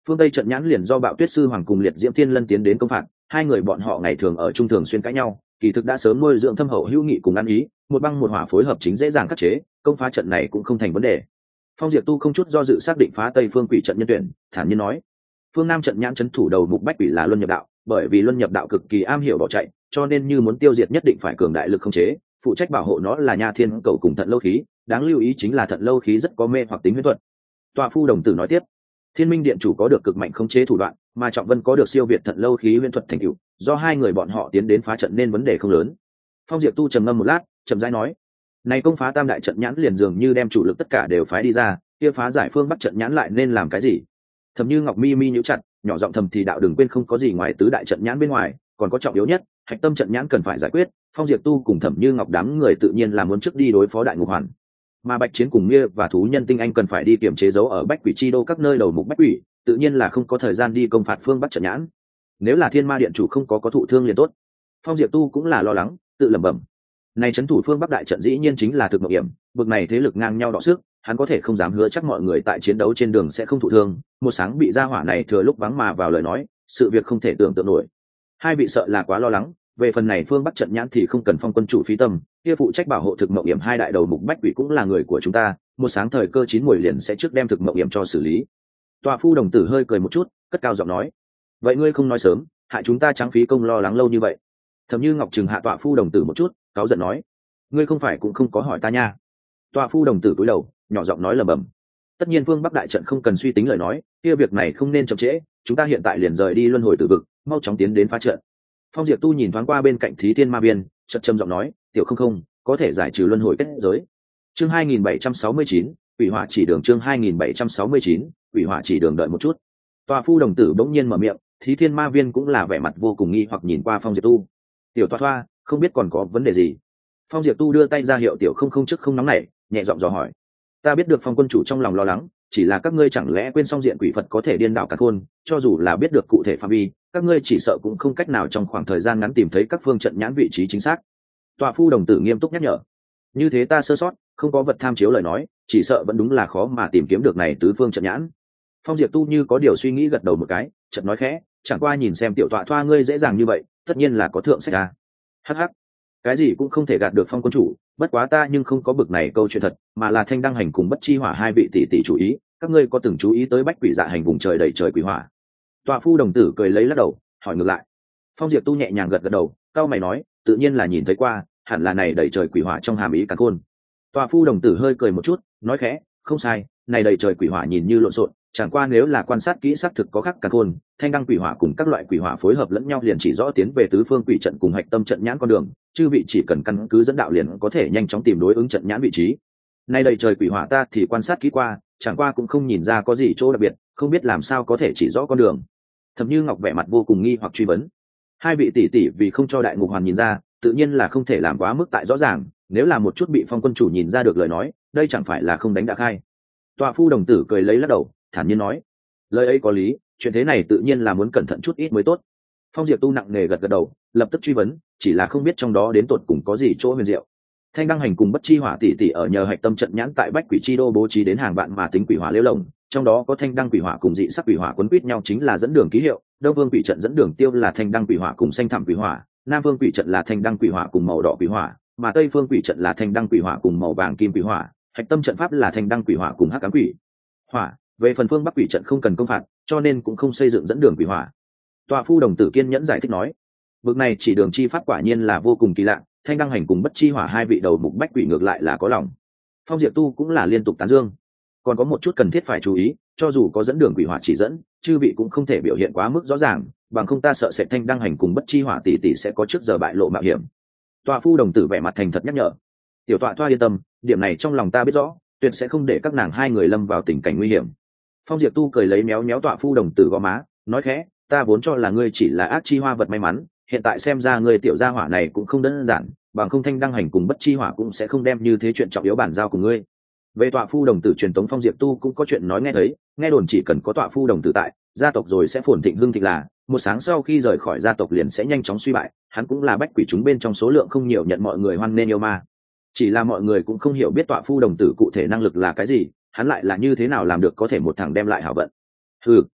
Phương Tây trận nhãn liền do Bạo Tuyết sư hoàng cùng Liệt Diễm Thiên Lân tiến đến công phạt, hai người bọn họ ngày thường ở trung thường xuyên cãi nhau, kỳ thực đã sớm nuôi dưỡng thâm hậu hữu nghị cùng ăn ý, một băng một hỏa phối hợp chính dễ dàng khắc chế, công phá trận này cũng không thành vấn đề. Phong Diệp Tu không chút do dự xác định phá Tây Phương Quỷ trận nhân tuyển, thản nhiên nói: phương Nam trận nhãn trấn thủ đầu mục bách quỷ là Luân Nhập Đạo, bởi vì Luân Nhập Đạo cực kỳ am hiểu bỏ chạy, cho nên như muốn tiêu diệt nhất định phải cường đại lực khống chế, phụ trách bảo hộ nó là Nha Thiên Cầu cùng Thận Lâu Khí, đáng lưu ý chính là Thận Lâu Khí rất có mê hoặc tính huyễn thuật. Tọa Phu đồng tử nói tiếp: Thiên Minh Điện chủ có được cực mạnh khống chế thủ đoạn, mà Trọng Vân có được siêu việt Thận Lâu Khí huyễn thuật thành tựu, do hai người bọn họ tiến đến phá trận nên vấn đề không lớn. Phong Diệp Tu trầm ngâm một lát, chậm rãi nói: này công phá Tam đại trận nhãn liền dường như đem chủ lực tất cả đều phái đi ra, kia phá giải phương Bắc trận nhãn lại nên làm cái gì? Thẩm Như Ngọc mi mi nhíu chặt, nhỏ giọng thầm thì đạo đừng quên không có gì ngoài tứ đại trận nhãn bên ngoài, còn có trọng yếu nhất, Hạch Tâm trận nhãn cần phải giải quyết. Phong Diệp Tu cùng Thẩm Như Ngọc đám người tự nhiên là muốn trước đi đối phó đại ngục hoàn, mà Bạch Chiến cùng Nghĩa và thú nhân tinh anh cần phải đi kiểm chế dấu ở Bách Quỷ Chi Đô các nơi đầu mục Bách Quỷ, tự nhiên là không có thời gian đi công phạt phương Bắc trận nhãn. Nếu là Thiên Ma Điện chủ không có có thụ thương liền tốt. Phong Diệp Tu cũng là lo lắng, tự lẩm bẩm. Này trấn thủ phương Bắc đại trận dĩ nhiên chính là thực mộng hiểm, bực này thế lực ngang nhau đọ sức, hắn có thể không dám hứa chắc mọi người tại chiến đấu trên đường sẽ không thụ thương. Một sáng bị gia hỏa này thừa lúc vắng mà vào lời nói, sự việc không thể tưởng tượng nổi. Hai vị sợ là quá lo lắng, về phần này phương Bắc trận nhãn thì không cần Phong quân chủ phí tâm, kia phụ trách bảo hộ thực mộng hiểm hai đại đầu mục Bách Quỷ cũng là người của chúng ta, một sáng thời cơ chín muồi liền sẽ trước đem thực mộng hiểm cho xử lý. Tọa Phu đồng tử hơi cười một chút, cất cao giọng nói: vậy ngươi không nói sớm, hại chúng ta trắng phí công lo lắng lâu như vậy. Thẩm Như Ngọc trừng hạ Tọa Phu đồng tử một chút, cáu giận nói: ngươi không phải cũng không có hỏi ta nha. Tọa Phu đồng tử cúi đầu, nhỏ giọng nói lẩm bẩm: tất nhiên phương Bắc đại trận không cần suy tính lời nói, kia việc này không nên chậm trễ, chúng ta hiện tại liền rời đi luân hồi tử vực, mau chóng tiến đến phá trận. Phong Diệp Tu nhìn thoáng qua bên cạnh Thí Thiên Ma Viên, chợt trầm giọng nói: tiểu không không có thể giải trừ luân hồi kết giới. Chương hai nghìn bảy trăm sáu mươi chín, Quỷ Hỏa chỉ đường. Chương hai nghìn bảy trăm sáu mươi chín, Quỷ Hỏa chỉ đường. Đợi một chút. Tọa Phu đồng tử bỗng nhiên mở miệng, Thí Thiên Ma Viên cũng là vẻ mặt vô cùng nghi hoặc nhìn qua Phong Diệp Tu. Tiểu Toa Thoa, không biết còn có vấn đề gì? Phong Diệp Tu đưa tay ra hiệu tiểu không không trước không nóng nảy, nhẹ giọng dò hỏi: ta biết được Phong quân chủ trong lòng lo lắng, chỉ là các ngươi chẳng lẽ quên song diện quỷ Phật có thể điên đảo cả khôn, cho dù là biết được cụ thể phạm vi, các ngươi chỉ sợ cũng không cách nào trong khoảng thời gian ngắn tìm thấy các phương trận nhãn vị trí chính xác. Tọa Phu đồng tử nghiêm túc nhắc nhở: như thế ta sơ sót, không có vật tham chiếu lời nói, chỉ sợ vẫn đúng là khó mà tìm kiếm được này tứ phương trận nhãn. Phong Diệp Tu như có điều suy nghĩ gật đầu một cái, chợt nói khẽ: chẳng qua nhìn xem tiểu Tọa Thoa ngươi dễ dàng như vậy, tất nhiên là có thượng sách ra. Hắc hắc, cái gì cũng không thể gạt được Phong quân chủ, bất quá ta nhưng không có bực này câu chuyện thật, mà là Thanh Đăng Hành cùng Bất Chi Hỏa hai vị tỷ tỷ chủ ý, các ngươi có từng chú ý tới Bách Quỷ Dạ Hành vùng trời đầy trời quỷ hỏa? Tọa Phu đồng tử cười lấy lắc đầu, hỏi ngược lại. Phong Diệp Tu nhẹ nhàng gật gật đầu, cao mày nói: tự nhiên là nhìn thấy qua, hẳn là này đầy trời quỷ hỏa trong hàm ý càn khôn. Tọa Phu đồng tử hơi cười một chút, nói khẽ: không sai, này đầy trời quỷ hỏa nhìn như lộn xộn, chẳng qua nếu là quan sát kỹ xác thực có khắc càn khôn, thanh đăng quỷ hỏa cùng các loại quỷ hỏa phối hợp lẫn nhau liền chỉ rõ tiến về tứ phương quỷ trận cùng hạch tâm trận nhãn con đường, chư vị chỉ cần căn cứ dẫn đạo liền có thể nhanh chóng tìm đối ứng trận nhãn vị trí. Này đầy trời quỷ hỏa ta thì quan sát kỹ qua, chẳng qua cũng không nhìn ra có gì chỗ đặc biệt, không biết làm sao có thể chỉ rõ con đường. Thẩm Như Ngọc vẻ mặt vô cùng nghi hoặc truy vấn. Hai vị tỷ tỷ vì không cho đại ngục hoàn nhìn ra, tự nhiên là không thể làm quá mức tại rõ ràng, nếu là một chút bị Phong quân chủ nhìn ra được lời nói, đây chẳng phải là không đánh đã khai. Tọa Phu đồng tử cười lấy lắc đầu, thản nhiên nói: lời ấy có lý, chuyện thế này tự nhiên là muốn cẩn thận chút ít mới tốt. Phong Diệp Tu nặng nề gật gật đầu, lập tức truy vấn: chỉ là không biết trong đó đến tột cùng có gì chỗ huyền diệu. Thanh Đăng Hành cùng Bất Chi Hỏa tỷ tỷ ở nhờ hạch tâm trận nhãn tại Bách Quỷ Chi Đô bố trí đến hàng vạn mà tính quỷ hỏa liễu lồng, trong đó có thanh đăng quỷ hỏa cùng dị sắc quỷ hỏa quấn quýt nhau chính là dẫn đường ký hiệu. Đông Vương quỷ trận dẫn đường tiêu là thanh đăng quỷ hỏa cùng xanh thẳm quỷ hỏa, Nam Vương quỷ trận là thanh đăng quỷ hỏa cùng màu đỏ quỷ hỏa, mà Tây Phương quỷ trận là thanh đăng quỷ hỏa cùng màu vàng kim quỷ hỏa. Hạch tâm trận pháp là thanh đăng quỷ hỏa cùng hắc ám quỷ hỏa. Về phần phương Bắc quỷ trận không cần công phạt, cho nên cũng không xây dựng dẫn đường quỷ hỏa. Tọa Phu đồng tử kiên nhẫn giải thích nói: vực này chỉ đường chi pháp quả nhiên là vô cùng kỳ lạ, Thanh Đăng Hành cùng Bất Chi Hỏa hai vị đầu mục bách quỷ ngược lại là có lòng. Phong Diệp Tu cũng là liên tục tán dương. Còn có một chút cần thiết phải chú ý, cho dù có dẫn đường quỷ hỏa chỉ dẫn, chư vị cũng không thể biểu hiện quá mức rõ ràng, bằng không ta sợ sẽ Thanh Đăng Hành cùng Bất Chi Hỏa tỷ tỷ sẽ có trước giờ bại lộ mạo hiểm. Tọa Phu đồng tử vẻ mặt thành thật nhắc nhở. Tiểu Tọa Thoa yên tâm, điểm này trong lòng ta biết rõ, tuyệt sẽ không để các nàng hai người lâm vào tình cảnh nguy hiểm. Phong Diệp Tu cười lấy méo méo Tọa Phu đồng tử gò má, nói khẽ: ta vốn cho là ngươi chỉ là ác chi hoa vật may mắn, hiện tại xem ra ngươi tiểu gia hỏa này cũng không đơn giản, bằng không Thanh Đăng Hành cùng Bất Chi Hỏa cũng sẽ không đem như thế chuyện trọng yếu bản giao của ngươi. Về Tọa Phu đồng tử truyền tống Phong Diệp Tu cũng có chuyện nói nghe thấy, nghe đồn chỉ cần có Tọa Phu đồng tử tại, gia tộc rồi sẽ phồn thịnh hưng thịnh, là một sáng sau khi rời khỏi gia tộc liền sẽ nhanh chóng suy bại, hắn cũng là bách quỷ chúng bên trong số lượng không nhiều nhận mọi người hoan nên yêu ma. Chỉ là mọi người cũng không hiểu biết Tọa Phu đồng tử cụ thể năng lực là cái gì, hắn lại là như thế nào làm được có thể một thằng đem lại hảo vận. Ừ,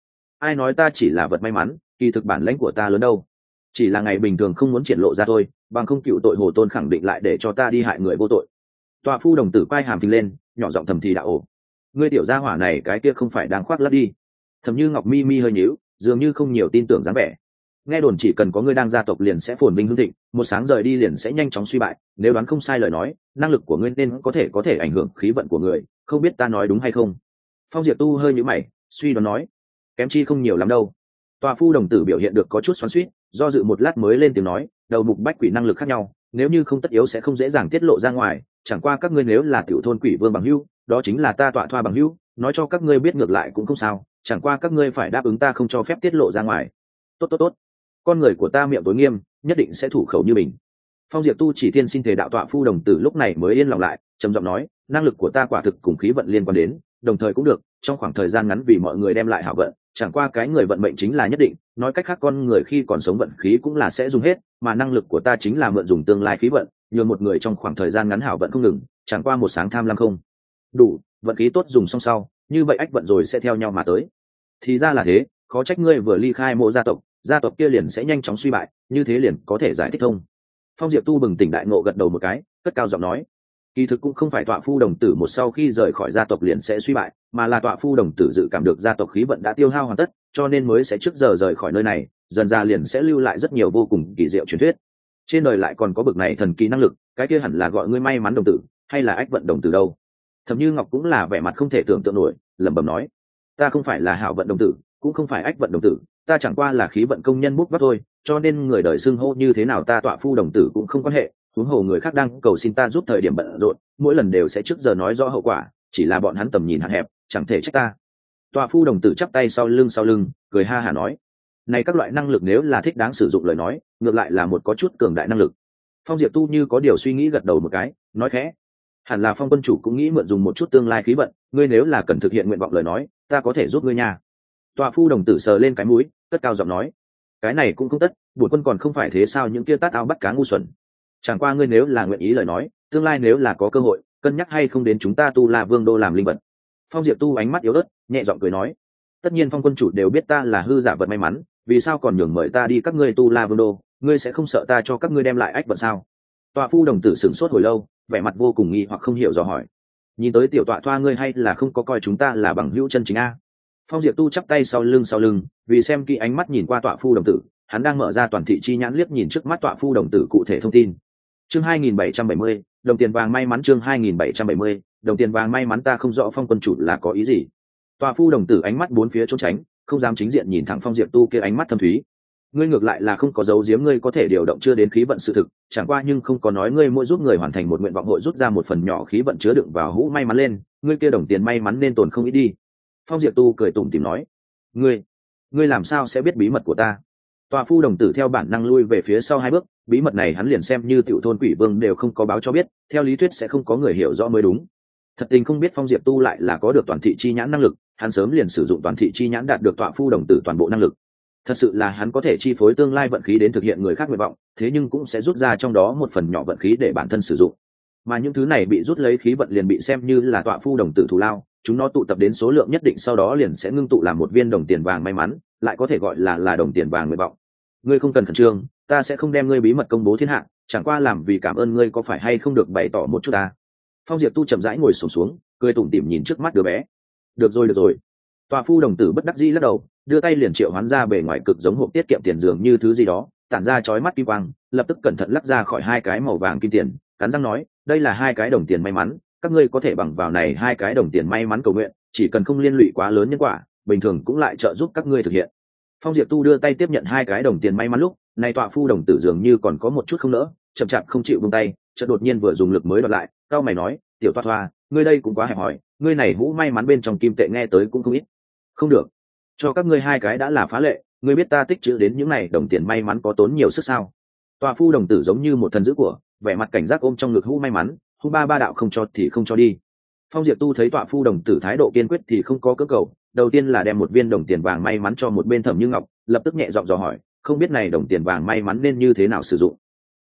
ai nói ta chỉ là vật may mắn, kỳ thực bản lãnh của ta lớn đâu, chỉ là ngày bình thường không muốn triển lộ ra thôi, bằng không cựu tội hồ tôn khẳng định lại để cho ta đi hại người vô tội. Tọa phu đồng tử quay hàm phình lên, nhỏ giọng thầm thì đạo ổ, ngươi tiểu gia hỏa này cái kia không phải đang khoác lác đi. Thầm Như Ngọc mi mi hơi nhíu, dường như không nhiều tin tưởng dáng vẻ. Nghe đồn chỉ cần có ngươi đang gia tộc liền sẽ phồn vinh hưng thịnh, một sáng rời đi liền sẽ nhanh chóng suy bại, nếu đoán không sai lời nói, năng lực của ngươi nên có thể có thể ảnh hưởng khí vận của người, không biết ta nói đúng hay không. Phong Diệp Tu hơi nhíu mày, suy đoán nói, kém chi không nhiều lắm đâu. Tọa phu đồng tử biểu hiện được có chút xoắn xuýt, do dự một lát mới lên tiếng nói, đầu mục bách quỷ năng lực khác nhau, nếu như không tất yếu sẽ không dễ dàng tiết lộ ra ngoài, chẳng qua các ngươi nếu là tiểu thôn quỷ vương bằng hữu, đó chính là ta tọa thoa bằng hữu, nói cho các ngươi biết ngược lại cũng không sao, chẳng qua các ngươi phải đáp ứng ta không cho phép tiết lộ ra ngoài. Tốt tốt tốt, con người của ta miệng tối nghiêm, nhất định sẽ thủ khẩu như mình. Phong Diệp Tu chỉ tiên xin thể đạo tọa phu đồng tử lúc này mới yên lòng lại, trầm giọng nói, năng lực của ta quả thực cùng khí vận liên quan đến, đồng thời cũng được trong khoảng thời gian ngắn vì mọi người đem lại hảo vận, chẳng qua cái người vận mệnh chính là nhất định, nói cách khác con người khi còn sống vận khí cũng là sẽ dùng hết, mà năng lực của ta chính là mượn dùng tương lai khí vận, nhường một người trong khoảng thời gian ngắn hảo vận không ngừng, chẳng qua một sáng tham lam không đủ, vận khí tốt dùng xong sau, như vậy ách vận rồi sẽ theo nhau mà tới. Thì ra là thế, khó trách ngươi vừa ly khai mộ gia tộc, gia tộc kia liền sẽ nhanh chóng suy bại, như thế liền có thể giải thích thông. Phong Diệp Tu bừng tỉnh đại ngộ gật đầu một cái, cất cao giọng nói, kỳ thực cũng không phải tọa phu đồng tử một sau khi rời khỏi gia tộc liền sẽ suy bại, mà là tọa phu đồng tử dự cảm được gia tộc khí vận đã tiêu hao hoàn tất, cho nên mới sẽ trước giờ rời khỏi nơi này, dần ra liền sẽ lưu lại rất nhiều vô cùng kỳ diệu truyền thuyết. Trên đời lại còn có bực này thần kỳ năng lực, cái kia hẳn là gọi ngươi may mắn đồng tử, hay là ách vận đồng tử đâu? Thẩm Như Ngọc cũng là vẻ mặt không thể tưởng tượng nổi, lẩm bẩm nói, ta không phải là hảo vận đồng tử, cũng không phải ách vận đồng tử, ta chẳng qua là khí vận công nhân bút vắt thôi, cho nên người đời xưng hô như thế nào ta tọa phu đồng tử cũng không quan hệ, huống hồ người khác đang cầu xin ta giúp thời điểm bận rộn, mỗi lần đều sẽ trước giờ nói rõ hậu quả, chỉ là bọn hắn tầm nhìn hạn hẹp, chẳng thể trách ta. Tọa phu đồng tử chắp tay sau lưng sau lưng, cười ha hả nói, này các loại năng lực nếu là thích đáng sử dụng lời nói, ngược lại là một có chút cường đại năng lực. Phong Diệp Tu như có điều suy nghĩ gật đầu một cái, nói khẽ, hẳn là Phong quân chủ cũng nghĩ mượn dùng một chút tương lai khí vận, ngươi nếu là cần thực hiện nguyện vọng lời nói, ta có thể giúp ngươi nha. Tọa phu đồng tử sờ lên cái mũi, cất cao giọng nói, cái này cũng không tất, bổn quân còn không phải thế sao những kia tát ao bắt cá ngu xuẩn. Chẳng qua ngươi nếu là nguyện ý lời nói, tương lai nếu là có cơ hội, cân nhắc hay không đến chúng ta Tu La Vương đô làm linh vật. Phong Diệp Tu ánh mắt yếu ớt, nhẹ giọng cười nói, tất nhiên Phong quân chủ đều biết ta là hư giả vật may mắn, vì sao còn nhường mời ta đi các ngươi Tu La Vương đô, ngươi sẽ không sợ ta cho các ngươi đem lại ách vận sao? Tọa phu đồng tử sửng sốt hồi lâu, vẻ mặt vô cùng nghi hoặc không hiểu dò hỏi, nhìn tới tiểu tọa thoa ngươi hay là không có coi chúng ta là bằng hữu chân chính a? Phong Diệp Tu chắp tay sau lưng sau lưng, vì xem kỹ ánh mắt nhìn qua tọa phu đồng tử, hắn đang mở ra toàn thị chi nhãn liếc nhìn trước mắt tọa phu đồng tử cụ thể thông tin. Chương hai nghìn bảy trăm bảy mươi, đồng tiền vàng may mắn. Chương hai nghìn bảy trăm bảy mươi, đồng tiền vàng may mắn. Ta không rõ Phong quân chủ là có ý gì. Tọa phu đồng tử ánh mắt bốn phía trốn tránh, không dám chính diện nhìn thẳng Phong Diệp Tu kia ánh mắt thâm thúy. Ngươi ngược lại là không có dấu giếm ngươi có thể điều động chưa đến khí vận sự thực, chẳng qua nhưng không có nói ngươi mỗi giúp người hoàn thành một nguyện vọng hội rút ra một phần nhỏ khí vận chứa đựng vào hũ may mắn lên, ngươi kia đồng tiền may mắn nên tồn không ít đi. Phong Diệp Tu cười tủm tỉm nói, ngươi, ngươi làm sao sẽ biết bí mật của ta? Tọa phu đồng tử theo bản năng lui về phía sau hai bước, bí mật này hắn liền xem như tiểu thôn quỷ vương đều không có báo cho biết, theo lý thuyết sẽ không có người hiểu rõ mới đúng. Thật tình không biết Phong Diệp Tu lại là có được toàn thị chi nhãn năng lực, hắn sớm liền sử dụng toàn thị chi nhãn đạt được tọa phu đồng tử toàn bộ năng lực. Thật sự là hắn có thể chi phối tương lai vận khí đến thực hiện người khác nguyện vọng, thế nhưng cũng sẽ rút ra trong đó một phần nhỏ vận khí để bản thân sử dụng. Mà những thứ này bị rút lấy khí vận liền bị xem như là tọa phu đồng tử thù lao, chúng nó tụ tập đến số lượng nhất định sau đó liền sẽ ngưng tụ làm một viên đồng tiền vàng may mắn, lại có thể gọi là là đồng tiền vàng nguyện vọng. Ngươi không cần khẩn trương, ta sẽ không đem ngươi bí mật công bố thiên hạ, chẳng qua làm vì cảm ơn ngươi có phải hay không được bày tỏ một chút ta. Phong Diệp Tu chậm rãi ngồi xổm xuống, cười tủm tỉm nhìn trước mắt đứa bé. Được rồi được rồi. Tọa phu đồng tử bất đắc dĩ lắc đầu, đưa tay liền triệu hoán ra bề ngoài cực giống hộp tiết kiệm tiền dường như thứ gì đó, tản ra chói mắt kim quang, lập tức cẩn thận lắc ra khỏi hai cái màu vàng kim tiền, cắn răng nói, đây là hai cái đồng tiền may mắn, các ngươi có thể bằng vào này hai cái đồng tiền may mắn cầu nguyện, chỉ cần không liên lụy quá lớn nhân quả, bình thường cũng lại trợ giúp các ngươi thực hiện. Phong Diệp Tu đưa tay tiếp nhận hai cái đồng tiền may mắn lúc này, tọa phu đồng tử dường như còn có một chút không nỡ, chậm chạp không chịu buông tay, chợt đột nhiên vừa dùng lực mới đoạt lại, cao mày nói, tiểu toa thoa, ngươi đây cũng quá hẹp hòi, ngươi này hũ may mắn bên trong kim tệ nghe tới cũng không ít. Không được, cho các ngươi hai cái đã là phá lệ, ngươi biết ta tích trữ đến những này đồng tiền may mắn có tốn nhiều sức sao? Tọa phu đồng tử giống như một thần dữ của, vẻ mặt cảnh giác ôm trong ngực hũ may mắn, hũ ba ba đạo không cho thì không cho đi. Phong Diệp Tu thấy tọa phu đồng tử thái độ kiên quyết thì không có cưỡng cầu, đầu tiên là đem một viên đồng tiền vàng may mắn cho một bên Thẩm Như Ngọc, lập tức nhẹ giọng dò hỏi, không biết này đồng tiền vàng may mắn nên như thế nào sử dụng.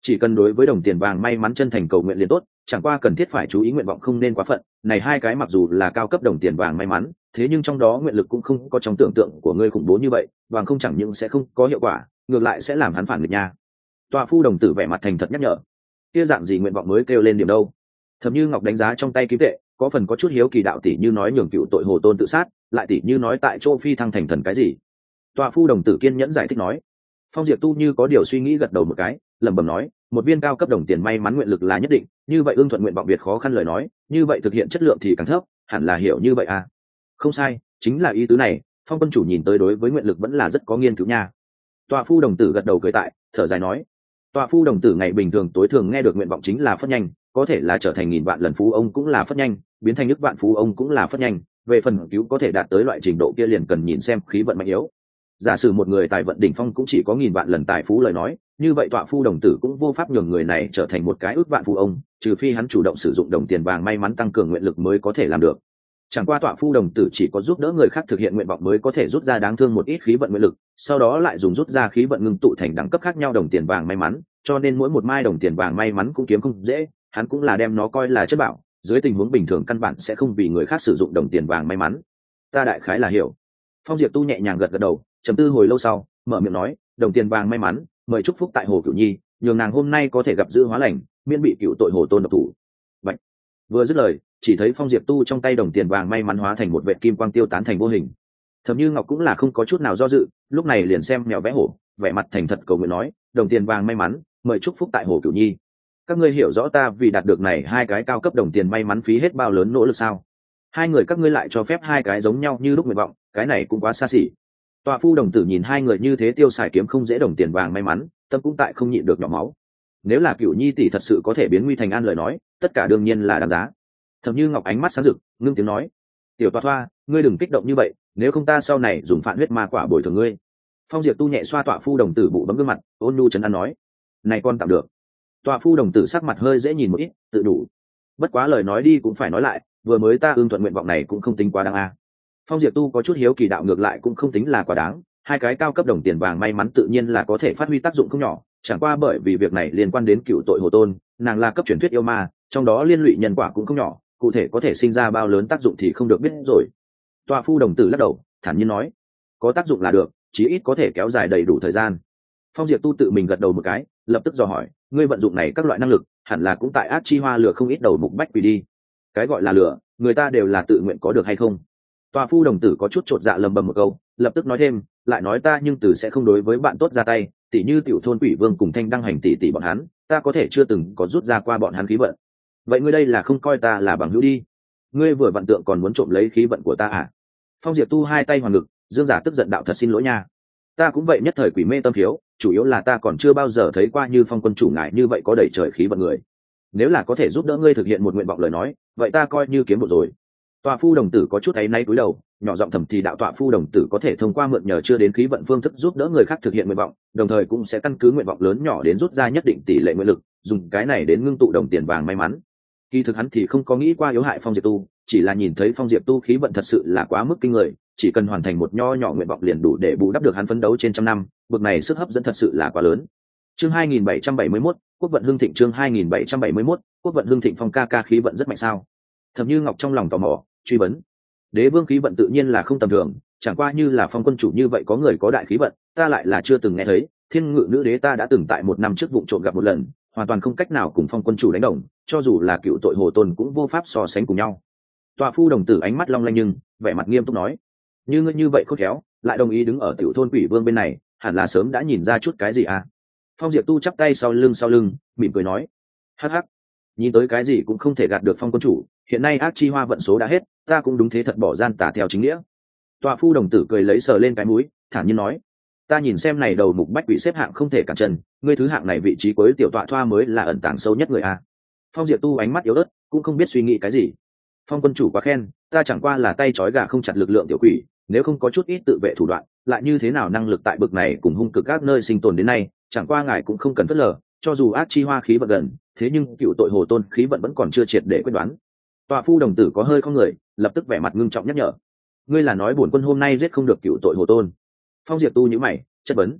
chỉ cần đối với đồng tiền vàng may mắn chân thành cầu nguyện liền tốt, chẳng qua cần thiết phải chú ý nguyện vọng không nên quá phận. Này hai cái mặc dù là cao cấp đồng tiền vàng may mắn, thế nhưng trong đó nguyện lực cũng không có trong tưởng tượng của ngươi khủng bố như vậy, vàng không chẳng những sẽ không có hiệu quả, ngược lại sẽ làm hắn phản nghịch nha. Tọa phu đồng tử vẻ mặt thành thật nhắc nhở. Kia dạng gì nguyện vọng mới kêu lên điểm đâu? Thẩm Như Ngọc đánh giá trong tay kiếm tệ, có phần có chút hiếu kỳ, đạo tỷ như nói nhường cựu tội Hồ Tôn tự sát, lại tỷ như nói tại chỗ phi thăng thành thần cái gì? Tọa phu đồng tử kiên nhẫn giải thích nói. Phong Diệp Tu như có điều suy nghĩ gật đầu một cái, lẩm bẩm nói, một viên cao cấp đồng tiền may mắn nguyện lực là nhất định, như vậy ưng thuận nguyện vọng biệt khó khăn lời nói, như vậy thực hiện chất lượng thì càng thấp, hẳn là hiểu như vậy à? Không sai, chính là ý tứ này. Phong quân chủ nhìn tới đối với nguyện lực vẫn là rất có nghiên cứu nha. Tọa phu đồng tử gật đầu cười tại, thở dài nói, tọa phu đồng tử ngày bình thường tối thường nghe được nguyện vọng chính là phất nhanh, có thể là trở thành nghìn vạn lần phú ông cũng là phất nhanh, biến thành nước vạn phú ông cũng là phất nhanh, về phần cứu có thể đạt tới loại trình độ kia liền cần nhìn xem khí vận mạnh yếu. Giả sử một người tài vận đỉnh phong cũng chỉ có nghìn vạn lần tài phú lời nói, như vậy tọa phu đồng tử cũng vô pháp nhường người này trở thành một cái ước vạn phú ông, trừ phi hắn chủ động sử dụng đồng tiền vàng may mắn tăng cường nguyện lực mới có thể làm được. Chẳng qua tọa phu đồng tử chỉ có giúp đỡ người khác thực hiện nguyện vọng mới có thể rút ra đáng thương một ít khí vận nguyện lực, sau đó lại dùng rút ra khí vận ngưng tụ thành đẳng cấp khác nhau đồng tiền vàng may mắn, cho nên mỗi một mai đồng tiền vàng may mắn cũng kiếm không dễ, hắn cũng là đem nó coi là chất bảo, dưới tình huống bình thường căn bản sẽ không vì người khác sử dụng đồng tiền vàng may mắn. Ta đại khái là hiểu. Phong Diệp Tu nhẹ nhàng gật gật đầu, trầm tư hồi lâu sau, mở miệng nói, đồng tiền vàng may mắn, mời chúc phúc tại Hồ Cửu Nhi, nhường nàng hôm nay có thể gặp dữ hóa lành, miễn bị cựu tội Hồ Tôn độc thủ. Bạch. Vừa dứt lời, chỉ thấy Phong Diệp Tu trong tay đồng tiền vàng may mắn hóa thành một vệt kim quang tiêu tán thành vô hình. Thẩm Như Ngọc cũng là không có chút nào do dự, lúc này liền xem mèo vẽ hổ, vẻ mặt thành thật cầu nguyện nói, đồng tiền vàng may mắn, mời chúc phúc tại Hồ Cửu Nhi. Các ngươi hiểu rõ ta vì đạt được này hai cái cao cấp đồng tiền may mắn phí hết bao lớn nỗ lực sao? Hai người các ngươi lại cho phép hai cái giống nhau như lúc nguyện vọng, cái này cũng quá xa xỉ. Tọa phu đồng tử nhìn hai người như thế tiêu xài kiếm không dễ đồng tiền vàng may mắn, tâm cũng tại không nhịn được nhỏ máu. Nếu là Cửu Nhi tỷ thật sự có thể biến nguy thành an lời nói, tất cả đương nhiên là đáng giá. Thẩm Như Ngọc ánh mắt sáng rực, ngưng tiếng nói, tiểu toa thoa, ngươi đừng kích động như vậy, nếu không ta sau này dùng phản huyết ma quả bồi thường ngươi. Phong Diệp Tu nhẹ xoa tọa phu đồng tử bụ bấm gương mặt, ôn nhu trấn an nói, này con tạm được. Tọa phu đồng tử sắc mặt hơi dễ nhìn một ít, tự đủ. Bất quá lời nói đi cũng phải nói lại, vừa mới ta ưng thuận nguyện vọng này cũng không tính quá đáng a. Phong Diệp Tu có chút hiếu kỳ, đạo ngược lại cũng không tính là quá đáng, hai cái cao cấp đồng tiền vàng may mắn tự nhiên là có thể phát huy tác dụng không nhỏ, chẳng qua bởi vì việc này liên quan đến cựu tội Hồ Tôn, nàng là cấp truyền thuyết yêu ma, trong đó liên lụy nhân quả cũng không nhỏ, cụ thể có thể sinh ra bao lớn tác dụng thì không được biết rồi. Tọa phu đồng tử lắc đầu, thản nhiên nói, có tác dụng là được, chí ít có thể kéo dài đầy đủ thời gian. Phong Diệp Tu tự mình gật đầu một cái, lập tức dò hỏi, ngươi vận dụng này các loại năng lực, hẳn là cũng tại ác chi hoa lừa không ít đầu mục bách quỷ đi. Cái gọi là lừa, người ta đều là tự nguyện có được hay không? Tọa phu đồng tử có chút chột dạ lầm bầm một câu, lập tức nói thêm, lại nói ta nhưng từ sẽ không đối với bạn tốt ra tay, tỷ như tiểu thôn quỷ vương cùng thanh đăng hành tỷ tỷ bọn hắn, ta có thể chưa từng có rút ra qua bọn hắn khí vận. Vậy ngươi đây là không coi ta là bằng hữu đi? Ngươi vừa vận tượng còn muốn trộm lấy khí vận của ta à? Phong Diệp Tu hai tay hoàn ngực, dương giả tức giận đạo, thật xin lỗi nha. Ta cũng vậy, nhất thời quỷ mê tâm thiếu, chủ yếu là ta còn chưa bao giờ thấy qua như Phong quân chủ ngài như vậy có đầy trời khí vận người. Nếu là có thể giúp đỡ ngươi thực hiện một nguyện vọng lời nói, vậy ta coi như kiếm một rồi. Tọa phu đồng tử có chút áy náy cúi đầu, nhỏ giọng thầm thì đạo, tọa phu đồng tử có thể thông qua mượn nhờ chưa đến khí vận phương thức giúp đỡ người khác thực hiện nguyện vọng, đồng thời cũng sẽ căn cứ nguyện vọng lớn nhỏ đến rút ra nhất định tỷ lệ nguyện lực, dùng cái này đến ngưng tụ đồng tiền vàng may mắn. Kỳ thực hắn thì không có nghĩ qua yếu hại Phong Diệp Tu, chỉ là nhìn thấy Phong Diệp Tu khí vận thật sự là quá mức kinh người, chỉ cần hoàn thành một nho nhỏ nguyện vọng liền đủ để bù đắp được hắn phấn đấu trên trăm năm, bực này sức hấp dẫn thật sự là quá lớn. Chương hai nghìn bảy trăm bảy mươi mốt, Quốc vận hưng thịnh. Chương hai nghìn bảy trăm bảy mươi mốt, Quốc vận hưng thịnh. Phong ca ca khí vận rất mạnh sao? Thẩm Như Ngọc trong lòng tò mò, truy vấn. Đế vương khí vận tự nhiên là không tầm thường, chẳng qua như là Phong quân chủ như vậy có người có đại khí vận, ta lại là chưa từng nghe thấy. Thiên Ngự nữ đế ta đã từng tại một năm trước vụ trộm gặp một lần, hoàn toàn không cách nào cùng Phong quân chủ đánh đồng, cho dù là cựu tội Hồ Tôn cũng vô pháp so sánh cùng nhau. Tọa phu đồng tử ánh mắt long lanh nhưng vẻ mặt nghiêm túc nói, như ngươi như vậy khôn khéo, lại đồng ý đứng ở tiểu thôn quỷ vương bên này, hẳn là sớm đã nhìn ra chút cái gì à? Phong Diệp Tu chắp tay sau lưng sau lưng, mỉm cười nói, hắc hắc, nhìn tới cái gì cũng không thể gạt được Phong quân chủ, hiện nay ác chi hoa vận số đã hết, ta cũng đúng thế thật bỏ gian tà theo chính nghĩa. Tọa phu đồng tử cười lấy sờ lên cái mũi, thản nhiên nói, ta nhìn xem này đầu mục bách quỷ xếp hạng không thể cản chân, ngươi thứ hạng này vị trí cuối tiểu tọa thoa mới là ẩn tàng sâu nhất người a. Phong Diệp Tu ánh mắt yếu ớt, cũng không biết suy nghĩ cái gì. Phong quân chủ quá khen, ta chẳng qua là tay trói gà không chặt lực lượng tiểu quỷ, nếu không có chút ít tự vệ thủ đoạn, lại như thế nào năng lực tại bực này cùng hung cực các nơi sinh tồn đến nay, chẳng qua ngài cũng không cần phớt lờ, cho dù ác chi hoa khí vận gần, thế nhưng cựu tội Hồ Tôn khí vận vẫn còn chưa triệt để quyết đoán. Tọa phu đồng tử có hơi không người, lập tức vẻ mặt ngưng trọng nhắc nhở, ngươi là nói bổn quân hôm nay giết không được cựu tội Hồ Tôn? Phong Diệp Tu nhíu mày, chất vấn,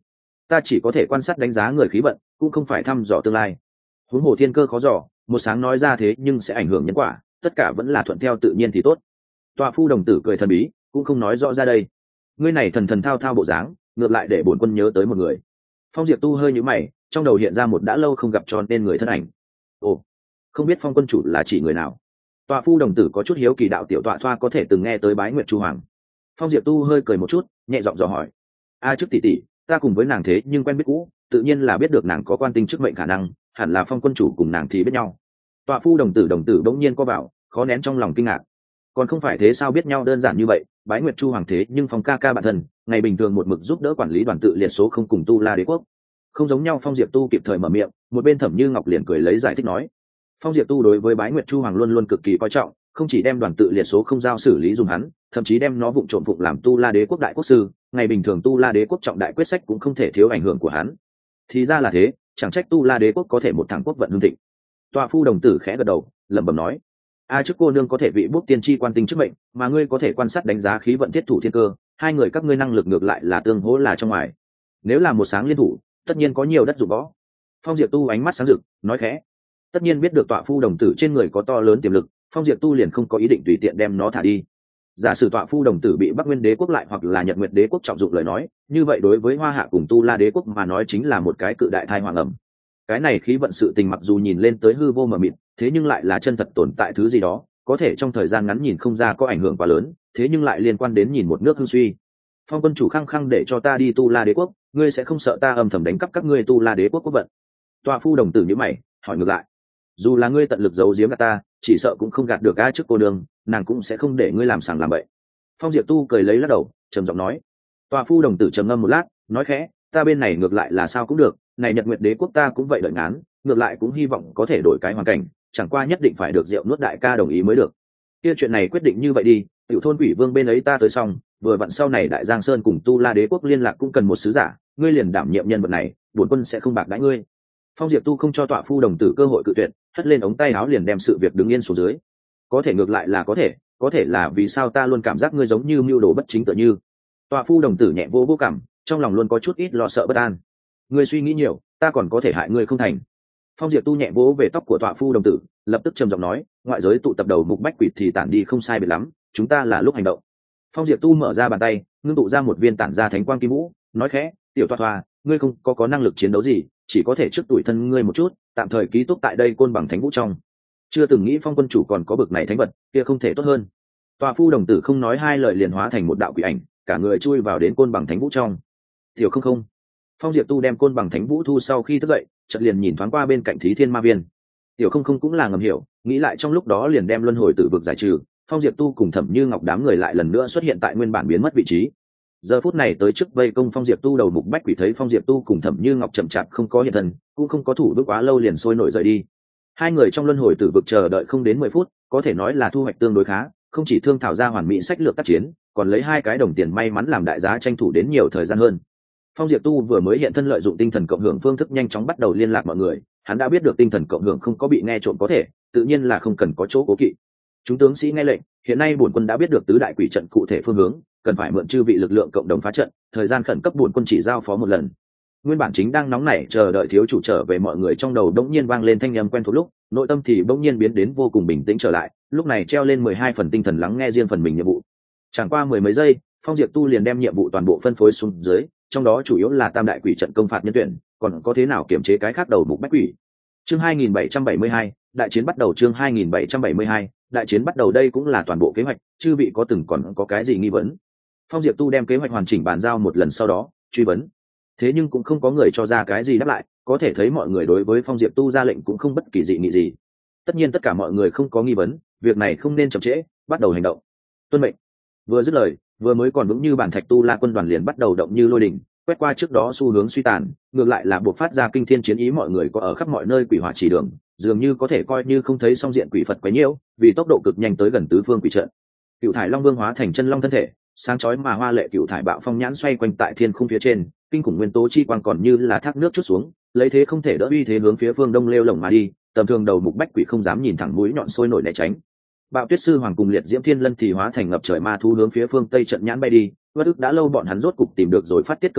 ta chỉ có thể quan sát đánh giá người khí vận, cũng không phải thăm dò tương lai. Huống hồ thiên cơ khó dò, một sáng nói ra thế nhưng sẽ ảnh hưởng nhân quả, tất cả vẫn là thuận theo tự nhiên thì tốt. Tọa phu đồng tử cười thần bí, cũng không nói rõ ra đây. Ngươi này thần thần thao thao bộ dáng, ngược lại để bổn quân nhớ tới một người. Phong Diệp Tu hơi nhíu mày, trong đầu hiện ra một đã lâu không gặp tròn nên người thân ảnh. Ồ, không biết Phong quân chủ là chỉ người nào? Tọa phu đồng tử có chút hiếu kỳ, đạo tiểu tọa thoa có thể từng nghe tới Bái Nguyệt Chu Hoàng. Phong Diệp Tu hơi cười một chút, nhẹ giọng dò hỏi: a trước tỷ tỷ, ta cùng với nàng thế nhưng quen biết cũ, tự nhiên là biết được nàng có quan tinh chức mệnh khả năng, hẳn là Phong quân chủ cùng nàng thì biết nhau. Tọa phu đồng tử đồng tử bỗng nhiên co vào, khó nén trong lòng kinh ngạc. Còn không phải thế sao, biết nhau đơn giản như vậy? Bái Nguyệt Chu Hoàng thế nhưng Phong ca ca bạn thân, ngày bình thường một mực giúp đỡ quản lý đoàn tự liệt số không cùng Tu La Đế quốc. Không giống nhau. Phong Diệp Tu kịp thời mở miệng, một bên Thẩm Như Ngọc liền cười lấy giải thích nói: Phong Diệp Tu đối với Bái Nguyệt Chu Hoàng luôn luôn cực kỳ coi trọng, không chỉ đem đoàn tự liệt số không giao xử lý dùng hắn, thậm chí đem nó vụng trộm phụng làm Tu La Đế quốc đại quốc sư, ngày bình thường Tu La Đế quốc trọng đại quyết sách cũng không thể thiếu ảnh hưởng của hắn. Thì ra là thế, chẳng trách Tu La Đế quốc có thể một thằng quốc vận hưng thịnh. Tọa phu đồng tử khẽ gật đầu, lẩm bẩm nói: a trước cô nương có thể vị bút tiên tri quan tinh chức mệnh, mà ngươi có thể quan sát đánh giá khí vận thiết thủ thiên cơ, hai người các ngươi năng lực ngược lại là tương hỗ là trong ngoài. Nếu là một sáng liên thủ, tất nhiên có nhiều đất dụng võ. Phong Diệp Tu ánh mắt sáng rực, nói khẽ. Tất nhiên biết được tọa phu đồng tử trên người có to lớn tiềm lực, Phong Diệp Tu liền không có ý định tùy tiện đem nó thả đi. Giả sử tọa phu đồng tử bị Bắc Nguyên Đế quốc lại hoặc là Nhật Nguyệt Đế quốc trọng dụng lời nói, như vậy đối với Hoa Hạ cùng Tu La Đế quốc mà nói chính là một cái cự đại thai hoàng ẩm. Cái này khí vận sự tình mặc dù nhìn lên tới hư vô mờ mịt, thế nhưng lại là chân thật tồn tại thứ gì đó, có thể trong thời gian ngắn nhìn không ra có ảnh hưởng quá lớn, thế nhưng lại liên quan đến nhìn một nước hưng suy. Phong quân chủ khăng khăng để cho ta đi Tu La Đế quốc, ngươi sẽ không sợ ta âm thầm đánh cắp các ngươi Tu La Đế quốc quốc vận? Tọa phu đồng tử nhíu mày, hỏi ngược lại. Dù là ngươi tận lực giấu giếm gạt ta, chỉ sợ cũng không gạt được ai trước cô đường, nàng cũng sẽ không để ngươi làm sàng làm bậy. Phong Diệp Tu cười lấy lắc đầu, trầm giọng nói. Tọa phu đồng tử trầm ngâm một lát, nói khẽ, ta bên này ngược lại là sao cũng được, này Nhật Nguyệt Đế quốc ta cũng vậy đợi ngán, ngược lại cũng hy vọng có thể đổi cái hoàn cảnh, chẳng qua nhất định phải được Diệu Nuốt đại ca đồng ý mới được. Kia chuyện này quyết định như vậy đi, Tiểu thôn Quỷ Vương bên ấy ta tới xong, vừa vặn sau này Đại Giang Sơn cùng Tu La Đế quốc liên lạc cũng cần một sứ giả, ngươi liền đảm nhiệm nhân vật này, bổn quân sẽ không bạc đãi ngươi. Phong Diệp Tu không cho tọa phu đồng tử cơ hội cự tuyệt, hất lên ống tay áo liền đem sự việc đứng yên xuống dưới. Có thể ngược lại là có thể, có thể là vì sao ta luôn cảm giác ngươi giống như mưu đồ bất chính tựa như. Tọa phu đồng tử nhẹ vô vô cảm, trong lòng luôn có chút ít lo sợ bất an. Ngươi suy nghĩ nhiều, ta còn có thể hại ngươi không thành. Phong Diệp Tu nhẹ vỗ về tóc của tọa phu đồng tử, lập tức trầm giọng nói, ngoại giới tụ tập đầu mục bách quỷ thì tản đi không sai biệt lắm, chúng ta là lúc hành động. Phong Diệp Tu mở ra bàn tay, ngưng tụ ra một viên tản ra thánh quang kim vũ, nói khẽ, tiểu toa toa, ngươi không có có năng lực chiến đấu gì, chỉ có thể trước tuổi thân ngươi một chút, tạm thời ký túc tại đây Côn Bằng Thánh Vũ trong. Chưa từng nghĩ Phong quân chủ còn có bực này thánh vật, kia không thể tốt hơn. Tọa phu đồng tử không nói hai lời liền hóa thành một đạo quỷ ảnh, cả người chui vào đến Côn Bằng Thánh Vũ trong. Tiểu không không. Phong Diệp Tu đem Côn Bằng Thánh Vũ thu sau khi thức dậy, chợt liền nhìn thoáng qua bên cạnh Thí Thiên Ma Viên. Tiểu không không cũng là ngầm hiểu, nghĩ lại trong lúc đó liền đem luân hồi tử vực giải trừ. Phong Diệp Tu cùng Thẩm Như Ngọc đám người lại lần nữa xuất hiện tại nguyên bản biến mất vị trí. Giờ phút này tới trước vây công Phong Diệp Tu đầu mục bách quỷ thấy Phong Diệp Tu cùng Thẩm Như Ngọc chậm chạp không có hiện thân, cũng không có thủ bước quá lâu liền sôi nổi rời đi. Hai người trong luân hồi tử vực chờ đợi không đến mười phút, có thể nói là thu hoạch tương đối khá, không chỉ thương thảo ra hoàn mỹ sách lược tác chiến, còn lấy hai cái đồng tiền may mắn làm đại giá tranh thủ đến nhiều thời gian hơn. Phong Diệp Tu vừa mới hiện thân lợi dụng tinh thần cộng hưởng phương thức nhanh chóng bắt đầu liên lạc mọi người, hắn đã biết được tinh thần cộng hưởng không có bị nghe trộm có thể, tự nhiên là không cần có chỗ cố kỵ. Chúng tướng sĩ nghe lệnh, hiện nay bổn quân đã biết được tứ đại quỷ trận cụ thể phương hướng, cần phải mượn chư vị lực lượng cộng đồng phá trận, thời gian khẩn cấp bổn quân chỉ giao phó một lần. Nguyên bản chính đang nóng nảy chờ đợi thiếu chủ trở về mọi người trong đầu đống nhiên vang lên thanh âm quen thuộc lúc, nội tâm thì bỗng nhiên biến đến vô cùng bình tĩnh trở lại, lúc này treo lên mười hai phần tinh thần lắng nghe riêng phần mình nhiệm vụ. Chẳng qua mười mấy giây, Phong Diệp Tu liền đem nhiệm vụ toàn bộ phân phối xuống dưới, trong đó chủ yếu là tam đại quỷ trận công phạt nhân tuyển, còn có thế nào kiểm chế cái khác đầu mục bách quỷ. Chương hai nghìn bảy trăm bảy mươi hai, đại chiến bắt đầu. Chương hai nghìn bảy trăm bảy mươi hai, đại chiến bắt đầu. Đây cũng là toàn bộ kế hoạch, chư vị có từng còn có cái gì nghi vấn? Phong Diệp Tu đem kế hoạch hoàn chỉnh bàn giao một lần sau đó truy vấn, thế nhưng cũng không có người cho ra cái gì đáp lại, có thể thấy mọi người đối với Phong Diệp Tu ra lệnh cũng không bất kỳ dị nghị gì. Tất nhiên tất cả mọi người không có nghi vấn, việc này không nên chậm trễ, bắt đầu hành động. Tuân mệnh. Vừa dứt lời, vừa mới còn vững như bản thạch Tu La quân đoàn liền bắt đầu động như lôi đình, quét qua trước đó xu hướng suy tàn, ngược lại là buộc phát ra kinh thiên chiến ý, mọi người có ở khắp mọi nơi quỷ hỏa chỉ đường, dường như có thể coi như không thấy song diện quỷ Phật quấy nhiễu, vì tốc độ cực nhanh tới gần tứ phương quỷ trận. Cựu thải Long Vương hóa thành chân long thân thể, sáng chói mà hoa lệ cựu thải bạo phong nhãn xoay quanh tại thiên khung phía trên, kinh khủng nguyên tố chi quang còn như là thác nước chút xuống, lấy thế không thể đỡ uy thế hướng phía phương đông lêu lổng mà đi, tầm thường đầu mục bách quỷ không dám nhìn thẳng mũi nhọn sôi nổi né tránh. Bạo Tuyết Sư Hoàng cùng Liệt Diễm Thiên Lân thì hóa thành ngập trời ma thú hướng phía phương tây trận nhãn bay đi, bất ức đã lâu bọn hắn rốt cục tìm được rồi phát tiết cơ hội,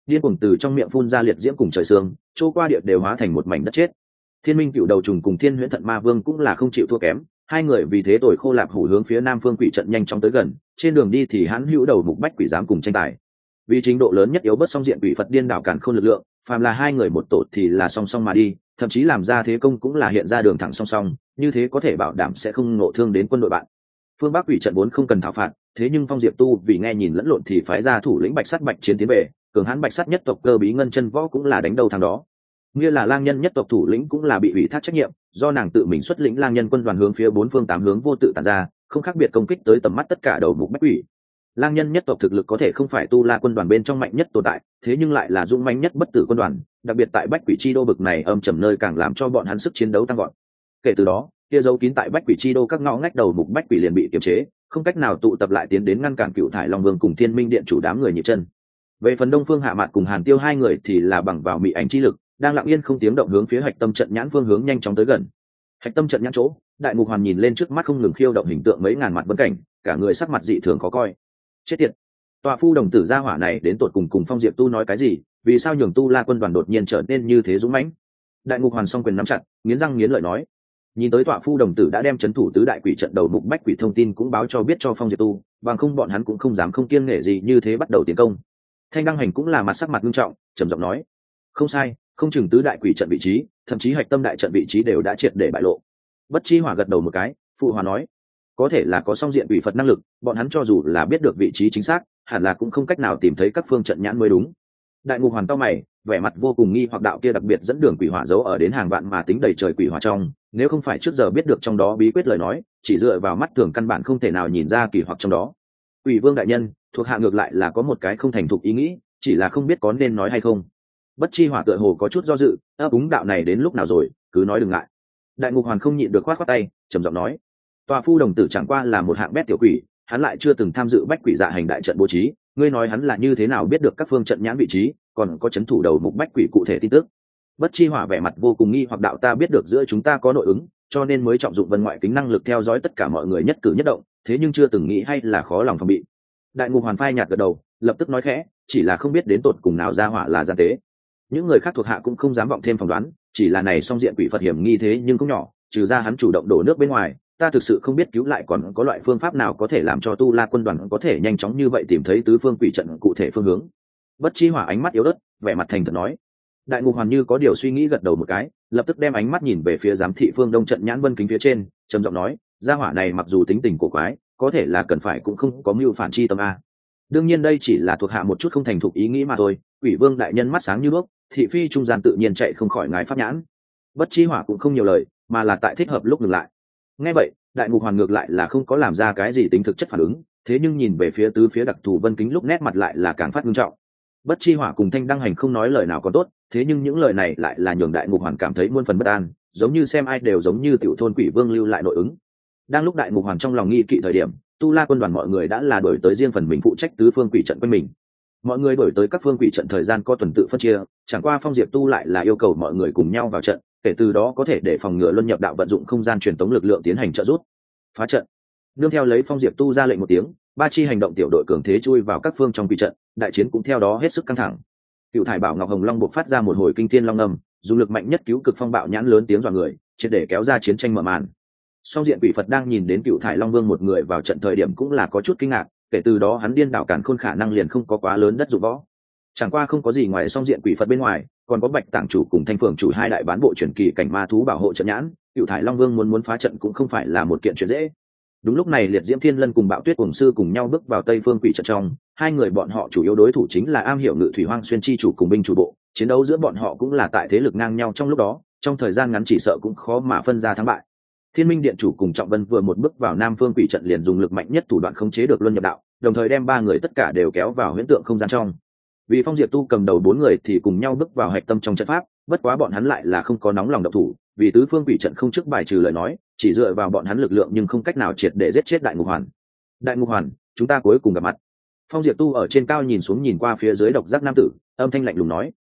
điên cuồng từ trong miệng phun ra liệt diễm cùng trời sương, chỗ qua địa đều hóa thành một mảnh đất chết. Thiên Minh Cựu Đầu Trùng cùng Thiên Huyễn Thận Ma Vương cũng là không chịu thua kém, hai người vì thế tội khô lạp hủ hướng phía Nam Phương Quỷ trận nhanh chóng tới gần, trên đường đi thì hắn hữu đầu mục bách quỷ dám cùng tranh tài. Vì trình độ lớn nhất yếu bớt song diện quỷ Phật điên đảo cản khôn lực lượng, phàm là hai người một tổ thì là song song mà đi, thậm chí làm ra thế công cũng là hiện ra đường thẳng song song, như thế có thể bảo đảm sẽ không ngộ thương đến quân đội bạn. Phương Bắc Quỷ trận vốn không cần thảo phạt, thế nhưng Phong Diệp Tu vì nghe nhìn lẫn lộn thì phái ra thủ lĩnh Bạch Sắt Bạch Chiến tiến về, cường hãn Bạch Sắt nhất tộc Cơ Bí Ngân Chân Võ cũng là đánh đầu thằng đó. Nghĩa là lang nhân nhất tộc thủ lĩnh cũng là bị ủy thác trách nhiệm, do nàng tự mình xuất lĩnh lang nhân quân đoàn hướng phía bốn phương tám hướng vô tự tản ra, không khác biệt công kích tới tầm mắt tất cả đầu mục bách quỷ. Lang nhân nhất tộc thực lực có thể không phải tu la quân đoàn bên trong mạnh nhất tồn tại, thế nhưng lại là dũng mãnh nhất bất tử quân đoàn, đặc biệt tại bách quỷ chi đô bực này âm trầm nơi càng làm cho bọn hắn sức chiến đấu tăng vọt. Kể từ đó, kia dấu kín tại bách quỷ chi đô các ngõ ngách đầu mục bách quỷ liền bị kiềm chế, không cách nào tụ tập lại tiến đến ngăn cản Cựu Thải Long Vương cùng Thiên Minh Điện chủ đám người nhịp chân. Về phần Đông Phương Hạ Mạn cùng Hàn Tiêu hai người thì là bằng vào mị ảnh chi lực, đang lặng yên không tiếng động hướng phía hạch tâm trận nhãn phương hướng nhanh chóng tới gần. Hạch tâm trận nhãn chỗ, Đại Ngục Hoàn nhìn lên trước mắt không ngừng khiêu động hình tượng mấy ngàn mặt vân cảnh, cả người sắc mặt dị thường khó coi. Chết tiệt, tọa phu đồng tử gia hỏa này đến tột cùng cùng Phong Diệp Tu nói cái gì, vì sao nhường Tu La quân đoàn đột nhiên trở nên như thế dũng mãnh? Đại Ngục Hoàn song quyền nắm chặt, nghiến răng nghiến lợi nói. Nhìn tới tọa phu đồng tử đã đem chấn thủ tứ đại quỷ trận đầu mục bách quỷ thông tin cũng báo cho biết cho Phong Diệp Tu, bằng không bọn hắn cũng không dám không kiêng nể gì như thế bắt đầu tiến công. Thanh Đăng Hành cũng là mặt sắc mặt nghiêm trọng, trầm giọng nói: không sai, không chừng tứ đại quỷ trận vị trí, thậm chí hạch tâm đại trận vị trí đều đã triệt để bại lộ. Bất Chi Hỏa gật đầu một cái, phụ hòa nói: có thể là có song diện quỷ Phật năng lực, bọn hắn cho dù là biết được vị trí chính xác, hẳn là cũng không cách nào tìm thấy các phương trận nhãn mới đúng. Đại Ngục Hoàn cau mày, vẻ mặt vô cùng nghi hoặc đạo kia đặc biệt dẫn đường quỷ hỏa giấu ở đến hàng vạn mà tính đầy trời quỷ hỏa trong, nếu không phải trước giờ biết được trong đó bí quyết lời nói, chỉ dựa vào mắt thường căn bản không thể nào nhìn ra kỳ hoặc trong đó. Quỷ Vương đại nhân, thuộc hạ ngược lại là có một cái không thành thục ý nghĩ, chỉ là không biết có nên nói hay không. Bất Chi Hỏa tựa hồ có chút do dự, ấp úng đạo này đến lúc nào rồi, cứ nói đừng ngại. Đại Ngục Hoàn không nhịn được khoát khoát tay, trầm giọng nói: tòa phu đồng tử chẳng qua là một hạng bét tiểu quỷ, hắn lại chưa từng tham dự bách quỷ dạ hành đại trận bố trí, ngươi nói hắn là như thế nào biết được các phương trận nhãn vị trí, còn có chấn thủ đầu mục bách quỷ cụ thể tin tức. Bất Chi Hỏa vẻ mặt vô cùng nghi hoặc đạo ta biết được giữa chúng ta có nội ứng, cho nên mới trọng dụng vân ngoại kính năng lực theo dõi tất cả mọi người nhất cử nhất động, thế nhưng chưa từng nghĩ hay là khó lòng phòng bị. Đại Ngục Hoàn phai nhạt gật đầu, lập tức nói khẽ, chỉ là không biết đến tột cùng nào ra hỏa là gian tế. Những người khác thuộc hạ cũng không dám vọng thêm phỏng đoán, chỉ là này song diện quỷ Phật hiểm nghi thế nhưng cũng nhỏ, trừ ra hắn chủ động đổ nước bên ngoài, ta thực sự không biết cứu lại còn có loại phương pháp nào có thể làm cho Tu La quân đoàn có thể nhanh chóng như vậy tìm thấy tứ phương quỷ trận cụ thể phương hướng. Bất Chi Hỏa ánh mắt yếu ớt, vẻ mặt thành thật nói. Đại Ngục Hoàn như có điều suy nghĩ gật đầu một cái, lập tức đem ánh mắt nhìn về phía giám thị phương đông trận nhãn vân kính phía trên, trầm giọng nói: gia hỏa này mặc dù tính tình cổ quái, có thể là cần phải cũng không có mưu phản chi tâm a. Đương nhiên đây chỉ là thuộc hạ một chút không thành thục ý nghĩ mà thôi. Quỷ Vương đại nhân mắt sáng như đuốc, thị phi trung gian tự nhiên chạy không khỏi ngái pháp nhãn. Bất Chi Hỏa cũng không nhiều lời, mà là tại thích hợp lúc ngừng lại. Nghe vậy, Đại Ngục Hoàn ngược lại là không có làm ra cái gì tính thực chất phản ứng, thế nhưng nhìn về phía tứ phía đặc thù vân kính lúc nét mặt lại là càng phát nghiêm trọng. Bất Chi Hỏa cùng Thanh Đăng Hành không nói lời nào còn tốt, thế nhưng những lời này lại là nhường Đại Ngục Hoàn cảm thấy muôn phần bất an, giống như xem ai đều giống như tiểu thôn quỷ vương lưu lại nội ứng. Đang lúc Đại Ngục Hoàn trong lòng nghi kỵ thời điểm, Tu La quân đoàn mọi người đã là đổi tới riêng phần mình phụ trách tứ phương quỷ trận quanh mình. Mọi người đổi tới các phương quỷ trận thời gian có tuần tự phân chia, chẳng qua Phong Diệp Tu lại là yêu cầu mọi người cùng nhau vào trận, kể từ đó có thể để phòng ngừa luân nhập đạo vận dụng không gian truyền tống lực lượng tiến hành trợ giúp. Phá trận. Nương theo lấy Phong Diệp Tu ra lệnh một tiếng, ba chi hành động tiểu đội cường thế chui vào các phương trong quỷ trận, đại chiến cũng theo đó hết sức căng thẳng. Cựu Thải Bảo Ngọc Hồng Long buộc phát ra một hồi kinh thiên long ngâm, dùng lực mạnh nhất cứu cực phong bạo nhãn lớn tiếng dọa người, triệt để kéo ra chiến tranh mở màn. Song diện quỷ Phật đang nhìn đến Cựu Thải Long Vương một người vào trận thời điểm cũng là có chút kinh ngạc, kể từ đó hắn điên đảo càn khôn khả năng liền không có quá lớn đất dụng võ. Chẳng qua không có gì ngoài song diện quỷ Phật bên ngoài, còn có Bạch Tảng chủ cùng Thanh Phượng chủ hai đại bán bộ truyền kỳ cảnh ma thú bảo hộ trận nhãn, Cựu Thải Long Vương muốn muốn phá trận cũng không phải là một kiện chuyện dễ. Đúng lúc này Liệt Diễm Thiên Lân cùng Bạo Tuyết Cuồng Sư cùng nhau bước vào Tây Phương Quỷ trận trong, hai người bọn họ chủ yếu đối thủ chính là am hiểu ngự thủy hoang xuyên chi chủ cùng binh chủ bộ, chiến đấu giữa bọn họ cũng là tại thế lực ngang nhau trong lúc đó, trong thời gian ngắn chỉ sợ cũng khó mà phân ra thắng bại. Thiên Minh Điện chủ cùng Trọng Vân vừa một bước vào Nam Phương Quỷ trận liền dùng lực mạnh nhất thủ đoạn khống chế được luân nhập đạo, đồng thời đem ba người tất cả đều kéo vào huyễn tượng không gian trong. Vì Phong Diệp Tu cầm đầu bốn người thì cùng nhau bước vào hạch tâm trong trận pháp, bất quá bọn hắn lại là không có nóng lòng động thủ, vì tứ phương quỷ trận không trước bài trừ lời nói, chỉ dựa vào bọn hắn lực lượng nhưng không cách nào triệt để giết chết Đại Ngục Hoàn. Đại Ngục Hoàn, chúng ta cuối cùng gặp mặt. Phong Diệp Tu ở trên cao nhìn xuống nhìn qua phía dưới độc giác nam tử, âm thanh lạnh lùng nói.